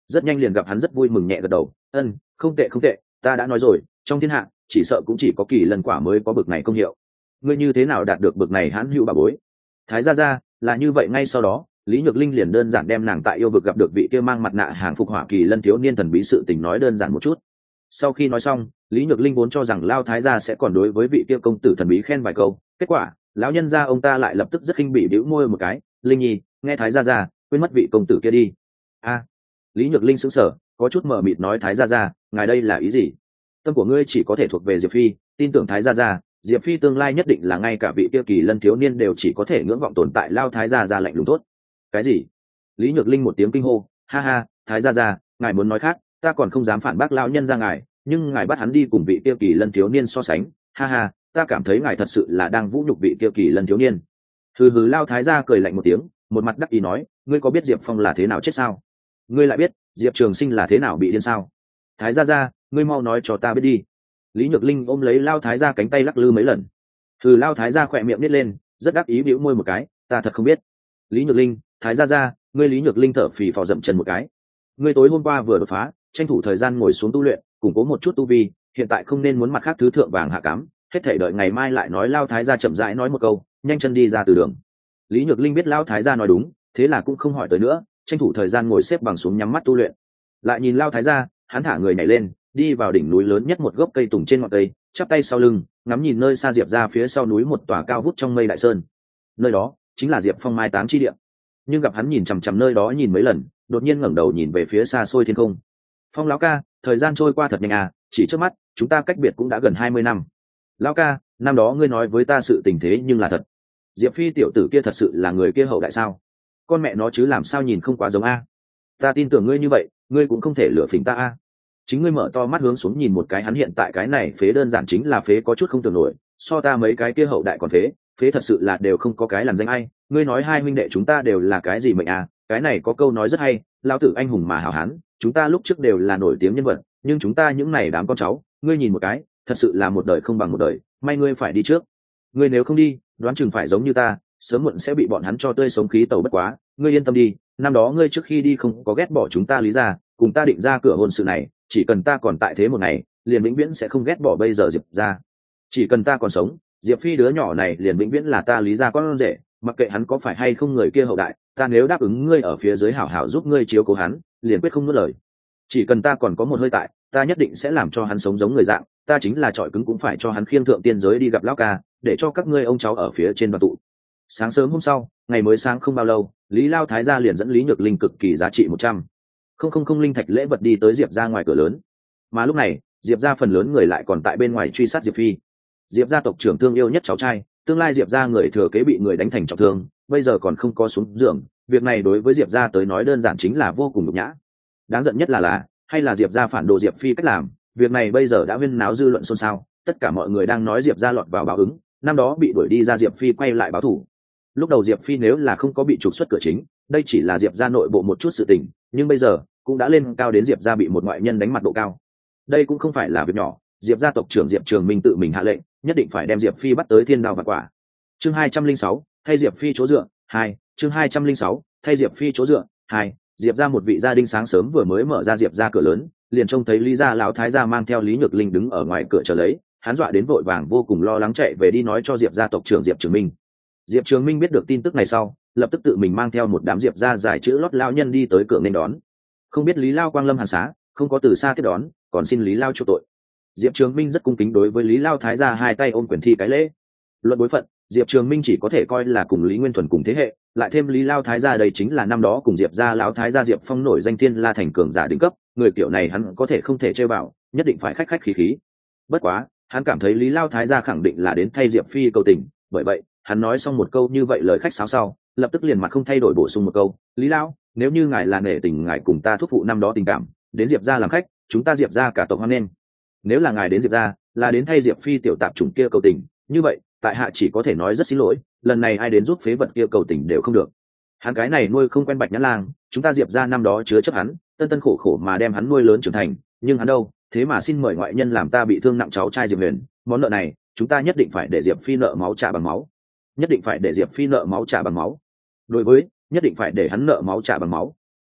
rất nhanh liền gặp hắn rất vui mừng nhẹ gật đầu, không tệ không tệ, ta đã nói rồi, trong thiên hạ chỉ sợ cũng chỉ có kỳ lân quả mới có bực này công hiệu. Ngươi như thế nào đạt được bực này hãn hữu bà bối? Thái gia gia, là như vậy. Ngay sau đó Lý Nhược Linh liền đơn giản đem nàng tại yêu vực gặp được vị kia mang mặt nạ hàng phục hỏa kỳ lân thiếu niên thần bí sự tình nói đơn giản một chút. Sau khi nói xong, Lý Nhược Linh vốn cho rằng Lao Thái gia sẽ còn đối với vị kia công tử thần bí khen vài câu, kết quả lão nhân gia ông ta lại lập tức rất khinh bỉ bĩu môi một cái, Linh nhi, nghe Thái gia gia, quên mất vị công tử kia đi. A. Lý Nhược Linh sững sờ, có chút mờ mịt nói, Thái gia gia, ngài đây là ý gì? Tâm của ngươi chỉ có thể thuộc về Diệp Phi, tin tưởng Thái gia gia, Diệp Phi tương lai nhất định là ngay cả vị kia kỳ lân thiếu niên đều chỉ có thể ngưỡng vọng tồn tại. Lao Thái gia gia lạnh lùng tốt. Cái gì? Lý Nhược Linh một tiếng kinh hô, ha ha, Thái gia gia, ngài muốn nói khác, ta còn không dám phản bác lão nhân gia ngài, nhưng ngài bắt hắn đi cùng vị kia kỳ lân thiếu niên so sánh, ha ha, ta cảm thấy ngài thật sự là đang vũ nhục vị kia kỳ lân thiếu niên. Hừ hừ. Lao Thái gia cười lạnh một tiếng, một mặt đắc ý nói, ngươi có biết Diệp Phong là thế nào chết sao? Ngươi lại biết Diệp Trường Sinh là thế nào bị điên sao? Thái gia gia, ngươi mau nói cho ta biết đi. Lý Nhược Linh ôm lấy Lao Thái gia cánh tay lắc lư mấy lần. Hừ. Lao Thái gia khỏe miệng nít lên, rất đắc ý bĩu môi một cái, ta thật không biết. Lý Nhược Linh, Thái gia gia, ngươi. Lý Nhược Linh thở phì phò dậm chân một cái. Ngươi tối hôm qua vừa đột phá, tranh thủ thời gian ngồi xuống tu luyện, củng cố một chút tu vi, hiện tại không nên muốn mặt khác thứ thượng vàng hạ cám, hết thể đợi ngày mai lại nói. Lao Thái gia chậm rãi nói một câu, nhanh chân đi ra từ đường. Lý Nhược Linh biết Lao Thái gia nói đúng, thế là cũng không hỏi tới nữa, tranh thủ thời gian ngồi xếp bằng xuống nhắm mắt tu luyện. Lại nhìn Lao Thái gia, hắn thả người nhảy lên, đi vào đỉnh núi lớn nhất một gốc cây tùng trên ngọn cây, chắp tay sau lưng, ngắm nhìn nơi xa Diệp ra phía sau núi một tòa cao vút trong mây đại sơn. Nơi đó chính là Diệp Phong mai táng chi địa. Nhưng gặp hắn nhìn chằm chằm nơi đó nhìn mấy lần, đột nhiên ngẩng đầu nhìn về phía xa xôi thiên không. Phong lão ca, thời gian trôi qua thật nhanh à, chỉ trước mắt chúng ta cách biệt cũng đã gần 20 năm. Lão ca, năm đó ngươi nói với ta sự tình thế nhưng là thật. Diệp Phi tiểu tử kia thật sự là người kia hậu đại sao? Con mẹ nó chứ làm sao nhìn không quá giống a? Ta tin tưởng ngươi như vậy, ngươi cũng không thể lừa phỉnh ta a. Chính ngươi mở to mắt hướng xuống nhìn một cái, hắn hiện tại cái này phế đơn giản chính là phế có chút không tưởng nổi, so ta mấy cái kia hậu đại còn phế, phế thật sự là đều không có cái làm danh ai. Ngươi nói hai huynh đệ chúng ta đều là cái gì mệnh à? Cái này có câu nói rất hay, lão tử anh hùng mà hảo hán, chúng ta lúc trước đều là nổi tiếng nhân vật, nhưng chúng ta những này đám con cháu, ngươi nhìn một cái, thật sự là một đời không bằng một đời, may ngươi phải đi trước. Ngươi nếu không đi, đoán chừng phải giống như ta, sớm muộn sẽ bị bọn hắn cho tươi sống khí tàu. Bất quá, ngươi yên tâm đi, năm đó ngươi trước khi đi không có ghét bỏ chúng ta Lý gia, cùng ta định ra cửa hôn sự này, chỉ cần ta còn tại thế một ngày, liền vĩnh viễn sẽ không ghét bỏ bây giờ Diệp gia. Chỉ cần ta còn sống, Diệp Phi đứa nhỏ này liền vĩnh viễn là ta Lý gia con rể, mặc kệ hắn có phải hay không người kia hậu đại, ta nếu đáp ứng ngươi ở phía dưới hảo hảo giúp ngươi chiếu cố hắn, liền quyết không nuốt lời. Chỉ cần ta còn có một hơi tại, ta nhất định sẽ làm cho hắn sống giống người dạng, ta chính là trọi cứng cũng phải cho hắn khiêng thượng tiên giới đi gặp lão ca, để cho các ngươi ông cháu ở phía trên đoàn tụ. Sáng sớm hôm sau, ngày mới sáng không bao lâu, Lý Lao Thái gia liền dẫn Lý Nhược Linh cực kỳ giá trị 100,000 linh thạch lễ vật đi tới Diệp gia ngoài cửa lớn. Mà lúc này, Diệp gia phần lớn người lại còn tại bên ngoài truy sát Diệp Phi. Diệp gia tộc trưởng thương yêu nhất cháu trai, tương lai Diệp gia người thừa kế bị người đánh thành trọng thương, bây giờ còn không có xuống giường, việc này đối với Diệp gia tới nói đơn giản chính là vô cùng nhục nhã. Đáng giận nhất là hay là Diệp gia phản đồ Diệp Phi cách làm, việc này bây giờ đã huyên náo dư luận xôn xao, tất cả mọi người đang nói Diệp gia lọt vào báo ứng, năm đó bị đuổi đi ra Diệp Phi quay lại báo thù. Lúc đầu Diệp Phi nếu là không có bị trục xuất cửa chính, đây chỉ là Diệp gia nội bộ một chút sự tình, nhưng bây giờ cũng đã lên cao đến Diệp gia bị một ngoại nhân đánh mặt độ cao. Đây cũng không phải là việc nhỏ, Diệp gia tộc trưởng Diệp Trường Minh tự mình hạ lệnh, nhất định phải đem Diệp Phi bắt tới thiên đao vạn quả. Chương 206, thay Diệp Phi chỗ dựa 2, chương 206, thay Diệp Phi chỗ dựa 2. Diệp gia một vị gia đình sáng sớm vừa mới mở ra Diệp gia cửa lớn, liền trông thấy Lý gia lão thái gia mang theo Lý Nhược Linh đứng ở ngoài cửa chờ lấy, hắn dọa đến vội vàng vô cùng lo lắng chạy về đi nói cho Diệp gia tộc trưởng Diệp Trường Minh. Diệp Trường Minh biết được tin tức này sau, lập tức tự mình mang theo một đám Diệp gia giải chữ lót lão nhân đi tới cửa nên đón. Không biết Lý Lao quang lâm hàn xá, không có từ xa tiếp đón, còn xin Lý Lao chuộc tội. Diệp Trường Minh rất cung kính đối với Lý Lao thái gia hai tay ôm quyền thi cái lễ. Luận bối phận, Diệp Trường Minh chỉ có thể coi là cùng Lý Nguyên Thuần cùng thế hệ, lại thêm Lý Lao thái gia đây chính là năm đó cùng Diệp gia lão thái gia Diệp Phong nổi danh thiên la thành cường giả đỉnh cấp, người kiểu này hắn có thể không thể chơi vào, nhất định phải khách khách khí khí. Bất quá, hắn cảm thấy Lý Lao thái gia khẳng định là đến thay Diệp Phi cầu tình, bởi vậy, hắn nói xong một câu như vậy lời khách sáo sau, lập tức liền mặt không thay đổi bổ sung một câu, Lý Lao, nếu như ngài là nể tình ngài cùng ta thúc phụ năm đó tình cảm, đến Diệp gia làm khách, chúng ta Diệp gia cả tộc hoan nghênh. Nếu là ngài đến Diệp gia, là đến thay Diệp Phi tiểu tạp chủng kia cầu tình, như vậy, tại hạ chỉ có thể nói rất xin lỗi, lần này ai đến giúp phế vật kia cầu tình đều không được. Hắn cái này nuôi không quen bạch nhãn lang, chúng ta Diệp gia năm đó chứa chấp hắn, tân tân khổ khổ mà đem hắn nuôi lớn trưởng thành, nhưng hắn đâu, thế mà xin mời ngoại nhân làm ta bị thương nặng cháu trai Diệp Huyền, món nợ này, chúng ta nhất định phải để Diệp Phi nợ máu trả bằng máu. Nhất định phải để Diệp Phi nợ máu trả bằng máu. Đối với, nhất định phải để hắn nợ máu trả bằng máu.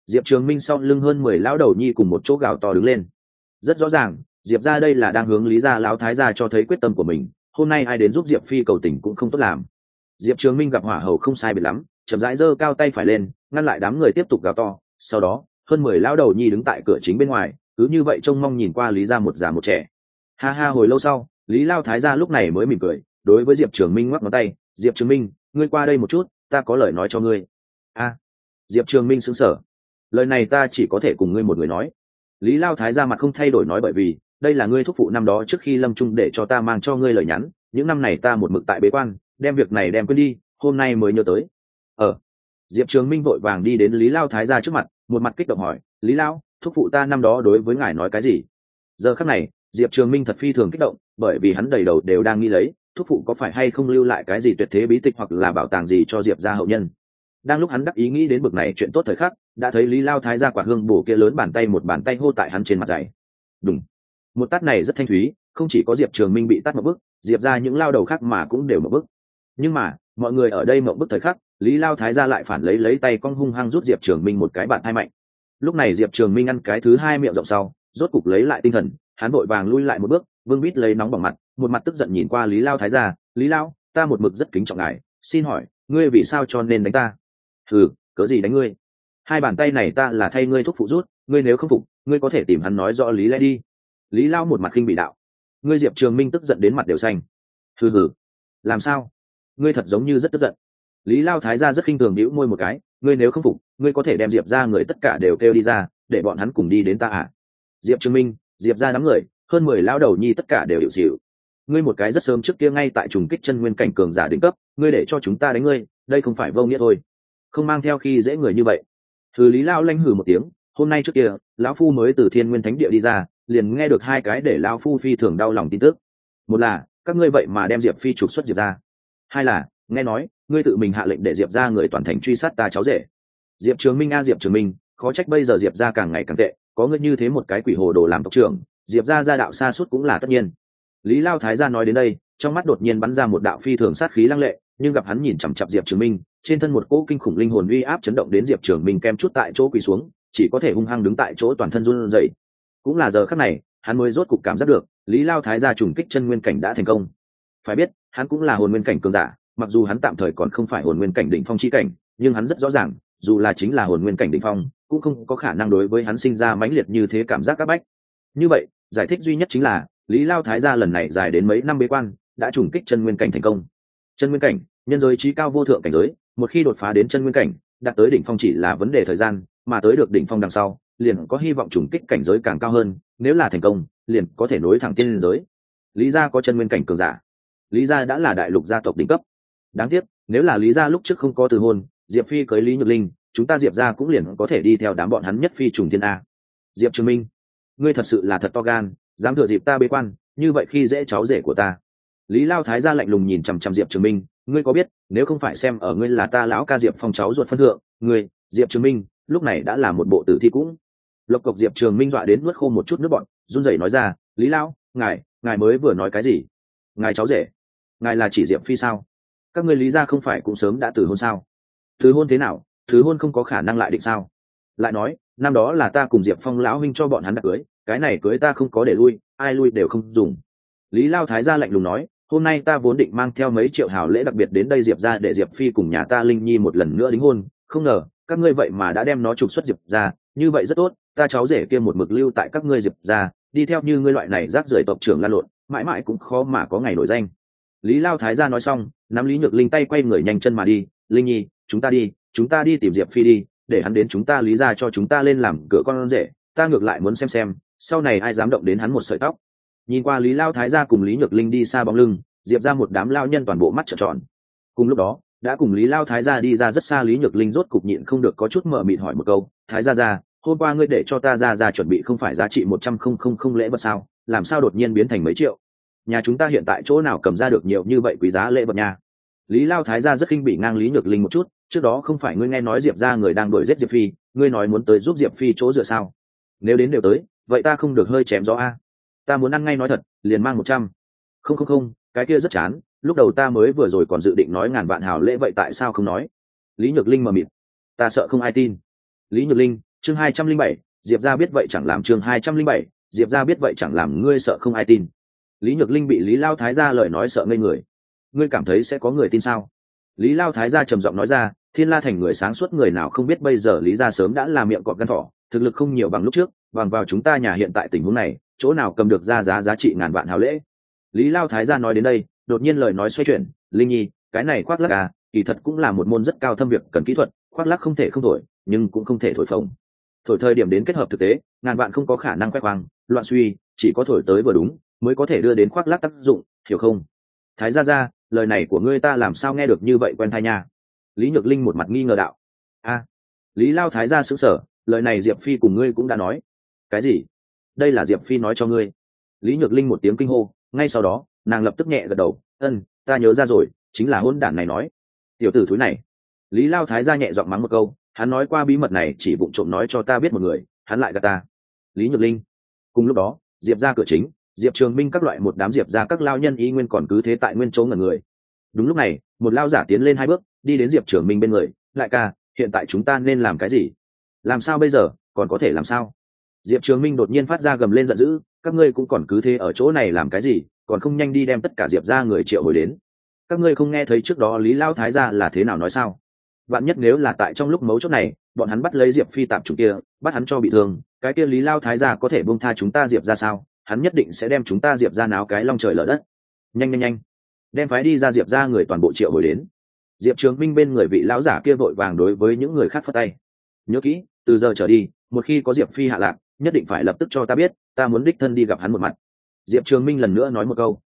Diệp Trường Minh sau lưng hơn 10 lão đầu nhi cùng một chỗ gào to đứng lên. Rất rõ ràng, Diệp gia đây là đang hướng Lý gia lão thái gia cho thấy quyết tâm của mình, hôm nay ai đến giúp Diệp phi cầu tình cũng không tốt làm. Diệp Trường Minh gặp hỏa hầu không sai biệt lắm, chậm rãi giơ cao tay phải lên, ngăn lại đám người tiếp tục gào to, sau đó, hơn 10 lão đầu nhi đứng tại cửa chính bên ngoài, cứ như vậy trông mong nhìn qua Lý gia một già một trẻ. Ha ha, hồi lâu sau, Lý lão thái gia lúc này mới mỉm cười, đối với Diệp Trường Minh ngoắc ngón tay, "Diệp Trường Minh, ngươi qua đây một chút, ta có lời nói cho ngươi." A. Diệp Trường Minh sững sờ. "Lời này ta chỉ có thể cùng ngươi một người nói." Lý Lao Thái ra mặt không thay đổi nói, bởi vì đây là ngươi thúc phụ năm đó trước khi lâm chung để cho ta mang cho ngươi lời nhắn, những năm này ta một mực tại bế quan, đem việc này đem quên đi, hôm nay mới nhớ tới. Diệp Trường Minh vội vàng đi đến Lý Lao Thái ra trước mặt, một mặt kích động hỏi, "Lý Lao, thúc phụ ta năm đó đối với ngài nói cái gì?" Giờ khắc này, Diệp Trường Minh thật phi thường kích động, bởi vì hắn đầy đầu đều đang nghĩ lấy thúc phụ có phải hay không lưu lại cái gì tuyệt thế bí tịch hoặc là bảo tàng gì cho Diệp gia hậu nhân. Đang lúc hắn đắc ý nghĩ đến bực này chuyện tốt thời khắc, đã thấy Lý Lao Thái ra quả hương bổ kia lớn bàn tay một bàn tay hô tại hắn trên mặt dày. Đúng, một tát này rất thanh thúy, không chỉ có Diệp Trường Minh bị tát một bức, Diệp ra những lao đầu khác mà cũng đều một bức. Nhưng mà mọi người ở đây một bức thời khắc, Lý Lao Thái ra lại phản lấy tay cong hung hăng rút Diệp Trường Minh một cái bàn tay mạnh. Lúc này Diệp Trường Minh ăn cái thứ hai miệng rộng sau, rốt cục lấy lại tinh thần, hắn vội vàng lui lại một bước, vương bít lấy nóng bỏng mặt, một mặt tức giận nhìn qua Lý Lao Thái ra, "Lý Lao, ta một mực rất kính trọng ngài, xin hỏi ngươi vì sao cho nên đánh ta?" "Hừ, cớ gì đánh ngươi? Hai bàn tay này ta là thay ngươi thúc phụ rút, ngươi nếu không phục, ngươi có thể tìm hắn nói rõ lý lẽ đi." Lý Lao một mặt khinh bị đạo. Ngươi Diệp Trường Minh tức giận đến mặt đều xanh. "Hừ hừ, làm sao? Ngươi thật giống như rất tức giận." Lý Lao Thái ra rất khinh thường bĩu môi một cái, "Ngươi nếu không phục, ngươi có thể đem Diệp ra người tất cả đều kêu đi ra, để bọn hắn cùng đi đến ta à?" Diệp Trường Minh, Diệp ra đám người, hơn 10 lão đầu nhi tất cả đều hiểu xỉu. "Ngươi một cái rất sớm trước kia ngay tại trùng kích chân nguyên cảnh cường giả đỉnh cấp, ngươi để cho chúng ta đánh ngươi, đây không phải vô nghĩa thôi, không mang theo khi dễ người như vậy." Thứ Lý Lao lanh hừ một tiếng, "Hôm nay trước kia lão phu mới từ Thiên Nguyên Thánh Địa đi ra, liền nghe được hai cái để lão phu phi thường đau lòng tin tức. Một là các ngươi vậy mà đem Diệp phi trục xuất Diệp ra, hai là nghe nói ngươi tự mình hạ lệnh để Diệp ra người toàn thành truy sát ta cháu rể." Diệp Trường Minh a, Diệp Trường Minh, khó trách bây giờ Diệp ra càng ngày càng tệ, có ngươi như thế một cái quỷ hồ đồ làm tộc trưởng, Diệp ra gia đạo xa suốt cũng là tất nhiên. Lý Lao Thái gia nói đến đây, trong mắt đột nhiên bắn ra một đạo phi thường sát khí lăng lệ, nhưng gặp hắn nhìn chằm chằm Diệp Trường Minh, trên thân một cỗ kinh khủng linh hồn uy áp chấn động đến Diệp Trường Minh kem chút tại chỗ quỳ xuống, chỉ có thể hung hăng đứng tại chỗ toàn thân run rẩy. Cũng là giờ khắc này, hắn mới rốt cục cảm giác được, Lý Lao Thái gia trùng kích chân nguyên cảnh đã thành công. Phải biết, hắn cũng là hồn nguyên cảnh cường giả, mặc dù hắn tạm thời còn không phải hồn nguyên cảnh đỉnh phong chi cảnh, nhưng hắn rất rõ ràng, dù là chính là hồn nguyên cảnh đỉnh phong, cũng không có khả năng đối với hắn sinh ra mãnh liệt như thế cảm giác áp bách. Như vậy, giải thích duy nhất chính là Lý Lao Thái gia lần này dài đến mấy năm bế quan, đã trùng kích chân nguyên cảnh thành công. Chân nguyên cảnh, nhân giới trí cao vô thượng cảnh giới, một khi đột phá đến chân nguyên cảnh, đạt tới đỉnh phong chỉ là vấn đề thời gian, mà tới được đỉnh phong đằng sau, liền có hy vọng trùng kích cảnh giới càng cao hơn, nếu là thành công, liền có thể nối thẳng tiên giới. Lý gia có chân nguyên cảnh cường giả, Lý gia đã là đại lục gia tộc đỉnh cấp. Đáng tiếc, nếu là Lý gia lúc trước không có từ hôn, Diệp phi cưới Lý Nhược Linh, chúng ta Diệp gia cũng liền có thể đi theo đám bọn hắn nhất phi trùng thiên a. Diệp Trường Minh, ngươi thật sự là thật to gan, dám thừa dịp ta bế quan, như vậy khi dễ cháu rể của ta. Lý Lao Thái gia lạnh lùng nhìn chằm chằm Diệp Trường Minh, ngươi có biết, nếu không phải xem ở ngươi là ta lão ca Diệp Phong cháu ruột phân thượng, ngươi, Diệp Trường Minh, lúc này đã là một bộ tử thi cũng. Lộc cộc Diệp Trường Minh dọa đến nuốt khô một chút nước bọt, run rẩy nói ra, "Lý Lao, ngài mới vừa nói cái gì? Ngài cháu rể? Ngài là chỉ Diệp phi sao? Các ngươi Lý gia không phải cũng sớm đã từ hôn sao? Từ hôn thế nào? Từ hôn không có khả năng lại định sao? Lại nói, năm đó là ta cùng Diệp Phong lão huynh cho bọn hắn đặt cưới, cái này cưới ta không có để lui, ai lui đều không dùng." Lý Lao Thái gia lạnh lùng nói, "Hôm nay ta vốn định mang theo mấy triệu hào lễ đặc biệt đến đây Diệp ra để Diệp phi cùng nhà ta Linh Nhi một lần nữa đính hôn, không ngờ các ngươi vậy mà đã đem nó trục xuất Diệp ra, như vậy rất tốt, ta cháu rể kia một mực lưu tại các ngươi Diệp ra, đi theo như ngươi loại này rác rưởi tộc trưởng lan lộn, mãi mãi cũng khó mà có ngày nổi danh." Lý Lao Thái gia nói xong, nắm Lý Nhược Linh tay quay người nhanh chân mà đi, "Linh Nhi, chúng ta đi tìm Diệp phi đi, để hắn đến chúng ta Lý ra cho chúng ta lên làm cửa con rể, ta ngược lại muốn xem sau này ai dám động đến hắn một sợi tóc." Nhìn qua Lý Lao Thái gia cùng Lý Nhược Linh đi xa bóng lưng, Diệp ra một đám lao nhân toàn bộ mắt trợn tròn. Cùng lúc đó, đã cùng Lý Lao Thái gia đi ra rất xa Lý Nhược Linh rốt cục nhịn không được có chút mờ mịt hỏi một câu, "Thái gia, hôm qua ngươi để cho ta ra chuẩn bị không phải giá trị 100.000 lễ vật sao, làm sao đột nhiên biến thành mấy triệu? Nhà chúng ta hiện tại chỗ nào cầm ra được nhiều như vậy quý giá lễ vật nha?" Lý Lao Thái gia rất khinh bị ngang Lý Nhược Linh một chút, "Trước đó không phải ngươi nghe nói Diệp ra người đang đuổi giết Diệp phi, ngươi nói muốn tới giúp Diệp phi chỗ dựa sao? Nếu đến đều tới, vậy ta không được hơi chém gió a? Ta muốn ăn ngay nói thật, liền mang 100. Không, cái kia rất chán, lúc đầu ta mới vừa rồi còn dự định nói ngàn vạn hào lễ, vậy tại sao không nói?" Lý Nhược Linh mờ mịt, "Ta sợ không ai tin." "Lý Nhược Linh, chương 207, diệp gia biết vậy chẳng làm. chương 207, diệp gia biết vậy chẳng làm. Ngươi sợ không ai tin? Lý Nhược Linh bị Lý Lao Thái gia lời nói sợ ngây người. Ngươi cảm thấy sẽ có người tin sao? Lý Lao Thái gia trầm giọng nói ra, Thiên La thành người sáng suốt người nào không biết bây giờ Lý gia sớm đã là miệng cọp gan thỏ, thực lực không nhiều bằng lúc trước, bằng vào chúng ta nhà hiện tại tình huống này, chỗ nào cầm được ra giá trị ngàn vạn hào lễ. Lý Lao Thái gia nói đến đây, đột nhiên lời nói xoay chuyển, Linh Nhi, cái này khoác lác à, kỳ thật cũng là một môn rất cao thâm việc cần kỹ thuật, khoác lác không thể không thổi, nhưng cũng không thể thổi phồng. Thổi thời điểm đến kết hợp thực tế, ngàn vạn không có khả năng khoe khoang, loạn suy, chỉ có thổi tới vừa đúng, mới có thể đưa đến khoác lác tác dụng, hiểu không? Thái gia, lời này của ngươi ta làm sao nghe được như vậy quen tai nha. Lý Nhược Linh một mặt nghi ngờ đạo. Lý Lao Thái gia sững sờ, lời này Diệp Phi cùng ngươi cũng đã nói. Cái gì? Đây là Diệp Phi nói cho ngươi? Lý Nhược Linh một tiếng kinh hô, ngay sau đó nàng lập tức nhẹ gật đầu, ta nhớ ra rồi, chính là hôn đản này nói. Tiểu tử thúi này. Lý Lao Thái gia nhẹ giọng mắng một câu, hắn nói qua bí mật này chỉ vụng trộm nói cho ta biết một người, hắn lại gạt ta. Lý Nhược Linh. Cùng lúc đó, Diệp gia cửa chính, Diệp Trường Minh các loại một đám Diệp gia các lao nhân ý nguyên còn cứ thế tại nguyên chỗ ngẩn người. Đúng lúc này, một lao giả tiến lên 2 bước, đi đến Diệp Trường Minh bên người, lại ca, hiện tại chúng ta nên làm cái gì? Làm sao bây giờ, còn có thể làm sao? Diệp Trường Minh đột nhiên phát ra gầm lên giận dữ, các ngươi cũng còn cứ thế ở chỗ này làm cái gì, còn không nhanh đi đem tất cả Diệp gia người triệu hồi đến. Các ngươi không nghe thấy trước đó Lý Lao Thái gia là thế nào nói sao? Vạn nhất nếu là tại trong lúc mấu chốt này, bọn hắn bắt lấy Diệp Phi tạm chủ kia, bắt hắn cho bị thương, cái kia Lý Lao Thái gia có thể buông tha chúng ta Diệp gia sao? Hắn nhất định sẽ đem chúng ta Diệp gia náo cái long trời lở đất. Nhanh, đem phái đi ra Diệp gia người toàn bộ triệu hồi đến. Diệp Trường Minh bên người vị lão giả kia vội vàng đối với những người khác phất tay. Nhớ kỹ, từ giờ trở đi, một khi có Diệp Phi hạ lạc, nhất định phải lập tức cho ta biết, ta muốn đích thân đi gặp hắn một mặt. Diệp Trường Minh lần nữa nói một câu.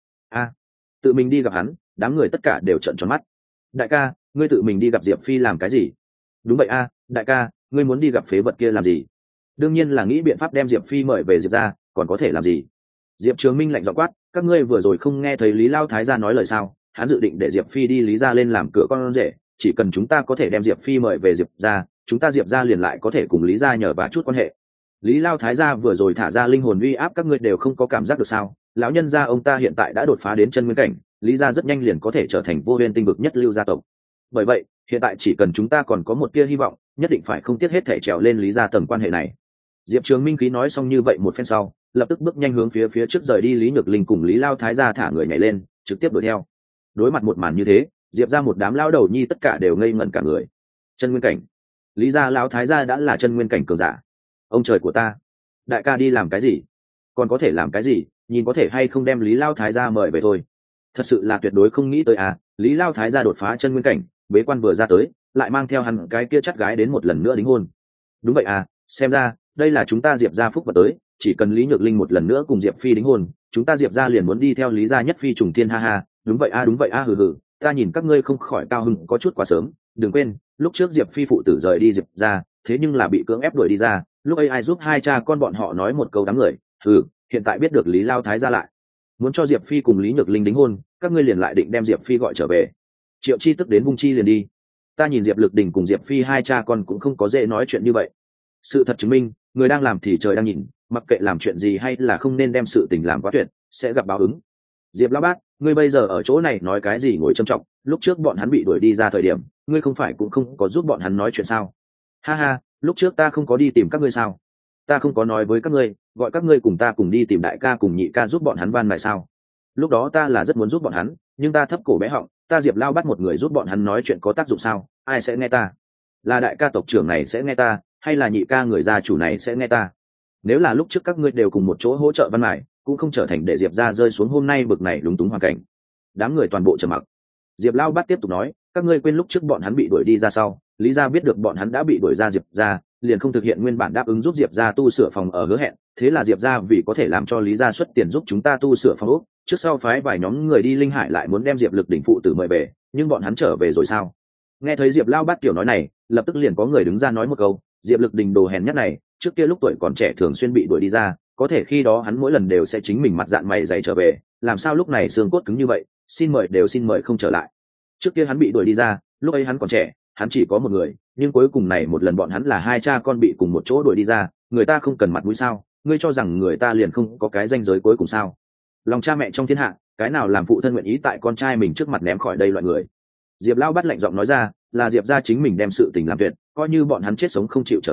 Tự mình đi gặp hắn? Đám người tất cả đều trợn tròn mắt. Đại ca, ngươi tự mình đi gặp Diệp Phi làm cái gì? Đúng vậy đại ca, ngươi muốn đi gặp phế vật kia làm gì? Đương nhiên là nghĩ biện pháp đem Diệp Phi mời về Diệp gia, còn có thể làm gì? Diệp Trường Minh lạnh giọng quát, các ngươi vừa rồi không nghe thấy Lý Lao Thái gia nói lời sao? Hắn dự định để Diệp Phi đi Lý gia lên làm cửa con rể, chỉ cần chúng ta có thể đem Diệp Phi mời về Diệp gia, chúng ta Diệp gia liền lại có thể cùng Lý gia nhờ vả chút quan hệ. Lý Lao Thái gia vừa rồi thả ra linh hồn uy áp, các ngươi đều không có cảm giác được sao? Lão nhân gia ông ta hiện tại đã đột phá đến chân nguyên cảnh, Lý gia rất nhanh liền có thể trở thành vô huyên tinh vực nhất lưu gia tộc. Bởi vậy, hiện tại chỉ cần chúng ta còn có một tia hy vọng, nhất định phải không tiếc hết thể trèo lên Lý gia tầng quan hệ này. Diệp Trường Minh khí nói xong như vậy một phen sau, lập tức bước nhanh hướng phía trước rời đi. Lý Nhược Linh cùng Lý Lao Thái gia thả người nhảy lên, trực tiếp đuổi theo. Đối mặt một màn như thế, Diệp gia một đám lao đầu nhi tất cả đều ngây ngẩn cả người. Chân nguyên cảnh? Lý gia Lão Thái gia đã là chân nguyên cảnh cường giả. Ông trời của ta, đại ca đi làm cái gì? Còn có thể làm cái gì? Nhìn có thể hay không đem Lý Lao Thái gia mời về thôi. Thật sự là tuyệt đối không nghĩ tới Lý Lao Thái gia đột phá chân nguyên cảnh, bế quan vừa ra tới, lại mang theo hắn cái kia chắt gái đến một lần nữa đính hôn. Đúng vậy xem ra đây là chúng ta Diệp gia phúc vật tới, chỉ cần Lý Nhược Linh một lần nữa cùng Diệp Phi đính hôn, chúng ta Diệp gia liền muốn đi theo Lý gia nhất phi trùng thiên, ha. Đúng vậy hừ, ta nhìn các ngươi không khỏi cao hứng có chút quá sớm. Đừng quên, lúc trước Diệp Phi phụ tử rời đi Diệp gia, thế nhưng là bị cưỡng ép đuổi đi ra, lúc ấy ai giúp hai cha con bọn họ nói một câu đám người. Hiện tại biết được Lý Lao Thái gia lại muốn cho Diệp Phi cùng Lý Nhược Linh đính hôn, các ngươi liền lại định đem Diệp Phi gọi trở về. Triệu Chi tức đến vung chi liền đi. Ta nhìn Diệp Lực Đình cùng Diệp Phi hai cha con cũng không có dễ nói chuyện như vậy. Sự thật chứng minh, người đang làm thì trời đang nhìn, mặc kệ làm chuyện gì hay là không nên đem sự tình làm quá tuyệt, sẽ gặp báo ứng. Diệp Lão Bát, ngươi bây giờ ở chỗ này nói cái gì ngồi trầm trọng, lúc trước bọn hắn bị đuổi đi ra thời điểm, ngươi không phải cũng không có giúp bọn hắn nói chuyện sao? Ha, lúc trước ta không có đi tìm các ngươi sao? Ta không có nói với các ngươi, gọi các ngươi cùng ta cùng đi tìm đại ca cùng nhị ca giúp bọn hắn van mài sao? Lúc đó ta là rất muốn giúp bọn hắn, nhưng ta thấp cổ bé họng, ta Diệp Lao Bắt một người giúp bọn hắn nói chuyện có tác dụng sao? Ai sẽ nghe ta? Là đại ca tộc trưởng này sẽ nghe ta, hay là nhị ca người gia chủ này sẽ nghe ta? Nếu là lúc trước các ngươi đều cùng một chỗ hỗ trợ van mài, cũng không trở thành để Diệp gia rơi xuống hôm nay bực này lúng túng hoàn cảnh. Đám người toàn bộ trầm mặc. Diệp Lao Bắt tiếp tục nói, các ngươi quên lúc trước bọn hắn bị đuổi đi ra sau, Lý gia biết được bọn hắn đã bị đuổi ra Diệp gia, liền không thực hiện nguyên bản đáp ứng giúp Diệp gia tu sửa phòng ở hứa hẹn, thế là Diệp gia vì có thể làm cho Lý gia xuất tiền giúp chúng ta tu sửa phòng ốc, trước sau phái vài nhóm người đi Linh Hải lại muốn đem Diệp Lực Đỉnh phụ tử mời về, nhưng bọn hắn trở về rồi sao? Nghe thấy Diệp Lao Bát kiểu nói này, lập tức liền có người đứng ra nói một câu, Diệp Lực Đỉnh đồ hèn nhất này, trước kia lúc tuổi còn trẻ thường xuyên bị đuổi đi ra, có thể khi đó hắn mỗi lần đều sẽ chính mình mặt dạn mày dày trở về, làm sao lúc này xương cốt cứng như vậy, xin mời không trở lại. Trước kia hắn bị đuổi đi ra, lúc ấy hắn còn trẻ, hắn chỉ có một người, nhưng cuối cùng này một lần bọn hắn là hai cha con bị cùng một chỗ đuổi đi ra, người ta không cần mặt mũi sao? Ngươi cho rằng người ta liền không có cái ranh giới cuối cùng sao? Lòng cha mẹ trong thiên hạ, cái nào làm phụ thân nguyện ý tại con trai mình trước mặt ném khỏi đây loại người? Diệp Lao Bắt lạnh giọng nói ra, là Diệp gia chính mình đem sự tình làm tuyệt, coi như bọn hắn chết sống không chịu trở về,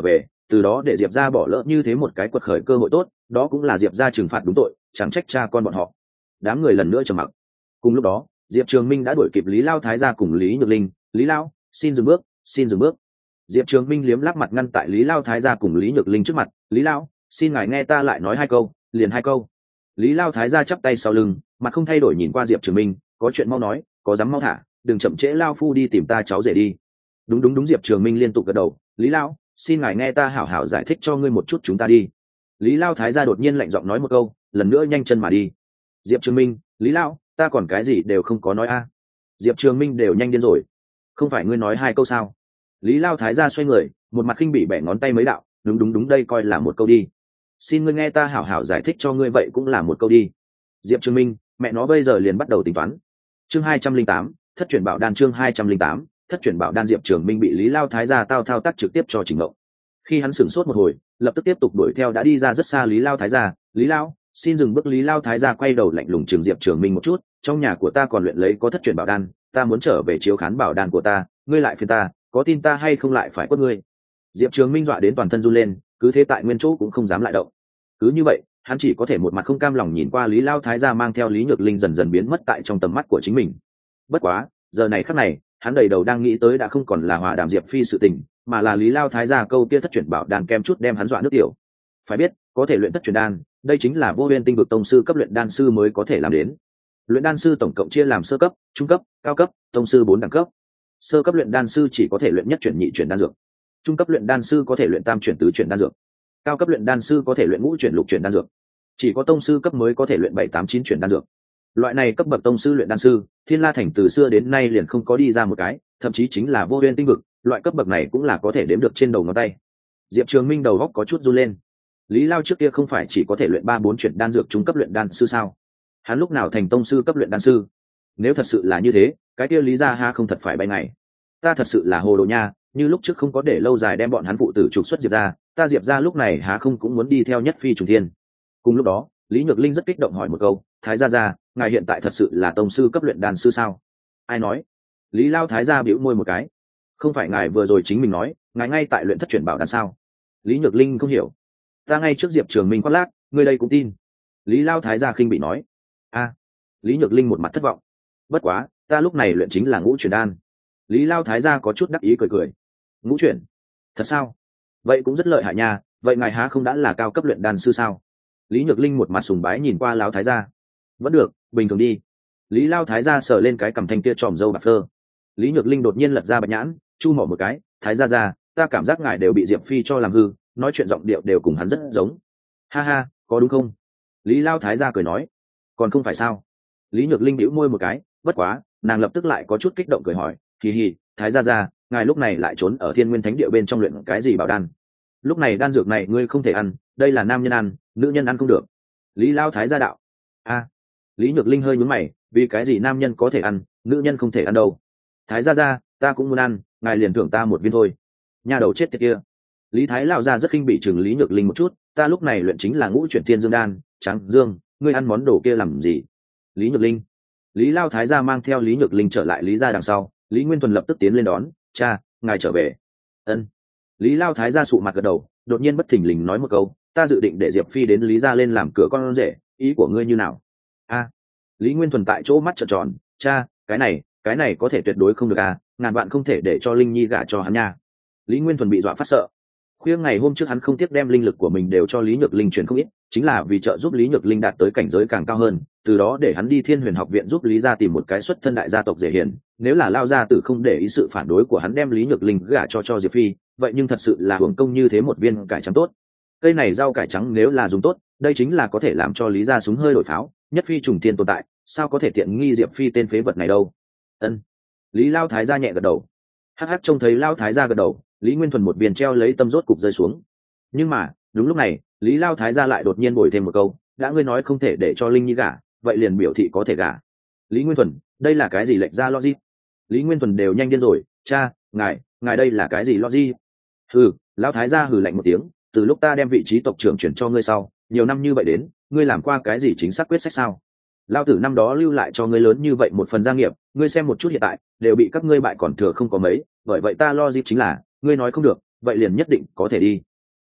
từ đó để diệp ra bỏ lỡ như thế một cái quật khởi cơ hội tốt, đó cũng là diệp ra trừng phạt đúng tội, chẳng trách cha con bọn họ. Đám người lần nữa trầm mặc. Cùng lúc đó Diệp Trường Minh đã đuổi kịp Lý Lao Thái gia cùng Lý Nhược Linh. Lý Lao, xin dừng bước, xin dừng bước. Diệp Trường Minh liếm láp mặt ngăn tại Lý Lao Thái gia cùng Lý Nhược Linh trước mặt. Lý Lao, xin ngài nghe ta lại nói hai câu, liền hai câu. Lý Lao Thái gia chắp tay sau lưng, mặt không thay đổi nhìn qua Diệp Trường Minh, có chuyện mau nói, có dám mau thả, đừng chậm trễ lao phu đi tìm ta cháu rể đi. Đúng đúng đúng. Diệp Trường Minh liên tục gật đầu. Lý Lao, xin ngài nghe ta hảo hảo giải thích cho ngươi một chút, chúng ta đi. Lý Lao Thái gia đột nhiên lạnh giọng nói một câu, lần nữa nhanh chân mà đi. Diệp Trường Minh, Lý Lao, ta còn cái gì đều không có nói a. Diệp Trường Minh đều nhanh điên rồi. Không phải ngươi nói hai câu sao? Lý Lao Thái gia xoay người, một mặt khinh bỉ bẻ ngón tay mấy đạo. Đúng đúng đúng, đây coi là một câu đi. Xin ngươi nghe ta hảo hảo giải thích cho ngươi, vậy cũng là một câu đi. Diệp Trường Minh, mẹ nó bây giờ liền bắt đầu tính toán. Chương 208, thất chuyển bảo đan. Chương 208, thất chuyển bảo đan. Diệp Trường Minh bị Lý Lao Thái gia thao tác trực tiếp cho chỉnh mộng. Khi hắn sửng sốt một hồi, lập tức tiếp tục đuổi theo đã đi ra rất xa Lý Lao Thái gia. Lý Lao, xin dừng bước. Lý Lao Thái gia quay đầu lạnh lùng chừng Diệp Trường Minh một chút. Trong nhà của ta còn luyện lấy có thất chuyển bảo đan, ta muốn trở về chiếu khán bảo đan của ta, ngươi lại phiền ta, có tin ta hay không lại phải quất ngươi. Diệp Trường Minh dọa đến toàn thân run lên, cứ thế tại nguyên chỗ cũng không dám lại động. Cứ như vậy hắn chỉ có thể một mặt không cam lòng nhìn qua Lý Lao Thái gia mang theo Lý Nhược Linh dần dần biến mất tại trong tầm mắt của chính mình. Bất quá giờ này khắc này hắn đầy đầu đang nghĩ tới đã không còn là hòa đàm Diệp Phi sự tình, mà là Lý Lao Thái gia câu kia thất chuyển bảo đan kem chút đem hắn dọa nước tiểu. Phải biết có thể luyện thất chuyển đan, đây chính là vô biên tinh vực tông sư cấp luyện đan sư mới có thể làm đến. Luyện đan sư tổng cộng chia làm sơ cấp, trung cấp, cao cấp, tông sư 4 đẳng cấp. Sơ cấp luyện đan sư chỉ có thể luyện nhất chuyển nhị chuyển đan dược, trung cấp luyện đan sư có thể luyện tam chuyển tứ chuyển đan dược, cao cấp luyện đan sư có thể luyện ngũ chuyển lục chuyển đan dược, chỉ có tông sư cấp mới có thể luyện 7, 8, 9 chuyển đan dược. Loại này cấp bậc tông sư luyện đan sư, Thiên La Thành từ xưa đến nay liền không có đi ra một cái, thậm chí chính là vô biên tinh vực, loại cấp bậc này cũng là có thể đếm được trên đầu ngón tay. Diệp Trường Minh đầu góc có chút run lên. Lý Lao trước kia không phải chỉ có thể luyện 3, 4 chuyển đan dược trung cấp luyện đan sư sao? Hắn lúc nào thành tông sư cấp luyện đan sư? Nếu thật sự là như thế, cái kia Lý gia ha không thật phải bay ngày. Ta thật sự là hồ đồ nha, như lúc trước không có để lâu dài đem bọn hắn phụ tử trục xuất Diệp ra, ta Diệp ra lúc này há không cũng muốn đi theo nhất phi trùng thiên. Cùng lúc đó Lý Nhược Linh rất kích động hỏi một câu, Thái gia, ngài hiện tại thật sự là tông sư cấp luyện đan sư sao? Ai nói? Lý Lao Thái gia bĩu môi một cái. Không phải ngài vừa rồi chính mình nói ngài ngay tại luyện thất chuyển bảo đan sao? Lý Nhược Linh không hiểu. Ta ngay trước Diệp Trường Minh khoác lác, ngươi đây cũng tin? Lý Lao Thái gia khinh bị nói. A. Lý Nhược Linh một mặt thất vọng. Bất quá ta lúc này luyện chính là ngũ chuyển đan. Lý Lao Thái gia có chút đắc ý cười cười. Ngũ chuyển? Thật sao? Vậy cũng rất lợi hại nha, vậy ngài há không đã là cao cấp luyện đan sư sao? Lý Nhược Linh một mặt sùng bái nhìn qua Lao Thái gia. Vẫn được, bình thường đi. Lý Lao Thái gia sờ lên cái cằm thanh kia tròm râu bạc phơ. Lý Nhược Linh đột nhiên lật ra bạch nhãn, chu mỏ một cái, Thái gia, ta cảm giác ngài đều bị Diệp Phi cho làm hư, nói chuyện giọng điệu đều cùng hắn rất giống. Ha ha, có đúng không? Lý Lao Thái gia cười nói. Còn không phải sao? Lý Nhược Linh bĩu môi một cái, bất quá nàng lập tức lại có chút kích động cười hỏi, hì hì, Thái gia, ngài lúc này lại trốn ở Thiên Nguyên Thánh Địa bên trong luyện cái gì bảo đan? Lúc này đan dược này ngươi không thể ăn, đây là nam nhân ăn, nữ nhân ăn không được. Lý Lao Thái gia đạo. A. Lý Nhược Linh hơi nhướng mày, vì cái gì nam nhân có thể ăn, nữ nhân không thể ăn đâu? Thái gia, ta cũng muốn ăn, ngài liền thưởng ta một viên thôi. Nhà đầu chết tiệt kia. Lý Thái Lão gia rất khinh bị chừng Lý Nhược Linh một chút, ta lúc này luyện chính là ngũ chuyển thiên dương đan, trắng dương, ngươi ăn món đồ kia làm gì? Lý Nhược Linh. Lý Lao Thái gia mang theo Lý Nhược Linh trở lại Lý gia đằng sau, Lý Nguyên Thuần lập tức tiến lên đón, cha, ngài trở về. Ân. Lý Lao Thái gia sụ mặt gật đầu, đột nhiên bất thình lình nói một câu, ta dự định để Diệp Phi đến Lý gia lên làm cửa con rể, ý của ngươi như nào? A. Lý Nguyên Thuần tại chỗ mắt trợn tròn, cha, cái này có thể tuyệt đối không được à, ngàn bạn không thể để cho Linh Nhi gả cho hắn nha. Lý Nguyên Thuần bị dọa phát sợ. Khuya ngày hôm trước hắn không tiếc đem linh lực của mình đều cho Lý Nhược Linh chuyển không ít, chính là vì trợ giúp Lý Nhược Linh đạt tới cảnh giới càng cao hơn, từ đó để hắn đi Thiên Huyền học viện giúp Lý gia tìm một cái xuất thân đại gia tộc dễ hiền. Nếu là Lao gia tử không để ý sự phản đối của hắn đem Lý Nhược Linh gả cho Diệp Phi, vậy nhưng thật sự là hưởng công như thế một viên cải trắng tốt. Cây này rau cải trắng nếu là dùng tốt, đây chính là có thể làm cho Lý gia súng hơi đổi pháo, nhất phi trùng thiên tồn tại, sao có thể tiện nghi Diệp Phi tên phế vật này đâu? Ân. Lý Lao Thái gia nhẹ gật đầu. Hắc hắc trông thấy Lao Thái gia gật đầu, Lý Nguyên Thuần một viên treo lấy tâm rốt cục rơi xuống. Nhưng mà đúng lúc này Lý Lao Thái gia lại đột nhiên bồi thêm một câu, đã ngươi nói không thể để cho Linh Nhi gả, vậy liền biểu thị có thể gả. Lý Nguyên Thuần, đây là cái gì lệch ra logic? Lý Nguyên Thuần đều nhanh điên rồi, cha, ngài đây là cái gì logic? Hừ, Lao Thái gia hừ lạnh một tiếng, từ lúc ta đem vị trí tộc trưởng chuyển cho ngươi sau, nhiều năm như vậy đến, ngươi làm qua cái gì chính xác quyết sách sao? Lao tử năm đó lưu lại cho ngươi lớn như vậy một phần gia nghiệp, ngươi xem một chút hiện tại đều bị các ngươi bại còn thừa không có mấy, bởi vậy ta logic chính là ngươi nói không được, vậy liền nhất định có thể đi.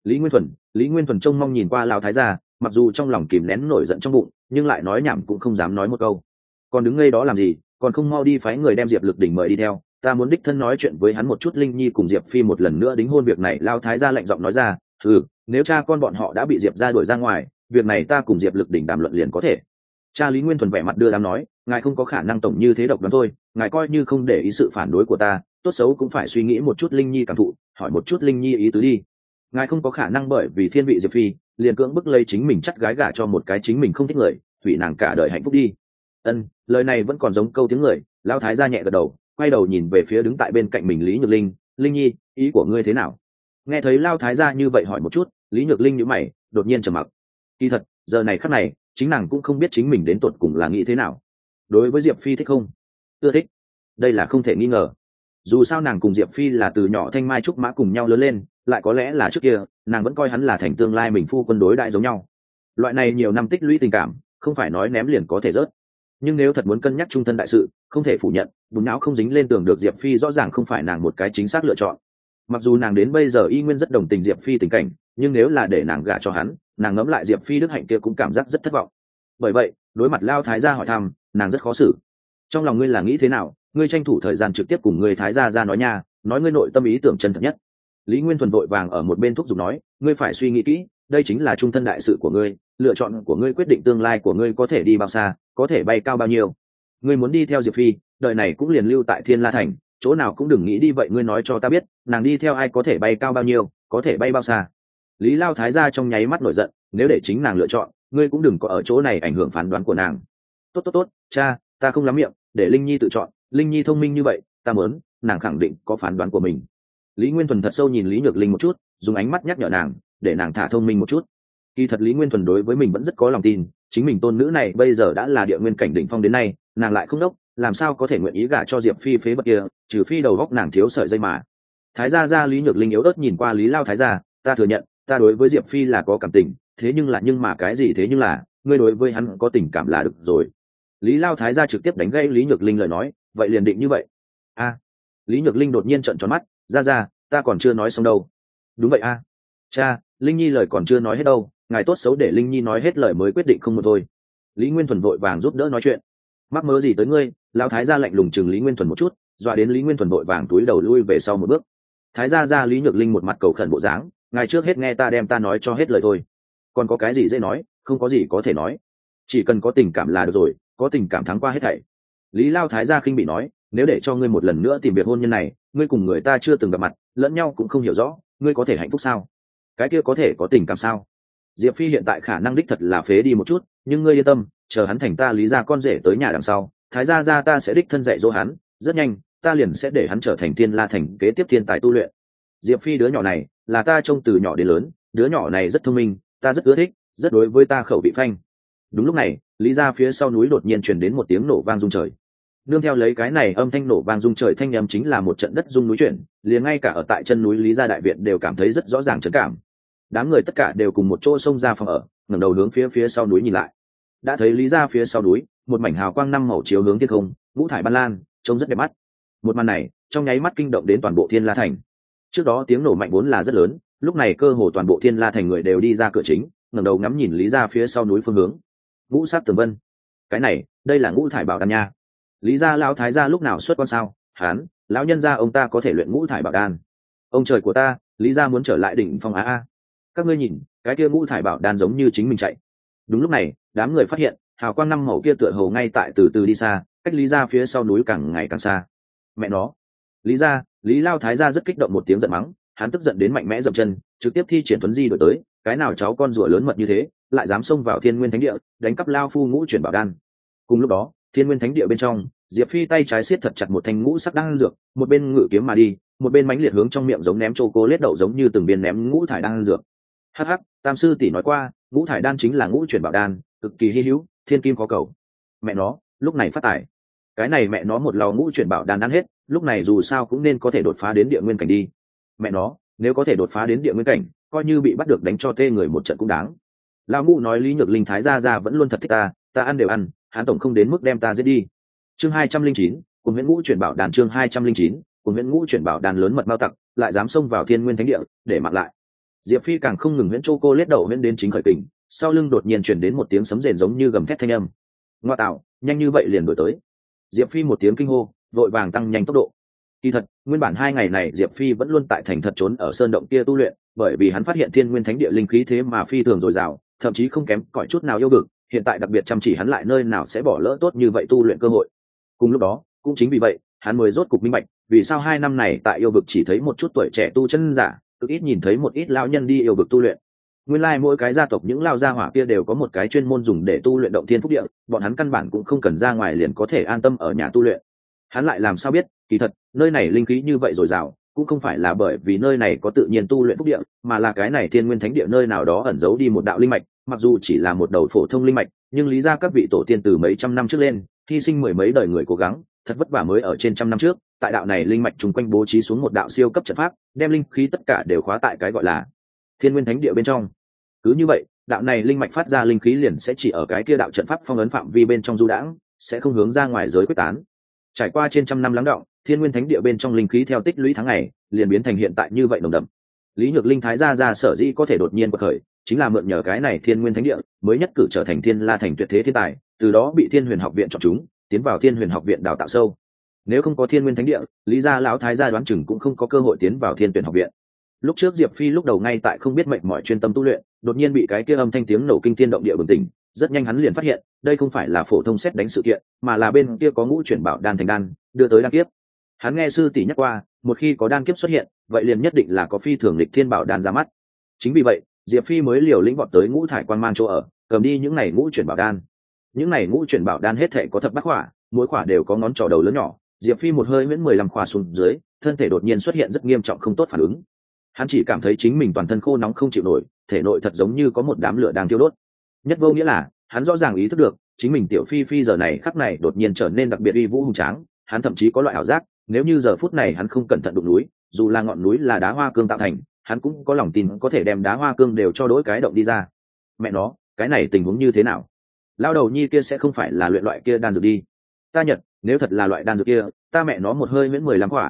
Lý Nguyên Thuần trông mong nhìn qua Lão thái gia, mặc dù trong lòng kìm nén nổi giận trong bụng, nhưng lại nói nhảm cũng không dám nói một câu. Còn đứng ngây đó làm gì, còn không mau đi phái người đem Diệp Lực Đỉnh mời đi theo, ta muốn đích thân nói chuyện với hắn một chút. Linh Nhi cùng Diệp Phi một lần nữa đính hôn việc này. Lão thái gia lạnh giọng nói ra, nếu cha con bọn họ đã bị Diệp gia đuổi ra ngoài, việc này ta cùng Diệp Lực Đỉnh đàm luận liền có thể. Cha Lý Nguyên Thuần vẻ mặt đưa đám nói, ngài không có khả năng tổng như thế độc đoán thôi, ngài coi như không để ý sự phản đối của ta, tốt xấu cũng phải suy nghĩ một chút Linh Nhi cảm thụ, hỏi một chút Linh Nhi ý tứ đi. Ngài không có khả năng bởi vì thiên vị Diệp Phi liền cưỡng bức lấy chính mình chắt gái gả cho một cái chính mình không thích người, hủy nàng cả đời hạnh phúc đi. Lời này vẫn còn giống câu tiếng người. Lão thái gia nhẹ gật đầu, quay đầu nhìn về phía đứng tại bên cạnh mình Lý Nhược Linh. Linh Nhi, ý của ngươi thế nào? Nghe thấy Lão thái gia như vậy hỏi một chút, Lý Nhược Linh nhíu mày, đột nhiên trầm mặc. Kỳ thật giờ này khắc này chính nàng cũng không biết chính mình đến tột cùng là nghĩ thế nào. Đối với Diệp Phi thích không? Ưa thích, đây là không thể nghi ngờ. Dù sao nàng cùng Diệp Phi là từ nhỏ thanh mai trúc mã cùng nhau lớn lên, lại có lẽ là trước kia nàng vẫn coi hắn là thành tương lai mình phu quân đối đại giống nhau. Loại này nhiều năm tích lũy tình cảm không phải nói ném liền có thể rớt. Nhưng nếu thật muốn cân nhắc trung thân đại sự, không thể phủ nhận bùn não không dính lên tường được Diệp Phi rõ ràng không phải nàng một cái chính xác lựa chọn. Mặc dù nàng đến bây giờ y nguyên rất đồng tình Diệp Phi tình cảnh, nhưng nếu là để nàng gả cho hắn, nàng ngẫm lại Diệp Phi đức hạnh kia cũng cảm giác rất thất vọng. Bởi vậy đối mặt Lao thái gia hỏi thăm, nàng rất khó xử. Trong lòng ngươi là nghĩ thế nào? Ngươi tranh thủ thời gian trực tiếp cùng người thái gia ra nói nha, nói ngươi nội tâm ý tưởng chân thật nhất. Lý Nguyên Thuần vội vàng ở một bên thúc giục nói, ngươi phải suy nghĩ kỹ, đây chính là trung thân đại sự của ngươi, lựa chọn của ngươi quyết định tương lai của ngươi có thể đi bao xa, có thể bay cao bao nhiêu. Ngươi muốn đi theo Diệp Phi, đời này cũng liền lưu tại Thiên La Thành, chỗ nào cũng đừng nghĩ đi. Vậy ngươi nói cho ta biết, nàng đi theo ai có thể bay cao bao nhiêu, có thể bay bao xa? Lý Lao thái gia trong nháy mắt nổi giận, nếu để chính nàng lựa chọn, ngươi cũng đừng có ở chỗ này ảnh hưởng phán đoán của nàng. Tốt, cha, ta không lắm miệng, để Linh Nhi tự chọn. Linh Nhi thông minh như vậy, ta muốn nàng khẳng định có phán đoán của mình. Lý Nguyên Thuần thật sâu nhìn Lý Nhược Linh một chút, dùng ánh mắt nhắc nhở nàng, để nàng thả thông minh một chút. Kỳ thật Lý Nguyên Thuần đối với mình vẫn rất có lòng tin, chính mình tôn nữ này bây giờ đã là địa nguyên cảnh đỉnh phong đến nay, nàng lại không đốc, làm sao có thể nguyện ý gả cho Diệp Phi phế vật kia, trừ phi đầu góc nàng thiếu sợi dây mà. Thái gia Lý Nhược Linh yếu ớt nhìn qua Lý Lao thái gia, ta thừa nhận, ta đối với Diệp Phi là có cảm tình, thế nhưng mà cái gì thế nhưng là, ngươi đối với hắn có tình cảm là được rồi. Lý Lao thái gia trực tiếp đánh gãy Lý Nhược Linh lời nói, vậy liền định như vậy. Lý Nhược Linh đột nhiên trợn tròn mắt, ra, ta còn chưa nói xong đâu. Đúng vậy cha, Linh Nhi lời còn chưa nói hết đâu, ngài tốt xấu để Linh Nhi nói hết lời mới quyết định không một thôi. Lý Nguyên Thuần vội vàng giúp đỡ nói chuyện. Mắc mớ gì tới ngươi? Lão thái gia lạnh lùng chừng Lý Nguyên Thuần một chút, dọa đến Lý Nguyên Thuần vội vàng túi đầu lui về sau một bước. Thái gia Lý Nhược Linh một mặt cầu khẩn bộ dáng, ngài trước hết nghe ta đem ta nói cho hết lời thôi. Còn có cái gì dễ nói, không có gì có thể nói. Chỉ cần có tình cảm là được rồi, có tình cảm thắng qua hết thảy. Lý Lao thái gia khinh bị nói, nếu để cho ngươi một lần nữa tìm việc hôn nhân này, ngươi cùng người ta chưa từng gặp mặt, lẫn nhau cũng không hiểu rõ, ngươi có thể hạnh phúc sao? Cái kia có thể có tình cảm sao? Diệp Phi hiện tại khả năng đích thật là phế đi một chút, nhưng ngươi yên tâm, chờ hắn thành ta Lý gia con rể tới nhà đằng sau, thái gia ta sẽ đích thân dạy dỗ hắn, rất nhanh ta liền sẽ để hắn trở thành Thiên La Thành kế tiếp thiên tài tu luyện. Diệp Phi đứa nhỏ này là ta trông từ nhỏ đến lớn, đứa nhỏ này rất thông minh, ta rất ưa thích, rất đối với ta khẩu vị phanh. Đúng lúc này, Lý gia phía sau núi đột nhiên truyền đến một tiếng nổ vang rung trời. Nương theo lấy cái này âm thanh nổ vang rung trời thanh âm chính là một trận đất rung núi chuyển, liền ngay cả ở tại chân núi Lý gia đại viện đều cảm thấy rất rõ ràng chấn cảm. Đám người tất cả đều cùng một chỗ xông ra phòng ở, ngẩng đầu hướng phía sau núi nhìn lại. Đã thấy Lý gia phía sau núi, một mảnh hào quang năm màu chiếu hướng thiên không, ngũ thải ban lan, trông rất đẹp mắt. Một màn này, trong nháy mắt kinh động đến toàn bộ Thiên La Thành. Trước đó tiếng nổ mạnh vốn là rất lớn, lúc này cơ hồ toàn bộ Thiên La Thành người đều đi ra cửa chính, ngẩng đầu ngắm nhìn Lý gia phía sau núi phương hướng. Ngũ sắc tường vân, cái này, đây là ngũ thải bảo đan nha. Lý gia lão thái gia lúc nào xuất quan sao? Hán, lão nhân gia ông ta có thể luyện ngũ thải bảo đan. Ông trời của ta, Lý gia muốn trở lại đỉnh phong a. Các ngươi nhìn, cái kia ngũ thải bảo đan giống như chính mình chạy. Đúng lúc này, đám người phát hiện, hào quang năm màu kia tựa hồ ngay tại từ từ đi xa, cách Lý gia phía sau núi càng ngày càng xa. Mẹ nó, Lý Lao thái gia rất kích động một tiếng giận mắng, hắn tức giận đến mạnh mẽ dậm chân, trực tiếp thi triển tuấn di đổi tới, cái nào cháu con rùa lớn mật như thế, lại dám xông vào Thiên Nguyên Thánh Địa, đánh cắp lao phu ngũ chuyển bảo đan. Cùng lúc đó, Thiên Nguyên Thánh Địa bên trong, Diệp Phi tay trái siết thật chặt một thanh ngũ sắc đan dược, một bên ngự kiếm mà đi, một bên mãnh liệt hướng trong miệng giống ném chocolate đậu giống như từng viên ném ngũ thải đan dược. Hắc, Tam sư tỷ nói qua, ngũ thải đan chính là ngũ chuyển bảo đan, cực kỳ hi hữu, thiên kim khó cầu. Mẹ nó, lúc này phát tài. Cái này mẹ nó một lò ngũ chuyển bảo đan ăn hết, lúc này dù sao cũng nên có thể đột phá đến địa nguyên cảnh đi. Mẹ nó, nếu có thể đột phá đến địa nguyên cảnh, coi như bị bắt được đánh cho tê người một trận cũng đáng. Lão ngũ nói Lý Nhược Linh thái gia vẫn luôn thật thích ta ăn đều ăn, hắn tổng không đến mức đem ta giết đi. Chương 209, cùng Huyễn Ngũ chuyển bảo đàn chương 209, cùng Huyễn Ngũ chuyển bảo đàn lớn mật mao tặc, lại dám xông vào Thiên Nguyên Thánh Địa để mặc lại. Diệp Phi càng không ngừng huyễn chocolate đậu huyễn đến chính khởi kình, sau lưng đột nhiên chuyển đến một tiếng sấm rền giống như gầm thét thanh âm. Ngoa tạo, nhanh như vậy liền đuổi tới. Diệp Phi một tiếng kinh hô, vội vàng tăng nhanh tốc độ. Kỳ thật, nguyên bản 2 ngày này Diệp Phi vẫn luôn tại thành thật trốn ở sơn động kia tu luyện, bởi vì hắn phát hiện Thiên Nguyên Thánh Địa linh khí thế mà phi thường dồi dào, thậm chí không kém cỏi chút nào yêu vực, hiện tại đặc biệt chăm chỉ hắn lại nơi nào sẽ bỏ lỡ tốt như vậy tu luyện cơ hội. Cùng lúc đó, cũng chính vì vậy, hắn mới rốt cục minh bạch, vì sao 2 năm này tại yêu vực chỉ thấy một chút tuổi trẻ tu chân giả, cực ít nhìn thấy một ít lão nhân đi yêu vực tu luyện. Nguyên lai mỗi cái gia tộc những lao gia hỏa kia đều có một cái chuyên môn dùng để tu luyện động thiên phúc địa, bọn hắn căn bản cũng không cần ra ngoài liền có thể an tâm ở nhà tu luyện. Hắn lại làm sao biết, kỳ thật, nơi này linh khí như vậy dồi dào, cũng không phải là bởi vì nơi này có tự nhiên tu luyện phúc địa, mà là cái này Thiên Nguyên Thánh Địa nơi nào đó ẩn giấu đi một đạo linh mạch, mặc dù chỉ là một đầu phổ thông linh mạch, nhưng lý ra các vị tổ tiên từ mấy trăm năm trước lên, hy sinh mười mấy đời người cố gắng, thật vất vả mới ở trên trăm năm trước, tại đạo này linh mạch trùng quanh bố trí xuống một đạo siêu cấp trận pháp, đem linh khí tất cả đều khóa tại cái gọi là Thiên Nguyên Thánh Địa bên trong. Cứ như vậy, đạo này linh mạch phát ra linh khí liền sẽ chỉ ở cái kia đạo trận pháp phong ấn phạm vi bên trong du đãng, sẽ không hướng ra ngoài giới quyết tán. Trải qua trên trăm năm lắng đọng, Thiên Nguyên Thánh Địa bên trong linh khí theo tích lũy tháng ngày, liền biến thành hiện tại như vậy nồng đậm. Lý Nhược Linh thái gia sở dĩ có thể đột nhiên bật khởi, chính là mượn nhờ cái này Thiên Nguyên Thánh Địa, mới nhất cử trở thành Thiên La thành tuyệt thế thiên tài, từ đó bị Thiên Huyền Học viện chọn chúng, tiến vào Thiên Huyền Học viện đào tạo sâu. Nếu không có Thiên Nguyên Thánh Địa, Lý gia lão thái gia đoán chừng cũng không có cơ hội tiến vào Thiên Tuyển Học viện. Lúc trước Diệp Phi lúc đầu ngay tại không biết mệnh mỏi chuyên tâm tu luyện, đột nhiên bị cái kia âm thanh tiếng nổ kinh thiên động địa bừng tỉnh, rất nhanh hắn liền phát hiện, đây không phải là phổ thông xét đánh sự kiện, mà là bên kia có ngũ chuyển bảo đan thành đan, đưa tới đan kiếp. Hắn nghe sư tỷ nhắc qua, một khi có đan kiếp xuất hiện, vậy liền nhất định là có phi thường lịch thiên bảo đan ra mắt. Chính vì vậy, Diệp Phi mới liều lĩnh vọt tới ngũ thải quan mang chỗ ở, cầm đi những này ngũ chuyển bảo đan. Những này ngũ chuyển bảo đan hết thảy có thập bát khỏa, mỗi khỏa đều có ngón trỏ đầu lớn nhỏ. Diệp Phi một hơi miễn 15 khỏa xuống dưới, thân thể đột nhiên xuất hiện rất nghiêm trọng không tốt phản ứng. Hắn chỉ cảm thấy chính mình toàn thân khô nóng không chịu nổi, thể nội thật giống như có một đám lửa đang thiêu đốt. Nhất vô nghĩa là, hắn rõ ràng ý thức được, chính mình tiểu Phi Phi giờ này khắc này đột nhiên trở nên đặc biệt uy vũ hùng tráng, hắn thậm chí có loại ảo giác, nếu như giờ phút này hắn không cẩn thận đụng núi, dù là ngọn núi là đá hoa cương tạo thành, hắn cũng có lòng tin có thể đem đá hoa cương đều cho đỗi cái động đi ra. Mẹ nó, cái này tình huống như thế nào? Lao đầu nhi kia sẽ không phải là luyện loại kia đan dược đi. Ta nhật, nếu thật là loại đan dược kia, ta mẹ nó một hơi miễn 15 quả,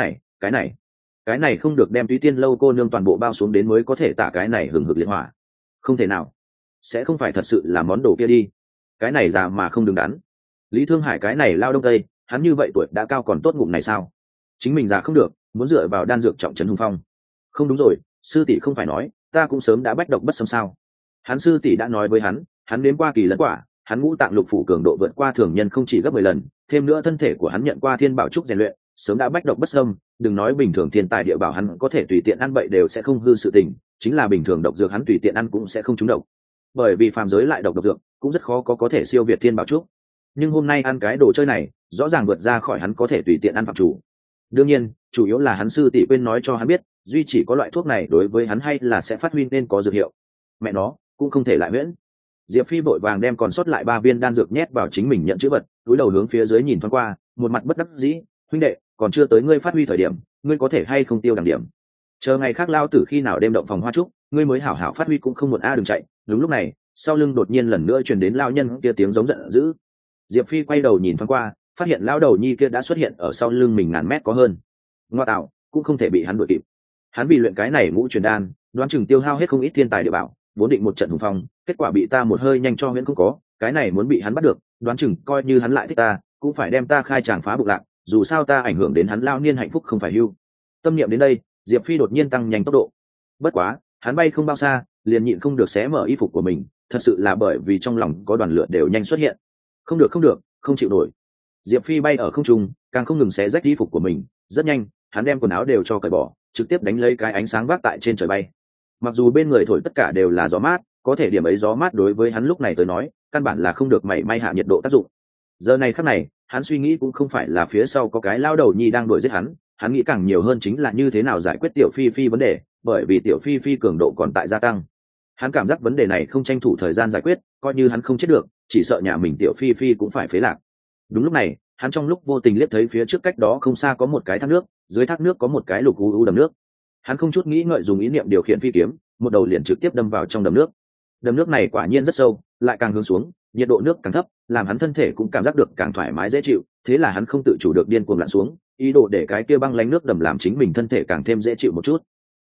cái này không được đem Túy Tiên lâu cô nương toàn bộ bao xuống đến mới có thể tả cái này hừng hực liệt hỏa. Không thể nào, sẽ không phải thật sự là món đồ kia đi. Cái này già mà không đứng đắn. Lý Thương Hải cái này lao đông tây, hắn như vậy tuổi đã cao còn tốt ngụm này sao? Chính mình già không được, muốn dựa vào đan dược trọng trấn hùng phong. Không đúng rồi, sư tỷ không phải nói, ta cũng sớm đã bách độc bất xâm sao? Hắn sư tỷ đã nói với hắn đến qua kỳ lẫn quả, hắn ngũ tạng lục phủ cường độ vượt qua thường nhân không chỉ gấp 10 lần, thêm nữa thân thể của hắn nhận qua thiên bảo trúc rèn luyện, sớm đã bách độc bất xâm, đừng nói bình thường thiên tài địa bảo hắn có thể tùy tiện ăn bậy đều sẽ không hư sự tình, chính là bình thường độc dược hắn tùy tiện ăn cũng sẽ không trúng độc. Bởi vì phàm giới lại độc dược, cũng rất khó có thể siêu việt thiên bảo trúc. Nhưng hôm nay ăn cái đồ chơi này, rõ ràng vượt ra khỏi hắn có thể tùy tiện ăn phạm chủ. Đương nhiên, chủ yếu là hắn sư tỷ quên nói cho hắn biết, duy chỉ có loại thuốc này đối với hắn hay là sẽ phát huy nên có dược hiệu. Mẹ nó, cũng không thể lại miễn. Diệp Phi vội vàng đem còn sót lại 3 viên đan dược nhét vào chính mình nhận chữ vật, cúi đầu hướng phía dưới nhìn thoáng qua, một mặt bất đắc dĩ, huynh đệ, còn chưa tới ngươi phát huy thời điểm, ngươi có thể hay không tiêu đẳng điểm. Chờ ngày khác lao tử khi nào đêm động phòng hoa trúc, ngươi mới hảo hảo phát huy cũng không muộn a đừng chạy. Đúng lúc này, sau lưng đột nhiên lần nữa truyền đến lao nhân kia tiếng giống giận dữ. Diệp Phi quay đầu nhìn thoáng qua, phát hiện lão đầu nhi kia đã xuất hiện ở sau lưng mình ngàn mét có hơn. Ngoa tạo, cũng không thể bị hắn đuổi kịp. Hắn vì luyện cái này ngũ truyền đan, đoán chừng tiêu hao hết không ít thiên tài địa bảo, vốn định một trận hùng phong, kết quả bị ta một hơi nhanh cho huyễn không có, cái này muốn bị hắn bắt được, đoán chừng coi như hắn lại thích ta, cũng phải đem ta khai tràng phá bụng lạc, dù sao ta ảnh hưởng đến hắn lao niên hạnh phúc không phải hưu. Tâm niệm đến đây, Diệp Phi đột nhiên tăng nhanh tốc độ. Bất quá, hắn bay không bao xa, liền nhịn không được xé mở y phục của mình, thật sự là bởi vì trong lòng có đoàn lửa đều nhanh xuất hiện. Không được, không chịu nổi. Diệp Phi bay ở không trung, càng không ngừng xé rách y phục của mình, rất nhanh, hắn đem quần áo đều cho cởi bỏ, trực tiếp đánh lấy cái ánh sáng vác tại trên trời bay. Mặc dù bên người thổi tất cả đều là gió mát, có thể điểm ấy gió mát đối với hắn lúc này tới nói, căn bản là không được mảy may hạ nhiệt độ tác dụng. Giờ này khắc này, hắn suy nghĩ cũng không phải là phía sau có cái lao đầu nhi đang đuổi giết hắn nghĩ càng nhiều hơn chính là như thế nào giải quyết tiểu Phi Phi vấn đề, bởi vì tiểu Phi Phi cường độ còn tại gia tăng. Hắn cảm giác vấn đề này không tranh thủ thời gian giải quyết, coi như hắn không chết được, chỉ sợ nhà mình tiểu Phi Phi cũng phải phế lạc. Đúng lúc này, hắn trong lúc vô tình liếc thấy phía trước cách đó không xa có một cái thác nước, dưới thác nước có một cái lục u đầm nước. Hắn không chút nghĩ ngợi dùng ý niệm điều khiển phi kiếm, một đầu liền trực tiếp đâm vào trong đầm nước. Đầm nước này quả nhiên rất sâu, lại càng hướng xuống, nhiệt độ nước càng thấp, làm hắn thân thể cũng cảm giác được càng thoải mái dễ chịu, thế là hắn không tự chủ được điên cuồng lặn xuống, ý đồ để cái kia băng lánh nước đầm làm chính mình thân thể càng thêm dễ chịu một chút.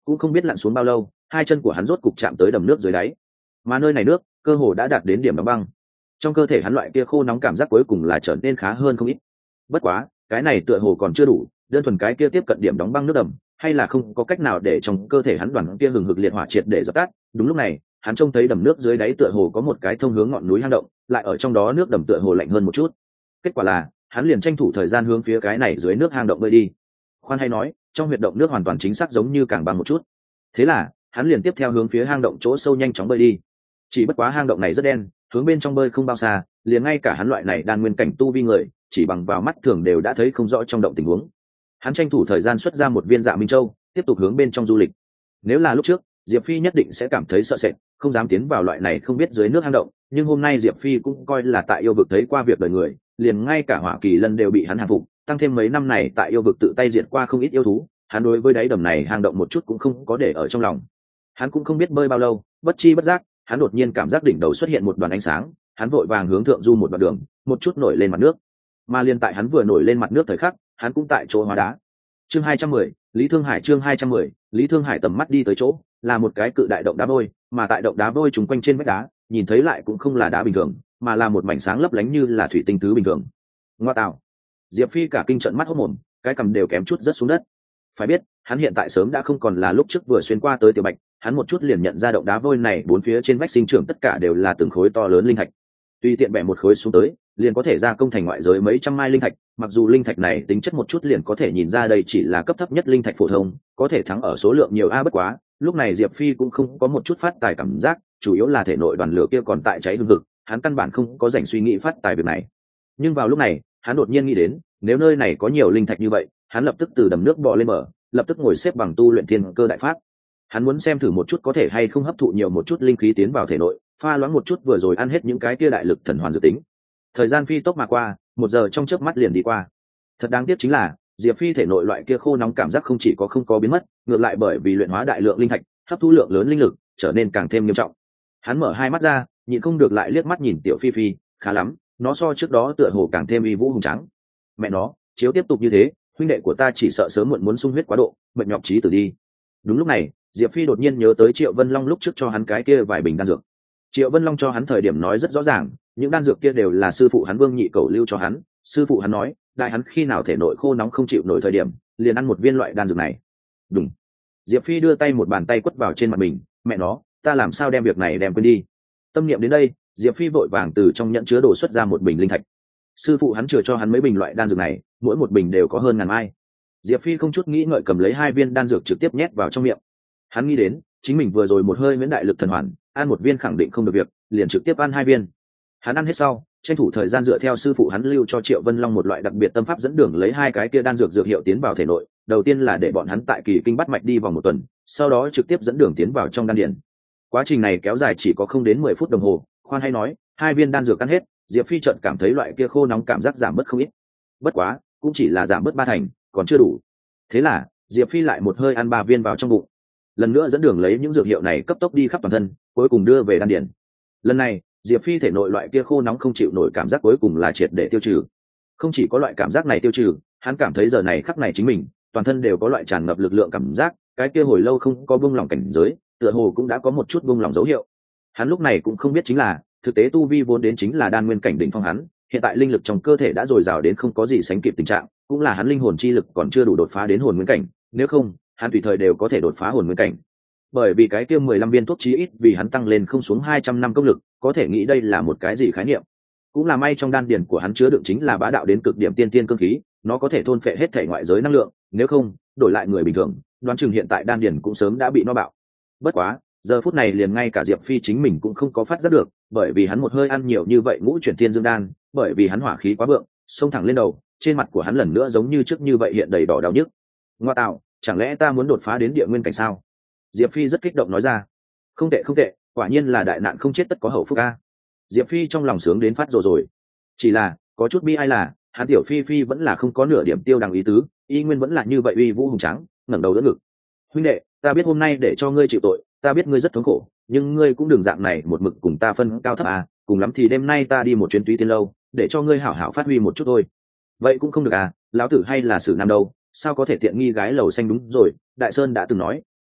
cũng không biết lặn xuống bao lâu, hai chân của hắn rốt cục chạm tới đầm nước dưới đáy, mà nơi này nước cơ hồ đã đạt đến điểm đóng băng. Trong cơ thể hắn loại kia khô nóng cảm giác cuối cùng là trở nên khá hơn không ít. Bất quá cái này tựa hồ còn chưa đủ, đơn thuần cái kia tiếp cận điểm đóng băng nước đầm hay là không có cách nào để trong cơ thể hắn đoàn kia hừng hực liệt hỏa triệt để dập tắt. Đúng lúc này hắn trông thấy đầm nước dưới đáy tựa hồ có một cái thông hướng ngọn núi hang động, lại ở trong đó nước đầm tựa hồ lạnh hơn một chút. Kết quả là hắn liền tranh thủ thời gian hướng phía cái này dưới nước hang động bơi đi. Khoan hay nói, trong huyệt động nước hoàn toàn chính xác giống như càng bằng một chút. Thế là hắn liền tiếp theo hướng phía hang động chỗ sâu nhanh chóng bơi đi. Chỉ bất quá hang động này rất đen, hướng bên trong bơi không bao xa, liền ngay cả hắn loại này đan nguyên cảnh tu vi người, chỉ bằng vào mắt thường đều đã thấy không rõ trong động tình huống. Hắn tranh thủ thời gian xuất ra một viên dạ minh châu, tiếp tục hướng bên trong du lịch. Nếu là lúc trước, Diệp Phi nhất định sẽ cảm thấy sợ sệt, không dám tiến vào loại này không biết dưới nước hang động, nhưng hôm nay Diệp Phi cũng coi là tại yêu vực thấy qua việc đời người, liền ngay cả Hỏa Kỳ Lân đều bị hắn hạ phục, tăng thêm mấy năm này tại yêu vực tự tay diệt qua không ít yêu thú, hắn đối với đáy đầm này hang động một chút cũng không có để ở trong lòng. Hắn cũng không biết bơi bao lâu, bất chi bất giác, hắn đột nhiên cảm giác đỉnh đầu xuất hiện một đoàn ánh sáng, hắn vội vàng hướng thượng du một đoạn đường, một chút nổi lên mặt nước. Mà liền tại hắn vừa nổi lên mặt nước thời khắc, hắn cũng tại chỗ hóa đá. Chương 210, Lý Thương Hải chương 210, Lý Thương Hải tầm mắt đi tới chỗ, là một cái cự đại động đá vôi, mà tại động đá vôi trùng quanh trên vách đá, nhìn thấy lại cũng không là đá bình thường, mà là một mảnh sáng lấp lánh như là thủy tinh tứ bình thường. Ngoa tạo. Diệp Phi cả kinh trận mắt hốt mồm, cái cằm đều kém chút rớt xuống đất. Phải biết, hắn hiện tại sớm đã không còn là lúc trước vừa xuyên qua tới Tiểu Bạch, hắn một chút liền nhận ra động đá vôi này bốn phía trên vách sinh trưởng tất cả đều là từng khối to lớn linh thạch. Tùy tiện bẻ một khối xuống tới, liền có thể ra công thành ngoại giới mấy trăm mai linh thạch, mặc dù linh thạch này tính chất một chút liền có thể nhìn ra đây chỉ là cấp thấp nhất linh thạch phổ thông, có thể thắng ở số lượng nhiều bất quá, lúc này Diệp Phi cũng không có một chút phát tài cảm giác, chủ yếu là thể nội đoàn lửa kia còn tại cháy hừng hực, hắn căn bản không có rảnh suy nghĩ phát tài việc này. Nhưng vào lúc này, hắn đột nhiên nghĩ đến, nếu nơi này có nhiều linh thạch như vậy, hắn lập tức từ đầm nước bò lên bờ, lập tức ngồi xếp bằng tu luyện thiên cơ đại pháp. Hắn muốn xem thử một chút có thể hay không hấp thụ nhiều một chút linh khí tiến vào thể nội, pha loãng một chút vừa rồi ăn hết những cái kia đại lực thần hoàn dự tính. Thời gian phi tốc mà qua, 1 giờ trong chớp mắt liền đi qua. Thật đáng tiếc chính là, Diệp Phi thể nội loại kia khô nóng cảm giác không chỉ có không có biến mất, ngược lại bởi vì luyện hóa đại lượng linh thạch, hấp thu lượng lớn linh lực, trở nên càng thêm nghiêm trọng. Hắn mở hai mắt ra, nhịn không được lại liếc mắt nhìn Tiểu Phi Phi, khá lắm, nó so trước đó tựa hồ càng thêm uy vũ hùng tráng. Mẹ nó, chiếu tiếp tục như thế, huynh đệ của ta chỉ sợ sớm muộn muốn sung huyết quá độ, mệt nhọc chí tử đi. Đúng lúc này, Diệp Phi đột nhiên nhớ tới Triệu Vân Long lúc trước cho hắn cái kia vài bình đan dược. Triệu Vân Long cho hắn thời điểm nói rất rõ ràng, những đan dược kia đều là sư phụ hắn Vương Nhị Cẩu lưu cho hắn. Sư phụ hắn nói, đại hắn khi nào thể nội khô nóng không chịu nổi thời điểm, liền ăn một viên loại đan dược này. Đúng. Diệp Phi đưa tay một bàn tay quất vào trên mặt mình, mẹ nó, ta làm sao đem việc này đem quên đi. Tâm niệm đến đây, Diệp Phi vội vàng từ trong nhẫn chứa đồ xuất ra một bình linh thạch. Sư phụ hắn chừa cho hắn mấy bình loại đan dược này, mỗi một bình đều có hơn 1000 mai. Diệp Phi không chút nghĩ ngợi cầm lấy 2 viên đan dược trực tiếp nhét vào trong miệng. Hắn nghĩ đến, chính mình vừa rồi một hơi miễn đại lực thần hoàn, ăn một viên khẳng định không được việc, liền trực tiếp ăn 2 viên. Hắn ăn hết sau, tranh thủ thời gian dựa theo sư phụ hắn lưu cho Triệu Vân Long một loại đặc biệt tâm pháp dẫn đường lấy 2 cái kia đan dược dược hiệu tiến vào thể nội, đầu tiên là để bọn hắn tại kỳ kinh bắt mạch đi vòng 1 tuần, sau đó trực tiếp dẫn đường tiến vào trong đan điền. Quá trình này kéo dài chỉ có không đến 10 phút đồng hồ, khoan hay nói, 2 viên đan dược ăn hết, Diệp Phi chợt cảm thấy loại kia khô nóng cảm giác giảm bớt không ít. Bất quá, cũng chỉ là giảm bớt 3 thành, còn chưa đủ. Thế là, Diệp Phi lại một hơi ăn 3 viên vào trong bụng. Lần nữa dẫn đường lấy những dược hiệu này cấp tốc đi khắp toàn thân, cuối cùng đưa về đan điền. Lần này, Diệp Phi thể nội loại kia khô nóng không chịu nổi cảm giác cuối cùng là triệt để tiêu trừ. Không chỉ có loại cảm giác này tiêu trừ, hắn cảm thấy giờ này khắc này chính mình, toàn thân đều có loại tràn ngập lực lượng cảm giác, cái kia hồi lâu không có buông lỏng cảnh giới, tựa hồ cũng đã có một chút buông lỏng dấu hiệu. Hắn lúc này cũng không biết chính là, thực tế tu vi vốn đến chính là đan nguyên cảnh đỉnh phong hắn, hiện tại linh lực trong cơ thể đã dồi dào đến không có gì sánh kịp tình trạng, cũng là hắn linh hồn chi lực còn chưa đủ đột phá đến hồn nguyên cảnh, nếu không, hắn tùy thời đều có thể đột phá hồn nguyên cảnh. Bởi vì cái kia 15 viên thuốc chí ít vì hắn tăng lên không xuống 200 năm công lực, có thể nghĩ đây là một cái gì khái niệm. Cũng là may trong đan điền của hắn chứa đựng chính là bá đạo đến cực điểm tiên tiên cương khí, nó có thể thôn phệ hết thể ngoại giới năng lượng, nếu không, đổi lại người bình thường, đoán chừng hiện tại đan điền cũng sớm đã bị no bạo. Bất quá, giờ phút này liền ngay cả Diệp Phi chính mình cũng không có phát giác được, bởi vì hắn một hơi ăn nhiều như vậy ngũ chuyển thiên dương đan, bởi vì hắn hỏa khí quá vượng, xông thẳng lên đầu, trên mặt của hắn lần nữa giống như trước như vậy hiện đầy đỏ đau nhức. Ngoa tạo, chẳng lẽ ta muốn đột phá đến địa nguyên cảnh sao? Diệp Phi rất kích động nói ra. Không tệ không tệ, quả nhiên là đại nạn không chết tất có hậu phúc a. Diệp Phi trong lòng sướng đến phát rồi. Chỉ là, có chút bi ai là, hắn Tiểu Phi Phi vẫn là không có nửa điểm tiêu đằng ý tứ, y nguyên vẫn là như vậy uy vũ hùng tráng, ngẩng đầu đỡ ngực. Huynh đệ, ta biết hôm nay để cho ngươi chịu tội, ta biết ngươi rất thống khổ, nhưng ngươi cũng đừng dạng này một mực cùng ta phân cao thấp à, cùng lắm thì đêm nay ta đi một chuyến Túy Tiên lâu, để cho ngươi hảo hảo phát huy một chút thôi. Vậy cũng không được à, lão tử hay là Sử Nam đâu, sao có thể tiện nghi gái lầu xanh đúng rồi, Đại Sơn đã từng nói,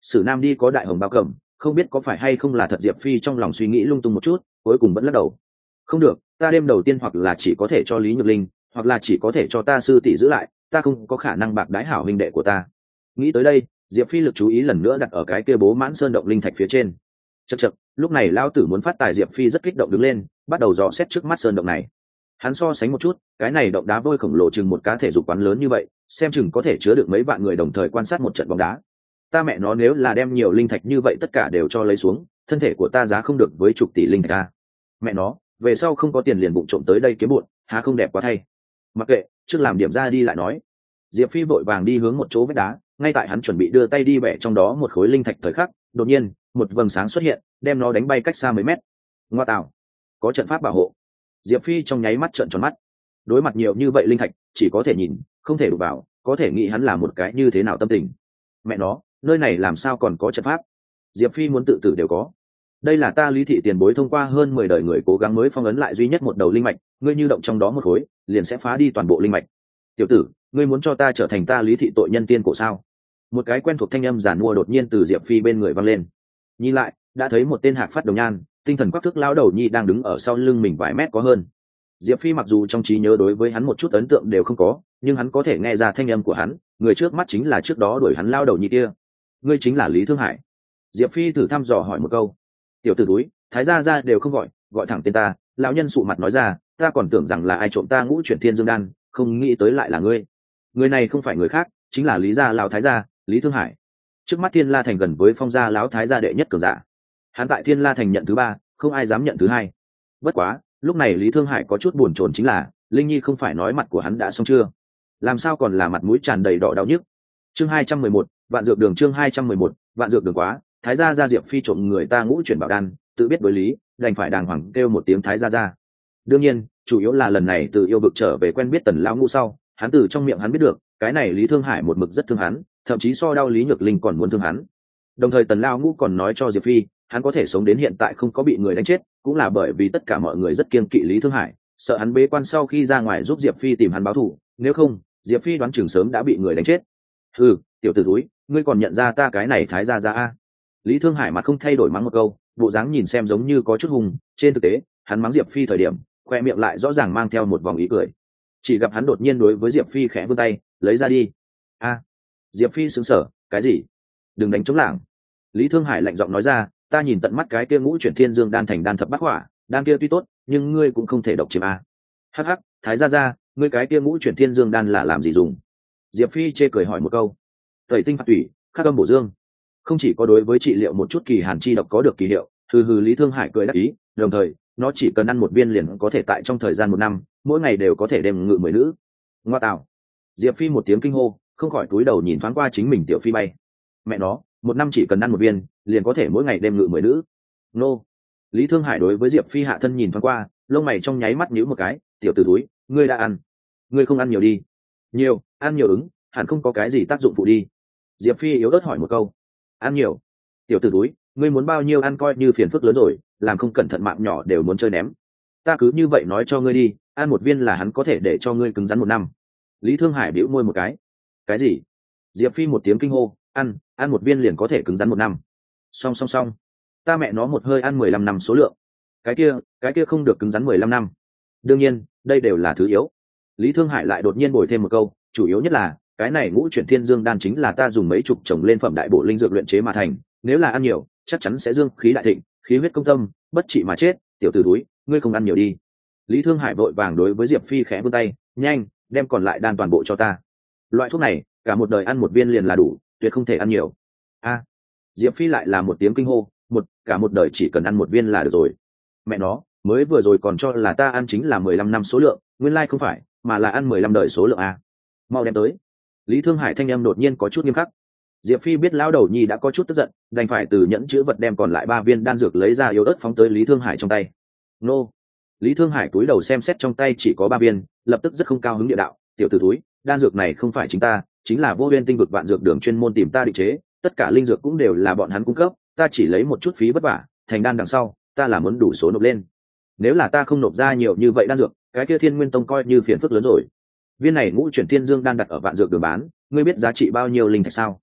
Sử Nam đi có đại hồng bao cầm, không biết có phải hay không là thật. Diệp Phi trong lòng suy nghĩ lung tung một chút, cuối cùng vẫn lắc đầu. Không được, ta đêm đầu tiên hoặc là chỉ có thể cho Lý Nhược Linh, hoặc là chỉ có thể cho ta sư tỷ giữ lại, ta không có khả năng bạc đái hảo huynh đệ của ta. Nghĩ tới đây, Diệp Phi lực chú ý lần nữa đặt ở cái kia bố mãn sơn động linh thạch phía trên. Chậc chậc, lúc này lao tử muốn phát tài. Diệp Phi rất kích động đứng lên, bắt đầu dò xét trước mắt sơn động này. Hắn so sánh một chút, cái này động đá vôi khổng lồ chừng một cá thể dục quán lớn như vậy, xem chừng có thể chứa được mấy vạn người đồng thời quan sát một trận bóng đá. Ta mẹ nó, nếu là đem nhiều linh thạch như vậy tất cả đều cho lấy xuống, thân thể của ta giá không được với chục tỷ linh thạch a. Mẹ nó, về sau không có tiền liền bụng trộm tới đây kiếm bụn, há không đẹp quá thay. Mặc kệ, trước làm điểm ra đi lại nói. Diệp Phi vội vàng đi hướng một chỗ vách đá, ngay tại hắn chuẩn bị đưa tay đi bẻ trong đó một khối linh thạch thời khắc, đột nhiên một vầng sáng xuất hiện, đem nó đánh bay cách xa mấy mét. Ngoa tạo, có trận pháp bảo hộ. Diệp Phi trong nháy mắt trợn tròn mắt. Đối mặt nhiều như vậy linh thạch, chỉ có thể nhìn, không thể đụng vào, có thể nghĩ hắn là một cái như thế nào tâm tình. Mẹ nó, nơi này làm sao còn có trận pháp? Diệp Phi muốn tự tử đều có. Đây là ta Lý thị tiền bối thông qua hơn 10 đời người cố gắng mới phong ấn lại duy nhất một đầu linh mạch, ngươi như động trong đó một khối, liền sẽ phá đi toàn bộ linh mạch. Tiểu tử, ngươi muốn cho ta trở thành ta Lý thị tội nhân tiên cổ sao? Một cái quen thuộc thanh âm giản mua đột nhiên từ Diệp Phi bên người vang lên. Nhìn lại, đã thấy một tên hạc phát đồng nhan, tinh thần quắc thước lão đầu nhi đang đứng ở sau lưng mình vài mét có hơn. Diệp Phi mặc dù trong trí nhớ đối với hắn một chút ấn tượng đều không có, nhưng hắn có thể nghe ra thanh âm của hắn, người trước mắt chính là trước đó đuổi hắn lao đầu nhi kia. Ngươi chính là Lý Thương Hải. Diệp Phi thử thăm dò hỏi một câu. Tiểu tử túi, thái gia gia đều không gọi, gọi thẳng tên ta. Lão nhân sụ mặt nói ra, ta còn tưởng rằng là ai trộm ta Ngũ Chuyển Thiên Dương đan, không nghĩ tới lại là ngươi. Người này không phải người khác, chính là Lý gia lão thái gia, Lý Thương Hải. Trước mắt Thiên La Thành gần với Phong gia lão thái gia đệ nhất cường giả. Hắn tại Thiên La Thành nhận thứ 3, không ai dám nhận thứ 2. Bất quá, lúc này Lý Thương Hải có chút buồn chồn, chính là Linh Nhi không phải nói mặt của hắn đã xong chưa, làm sao còn là mặt mũi tràn đầy đỏ đau nhức. Chương 211, Vạn Dược Đường. Chương 211, Vạn Dược Đường. Quá, thái gia gia. Diệp Phi trộm người ta Ngũ Chuyển bảo đan, tự biết đối lý, đành phải đàng hoàng kêu một tiếng thái gia gia. Đương nhiên, chủ yếu là lần này từ yêu vực trở về quen biết Tần lão ngũ sau, hắn từ trong miệng hắn biết được, cái này Lý Thương Hải một mực rất thương hắn, thậm chí so đau Lý Nhược Linh còn muốn thương hắn. Đồng thời Tần lão ngũ còn nói cho Diệp Phi, hắn có thể sống đến hiện tại không có bị người đánh chết, cũng là bởi vì tất cả mọi người rất kiêng kỵ Lý Thương Hải, sợ hắn bế quan sau khi ra ngoài giúp Diệp Phi tìm hắn báo thù, nếu không, Diệp Phi đoán chừng sớm đã bị người đánh chết. Ừ, tiểu tử túi, ngươi còn nhận ra ta cái này thái gia gia a? Lý Thương Hải mặt không thay đổi mắng một câu, bộ dáng nhìn xem giống như có chút hùng, trên thực tế, hắn mắng Diệp Phi thời điểm, khoe miệng lại rõ ràng mang theo một vòng ý cười. Chỉ gặp hắn đột nhiên đối với Diệp Phi khẽ vươn tay, lấy ra đi. A. Diệp Phi sững sờ, cái gì? Đừng đánh trống lảng. Lý Thương Hải lạnh giọng nói ra, ta nhìn tận mắt cái kia Ngũ Chuyển Thiên Dương đan thành đan thập bát hỏa, đan kia tuy tốt, nhưng ngươi cũng không thể độc chiếm a. Hắc hắc, thái gia gia, ngươi cái kia Ngũ Chuyển Thiên Dương đan là làm gì dùng? Diệp Phi chê cười hỏi một câu. Tẩy tinh phạt tủy, khắc âm bổ dương. Không chỉ có đối với trị liệu một chút kỳ hàn chi độc có được kỳ hiệu, hừ, Lý Thương Hải cười đáp ý, đồng thời nó chỉ cần ăn một viên liền có thể tại trong thời gian 1 năm, mỗi ngày đều có thể đem ngự 10 nữ. Ngoa tạo. Diệp Phi một tiếng kinh hô, không khỏi cúi đầu nhìn thoáng qua chính mình tiểu phi bay. Mẹ nó, 1 năm chỉ cần ăn một viên liền có thể mỗi ngày đem ngự 10 nữ. Nô. Lý Thương Hải đối với Diệp Phi hạ thân nhìn thoáng qua, lông mày trong nháy mắt nhíu một cái, tiểu tử túi, ngươi đã ăn, ngươi không ăn nhiều đi. Nhiều, ăn nhiều ứng, hẳn không có cái gì tác dụng phụ đi. Diệp Phi yếu ớt hỏi một câu. Ăn nhiều. Tiểu tử túi, ngươi muốn bao nhiêu ăn coi như phiền phức lớn rồi, làm không cẩn thận mạng nhỏ đều muốn chơi ném. Ta cứ như vậy nói cho ngươi đi, ăn một viên là hắn có thể để cho ngươi cứng rắn 1 năm. Lý Thương Hải bĩu môi một cái. Cái gì? Diệp Phi một tiếng kinh hô, ăn một viên liền có thể cứng rắn 1 năm. Song. Ta mẹ nó một hơi ăn 15 năm số lượng. Cái kia không được cứng rắn 15 năm. Đương nhiên, đây đều là thứ yếu. Lý Thương Hải lại đột nhiên bồi thêm một câu, chủ yếu nhất là cái này Ngũ Chuyển Thiên Dương đan chính là ta dùng mấy chục trồng lên phẩm đại bổ linh dược luyện chế mà thành, nếu là ăn nhiều, chắc chắn sẽ dương khí đại thịnh, khí huyết công tâm, bất trị mà chết. Tiểu tử túi, ngươi không ăn nhiều đi. Lý Thương Hải vội vàng đối với Diệp Phi khẽ vươn tay, nhanh, đem còn lại đan toàn bộ cho ta. Loại thuốc này, cả một đời ăn một viên liền là đủ, tuyệt không thể ăn nhiều. A. Diệp Phi lại là một tiếng kinh hô, cả một đời chỉ cần ăn một viên là được rồi. Mẹ nó, mới vừa rồi còn cho là ta ăn chính là 15 năm số lượng, nguyên lai không phải, mà là ăn 15 đời số lượng a. Mau đem tới. Lý Thương Hải thanh âm đột nhiên có chút nghiêm khắc. Diệp Phi biết lão đầu nhi đã có chút tức giận, đành phải từ nhẫn chứa vật đem còn lại 3 viên đan dược lấy ra yếu ớt phóng tới Lý Thương Hải trong tay. Nô. Lý Thương Hải cúi đầu xem xét trong tay chỉ có 3 viên, lập tức rất không cao hứng địa đạo, tiểu tử túi, đan dược này không phải chính ta, chính là Vô Uyên Tinh vực Vạn Dược Đường chuyên môn tìm ta định chế, tất cả linh dược cũng đều là bọn hắn cung cấp, ta chỉ lấy một chút phí vất vả, thành đan đằng sau, ta là muốn đủ số nộp lên. Nếu là ta không nộp ra nhiều như vậy đan dược, cái kia Thiên Nguyên Tông coi như phiền phức lớn rồi. Viên này Ngũ Chuyển Thiên Dương đan đặt ở Vạn Dược Đường bán, ngươi biết giá trị bao nhiêu linh thạch sao?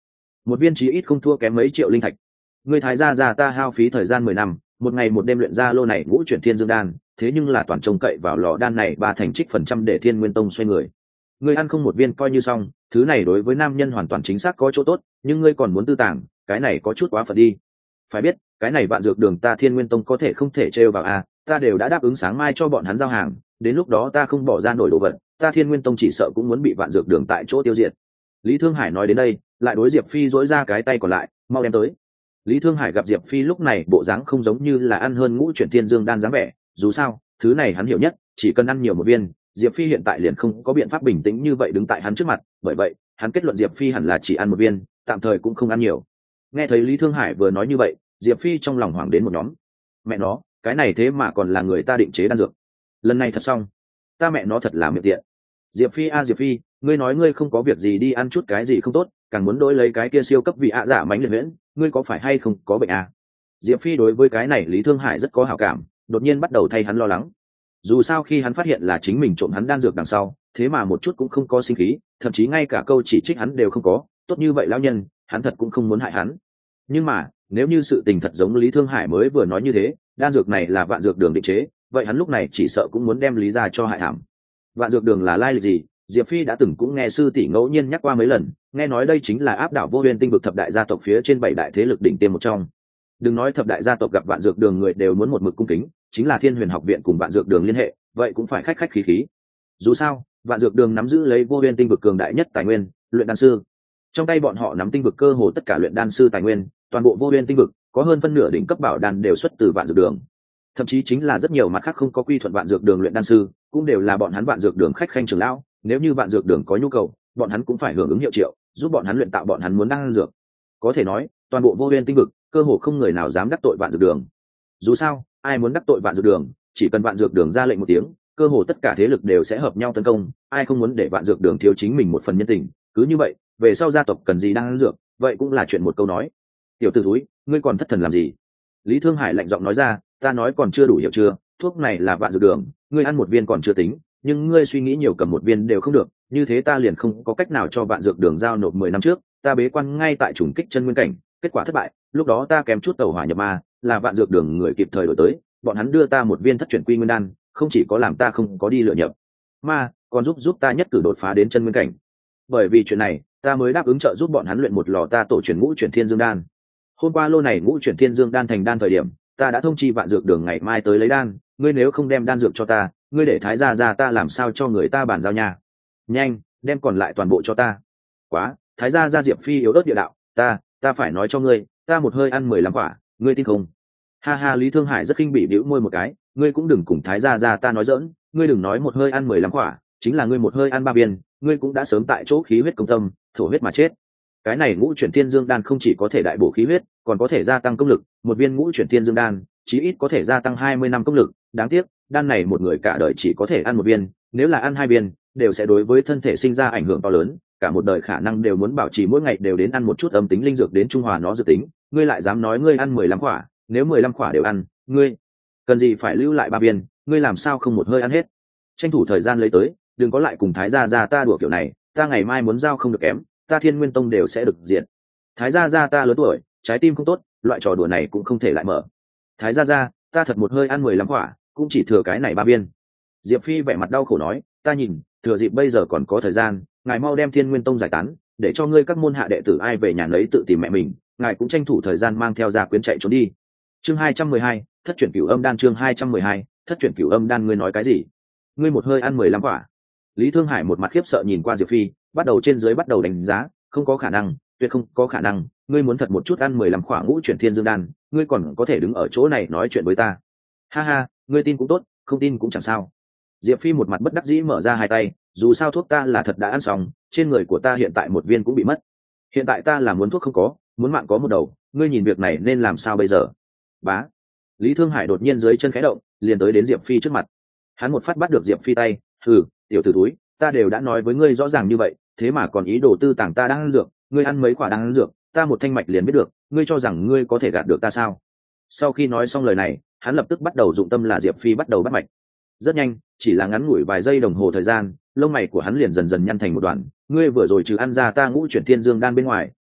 một viên chí ít không thua kém mấy triệu linh thạch. Ngươi thái gia gia ta hao phí thời gian 10 năm, một ngày một đêm luyện ra lô này ngũ chuyển thiên dương đan, thế nhưng là toàn trông cậy vào lò đan này ba thành trích phần trăm để Thiên Nguyên Tông xoay người. Ngươi ăn không một viên coi như xong, thứ này đối với nam nhân hoàn toàn chính xác có chỗ tốt, nhưng ngươi còn muốn tư tàng, cái này có chút quá phật đi. Phải biết, cái này vạn dược đường ta Thiên Nguyên Tông có thể không thể trêu vào à, ta đều đã đáp ứng sáng mai cho bọn hắn giao hàng, đến lúc đó ta không bỏ ra nổi đồ vật, ta Thiên Nguyên Tông chỉ sợ cũng muốn bị vạn dược đường tại chỗ tiêu diệt. Lý Thương Hải nói đến đây, lại đối Diệp Phi dỗi ra cái tay còn lại, mau đem tới. Lý Thương Hải gặp Diệp Phi lúc này bộ dáng không giống như là ăn hơn ngũ chuyển thiên dương đan dáng vẻ, dù sao, thứ này hắn hiểu nhất, chỉ cần ăn nhiều một viên, Diệp Phi hiện tại liền không có biện pháp bình tĩnh như vậy đứng tại hắn trước mặt, bởi vậy, hắn kết luận Diệp Phi hẳn là chỉ ăn một viên, tạm thời cũng không ăn nhiều. Nghe thấy Lý Thương Hải vừa nói như vậy, Diệp Phi trong lòng hoảng đến một nhóm. Mẹ nó, cái này thế mà còn là người ta định chế đan dược. Lần này thật xong, ta mẹ nó thật là miệng tiện. Diệp Phi Diệp Phi, ngươi nói ngươi không có việc gì đi ăn chút cái gì không tốt, càng muốn đối lấy cái kia siêu cấp vị giả mánh liệt huyễn, ngươi có phải hay không có bệnh à? Diệp Phi đối với cái này Lý Thương Hải rất có hảo cảm, đột nhiên bắt đầu thay hắn lo lắng. Dù sao khi hắn phát hiện là chính mình trộm hắn đan dược đằng sau, thế mà một chút cũng không có sinh khí, thậm chí ngay cả câu chỉ trích hắn đều không có, tốt như vậy lão nhân, hắn thật cũng không muốn hại hắn. Nhưng mà, nếu như sự tình thật giống Lý Thương Hải mới vừa nói như thế, đan dược này là vạn dược đường định chế, vậy hắn lúc này chỉ sợ cũng muốn đem Lý ra cho hại thảm. Vạn dược đường là lai lịch gì? Diệp Phi đã từng cũng nghe sư tỷ ngẫu nhiên nhắc qua mấy lần, nghe nói đây chính là áp đảo vô biên tinh vực thập đại gia tộc phía trên 7 đại thế lực đỉnh tiêm một trong. Đừng nói thập đại gia tộc gặp vạn dược đường người đều muốn một mực cung kính, chính là Thiên Huyền học viện cùng vạn dược đường liên hệ, vậy cũng phải khách khách khí khí. Dù sao, vạn dược đường nắm giữ lấy vô biên tinh vực cường đại nhất tài nguyên, luyện đan sư. Trong tay bọn họ nắm tinh vực cơ hồ tất cả luyện đan sư tài nguyên, toàn bộ vô biên tinh vực có hơn phân nửa đỉnh cấp bảo đan đều xuất từ vạn dược đường. Thậm chí chính là rất nhiều mặt khác không có quy thuận vạn dược đường luyện đan sư, cũng đều là bọn hắn vạn dược đường khách khanh trưởng lão, nếu như vạn dược đường có nhu cầu, bọn hắn cũng phải hưởng ứng hiệu triệu, giúp bọn hắn luyện tạo bọn hắn muốn đan dược. Có thể nói, toàn bộ vô biên tinh vực, cơ hồ không người nào dám đắc tội vạn dược đường. Dù sao, ai muốn đắc tội vạn dược đường, chỉ cần vạn dược đường ra lệnh một tiếng, cơ hồ tất cả thế lực đều sẽ hợp nhau tấn công, ai không muốn để vạn dược đường thiếu chính mình một phần nhân tình, cứ như vậy, về sau gia tộc cần gì đan dược, vậy cũng là chuyện một câu nói. Tiểu tử thúi, ngươi còn thất thần làm gì? Lý Thương Hải lạnh giọng nói ra, ta nói còn chưa đủ hiểu chưa, thuốc này là vạn dược đường, ngươi ăn một viên còn chưa tính, nhưng ngươi suy nghĩ nhiều cầm một viên đều không được, như thế ta liền không có cách nào cho vạn dược đường giao nộp 10 năm trước, ta bế quan ngay tại trùng kích chân nguyên cảnh, kết quả thất bại, lúc đó ta kém chút tẩu hỏa nhập ma, là vạn dược đường người kịp thời đổi tới, bọn hắn đưa ta một viên thất chuyển quy nguyên đan, không chỉ có làm ta không có đi lựa nhập ma, còn giúp ta nhất cử đột phá đến chân nguyên cảnh. Bởi vì chuyện này, ta mới đáp ứng trợ giúp bọn hắn luyện một lò ta tổ truyền ngũ chuyển thiên dương đan. Hôm qua lô này ngũ chuyển thiên dương đan thành đan thời điểm, ta đã thông chi vạn dược đường ngày mai tới lấy đan, ngươi nếu không đem đan dược cho ta, ngươi để thái gia gia ta làm sao cho người ta bàn giao nha. Nhanh, đem còn lại toàn bộ cho ta. Quá, thái gia gia Diệp Phi yếu ớt địa đạo, ta phải nói cho ngươi, ta một hơi ăn 15 quả, ngươi tin không? Ha ha, Lý Thương Hải rất khinh bỉ bĩu môi một cái, ngươi cũng đừng cùng thái gia gia ta nói giỡn, ngươi đừng nói một hơi ăn 15 quả, chính là ngươi một hơi ăn 3 viên, ngươi cũng đã sớm tại chỗ khí huyết công tâm, thổ huyết mà chết. Cái này ngũ chuyển thiên dương đan không chỉ có thể đại bổ khí huyết, còn có thể gia tăng công lực, một viên ngũ chuyển thiên dương đan, chí ít có thể gia tăng 20 năm công lực, đáng tiếc, đan này một người cả đời chỉ có thể ăn một viên, nếu là ăn 2 viên, đều sẽ đối với thân thể sinh ra ảnh hưởng to lớn, cả một đời khả năng đều muốn bảo trì mỗi ngày đều đến ăn một chút âm tính linh dược đến trung hòa nó dự tính, ngươi lại dám nói ngươi ăn 15 quả, nếu 15 quả đều ăn, ngươi cần gì phải lưu lại 3 viên, ngươi làm sao không một hơi ăn hết? Tranh thủ thời gian lấy tới, đừng có lại cùng thái gia gia ta đùa kiểu này, ta ngày mai muốn giao không được kém, ta Thiên Nguyên Tông đều sẽ được diệt. Thái gia gia ta lớn tuổi, trái tim không tốt, loại trò đùa này cũng không thể lại mở. Thái gia gia, ta thật một hơi ăn 15 quả, cũng chỉ thừa cái này 3 viên. Diệp Phi vẻ mặt đau khổ nói, ta nhìn, thừa dịp bây giờ còn có thời gian, ngài mau đem Thiên Nguyên Tông giải tán, để cho ngươi các môn hạ đệ tử ai về nhà lấy tự tìm mẹ mình, ngài cũng tranh thủ thời gian mang theo gia quyến chạy trốn đi. Chương 212, thất chuyển cửu âm đan. Chương 212, thất chuyển cửu âm đan. Ngươi nói cái gì? Ngươi một hơi ăn 15 quả? Lý Thương Hải một mặt khiếp sợ nhìn qua Diệp Phi, bắt đầu trên dưới bắt đầu đánh giá, không có khả năng, tuyệt không có khả năng, ngươi muốn thật một chút ăn 15 quả ngũ chuyển thiên dương đan, ngươi còn có thể đứng ở chỗ này nói chuyện với ta. Ha ha, ngươi tin cũng tốt, không tin cũng chẳng sao. Diệp Phi một mặt bất đắc dĩ mở ra hai tay, dù sao thuốc ta là thật đã ăn xong, trên người của ta hiện tại một viên cũng bị mất. Hiện tại ta là muốn thuốc không có, muốn mạng có một đầu, ngươi nhìn việc này nên làm sao bây giờ? Bá. Lý Thương Hải đột nhiên dưới chân khẽ động, liền tới đến Diệp Phi trước mặt. Hắn một phát bắt được Diệp Phi tay, "Hừ, tiểu tử túi, ta đều đã nói với ngươi rõ ràng như vậy, thế mà còn ý đồ tư tàng ta đang ăn dược, ngươi ăn mấy quả đang ăn dược, ta một thanh mạch liền biết được, ngươi cho rằng ngươi có thể gạt được ta sao?" Sau khi nói xong lời này, hắn lập tức bắt đầu dụng tâm là Diệp Phi bắt đầu bắt mạch. Rất nhanh, chỉ là ngắn ngủi vài giây đồng hồ thời gian, lông mày của hắn liền dần dần nhăn thành một đoạn, "Ngươi vừa rồi trừ ăn ra ta ngũ chuyển thiên dương đan bên ngoài,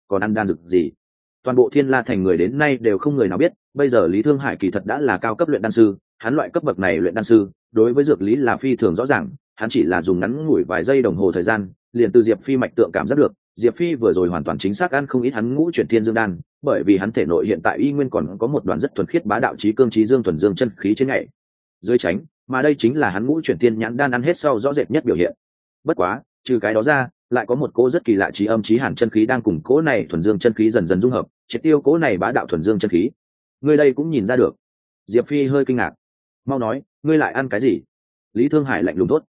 còn ăn đan dược gì? Toàn bộ Thiên La thành người đến nay đều không người nào biết, bây giờ Lý Thương Hải kỳ thật đã là cao cấp luyện đan sư, hắn loại cấp bậc này luyện đan sư, đối với dược lý là phi thường rõ ràng, hắn chỉ là dùng ngắn ngủi vài giây đồng hồ thời gian, liền từ Diệp Phi mạch tượng cảm giác được, Diệp Phi vừa rồi hoàn toàn chính xác ăn không ít hắn ngũ chuyển thiên dương đan, bởi vì hắn thể nội hiện tại y nguyên còn có một đoàn rất thuần khiết bá đạo chí cương chí dương thuần dương chân khí trên ngày dưới tránh, mà đây chính là hắn ngũ chuyển thiên nhãn đan ăn hết sau rõ rệt nhất biểu hiện. Bất quá, trừ cái đó ra, lại có một cỗ rất kỳ lạ chí âm chí hàn chân khí đang cùng cỗ này thuần dương chân khí dần dần dung hợp, triệt tiêu cỗ này bá đạo thuần dương chân khí. Ngươi đây cũng nhìn ra được? Diệp Phi hơi kinh ngạc. Mau nói, ngươi lại ăn cái gì? Lý Thương Hải lạnh lùng thốt.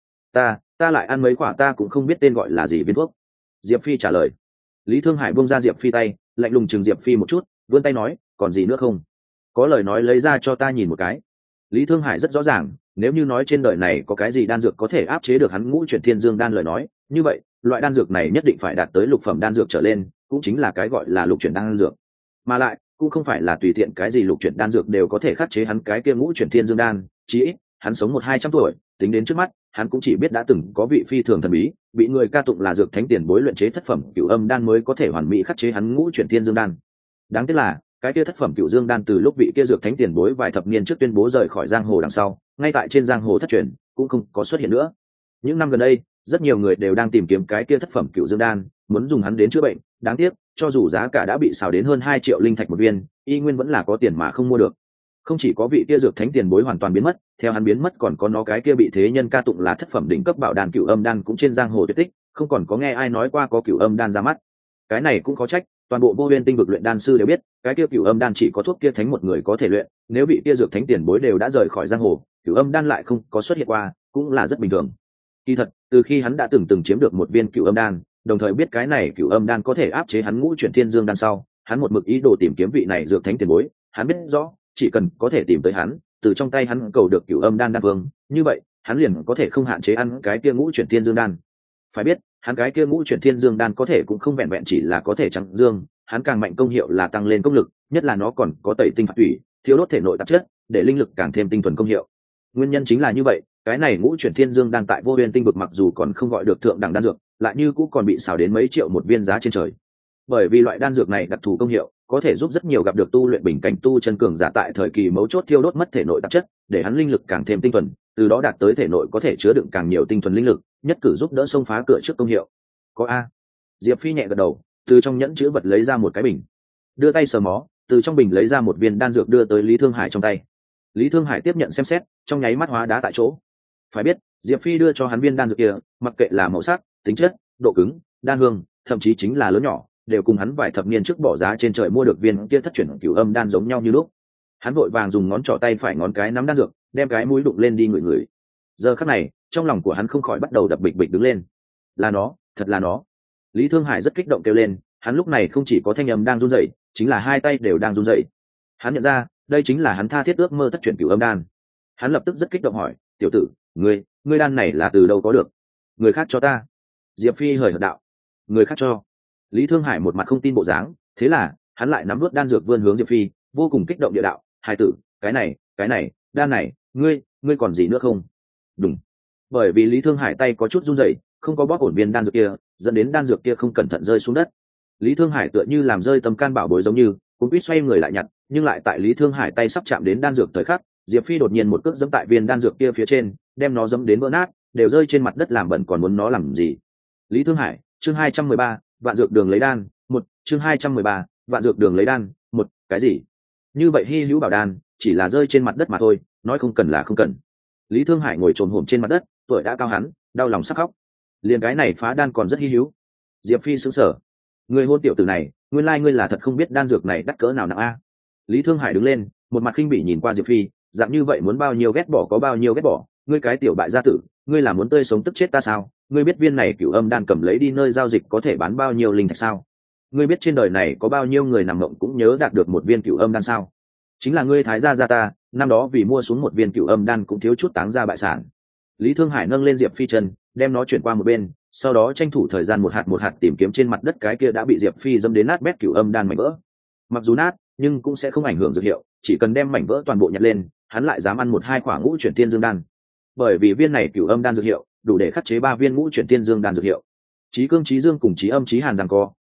Ta lại ăn mấy quả ta cũng không biết tên gọi là gì viên thuốc. Diệp Phi trả lời. Lý Thương Hải buông ra Diệp Phi tay, lạnh lùng chừng Diệp Phi một chút, vươn tay nói, còn gì nữa không? Có lời nói lấy ra cho ta nhìn một cái. Lý Thương Hải rất rõ ràng, nếu như nói trên đời này có cái gì đan dược có thể áp chế được hắn ngũ chuyển thiên dương đan lời nói, như vậy loại đan dược này nhất định phải đạt tới lục phẩm đan dược trở lên, cũng chính là cái gọi là lục chuyển đan dược. Mà lại cũng không phải là tùy tiện cái gì lục chuyển đan dược đều có thể khắc chế hắn cái kia ngũ chuyển thiên dương đan, chí ít hắn sống 100-200 tuổi, tính đến trước mắt, hắn cũng chỉ biết đã từng có vị phi thường thần bí, bị người ca tụng là dược thánh tiền bối luyện chế thất phẩm cửu âm đan mới có thể hoàn mỹ khắc chế hắn ngũ chuyển thiên dương đan. Đáng tiếc là cái kia thất phẩm cửu dương đan từ lúc vị kia dược thánh tiền bối vài thập niên trước tuyên bố rời khỏi giang hồ đằng sau, ngay tại trên giang hồ thất truyền, cũng không có xuất hiện nữa. Những năm gần đây, rất nhiều người đều đang tìm kiếm cái kia thất phẩm cửu dương đan, muốn dùng hắn đến chữa bệnh, đáng tiếc, cho dù giá cả đã bị xào đến hơn 2 triệu linh thạch một viên, y nguyên vẫn là có tiền mà không mua được. Không chỉ có vị kia dược thánh tiền bối hoàn toàn biến mất, theo hắn biến mất còn có nó cái kia bị thế nhân ca tụng là thất phẩm đỉnh cấp bảo đan cửu âm đan cũng trên giang hồ tuyệt tích, không còn có nghe ai nói qua có cửu âm đan ra mắt. Cái này cũng có trách, toàn bộ Vô Huyên Tinh vực luyện đan sư đều biết, cái kia cửu âm đan chỉ có thuốc kia thánh một người có thể luyện, nếu vị kia dược thánh tiền bối đều đã rời khỏi giang hồ, cửu âm đan lại không có xuất hiện qua, cũng là rất bình thường. Kỳ thật, từ khi hắn đã từng chiếm được một viên cửu âm đan, đồng thời biết cái này cửu âm đan có thể áp chế hắn ngũ chuyển thiên dương đan sau, hắn một mực ý đồ tìm kiếm vị này dược thánh tiền bối, hắn biết rõ, chỉ cần có thể tìm tới hắn, từ trong tay hắn cầu được cửu âm đan đan vương, như vậy, hắn liền có thể không hạn chế ăn cái kia ngũ chuyển thiên dương đan. Phải biết, hắn cái kia ngũ chuyển thiên dương đan có thể cũng không vẹn vẹn chỉ là có thể trắng dương, hắn càng mạnh công hiệu là tăng lên công lực, nhất là nó còn có tẩy tinh phạt thủy, thiếu đốt thể nội tạp chất, để linh lực càng thêm tinh thuần công hiệu. Nguyên nhân chính là như vậy, cái này ngũ chuyển thiên dương đan tại Vô Huyên Tinh vực mặc dù còn không gọi được thượng đẳng đan dược, lại như cũng còn bị xào đến mấy triệu một viên giá trên trời. Bởi vì loại đan dược này đặc thù công hiệu, có thể giúp rất nhiều gặp được tu luyện bình cảnh tu chân cường giả tại thời kỳ mấu chốt thiêu đốt mất thể nội tạp chất, để hắn linh lực càng thêm tinh thuần, từ đó đạt tới thể nội có thể chứa đựng càng nhiều tinh thuần linh lực, nhất cử giúp đỡ xông phá cửa trước công hiệu. Có a. Diệp Phi nhẹ gật đầu, từ trong nhẫn chứa vật lấy ra một cái bình, đưa tay sờ mó, từ trong bình lấy ra một viên đan dược đưa tới Lý Thương Hải trong tay. Lý Thương Hải tiếp nhận xem xét, trong nháy mắt hóa đá tại chỗ. Phải biết, Diệp Phi đưa cho hắn viên đan dược kia, mặc kệ là màu sắc, tính chất, độ cứng, đan hương, thậm chí chính là lớn nhỏ, đều cùng hắn vài thập niên trước bỏ giá trên trời mua được viên kia thất chuyển cửu âm đan giống nhau như lúc. Hắn vội vàng dùng ngón trỏ tay phải ngón cái nắm đan dược, đem cái mũi đụng lên đi ngửi ngửi. Giờ khắc này, trong lòng của hắn không khỏi bắt đầu đập bịch bịch đứng lên. Là nó, thật là nó. Lý Thương Hải rất kích động kêu lên, hắn lúc này không chỉ có thanh âm đang run rẩy, chính là hai tay đều đang run rẩy. Hắn nhận ra, đây chính là hắn tha thiết ước mơ thất chuyển cửu âm đan. Hắn lập tức rất kích động hỏi, "Tiểu tử, ngươi đan này là từ đâu có được?" "Người khác cho ta." Diệp Phi hời hợt đạo. "Người khác cho?" Lý Thương Hải một mặt không tin bộ dáng, thế là hắn lại nắm vớt đan dược vươn hướng Diệp Phi, vô cùng kích động địa đạo, "Hải tử, cái này, đan này, ngươi còn gì nữa không?" Đúng. Bởi vì Lý Thương Hải tay có chút run rẩy, không có bóp ổn viên đan dược kia, dẫn đến đan dược kia không cẩn thận rơi xuống đất. Lý Thương Hải tựa như làm rơi tâm can bảo bối giống như, cũng quýt xoay người lại nhặt, nhưng lại tại Lý Thương Hải tay sắp chạm đến đan dược thời khắc, Diệp Phi đột nhiên một cước giẫm tại viên đan dược kia phía trên, đem nó giẫm đến vỡ nát, đều rơi trên mặt đất làm bẩn còn muốn nó làm gì. Lý Thương Hải, chương 213, vạn dược đường lấy đan, chương 213, vạn dược đường lấy đan, cái gì? Như vậy hi hữu bảo đan, chỉ là rơi trên mặt đất mà thôi, nói không cần là không cần. Lý Thương Hải ngồi chồm hổm trên mặt đất, tuổi đã cao hắn, đau lòng sắc khóc. Liền cái này phá đan còn rất hi hữu. Diệp Phi sững sờ. Người hôn tiểu tử này, nguyên lai ngươi là thật không biết đan dược này đắt cỡ nào nặng a. Lý Thương Hải đứng lên, một mặt khinh bỉ nhìn qua Diệp Phi, dạng như vậy muốn bao nhiêu ghét bỏ có bao nhiêu ghét bỏ, ngươi cái tiểu bại gia tử, ngươi là muốn tươi sống tức chết ta sao? Ngươi biết viên này cửu âm đan cầm lấy đi nơi giao dịch có thể bán bao nhiêu linh thạch sao? Ngươi biết trên đời này có bao nhiêu người nằm mộng cũng nhớ đạt được một viên cửu âm đan sao? Chính là ngươi thái gia ta, năm đó vì mua xuống một viên cửu âm đan cũng thiếu chút táng ra bại sản. Lý Thương Hải nâng lên Diệp Phi chân, đem nó chuyển qua một bên, sau đó tranh thủ thời gian một hạt tìm kiếm trên mặt đất cái kia đã bị Diệp Phi dẫm đến nát bét cửu âm đan mảnh vỡ. Mặc dù nát, nhưng cũng sẽ không ảnh hưởng dược hiệu, chỉ cần đem mảnh vỡ toàn bộ nhặt lên, hắn lại dám ăn 1-2 quả ngũ chuyển tiên dương đan. Bởi vì viên này cửu âm đan dược hiệu, đủ để khắc chế 3 viên ngũ chuyển tiên dương đan dược hiệu. Chí cương chí dương cùng chí âm chí hàn giằng co,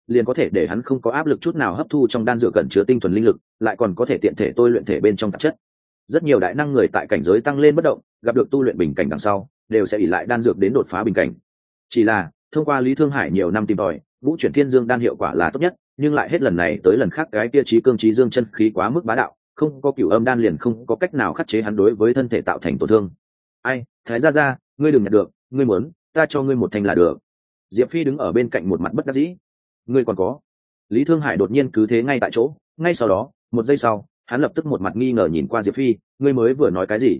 liền có thể để hắn không có áp lực chút nào hấp thu trong đan dược cẩn chứa tinh thuần linh lực, lại còn có thể tiện thể tôi luyện thể bên trong tạp chất. Rất nhiều đại năng người tại cảnh giới tăng lên bất động, gặp được tu luyện bình cảnh đằng sau, đều sẽ ỷ lại đan dược đến đột phá bình cảnh. Chỉ là thông qua Lý Thương Hải nhiều năm tìm tòi, Vũ Chuyển Thiên Dương đan hiệu quả là tốt nhất, nhưng lại hết lần này tới lần khác cái kia trí cương trí dương chân khí quá mức bá đạo, không có cửu âm đan liền không có cách nào khắc chế hắn đối với thân thể tạo thành tổn thương. Ai, Thái gia, ngươi đừng nhận được, ngươi muốn, ta cho ngươi một thanh là được. Diệp Phi đứng ở bên cạnh một mặt bất đắc dĩ. Ngươi còn có. Lý Thương Hải đột nhiên cứ thế ngay tại chỗ, ngay sau đó, một giây sau, hắn lập tức một mặt nghi ngờ nhìn qua Diệp Phi, ngươi mới vừa nói cái gì?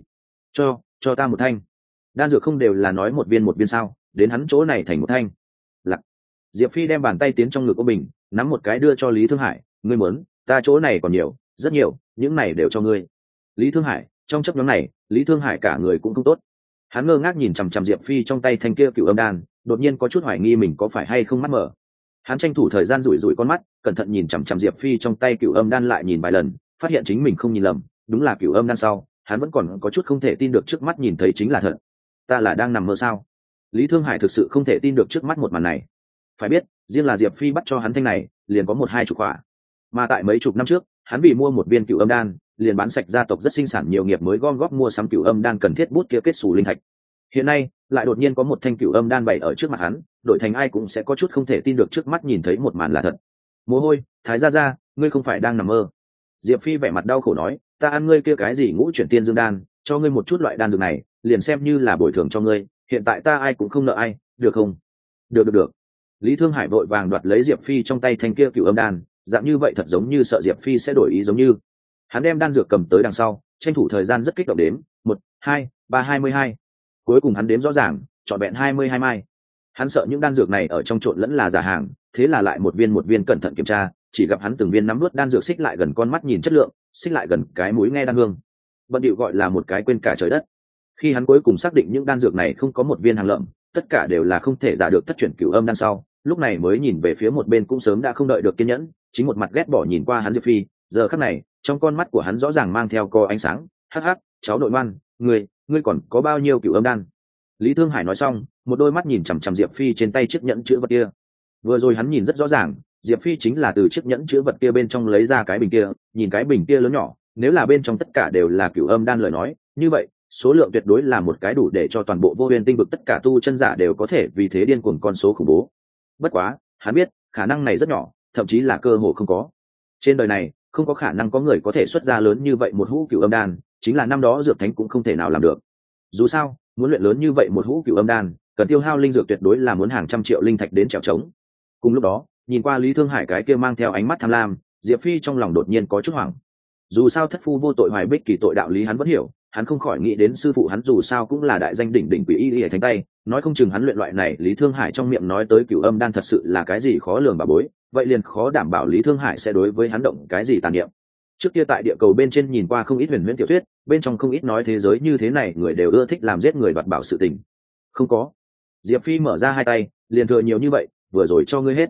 Cho ta một thanh. Đan dược không đều là nói một viên sao, đến hắn chỗ này thành một thanh. Lặc. Diệp Phi đem bàn tay tiến trong ngực của mình, nắm một cái đưa cho Lý Thương Hải, ngươi muốn, ta chỗ này còn nhiều, rất nhiều, những này đều cho ngươi. Lý Thương Hải, trong chấp nhóm này, Lý Thương Hải cả người cũng không tốt. Hắn ngơ ngác nhìn chằm chằm Diệp Phi trong tay thanh kia cựu âm đan, đột nhiên có chút hoài nghi mình có phải hay không mắt mở. Hắn tranh thủ thời gian rủi rủi con mắt, cẩn thận nhìn chằm chằm Diệp Phi trong tay cựu âm đan lại nhìn vài lần, phát hiện chính mình không nhìn lầm, đúng là cựu âm đan sau, hắn vẫn còn có chút không thể tin được trước mắt nhìn thấy chính là thật. Ta là đang nằm mơ sao? Lý Thương Hải thực sự không thể tin được trước mắt một màn này. Phải biết, riêng là Diệp Phi bắt cho hắn thanh này, liền có 1-2 chục quả. Mà tại mấy chục năm trước, hắn vì mua một viên cựu âm đan, liền bán sạch gia tộc rất sinh sản nhiều nghiệp mới gom góp mua sắm cựu âm đan cần thiết bút kia kết xù linh thạch. Hiện nay, lại đột nhiên có một thanh cựu âm đan bày ở trước mặt hắn, đổi thành ai cũng sẽ có chút không thể tin được trước mắt nhìn thấy một màn là thật. Mồ hôi, Thái gia, ngươi không phải đang nằm mơ? Diệp Phi vẻ mặt đau khổ nói, ta ăn ngươi kia cái gì Ngũ Chuyển Tiên Dương đan, cho ngươi một chút loại đan dược này, liền xem như là bồi thường cho ngươi, hiện tại ta ai cũng không nợ ai, được không? Được. Lý Thương Hải vội vàng đoạt lấy Diệp Phi trong tay thanh kia cựu âm đan, dạng như vậy thật giống như sợ Diệp Phi sẽ đổi ý giống như. Hắn đem đan dược cầm tới đằng sau, tranh thủ thời gian rất kích động đếm, 1, 2, 3, 22. Cuối cùng hắn đếm rõ ràng, trọn vẹn 22 mai. Hắn sợ những đan dược này ở trong trộn lẫn là giả hàng, thế là lại một viên cẩn thận kiểm tra, chỉ gặp hắn từng viên nắm nuốt đan dược xích lại gần con mắt nhìn chất lượng, xích lại gần cái mũi nghe đan hương. Bận điệu gọi là một cái quên cả trời đất. Khi hắn cuối cùng xác định những đan dược này không có một viên hàng lợm, tất cả đều là không thể giả được thất chuyển cửu âm đan sau, lúc này mới nhìn về phía một bên cũng sớm đã không đợi được kiên nhẫn, chính một mặt ghét bỏ nhìn qua hắn Diệp Phi, giờ khắc này, trong con mắt của hắn rõ ràng mang theo co ánh sáng, hắc, cháu nội ngoan, ngươi còn có bao nhiêu cửu âm đan? Lý Thương Hải nói xong, một đôi mắt nhìn chằm chằm Diệp Phi trên tay chiếc nhẫn chữ vật kia. Vừa rồi hắn nhìn rất rõ ràng, Diệp Phi chính là từ chiếc nhẫn chữ vật kia bên trong lấy ra cái bình kia, nhìn cái bình kia lớn nhỏ, nếu là bên trong tất cả đều là cửu âm đan lời nói, như vậy, số lượng tuyệt đối là một cái đủ để cho toàn bộ Vô Huyền Tinh vực tất cả tu chân giả đều có thể vì thế điên cuồng con số khủng bố. Bất quá, hắn biết, khả năng này rất nhỏ, thậm chí là cơ hội không có. Trên đời này, không có khả năng có người có thể xuất ra lớn như vậy một hũ cửu âm đan, chính là năm đó dược thánh cũng không thể nào làm được. Dù sao, muốn luyện lớn như vậy một hũ cửu âm đan, cần tiêu hao linh dược tuyệt đối là muốn hàng trăm triệu linh thạch đến trèo trống. Cùng lúc đó, nhìn qua Lý Thương Hải cái kia mang theo ánh mắt tham lam, Diệp Phi trong lòng đột nhiên có chút hoảng. Dù sao thất phu vô tội hoài bích kỳ tội đạo lý hắn vẫn hiểu, hắn không khỏi nghĩ đến sư phụ hắn dù sao cũng là đại danh đỉnh đỉnh quỷ y thánh tay, nói không chừng hắn luyện loại này Lý Thương Hải trong miệng nói tới cửu âm đan thật sự là cái gì khó lường bà bối, vậy liền khó đảm bảo Lý Thương Hải sẽ đối với hắn động cái gì tàn niệm. Trước kia tại địa cầu bên trên nhìn qua không ít huyền huyễn tiểu thuyết, bên trong không ít nói thế giới như thế này người đều ưa thích làm giết người đoạt bảo sự tình. Không có. Diệp Phi mở ra hai tay, liền thừa nhiều như vậy, vừa rồi cho ngươi hết.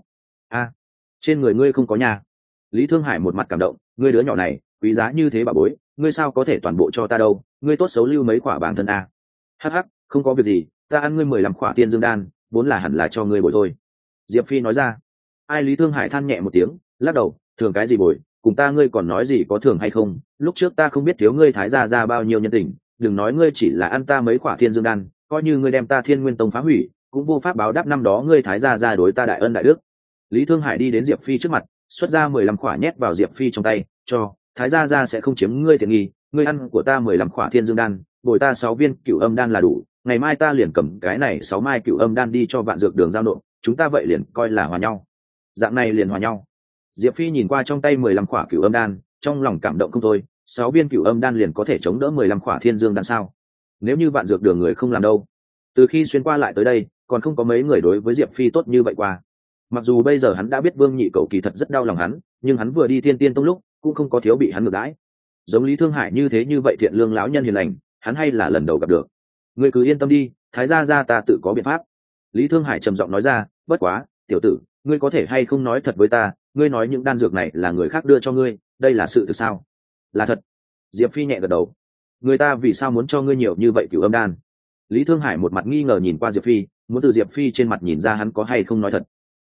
Trên người ngươi không có nhà. Lý Thương Hải một mặt cảm động, ngươi đứa nhỏ này, quý giá như thế bà bối, ngươi sao có thể toàn bộ cho ta đâu, ngươi tốt xấu lưu mấy quả bản thân a. Hắc, không có việc gì, ta ăn ngươi 15 quả tiên dương đan, vốn là hẳn là cho ngươi bồi thôi. Diệp Phi nói ra. Ai Lý Thương Hải than nhẹ một tiếng, lắc đầu, thường cái gì bồi, cùng ta ngươi còn nói gì có thường hay không, lúc trước ta không biết thiếu ngươi Thái gia ra bao nhiêu nhân tình, đừng nói ngươi chỉ là ăn ta mấy quả tiên dương đan, coi như ngươi đem ta Thiên Nguyên Tông phá hủy, cũng vô pháp báo đáp năm đó ngươi Thái gia ra đối ta đại ân đại đức. Lý Thương Hải đi đến Diệp Phi trước mặt, xuất ra 15 quả nhét vào Diệp Phi trong tay, cho, Thái gia ra sẽ không chiếm ngươi tiện nghi, ngươi ăn của ta 15 quả thiên dương đan, bồi ta 6 viên cửu âm đan là đủ, ngày mai ta liền cầm cái này 6 mai cửu âm đan đi cho Vạn Dược Đường giao nộp, chúng ta vậy liền coi là hòa nhau. Dạng này liền hòa nhau. Diệp Phi nhìn qua trong tay 15 quả cửu âm đan, trong lòng cảm động không thôi, 6 viên cửu âm đan liền có thể chống đỡ 15 quả thiên dương đan sao? Nếu như Vạn Dược Đường người không làm đâu? Từ khi xuyên qua lại tới đây, còn không có mấy người đối với Diệp Phi tốt như vậy qua. Mặc dù bây giờ hắn đã biết Vương Nhị Cẩu kỳ thật rất đau lòng hắn, nhưng hắn vừa đi Thiên Tiên Tông lúc, cũng không có thiếu bị hắn ngược đãi. Giống Lý Thương Hải như vậy thiện lương lão nhân hiền lành, hắn hay là lần đầu gặp được. Ngươi cứ yên tâm đi, Thái gia gia ta tự có biện pháp. Lý Thương Hải trầm giọng nói ra, bất quá, tiểu tử, ngươi có thể hay không nói thật với ta, ngươi nói những đan dược này là người khác đưa cho ngươi, đây là sự thực sao? Là thật. Diệp Phi nhẹ gật đầu. Người ta vì sao muốn cho ngươi nhiều như vậy cửu âm đan? Lý Thương Hải một mặt nghi ngờ nhìn qua Diệp Phi, muốn từ Diệp Phi trên mặt nhìn ra hắn có hay không nói thật. Hắc,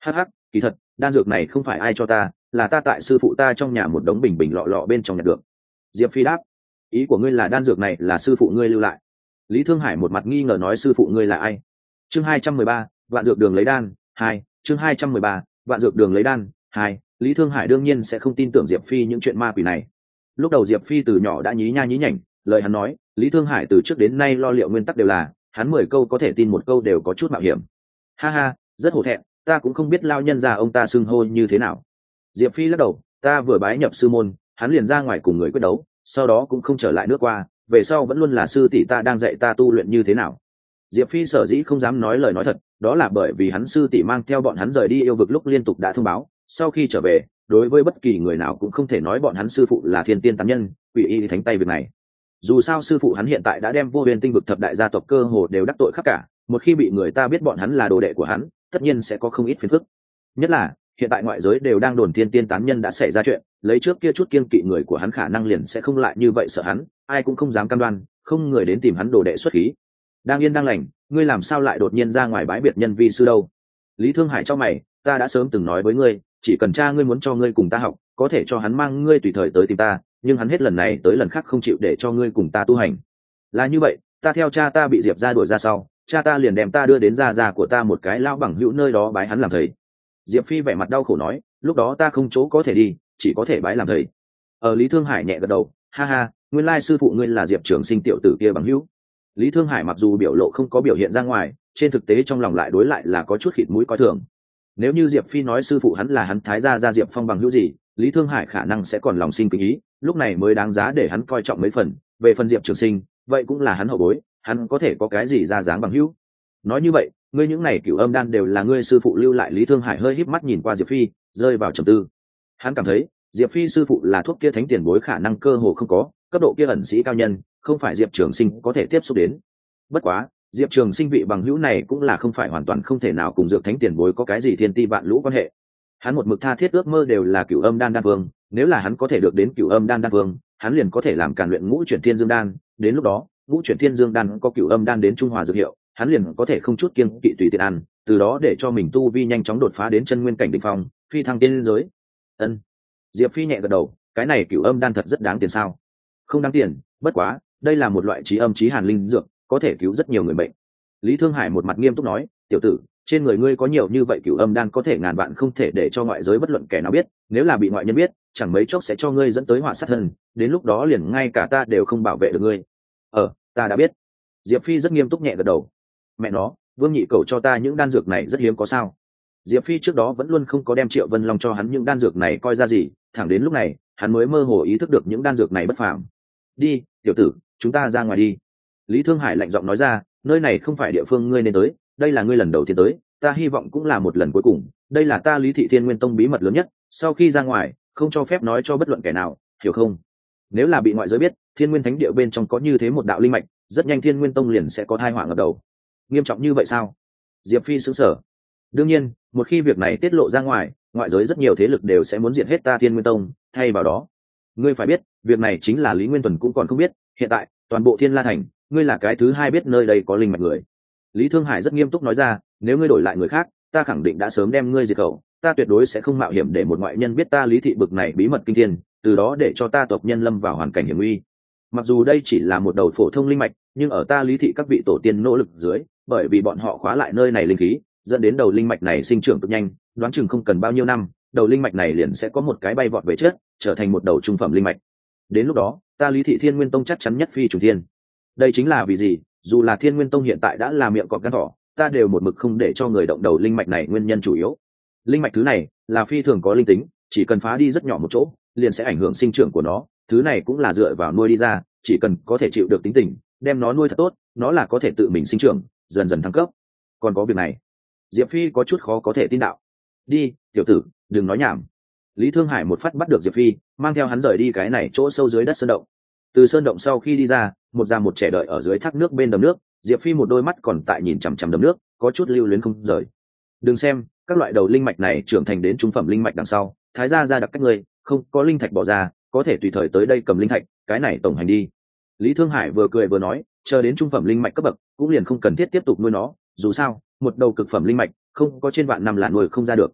kỳ thật đan dược này không phải ai cho ta, là ta tại sư phụ ta trong nhà một đống bình bình lọ lọ bên trong nhặt được. Diệp Phi đáp, ý của ngươi là đan dược này là sư phụ ngươi lưu lại? Lý Thương Hải một mặt nghi ngờ nói, sư phụ ngươi là ai? Chương 213, vạn dược đường lấy đan 2. Chương 213, vạn dược đường lấy đan 2. Lý Thương Hải đương nhiên sẽ không tin tưởng Diệp Phi những chuyện ma quỷ này. Lúc đầu Diệp Phi từ nhỏ đã nhí nha nhí nhảnh, lời hắn nói Lý Thương Hải từ trước đến nay lo liệu nguyên tắc đều là hắn 10 câu có thể tin một câu đều có chút mạo hiểm. Ha ha, rất hổ thẹn, ta cũng không biết lao nhân già ông ta xưng hô như thế nào. Diệp Phi lắc đầu, ta vừa bái nhập sư môn, hắn liền ra ngoài cùng người quyết đấu, sau đó cũng không trở lại nước qua, về sau vẫn luôn là sư tỷ ta đang dạy ta tu luyện như thế nào. Diệp Phi sở dĩ không dám nói lời nói thật, đó là bởi vì hắn sư tỷ mang theo bọn hắn rời đi yêu vực lúc liên tục đã thông báo, sau khi trở về, đối với bất kỳ người nào cũng không thể nói bọn hắn sư phụ là thiên tiên tán nhân, quỷ y thánh tay việc này. Dù sao sư phụ hắn hiện tại đã đem vô huyền tinh vực thập đại gia tộc cơ hồ đều đắc tội khắp cả, một khi bị người ta biết bọn hắn là đồ đệ của hắn, tất nhiên sẽ có không ít phiền phức. Nhất là hiện tại ngoại giới đều đang đồn thiên tiên tán nhân đã xảy ra chuyện, lấy trước kia chút kiêng kỵ người của hắn khả năng liền sẽ không lại như vậy sợ hắn, ai cũng không dám cam đoan, không người đến tìm hắn đồ đệ xuất khí. Đang yên đang lành, ngươi làm sao lại đột nhiên ra ngoài bái biệt nhân vi sư đâu? Lý Thương Hải cho mày, ta đã sớm từng nói với ngươi, chỉ cần cha ngươi muốn cho ngươi cùng ta học, có thể cho hắn mang ngươi tùy thời tới tìm ta, nhưng hắn hết lần này tới lần khác không chịu để cho ngươi cùng ta tu hành. Là như vậy, ta theo cha ta bị Diệp gia đuổi ra sau, cha ta liền đem ta đưa đến gia của ta một cái lão bằng hữu nơi đó bái hắn làm thầy. Diệp Phi vẻ mặt đau khổ nói, lúc đó ta không chỗ có thể đi, chỉ có thể bái làm thầy. Lý Thương Hải nhẹ gật đầu, ha ha, nguyên lai sư phụ ngươi là Diệp Trường Sinh tiểu tử kia bằng hữu. Lý Thương Hải mặc dù biểu lộ không có biểu hiện ra ngoài, trên thực tế trong lòng lại đối lại là có chút khịt mũi coi thường. Nếu như Diệp Phi nói sư phụ hắn là hắn thái gia Diệp Phong bằng hữu gì, Lý Thương Hải khả năng sẽ còn lòng sinh kính ý, lúc này mới đáng giá để hắn coi trọng mấy phần. Về phần Diệp Trường Sinh, vậy cũng là hắn hậu bối, hắn có thể có cái gì ra dáng bằng hữu. Nói như vậy, ngươi những này cửu âm đan đều là ngươi sư phụ lưu lại. Lý Thương Hải hơi híp mắt nhìn qua Diệp Phi, rơi vào trầm tư. Hắn cảm thấy Diệp Phi sư phụ là thuốc kia thánh tiền bối khả năng cơ hồ không có, cấp độ kia ẩn sĩ cao nhân, không phải Diệp Trường Sinh có thể tiếp xúc đến. Bất quá, Diệp Trường Sinh vị bằng hữu này cũng là không phải hoàn toàn không thể nào cùng dược thánh tiền bối có cái gì thiên ti vạn lũ quan hệ. Hắn một mực tha thiết ước mơ đều là cửu âm đan đan vương, nếu là hắn có thể được đến cửu âm đan đan vương, hắn liền có thể làm càn luyện ngũ chuyển thiên dương đan, đến lúc đó, ngũ chuyển thiên dương đan có cửu âm đan đến trung hòa dược hiệu, hắn liền có thể không chút kiêng kỵ tùy tiện ăn, từ đó để cho mình tu vi nhanh chóng đột phá đến chân nguyên cảnh đỉnh phong, phi thăng tiên giới. Ân. Diệp Phi nhẹ gật đầu, cái này cửu âm đan thật rất đáng tiền sao? Không đáng tiền, bất quá, đây là một loại trí âm trí hàn linh dược, có thể cứu rất nhiều người bệnh. Lý Thương Hải một mặt nghiêm túc nói, tiểu tử, trên người ngươi có nhiều như vậy cửu âm đan có thể ngàn vạn không thể để cho ngoại giới bất luận kẻ nào biết, nếu là bị ngoại nhân biết, chẳng mấy chốc sẽ cho ngươi dẫn tới họa sát thân, đến lúc đó liền ngay cả ta đều không bảo vệ được ngươi. Ta đã biết. Diệp Phi rất nghiêm túc nhẹ gật đầu. Mẹ nó, Vương Nhị Cầu cho ta những đan dược này rất hiếm có sao? Diệp Phi trước đó vẫn luôn không có đem Triệu Vân Long cho hắn những đan dược này coi ra gì, thẳng đến lúc này, hắn mới mơ hồ ý thức được những đan dược này bất phàm. Đi, tiểu tử, chúng ta ra ngoài đi. Lý Thương Hải lạnh giọng nói ra, nơi này không phải địa phương ngươi nên tới, đây là ngươi lần đầu tiên tới, ta hy vọng cũng là một lần cuối cùng, đây là ta Lý Thị Thiên Nguyên Tông bí mật lớn nhất, sau khi ra ngoài, không cho phép nói cho bất luận kẻ nào, hiểu không? Nếu là bị ngoại giới biết, Thiên Nguyên Thánh Địa bên trong có như thế một đạo linh mạch, rất nhanh Thiên Nguyên Tông liền sẽ có tai họa ngập đầu. Nghiêm trọng như vậy sao? Diệp Phi sững sờ. Đương nhiên, một khi việc này tiết lộ ra ngoài, ngoại giới rất nhiều thế lực đều sẽ muốn diệt hết ta Thiên Nguyên Tông, thay vào đó, ngươi phải biết, việc này chính là Lý Nguyên Tuần cũng còn không biết, hiện tại, toàn bộ Thiên La Thành, ngươi là cái thứ hai biết nơi đây có linh mạch người. Lý Thương Hải rất nghiêm túc nói ra, nếu ngươi đổi lại người khác, ta khẳng định đã sớm đem ngươi diệt khẩu, ta tuyệt đối sẽ không mạo hiểm để một ngoại nhân biết ta Lý Thị bực này bí mật kinh thiên, từ đó để cho ta tộc nhân lâm vào hoàn cảnh hiểm nguy. Mặc dù đây chỉ là một đầu phổ thông linh mạch, nhưng ở ta Lý Thị các vị tổ tiên nỗ lực dưới, bởi vì bọn họ khóa lại nơi này linh khí, dẫn đến đầu linh mạch này sinh trưởng cực nhanh, đoán chừng không cần bao nhiêu năm, đầu linh mạch này liền sẽ có một cái bay vọt về trước, trở thành một đầu trung phẩm linh mạch. Đến lúc đó, ta Lý Thị Thiên Nguyên Tông chắc chắn nhất phi trùng thiên. Đây chính là vì gì, dù là Thiên Nguyên Tông hiện tại đã là miệng cọp gan thỏ, ta đều một mực không để cho người động đầu linh mạch này, nguyên nhân chủ yếu. Linh mạch thứ này là phi thường có linh tính, chỉ cần phá đi rất nhỏ một chỗ, liền sẽ ảnh hưởng sinh trưởng của nó, thứ này cũng là dựa vào nuôi đi ra, chỉ cần có thể chịu được tính tình, đem nó nuôi thật tốt, nó là có thể tự mình sinh trưởng, dần dần thăng cấp. Còn có việc này, Diệp Phi có chút khó có thể tin đạo. Đi, tiểu tử, đừng nói nhảm. Lý Thương Hải một phát bắt được Diệp Phi, mang theo hắn rời đi cái này chỗ sâu dưới đất sơn động. Từ sơn động sau khi đi ra, một già một trẻ đợi ở dưới thác nước bên đầm nước, Diệp Phi một đôi mắt còn tại nhìn chằm chằm đầm nước, có chút lưu luyến không rời. Đừng xem, các loại đầu linh mạch này trưởng thành đến trung phẩm linh mạch đằng sau, thái gia ra đặc cách người, không có linh thạch bỏ ra, có thể tùy thời tới đây cầm linh thạch, cái này tổng hành đi. Lý Thương Hải vừa cười vừa nói, chờ đến trung phẩm linh mạch cấp bậc, cũng liền không cần thiết tiếp tục nuôi nó, dù sao, một đầu cực phẩm linh mạch, không có trên vạn năm là nuôi không ra được.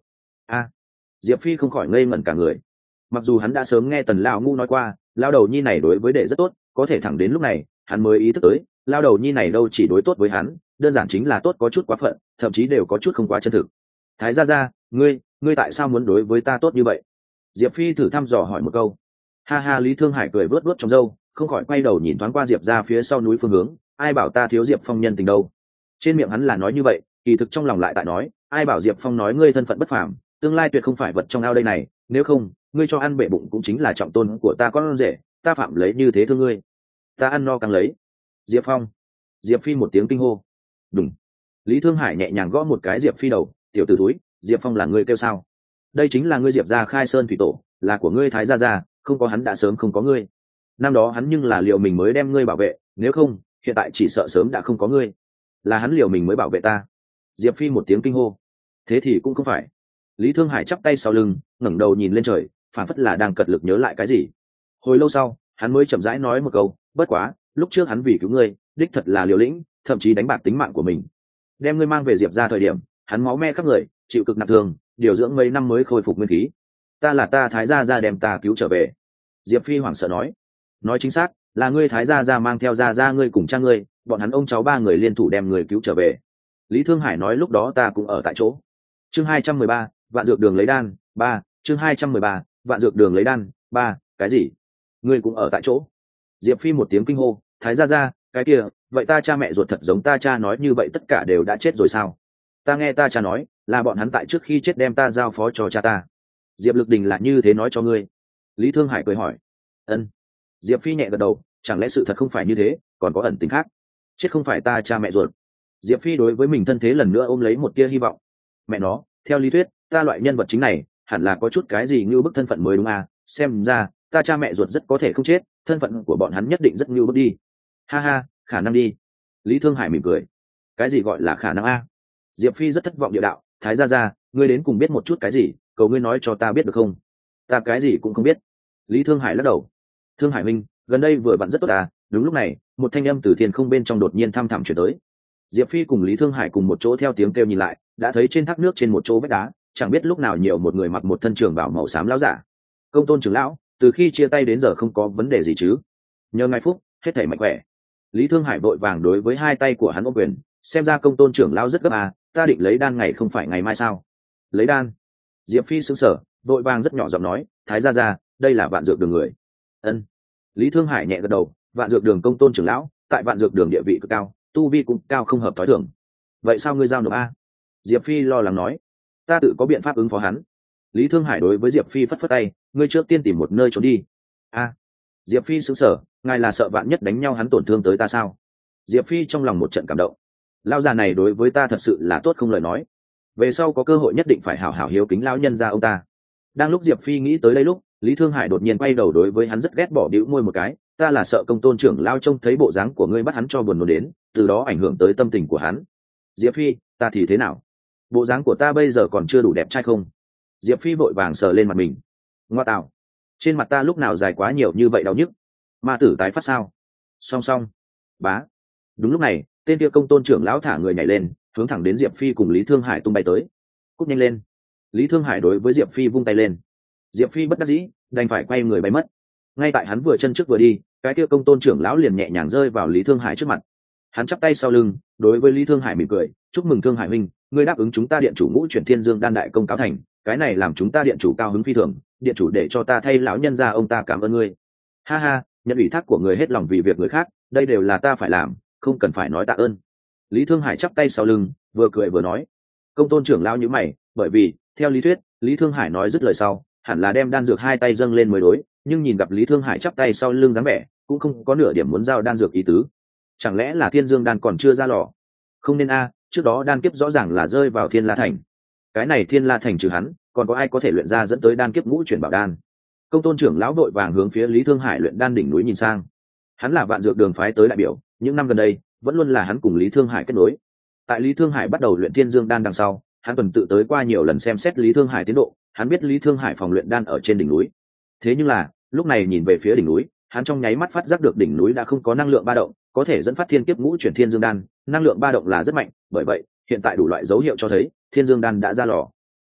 a Diệp Phi không khỏi ngây ngẩn cả người. Mặc dù hắn đã sớm nghe Tần lão ngu nói qua lao đầu nhi này đối với đệ rất tốt, có thể thẳng đến lúc này hắn mới ý thức tới lao đầu nhi này đâu chỉ đối tốt với hắn, đơn giản chính là tốt có chút quá phận, thậm chí đều có chút không quá chân thực. Thái gia, ngươi tại sao muốn đối với ta tốt như vậy? Diệp Phi thử thăm dò hỏi một câu. Ha ha, Lý Thương Hải cười vớt vớt trong râu, không khỏi quay đầu nhìn thoáng qua Diệp ra phía sau núi phương hướng. Ai bảo ta thiếu Diệp Phong nhân tình đâu? Trên miệng hắn là nói như vậy, kỳ thực trong lòng lại tại nói, ai bảo Diệp Phong nói ngươi thân phận bất phàm, tương lai tuyệt không phải vật trong ao đây này, nếu không ngươi cho ăn bệ bụng cũng chính là trọng tôn của ta con rể, ta phạm lấy như thế thương ngươi, ta ăn no càng lấy. Diệp Phong. Diệp Phi một tiếng kinh hô. Đúng. Lý Thương Hải nhẹ nhàng gõ một cái Diệp Phi đầu, tiểu tử túi, Diệp Phong là ngươi kêu sao? Đây chính là ngươi Diệp gia khai sơn thủy tổ, là của ngươi Thái gia, không có hắn đã sớm không có ngươi. Năm đó hắn nhưng là liệu mình mới đem ngươi bảo vệ, nếu không hiện tại chỉ sợ sớm đã không có ngươi. Là hắn liều mình mới bảo vệ ta. Diệp Phi một tiếng kinh hô. Thế thì cũng không phải. Lý Thương Hải chắp tay sau lưng, ngẩng đầu nhìn lên trời, phản phất là đang cật lực nhớ lại cái gì. Hồi lâu sau hắn mới chậm rãi nói một câu, bất quá lúc trước hắn vì cứu ngươi đích thật là liều lĩnh, thậm chí đánh bạc tính mạng của mình. Đem ngươi mang về Diệp ra thời điểm hắn máu me khắp người, chịu cực nặng thương, điều dưỡng mấy năm mới khôi phục nguyên khí. Ta là ta Thái gia ra đem ta cứu trở về. Diệp Phi hoảng sợ nói chính xác là ngươi Thái gia ra mang theo ra ngươi cùng cha ngươi, bọn hắn ông cháu ba người liên thủ đem người cứu trở về. Lý Thương Hải nói lúc đó ta cũng ở tại chỗ. Chương 213, vạn dược đường lấy đan 3. Chương 213, vạn dược đường lấy đan 3. Cái gì? Ngươi cũng ở tại chỗ? Diệp Phi một tiếng kinh hô. Thái gia ra, cái kia vậy ta cha mẹ ruột thật giống ta cha nói như vậy tất cả đều đã chết rồi sao? Ta nghe ta cha nói là bọn hắn tại trước khi chết đem ta giao phó cho cha ta. Diệp Lực Đình là như thế nói cho ngươi? Lý Thương Hải cười hỏi. Ân. Diệp Phi nhẹ gật đầu, chẳng lẽ sự thật không phải như thế, còn có ẩn tình khác? Chết không phải ta cha mẹ ruột. Diệp Phi đối với mình thân thế lần nữa ôm lấy một tia hy vọng. Mẹ nó, theo lý thuyết ta loại nhân vật chính này hẳn là có chút cái gì như bức thân phận mới đúng à, xem ra ta cha mẹ ruột rất có thể không chết, thân phận của bọn hắn nhất định rất như bức đi. Ha ha, khả năng đi. Lý Thương Hải mỉm cười. Cái gì gọi là khả năng a? Diệp Phi rất thất vọng địa đạo. Thái gia, ngươi đến cùng biết một chút cái gì, cầu ngươi nói cho ta biết được không? Ta cái gì cũng không biết. Lý Thương Hải lắc đầu. Thương Hải minh, gần đây vừa vặn rất tốt à. Đúng lúc này một thanh âm từ thiên không bên trong đột nhiên thăm thẳm chuyển tới. Diệp Phi cùng Lý Thương Hải cùng một chỗ theo tiếng kêu nhìn lại, đã thấy trên thác nước trên một chỗ vách đá, chẳng biết lúc nào nhiều một người mặc một thân trường bào màu xám lão giả. Công tôn trưởng lão, từ khi chia tay đến giờ không có vấn đề gì chứ? Nhờ ngài phúc, hết thảy mạnh khỏe. Lý Thương Hải vội vàng đối với hai tay của hắn ôm quyền, xem ra công tôn trưởng lão rất gấp à, ta định lấy đan ngày không phải ngày mai sao? Lấy đan? Diệp Phi sững sờ, vội vàng rất nhỏ giọng nói, Thái gia, đây là vạn dược đường người. Ân. Lý Thương Hải nhẹ gật đầu, vạn dược đường công tôn trưởng lão, tại vạn dược đường địa vị cực cao, tu vi cũng cao không hợp tối thường. Vậy sao ngươi giao nộp a? Diệp Phi lo lắng nói. Ta tự có biện pháp ứng phó hắn. Lý Thương Hải đối với Diệp Phi phất phất tay, ngươi trước tiên tìm một nơi trốn đi. A. Diệp Phi sững sờ, ngài là sợ vạn nhất đánh nhau hắn tổn thương tới ta sao? Diệp Phi trong lòng một trận cảm động. Lão già này đối với ta thật sự là tốt không lời nói. Về sau có cơ hội nhất định phải hảo hảo hiếu kính lão nhân gia ông ta. Đang lúc Diệp Phi nghĩ tới đây lúc, Lý Thương Hải đột nhiên quay đầu đối với hắn rất ghét bỏ bĩu môi một cái, ta là sợ công tôn trưởng lão trông thấy bộ dáng của ngươi bắt hắn cho buồn nôn đến, từ đó ảnh hưởng tới tâm tình của hắn. Diệp Phi, ta thì thế nào? Bộ dáng của ta bây giờ còn chưa đủ đẹp trai không? Diệp Phi vội vàng sờ lên mặt mình. Ngoa tạo, trên mặt ta lúc nào dài quá nhiều như vậy đau nhức? Ma tử tái phát sao? Song song. Bá. Đúng lúc này, tên kia công tôn trưởng lão thả người nhảy lên, hướng thẳng đến Diệp Phi cùng Lý Thương Hải tung bay tới. Cút nhanh lên. Lý Thương Hải đối với Diệp Phi vung tay lên. Diệp Phi bất đắc dĩ, đành phải quay người bay mất. Ngay tại hắn vừa chân trước vừa đi, cái kia công tôn trưởng lão liền nhẹ nhàng rơi vào Lý Thương Hải trước mặt. Hắn chắp tay sau lưng, đối với Lý Thương Hải mỉm cười, chúc mừng Thương Hải huynh, ngươi đáp ứng chúng ta điện chủ Ngũ Chuyển Thiên Dương đan đại công cáo thành, cái này làm chúng ta điện chủ cao hứng phi thường, điện chủ để cho ta thay lão nhân gia ông ta cảm ơn ngươi. Ha ha, nhận ủy thác của người hết lòng vì việc người khác, đây đều là ta phải làm, không cần phải nói tạ ơn. Lý Thương Hải chắp tay sau lưng, vừa cười vừa nói. Công tôn trưởng lão nhíu mày, bởi vì theo lý thuyết Lý Thương Hải nói dứt lời sau hẳn là đem đan dược hai tay dâng lên mới đối, nhưng nhìn gặp Lý Thương Hải chắp tay sau lưng dáng vẻ cũng không có nửa điểm muốn giao đan dược ý tứ. Chẳng lẽ là Thiên Dương đan còn chưa ra lò? Không nên a, trước đó đan kiếp rõ ràng là rơi vào Thiên La Thành. Cái này Thiên La Thành trừ hắn còn có ai có thể luyện ra dẫn tới đan kiếp Ngũ Chuyển Bảo Đan? Công tôn trưởng lão đội vàng hướng phía Lý Thương Hải luyện đan đỉnh núi nhìn sang. Hắn là vạn dược đường phái tới đại biểu, những năm gần đây vẫn luôn là hắn cùng Lý Thương Hải kết nối. Tại Lý Thương Hải bắt đầu luyện Thiên Dương đan đằng sau, hắn tuần tự tới qua nhiều lần xem xét Lý Thương Hải tiến độ, hắn biết Lý Thương Hải phòng luyện đan ở trên đỉnh núi. Thế nhưng là lúc này nhìn về phía đỉnh núi, hắn trong nháy mắt phát giác được đỉnh núi đã không có năng lượng ba động, có thể dẫn phát thiên kiếp Ngũ Chuyển Thiên Dương đan, năng lượng ba động là rất mạnh, bởi vậy hiện tại đủ loại dấu hiệu cho thấy Thiên Dương đan đã ra lò.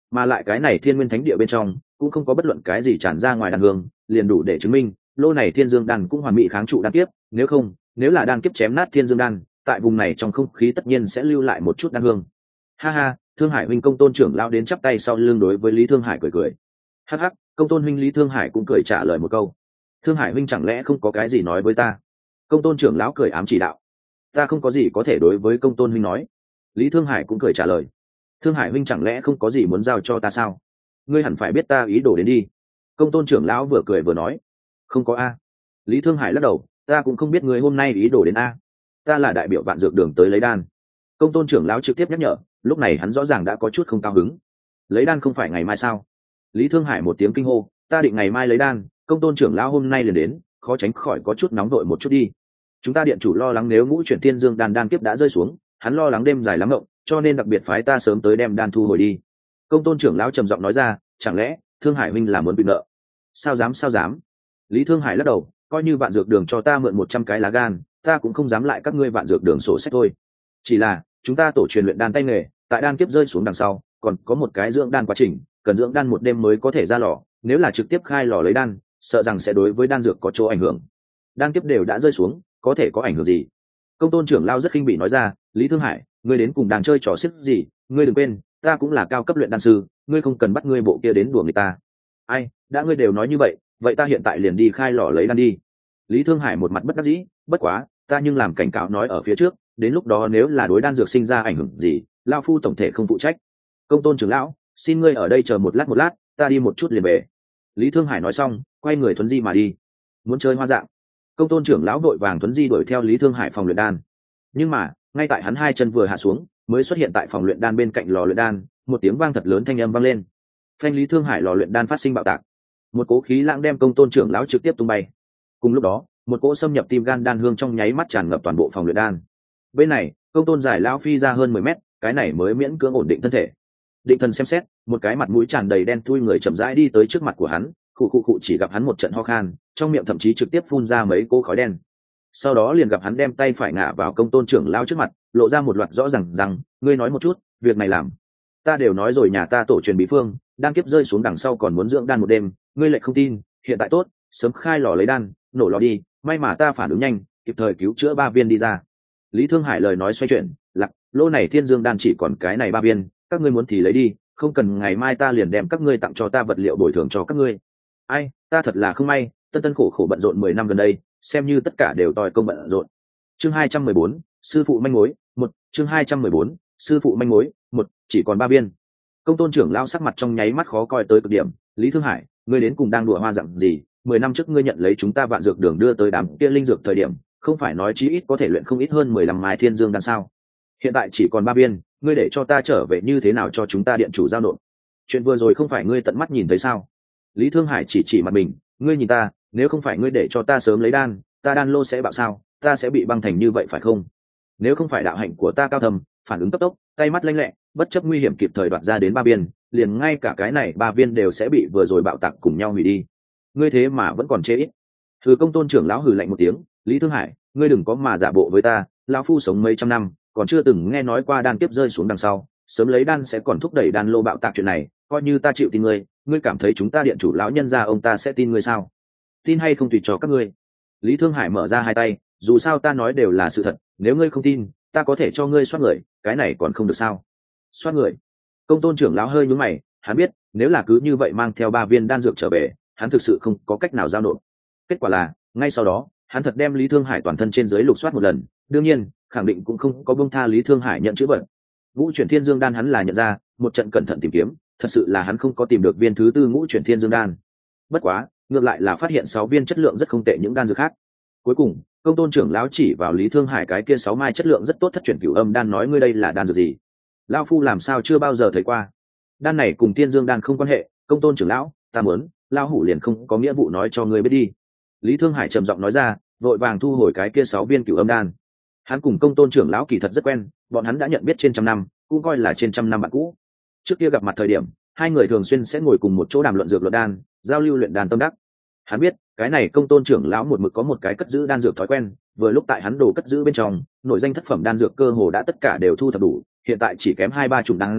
mà lại cái này thiên nguyên thánh địa bên trong cũng không có bất luận cái gì tràn ra ngoài đan hương, liền đủ để chứng minh lô này thiên dương đan cũng hoàn mỹ kháng trụ đan kiếp. Nếu không, nếu là đan kiếp chém nát thiên dương đan, tại vùng này trong không khí tất nhiên sẽ lưu lại một chút đan hương. Ha ha, Thương Hải huynh. Công tôn trưởng lão đến chắp tay sau lưng đối với Lý Thương Hải cười cười. Hắc hắc, công tôn huynh. Lý Thương Hải cũng cười trả lời một câu. Thương Hải huynh chẳng lẽ không có cái gì nói với ta? Công tôn trưởng lão cười ám chỉ đạo. Ta không có gì có thể đối với công tôn huynh nói. Lý Thương Hải cũng cười trả lời. Thương Hải huynh chẳng lẽ không có gì muốn giao cho ta sao? Ngươi hẳn phải biết ta ý đồ đến đi. Công tôn trưởng lão vừa cười vừa nói. Không có a. Lý Thương Hải lắc đầu. Ta cũng không biết ngươi hôm nay ý đồ đến a. Ta là đại biểu Vạn Dược Đường tới lấy đan. Công tôn trưởng lão trực tiếp nhắc nhở. Lúc này hắn rõ ràng đã có chút không cao hứng. Lấy đan không phải ngày mai sao? Lý Thương Hải một tiếng kinh hô. Ta định ngày mai lấy đan. Công tôn trưởng lão hôm nay liền đến, khó tránh khỏi có chút nóng vội một chút đi. Chúng ta điện chủ lo lắng nếu ngũ chuyển thiên dương đan kiếp đã rơi xuống, hắn lo lắng đêm dài lắm mộng, cho nên đặc biệt phái ta sớm tới đem đan thu hồi đi. Công tôn trưởng lão trầm giọng nói ra. Chẳng lẽ Thương Hải huynh là muốn bị nợ? Sao dám. Lý Thương Hải lắc đầu. Coi như Vạn Dược Đường cho ta mượn 100 cái lá gan, ta cũng không dám lại các ngươi Vạn Dược Đường sổ sách thôi. Chỉ là chúng ta tổ truyền luyện đan tay nghề, tại đan kiếp rơi xuống đằng sau còn có một cái dưỡng đan quá trình, cần dưỡng đan một đêm mới có thể ra lò, nếu là trực tiếp khai lò lấy đan, sợ rằng sẽ đối với đan dược có chỗ ảnh hưởng. Đan kiếp đều đã rơi xuống, có thể có ảnh hưởng gì? Công tôn trưởng lao rất khinh bỉ nói ra. Lý Thương Hải, ngươi đến cùng đang chơi trò xiếc gì? Ngươi đừng quên, ta cũng là cao cấp luyện đan sư, ngươi không cần bắt ngươi bộ kia đến đùa người ta. Ai, đã ngươi đều nói như vậy, vậy ta hiện tại liền đi khai lò lấy đan đi. Lý Thương Hải một mặt bất đắc dĩ. Bất quá, ta nhưng làm cảnh cáo nói ở phía trước, đến lúc đó nếu là đối đan dược sinh ra ảnh hưởng gì, lao phu tổng thể không phụ trách. Công tôn trưởng lão, xin ngươi ở đây chờ một lát, ta đi một chút liền về. Lý Thương Hải nói xong, quay người thuấn di mà đi. Muốn chơi hoa dạng? Công tôn trưởng lão đội vàng thuấn di đuổi theo Lý Thương Hải phòng luyện đan. Nhưng mà ngay tại hắn hai chân vừa hạ xuống, mới xuất hiện tại phòng luyện đan bên cạnh lò luyện đan, một tiếng vang thật lớn thanh âm vang lên. Phanh! Lý Thương Hải lò luyện đan phát sinh bạo tạc, một cỗ khí lãng đem công tôn trưởng lão trực tiếp tung bay. Cùng lúc đó, một cỗ xâm nhập tim gan đan hương trong nháy mắt tràn ngập toàn bộ phòng luyện đan. Bên này, công tôn giải lão phi ra hơn 10 mét, cái này mới miễn cưỡng ổn định thân thể. Định thần xem xét, một cái mặt mũi tràn đầy đen thui người chậm rãi đi tới trước mặt của hắn, khụ chỉ gặp hắn một trận ho khan, trong miệng thậm chí trực tiếp phun ra mấy cỗ khói đen. Sau đó liền gặp hắn đem tay phải ngả vào công tôn trưởng lao trước mặt, lộ ra một loạt rõ rằng ngươi nói một chút, việc này làm. Ta đều nói rồi, nhà ta tổ truyền bí phương, đan kiếp rơi xuống đằng sau còn muốn dưỡng đan một đêm, ngươi lại không tin, hiện tại tốt, sớm khai lò lấy đan, nổ lò đi, may mà ta phản ứng nhanh, kịp thời cứu chữa 3 viên đi ra. Lý Thương Hải lời nói xoay chuyển, lặc, lô này thiên dương đan chỉ còn cái này 3 viên, các ngươi muốn thì lấy đi, không cần ngày mai ta liền đem các ngươi tặng cho ta vật liệu bồi thường cho các ngươi. Ai, ta thật là không may, tân khổ bận rộn 10 năm gần đây, xem như tất cả đều tòi công bận rộn. Chương 214, sư phụ manh mối, 1, chương 214, sư phụ manh mối, 1, chỉ còn 3 viên. Công tôn trưởng lao sắc mặt trong nháy mắt khó coi tới cực điểm. Lý Thương Hải, ngươi đến cùng đang đùa hoa dạng gì? 10 năm trước ngươi nhận lấy chúng ta Vạn Dược Đường đưa tới đám kia linh dược thời điểm, không phải nói chí ít có thể luyện không ít hơn 15 mai thiên dương đan sao? Hiện tại chỉ còn 3 viên, ngươi để cho ta trở về như thế nào cho chúng ta điện chủ giao nộp? Chuyện vừa rồi không phải ngươi tận mắt nhìn thấy sao? Lý Thương Hải chỉ mặt mình, ngươi nhìn ta, nếu không phải ngươi để cho ta sớm lấy đan, ta đan lô sẽ bạo sao? Ta sẽ bị băng thành như vậy phải không? Nếu không phải đạo hạnh của ta cao thầm, phản ứng cấp tốc, tay mắt lanh lẹ, bất chấp nguy hiểm kịp thời đoạt ra đến 3 viên, liền ngay cả cái này 3 viên đều sẽ bị vừa rồi bạo tạc cùng nhau hủy đi. Ngươi thế mà vẫn còn chê ít. Thứ công tôn trưởng lão hừ lạnh một tiếng. Lý Thương Hải, ngươi đừng có mà giả bộ với ta, lão phu sống mấy trăm năm, còn chưa từng nghe nói qua đan kiếp rơi xuống đằng sau sớm lấy đan sẽ còn thúc đẩy đan lô bạo tạc chuyện này. Coi như ta chịu tin ngươi, ngươi cảm thấy chúng ta điện chủ lão nhân gia ông ta sẽ tin ngươi sao? Tin hay không tùy cho các ngươi. Lý Thương Hải mở ra hai tay, dù sao ta nói đều là sự thật, nếu ngươi không tin, ta có thể cho ngươi soát người, cái này còn không được sao? Soát người? Công tôn trưởng lão hơi nhướng mày, hắn biết nếu là cứ như vậy mang theo 3 viên đan dược trở về, hắn thực sự không có cách nào giao nộp. Kết quả là ngay sau đó hắn thật đem Lý Thương Hải toàn thân trên dưới lục soát một lần, đương nhiên khẳng định cũng không có buông tha Lý Thương Hải nhận chữ vật. Ngũ chuyển thiên dương đan hắn là nhận ra, một trận cẩn thận tìm kiếm, thật sự là hắn không có tìm được viên thứ 4 ngũ chuyển thiên dương đan. Bất quá ngược lại là phát hiện 6 viên chất lượng rất không tệ những đan dược khác. Cuối cùng công tôn trưởng lão chỉ vào Lý Thương Hải cái kia 6 mai chất lượng rất tốt thất chuyển cửu âm đan nói, ngươi đây là đan dược gì? Lão phu làm sao chưa bao giờ thấy qua? Đan này cùng thiên dương đan không quan hệ, công tôn trưởng lão, ta muốn, lão hủ liền không có nghĩa vụ nói cho ngươi biết đi. Lý Thương Hải trầm giọng nói ra, vội vàng thu hồi cái kia 6 viên cửu âm đan. Hắn cùng công tôn trưởng lão kỳ thật rất quen, bọn hắn đã nhận biết trên trăm năm, cũng coi là trên trăm năm bạn cũ. Trước kia gặp mặt thời điểm, hai người thường xuyên sẽ ngồi cùng một chỗ đàm luận dược luận đan, giao lưu luyện đan tâm đắc. Hắn biết cái này công tôn trưởng lão một mực có một cái cất giữ đan dược thói quen, vừa lúc tại hắn đồ cất giữ bên trong, nội danh thất phẩm đan dược cơ hồ đã tất cả đều thu thập đủ, hiện tại chỉ kém 2-3 chủng đan dược,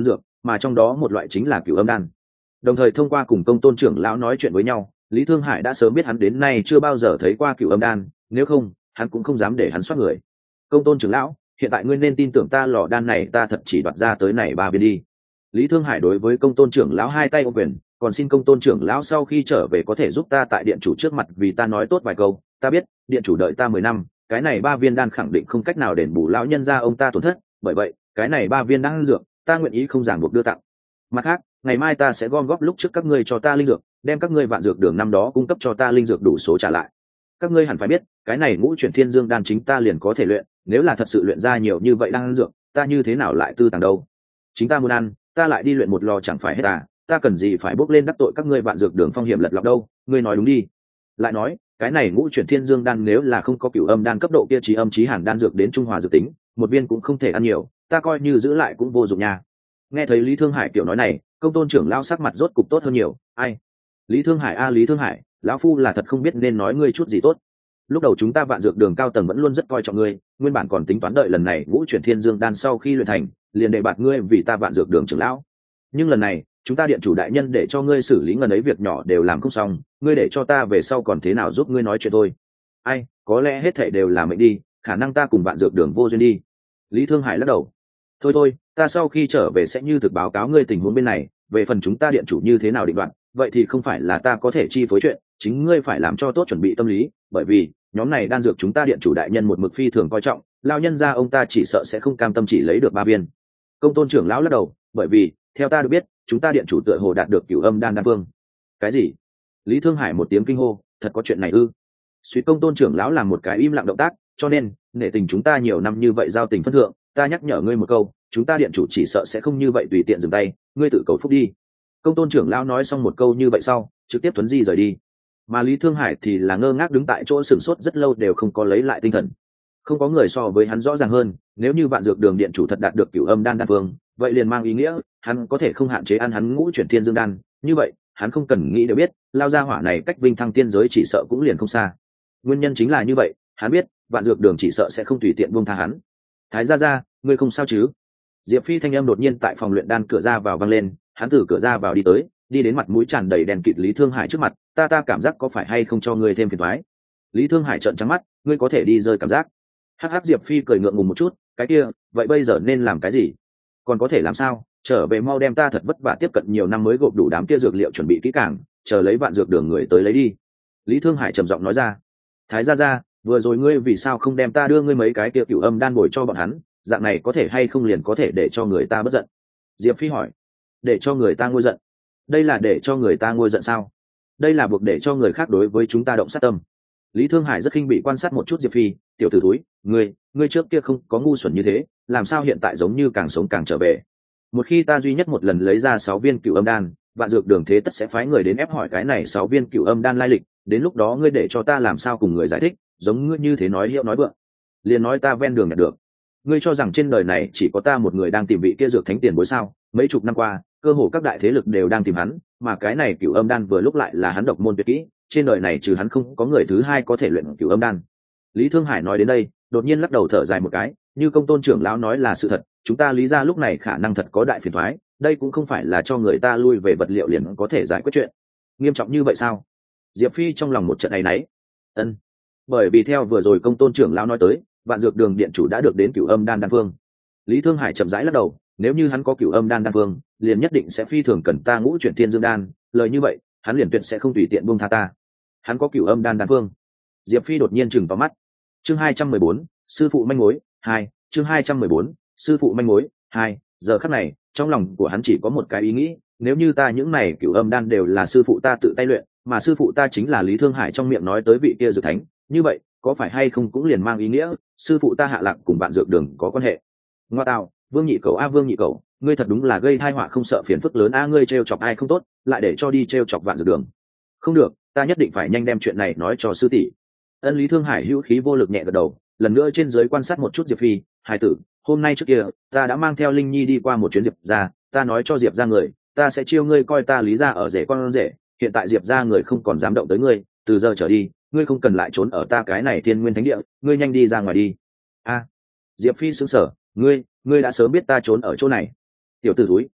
mà trong đó một loại chính là cửu âm đan. Đồng thời thông qua cùng Công Tôn trưởng lão nói chuyện với nhau, Lý Thương Hải đã sớm biết hắn đến nay chưa bao giờ thấy qua cửu âm đan, nếu không hắn cũng không dám để hắn soát người. Công Tôn trưởng lão, hiện tại ngươi nên tin tưởng ta, lò đan này ta thật chỉ đoạt ra tới này 3 viên đi. Lý Thương Hải đối với Công Tôn trưởng lão hai tay ôm quyền, còn xin Công Tôn trưởng lão sau khi trở về có thể giúp ta tại điện chủ trước mặt vì ta nói tốt vài câu. Ta biết điện chủ đợi ta 10 năm, cái này 3 viên đan khẳng định không cách nào đền bù lão nhân gia ông ta tổn thất, bởi vậy cái này 3 viên đan dược ta nguyện ý không ràng buộc đưa tặng. Mặt khác, ngày mai ta sẽ gom góp lúc trước các ngươi cho ta linh dược, đem các ngươi vạn dược đường năm đó cung cấp cho ta linh dược đủ số trả lại. Các ngươi hẳn phải biết, cái này ngũ chuyển thiên dương đan chính ta liền có thể luyện, nếu là thật sự luyện ra nhiều như vậy đan dược, ta như thế nào lại tư tàng đâu? Chính ta muốn ăn, ta lại đi luyện một lò chẳng phải hết à? Ta cần gì phải bốc lên đắc tội các ngươi vạn dược đường phong hiểm lật lọc đâu? Ngươi nói đúng đi. Lại nói, cái này ngũ chuyển thiên dương đan nếu là không có cửu âm đan cấp độ kia, trí âm trí hàn đan dược đến trung hòa dược tính, một viên cũng không thể ăn nhiều, ta coi như giữ lại cũng vô dụng nha. Nghe thấy Lý Thương Hải kiểu nói này, Công Tôn trưởng lão sắc mặt rốt cục tốt hơn nhiều. Ai? Lý Thương Hải a, Lý Thương Hải, lão phu là thật không biết nên nói ngươi chút gì tốt. Lúc đầu chúng ta vạn dược đường cao tầng vẫn luôn rất coi trọng ngươi, nguyên bản còn tính toán đợi lần này ngũ chuyển thiên dương đan sau khi luyện thành, liền đề bạt ngươi vì ta vạn dược đường trưởng lão. Nhưng lần này, chúng ta điện chủ đại nhân để cho ngươi xử lý ngần ấy việc nhỏ đều làm không xong, ngươi để cho ta về sau còn thế nào giúp ngươi nói chuyện thôi. Ai, có lẽ hết thảy đều là mệnh đi, khả năng ta cùng vạn dược đường vô duyên đi. Lý Thương Hải lắc đầu. Thôi thôi, ta sau khi trở về sẽ như thực báo cáo ngươi tình huống bên này, về phần chúng ta điện chủ như thế nào định đoạt, vậy thì không phải là ta có thể chi phối chuyện, chính ngươi phải làm cho tốt chuẩn bị tâm lý, bởi vì nhóm này đan dược chúng ta điện chủ đại nhân một mực phi thường coi trọng, lao nhân gia ông ta chỉ sợ sẽ không cam tâm chỉ lấy được 3 viên. Công Tôn trưởng lão lắc đầu, bởi vì theo ta được biết, chúng ta điện chủ tựa hồ đạt được cửu âm đan phương. Cái gì? Lý Thương Hải một tiếng kinh hô, thật có chuyện này ư? Suy Công Tôn trưởng lão làm một cái im lặng động tác, cho nên nể tình chúng ta nhiều năm như vậy giao tình phân thượng, ta nhắc nhở ngươi một câu, chúng ta điện chủ chỉ sợ sẽ không như vậy tùy tiện dừng tay, ngươi tự cầu phúc đi. Công Tôn trưởng lão nói xong một câu như vậy sau, trực tiếp thuấn di rời đi. Mà Lý Thương Hải thì là ngơ ngác đứng tại chỗ sửng sốt rất lâu đều không có lấy lại tinh thần. Không có người so với hắn rõ ràng hơn, nếu như vạn dược đường điện chủ thật đạt được cửu âm đan phương, vậy liền mang ý nghĩa hắn có thể không hạn chế ăn hắn ngũ chuyển thiên dương đan, như vậy hắn không cần nghĩ đều biết, lao ra hỏa này cách vinh thăng tiên giới chỉ sợ cũng liền không xa. Nguyên nhân chính là như vậy, hắn biết vạn dược đường chỉ sợ sẽ không tùy tiện buông tha hắn. Thái gia, ngươi không sao chứ? Diệp Phi thanh âm đột nhiên tại phòng luyện đan cửa ra vào vang lên, hắn từ cửa ra vào đi tới, đi đến mặt mũi tràn đầy đèn kịt Lý Thương Hải trước mặt. Ta cảm giác có phải hay không cho ngươi thêm phiền toái? Lý Thương Hải trợn trắng mắt, ngươi có thể đi rơi cảm giác. Hắc Diệp Phi cười ngượng ngùng một chút, cái kia, vậy bây giờ nên làm cái gì? Còn có thể làm sao? Trở về mau đem ta thật vất vả tiếp cận nhiều năm mới gộp đủ đám kia dược liệu chuẩn bị kỹ càng, chờ lấy vạn dược đường người tới lấy đi. Lý Thương Hải trầm giọng nói ra. Thái gia, vừa rồi ngươi vì sao không đem ta đưa ngươi mấy cái kia cửu âm đan bồi cho bọn hắn, dạng này có thể hay không liền có thể để cho người ta bất giận? Diệp Phi hỏi. Để cho người ta nguôi giận? Đây là để cho người ta nguôi giận sao? Đây là buộc để cho người khác đối với chúng ta động sát tâm. Lý Thương Hải rất khinh bị quan sát một chút Diệp Phi, tiểu tử thúi, ngươi trước kia không có ngu xuẩn như thế, làm sao hiện tại giống như càng sống càng trở về? Một khi ta duy nhất một lần lấy ra 6 viên cửu âm đan, vạn dược đường thế tất sẽ phái người đến ép hỏi cái này 6 viên cửu âm đan lai lịch, đến lúc đó ngươi để cho ta làm sao cùng người giải thích, giống ngươi như thế nói hiệu nói vượng. Liền nói ta ven đường nhặt được. Ngươi cho rằng trên đời này chỉ có ta một người đang tìm vị kia dược thánh tiền bối sao? Mấy chục năm qua, cơ hồ các đại thế lực đều đang tìm hắn, mà cái này cửu âm đan vừa lúc lại là hắn độc môn tuyệt kỹ, trên đời này trừ hắn không có người thứ hai có thể luyện cửu âm đan. Lý Thương Hải nói đến đây, đột nhiên lắc đầu thở dài một cái, như Công Tôn trưởng lão nói là sự thật, chúng ta Lý gia lúc này khả năng thật có đại phiền toái, đây cũng không phải là cho người ta lui về vật liệu liền có thể giải quyết chuyện. Nghiêm trọng như vậy sao? Diệp Phi trong lòng một trận áy náy. Ân, bởi vì theo vừa rồi Công Tôn trưởng lão nói tới, vạn dược đường điện chủ đã được đến cửu âm đan đan phương. Lý Thương Hải chậm rãi lắc đầu, nếu như hắn có cửu âm đan phương, liền nhất định sẽ phi thường cần ta ngũ chuyển thiên dương đan, lời như vậy, hắn liền tuyệt sẽ không tùy tiện buông tha ta. Hắn có cửu âm đan phương. Diệp Phi đột nhiên chừng vào mắt. Chương 214, sư phụ manh mối 2, chương 214, sư phụ manh mối 2, giờ khắc này, trong lòng của hắn chỉ có một cái ý nghĩ, nếu như ta những này cửu âm đan đều là sư phụ ta tự tay luyện, mà sư phụ ta chính là Lý Thương Hải trong miệng nói tới vị kia dược thánh, như vậy, có phải hay không cũng liền mang ý nghĩa, sư phụ ta hạ lạc cùng bạn dược đường có quan hệ. Ngoa tạo, Vương Nhị Cẩu a Vương Nhị Cẩu, ngươi thật đúng là gây tai họa không sợ phiền phức lớn a, ngươi trêu chọc ai không tốt, lại để cho đi trêu chọc vạn dược đường. Không được, ta nhất định phải nhanh đem chuyện này nói cho sư tỷ. Ân Lý Thương Hải hữu khí vô lực nhẹ gật đầu, lần nữa trên dưới quan sát một chút Diệp Phi, hài tử, hôm nay trước kia, ta đã mang theo Linh Nhi đi qua một chuyến Diệp gia, ta nói cho Diệp gia người, ta sẽ chiêu ngươi coi ta Lý gia ở rể con rể, hiện tại Diệp gia người không còn dám động tới ngươi, từ giờ trở đi, ngươi không cần lại trốn ở ta cái này Thiên Nguyên Thánh Địa, ngươi nhanh đi ra ngoài đi. A. Diệp Phi sững sờ, ngươi đã sớm biết ta trốn ở chỗ này. Tiểu tử thúi,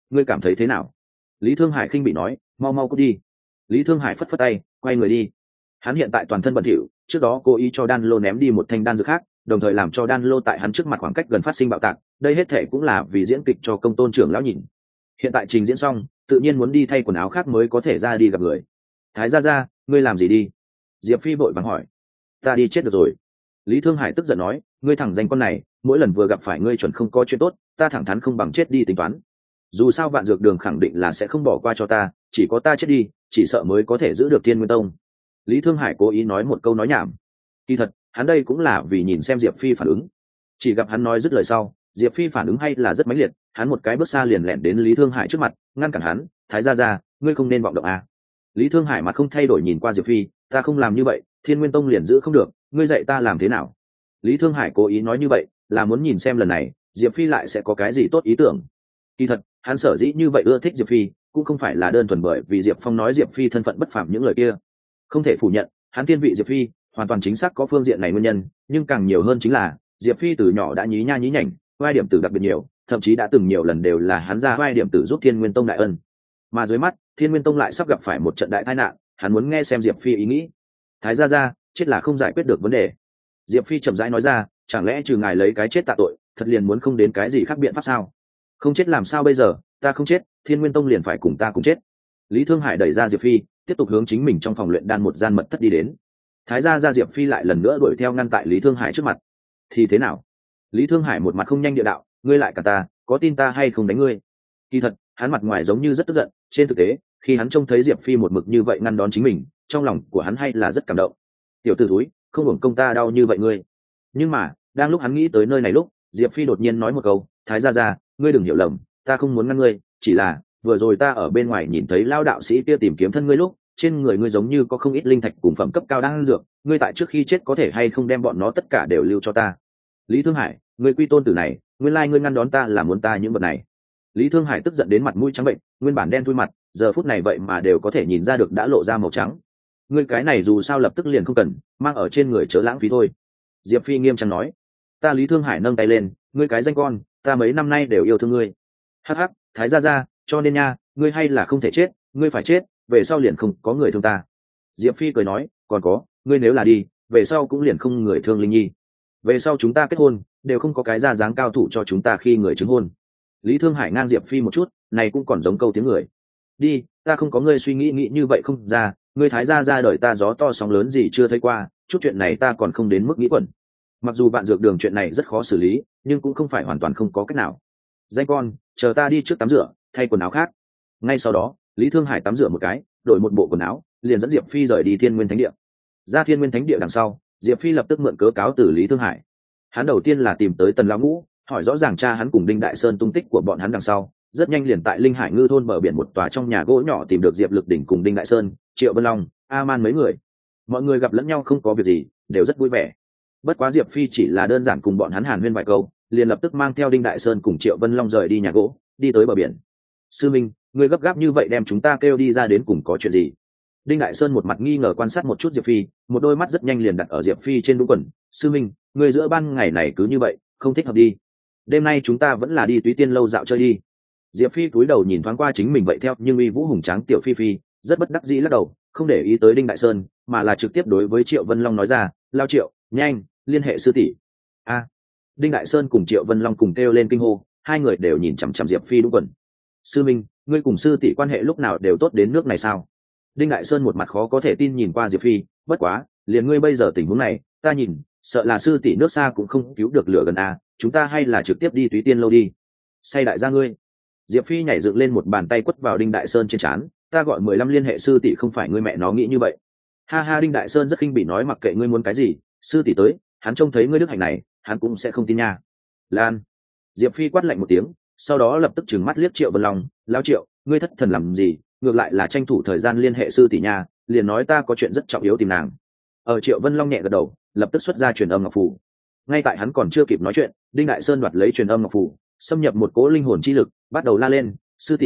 ngươi cảm thấy thế nào? Lý Thương Hải khinh bị nói, mau mau cút đi. Lý Thương Hải phất phất tay, quay người đi. Hắn hiện tại toàn thân bẩn thỉu, trước đó cố ý cho Đan Lô ném đi một thanh đan dược khác, đồng thời làm cho Đan Lô tại hắn trước mặt khoảng cách gần phát sinh bạo tạc, đây hết thể cũng là vì diễn kịch cho Công Tôn trưởng lão nhìn. Hiện tại trình diễn xong, tự nhiên muốn đi thay quần áo khác mới có thể ra đi gặp người. Thái gia, ngươi làm gì đi? Diệp Phi vội vàng hỏi. Ta đi chết được rồi. Lý Thương Hải tức giận nói, ngươi thẳng danh con này, mỗi lần vừa gặp phải ngươi chuẩn không có chuyện tốt, ta thẳng thắn không bằng chết đi tính toán. Dù sao Vạn Dược Đường khẳng định là sẽ không bỏ qua cho ta, chỉ có ta chết đi, chỉ sợ mới có thể giữ được Thiên Nguyên Tông. Lý Thương Hải cố ý nói một câu nói nhảm. Kỳ thật, hắn đây cũng là vì nhìn xem Diệp Phi phản ứng. Chỉ gặp hắn nói dứt lời sau, Diệp Phi phản ứng hay là rất mãnh liệt, hắn một cái bước xa liền lẹn đến Lý Thương Hải trước mặt, ngăn cản hắn, "Thái gia, ngươi không nên vọng động à?" Lý Thương Hải mặt không thay đổi nhìn qua Diệp Phi, "Ta không làm như vậy, Thiên Nguyên Tông liền giữ không được, ngươi dạy ta làm thế nào?" Lý Thương Hải cố ý nói như vậy, là muốn nhìn xem lần này, Diệp Phi lại sẽ có cái gì tốt ý tưởng. Kỳ thật, hắn sở dĩ như vậy ưa thích Diệp Phi, cũng không phải là đơn thuần bởi vì Diệp Phong nói Diệp Phi thân phận bất phàm những lời kia. Không thể phủ nhận, hắn thiên vị Diệp Phi, hoàn toàn chính xác có phương diện này nguyên nhân, nhưng càng nhiều hơn chính là Diệp Phi từ nhỏ đã nhí nha nhí nhảnh, vai điểm tử đặc biệt nhiều, thậm chí đã từng nhiều lần đều là hắn ra vai điểm tử giúp Thiên Nguyên Tông đại ân. Mà dưới mắt, Thiên Nguyên Tông lại sắp gặp phải một trận đại tai nạn, hắn muốn nghe xem Diệp Phi ý nghĩ. Thái gia, chết là không giải quyết được vấn đề. Diệp Phi chậm rãi nói ra, chẳng lẽ trừ ngài lấy cái chết tạ tội, thật liền muốn không đến cái gì khác biện pháp sao? Không chết làm sao bây giờ, ta không chết, Thiên Nguyên Tông liền phải cùng ta cùng chết. Lý Thương Hải đẩy ra Diệp Phi, tiếp tục hướng chính mình trong phòng luyện đan một gian mật thất đi đến. Thái gia Diệp Phi lại lần nữa đuổi theo ngăn tại Lý Thương Hải trước mặt. Thì thế nào? Lý Thương Hải một mặt không nhanh địa đạo, ngươi lại cả ta, có tin ta hay không đánh ngươi? Kỳ thật, hắn mặt ngoài giống như rất tức giận, trên thực tế, khi hắn trông thấy Diệp Phi một mực như vậy ngăn đón chính mình, trong lòng của hắn hay là rất cảm động. Tiểu tử thúi, không hưởng công ta đau như vậy ngươi. Nhưng mà, đang lúc hắn nghĩ tới nơi này lúc, Diệp Phi đột nhiên nói một câu, Thái gia, ngươi đừng hiểu lầm, ta không muốn ngăn ngươi, chỉ là vừa rồi ta ở bên ngoài nhìn thấy lao đạo sĩ kia tìm kiếm thân ngươi lúc, trên người ngươi giống như có không ít linh thạch cùng phẩm cấp cao đang dược, ngươi tại trước khi chết có thể hay không đem bọn nó tất cả đều lưu cho ta? Lý Thương Hải, ngươi quy tôn tử này, nguyên lai ngươi ngăn đón ta là muốn ta những vật này. Lý Thương Hải tức giận đến mặt mũi trắng bệnh, nguyên bản đen thui mặt, giờ phút này vậy mà đều có thể nhìn ra được đã lộ ra màu trắng. Ngươi cái này dù sao lập tức liền không cần, mang ở trên người chớ lãng phí thôi. Diệp Phi nghiêm trang nói. Ta Lý Thương Hải nâng tay lên, ngươi cái danh con, ta mấy năm nay đều yêu thương ngươi. Hắc hắc, Thái gia, cho nên nha, ngươi hay là không thể chết, ngươi phải chết, về sau liền không có người thương ta. Diệp Phi cười nói, còn có, ngươi nếu là đi, về sau cũng liền không người thương Linh Nhi. Về sau chúng ta kết hôn, đều không có cái ra dáng cao thủ cho chúng ta khi người chứng hôn. Lý Thương Hải ngang Diệp Phi một chút, này cũng còn giống câu tiếng người. Đi, ta không có ngươi suy nghĩ như vậy không ra, ngươi Thái gia ra đời ta gió to sóng lớn gì chưa thấy qua, chút chuyện này ta còn không đến mức nghĩ quẩn. Mặc dù Vạn Dược Đường chuyện này rất khó xử lý, nhưng cũng không phải hoàn toàn không có cách nào. Danh con, chờ ta đi trước tắm rửa, thay quần áo khác. Ngay sau đó, Lý Thương Hải tắm rửa một cái, đổi một bộ quần áo, liền dẫn Diệp Phi rời đi Thiên Nguyên Thánh Địa. Ra Thiên Nguyên Thánh Địa đằng sau, Diệp Phi lập tức mượn cớ cáo từ Lý Thương Hải. Hắn đầu tiên là tìm tới Tần lão ngũ, hỏi rõ ràng cha hắn cùng Đinh Đại Sơn tung tích của bọn hắn đằng sau, rất nhanh liền tại Linh Hải Ngư thôn bờ biển một tòa trong nhà gỗ nhỏ tìm được Diệp Lực Đỉnh cùng Đinh Đại Sơn, Triệu Vân Long, A Man mấy người. Mọi người gặp lẫn nhau không có việc gì, đều rất vui vẻ. Bất quá Diệp Phi chỉ là đơn giản cùng bọn hắn hàn huyên vài câu, liền lập tức mang theo Đinh Đại Sơn cùng Triệu Vân Long rời đi nhà gỗ, đi tới bờ biển. Sư Minh, người gấp gáp như vậy đem chúng ta kêu đi ra đến cùng có chuyện gì? Đinh Đại Sơn một mặt nghi ngờ quan sát một chút Diệp Phi, một đôi mắt rất nhanh liền đặt ở Diệp Phi trên đúng quần. Sư Minh, người giữa ban ngày này cứ như vậy, không thích hợp đi. Đêm nay chúng ta vẫn là đi Túy Tiên lâu dạo chơi đi. Diệp Phi cúi đầu nhìn thoáng qua chính mình vậy theo nhưng uy vũ hùng tráng tiểu Phi, rất bất đắc dĩ lắc đầu, không để ý tới Đinh Đại Sơn, mà là trực tiếp đối với Triệu Vân Long nói ra, lao Triệu, nhanh, liên hệ sư tỷ. A. Đinh Đại Sơn cùng Triệu Vân Long cùng kêu lên kinh hô, hai người đều nhìn chằm chằm Diệp Phi đúng quần. Sư Minh, ngươi cùng sư tỷ quan hệ lúc nào đều tốt đến nước này sao? Đinh Đại Sơn một mặt khó có thể tin nhìn qua Diệp Phi, bất quá, liền ngươi bây giờ tình huống này, ta nhìn, sợ là sư tỷ nước xa cũng không cứu được lửa gần a, chúng ta hay là trực tiếp đi Túy Tiên lâu đi. Say đại gia ngươi. Diệp Phi nhảy dựng lên một bàn tay quất vào Đinh Đại Sơn trên trán, ta gọi 15 liên hệ sư tỷ không phải ngươi mẹ nó nghĩ như vậy. Ha ha, Đinh Đại Sơn rất khinh bỉ nói mặc kệ ngươi muốn cái gì, sư tỷ tới, hắn trông thấy ngươi đức hạnh này, hắn cũng sẽ không tin nha. Lan. Diệp Phi quát lạnh một tiếng, sau đó lập tức trừng mắt liếc Triệu Vân Long, lão Triệu, ngươi thất thần làm gì, ngược lại là tranh thủ thời gian liên hệ sư tỷ nha, liền nói ta có chuyện rất trọng yếu tìm nàng. Triệu Vân Long nhẹ gật đầu, lập tức xuất ra truyền âm ngọc phù. Ngay tại hắn còn chưa kịp nói chuyện, Đinh Đại Sơn đoạt lấy truyền âm ngọc phù, xâm nhập một cỗ linh hồn chi lực, bắt đầu la lên,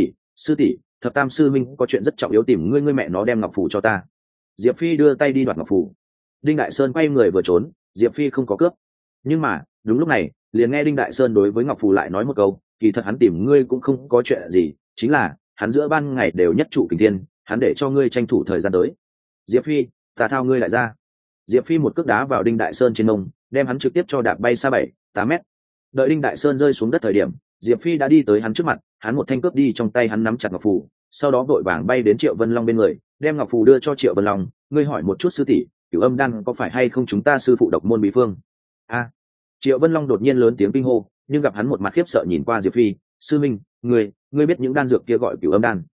sư tỷ, thập tam sư minh có chuyện rất trọng yếu tìm ngươi, ngươi mẹ nó đem ngọc phù cho ta. Diệp Phi đưa tay đi đoạt ngọc phù. Đinh Đại Sơn quay người vừa trốn, Diệp Phi không có cướp. Nhưng mà, đúng lúc này, liền nghe Đinh Đại Sơn đối với ngọc phù lại nói một câu, kỳ thật hắn tìm ngươi cũng không có chuyện gì, chính là hắn giữa ban ngày đều nhất trụ kình thiên, hắn để cho ngươi tranh thủ thời gian tới. Diệp Phi, ta thao ngươi lại ra. Diệp Phi một cước đá vào Đinh Đại Sơn trên mông, đem hắn trực tiếp cho đạp bay xa 7-8 mét. Đợi Đinh Đại Sơn rơi xuống đất thời điểm, Diệp Phi đã đi tới hắn trước mặt, hắn một thanh cướp đi trong tay hắn nắm chặt ngọc phù, sau đó vội vàng bay đến Triệu Vân Long bên người, đem ngọc phù đưa cho Triệu Vân Long, ngươi hỏi một chút sư tỷ, Cửu Âm đan có phải hay không chúng ta sư phụ độc môn bí phương? A. Triệu Vân Long đột nhiên lớn tiếng kinh hô, nhưng gặp hắn một mặt khiếp sợ nhìn qua Diệp Phi, sư minh, ngươi biết những đan dược kia gọi Cửu Âm đan?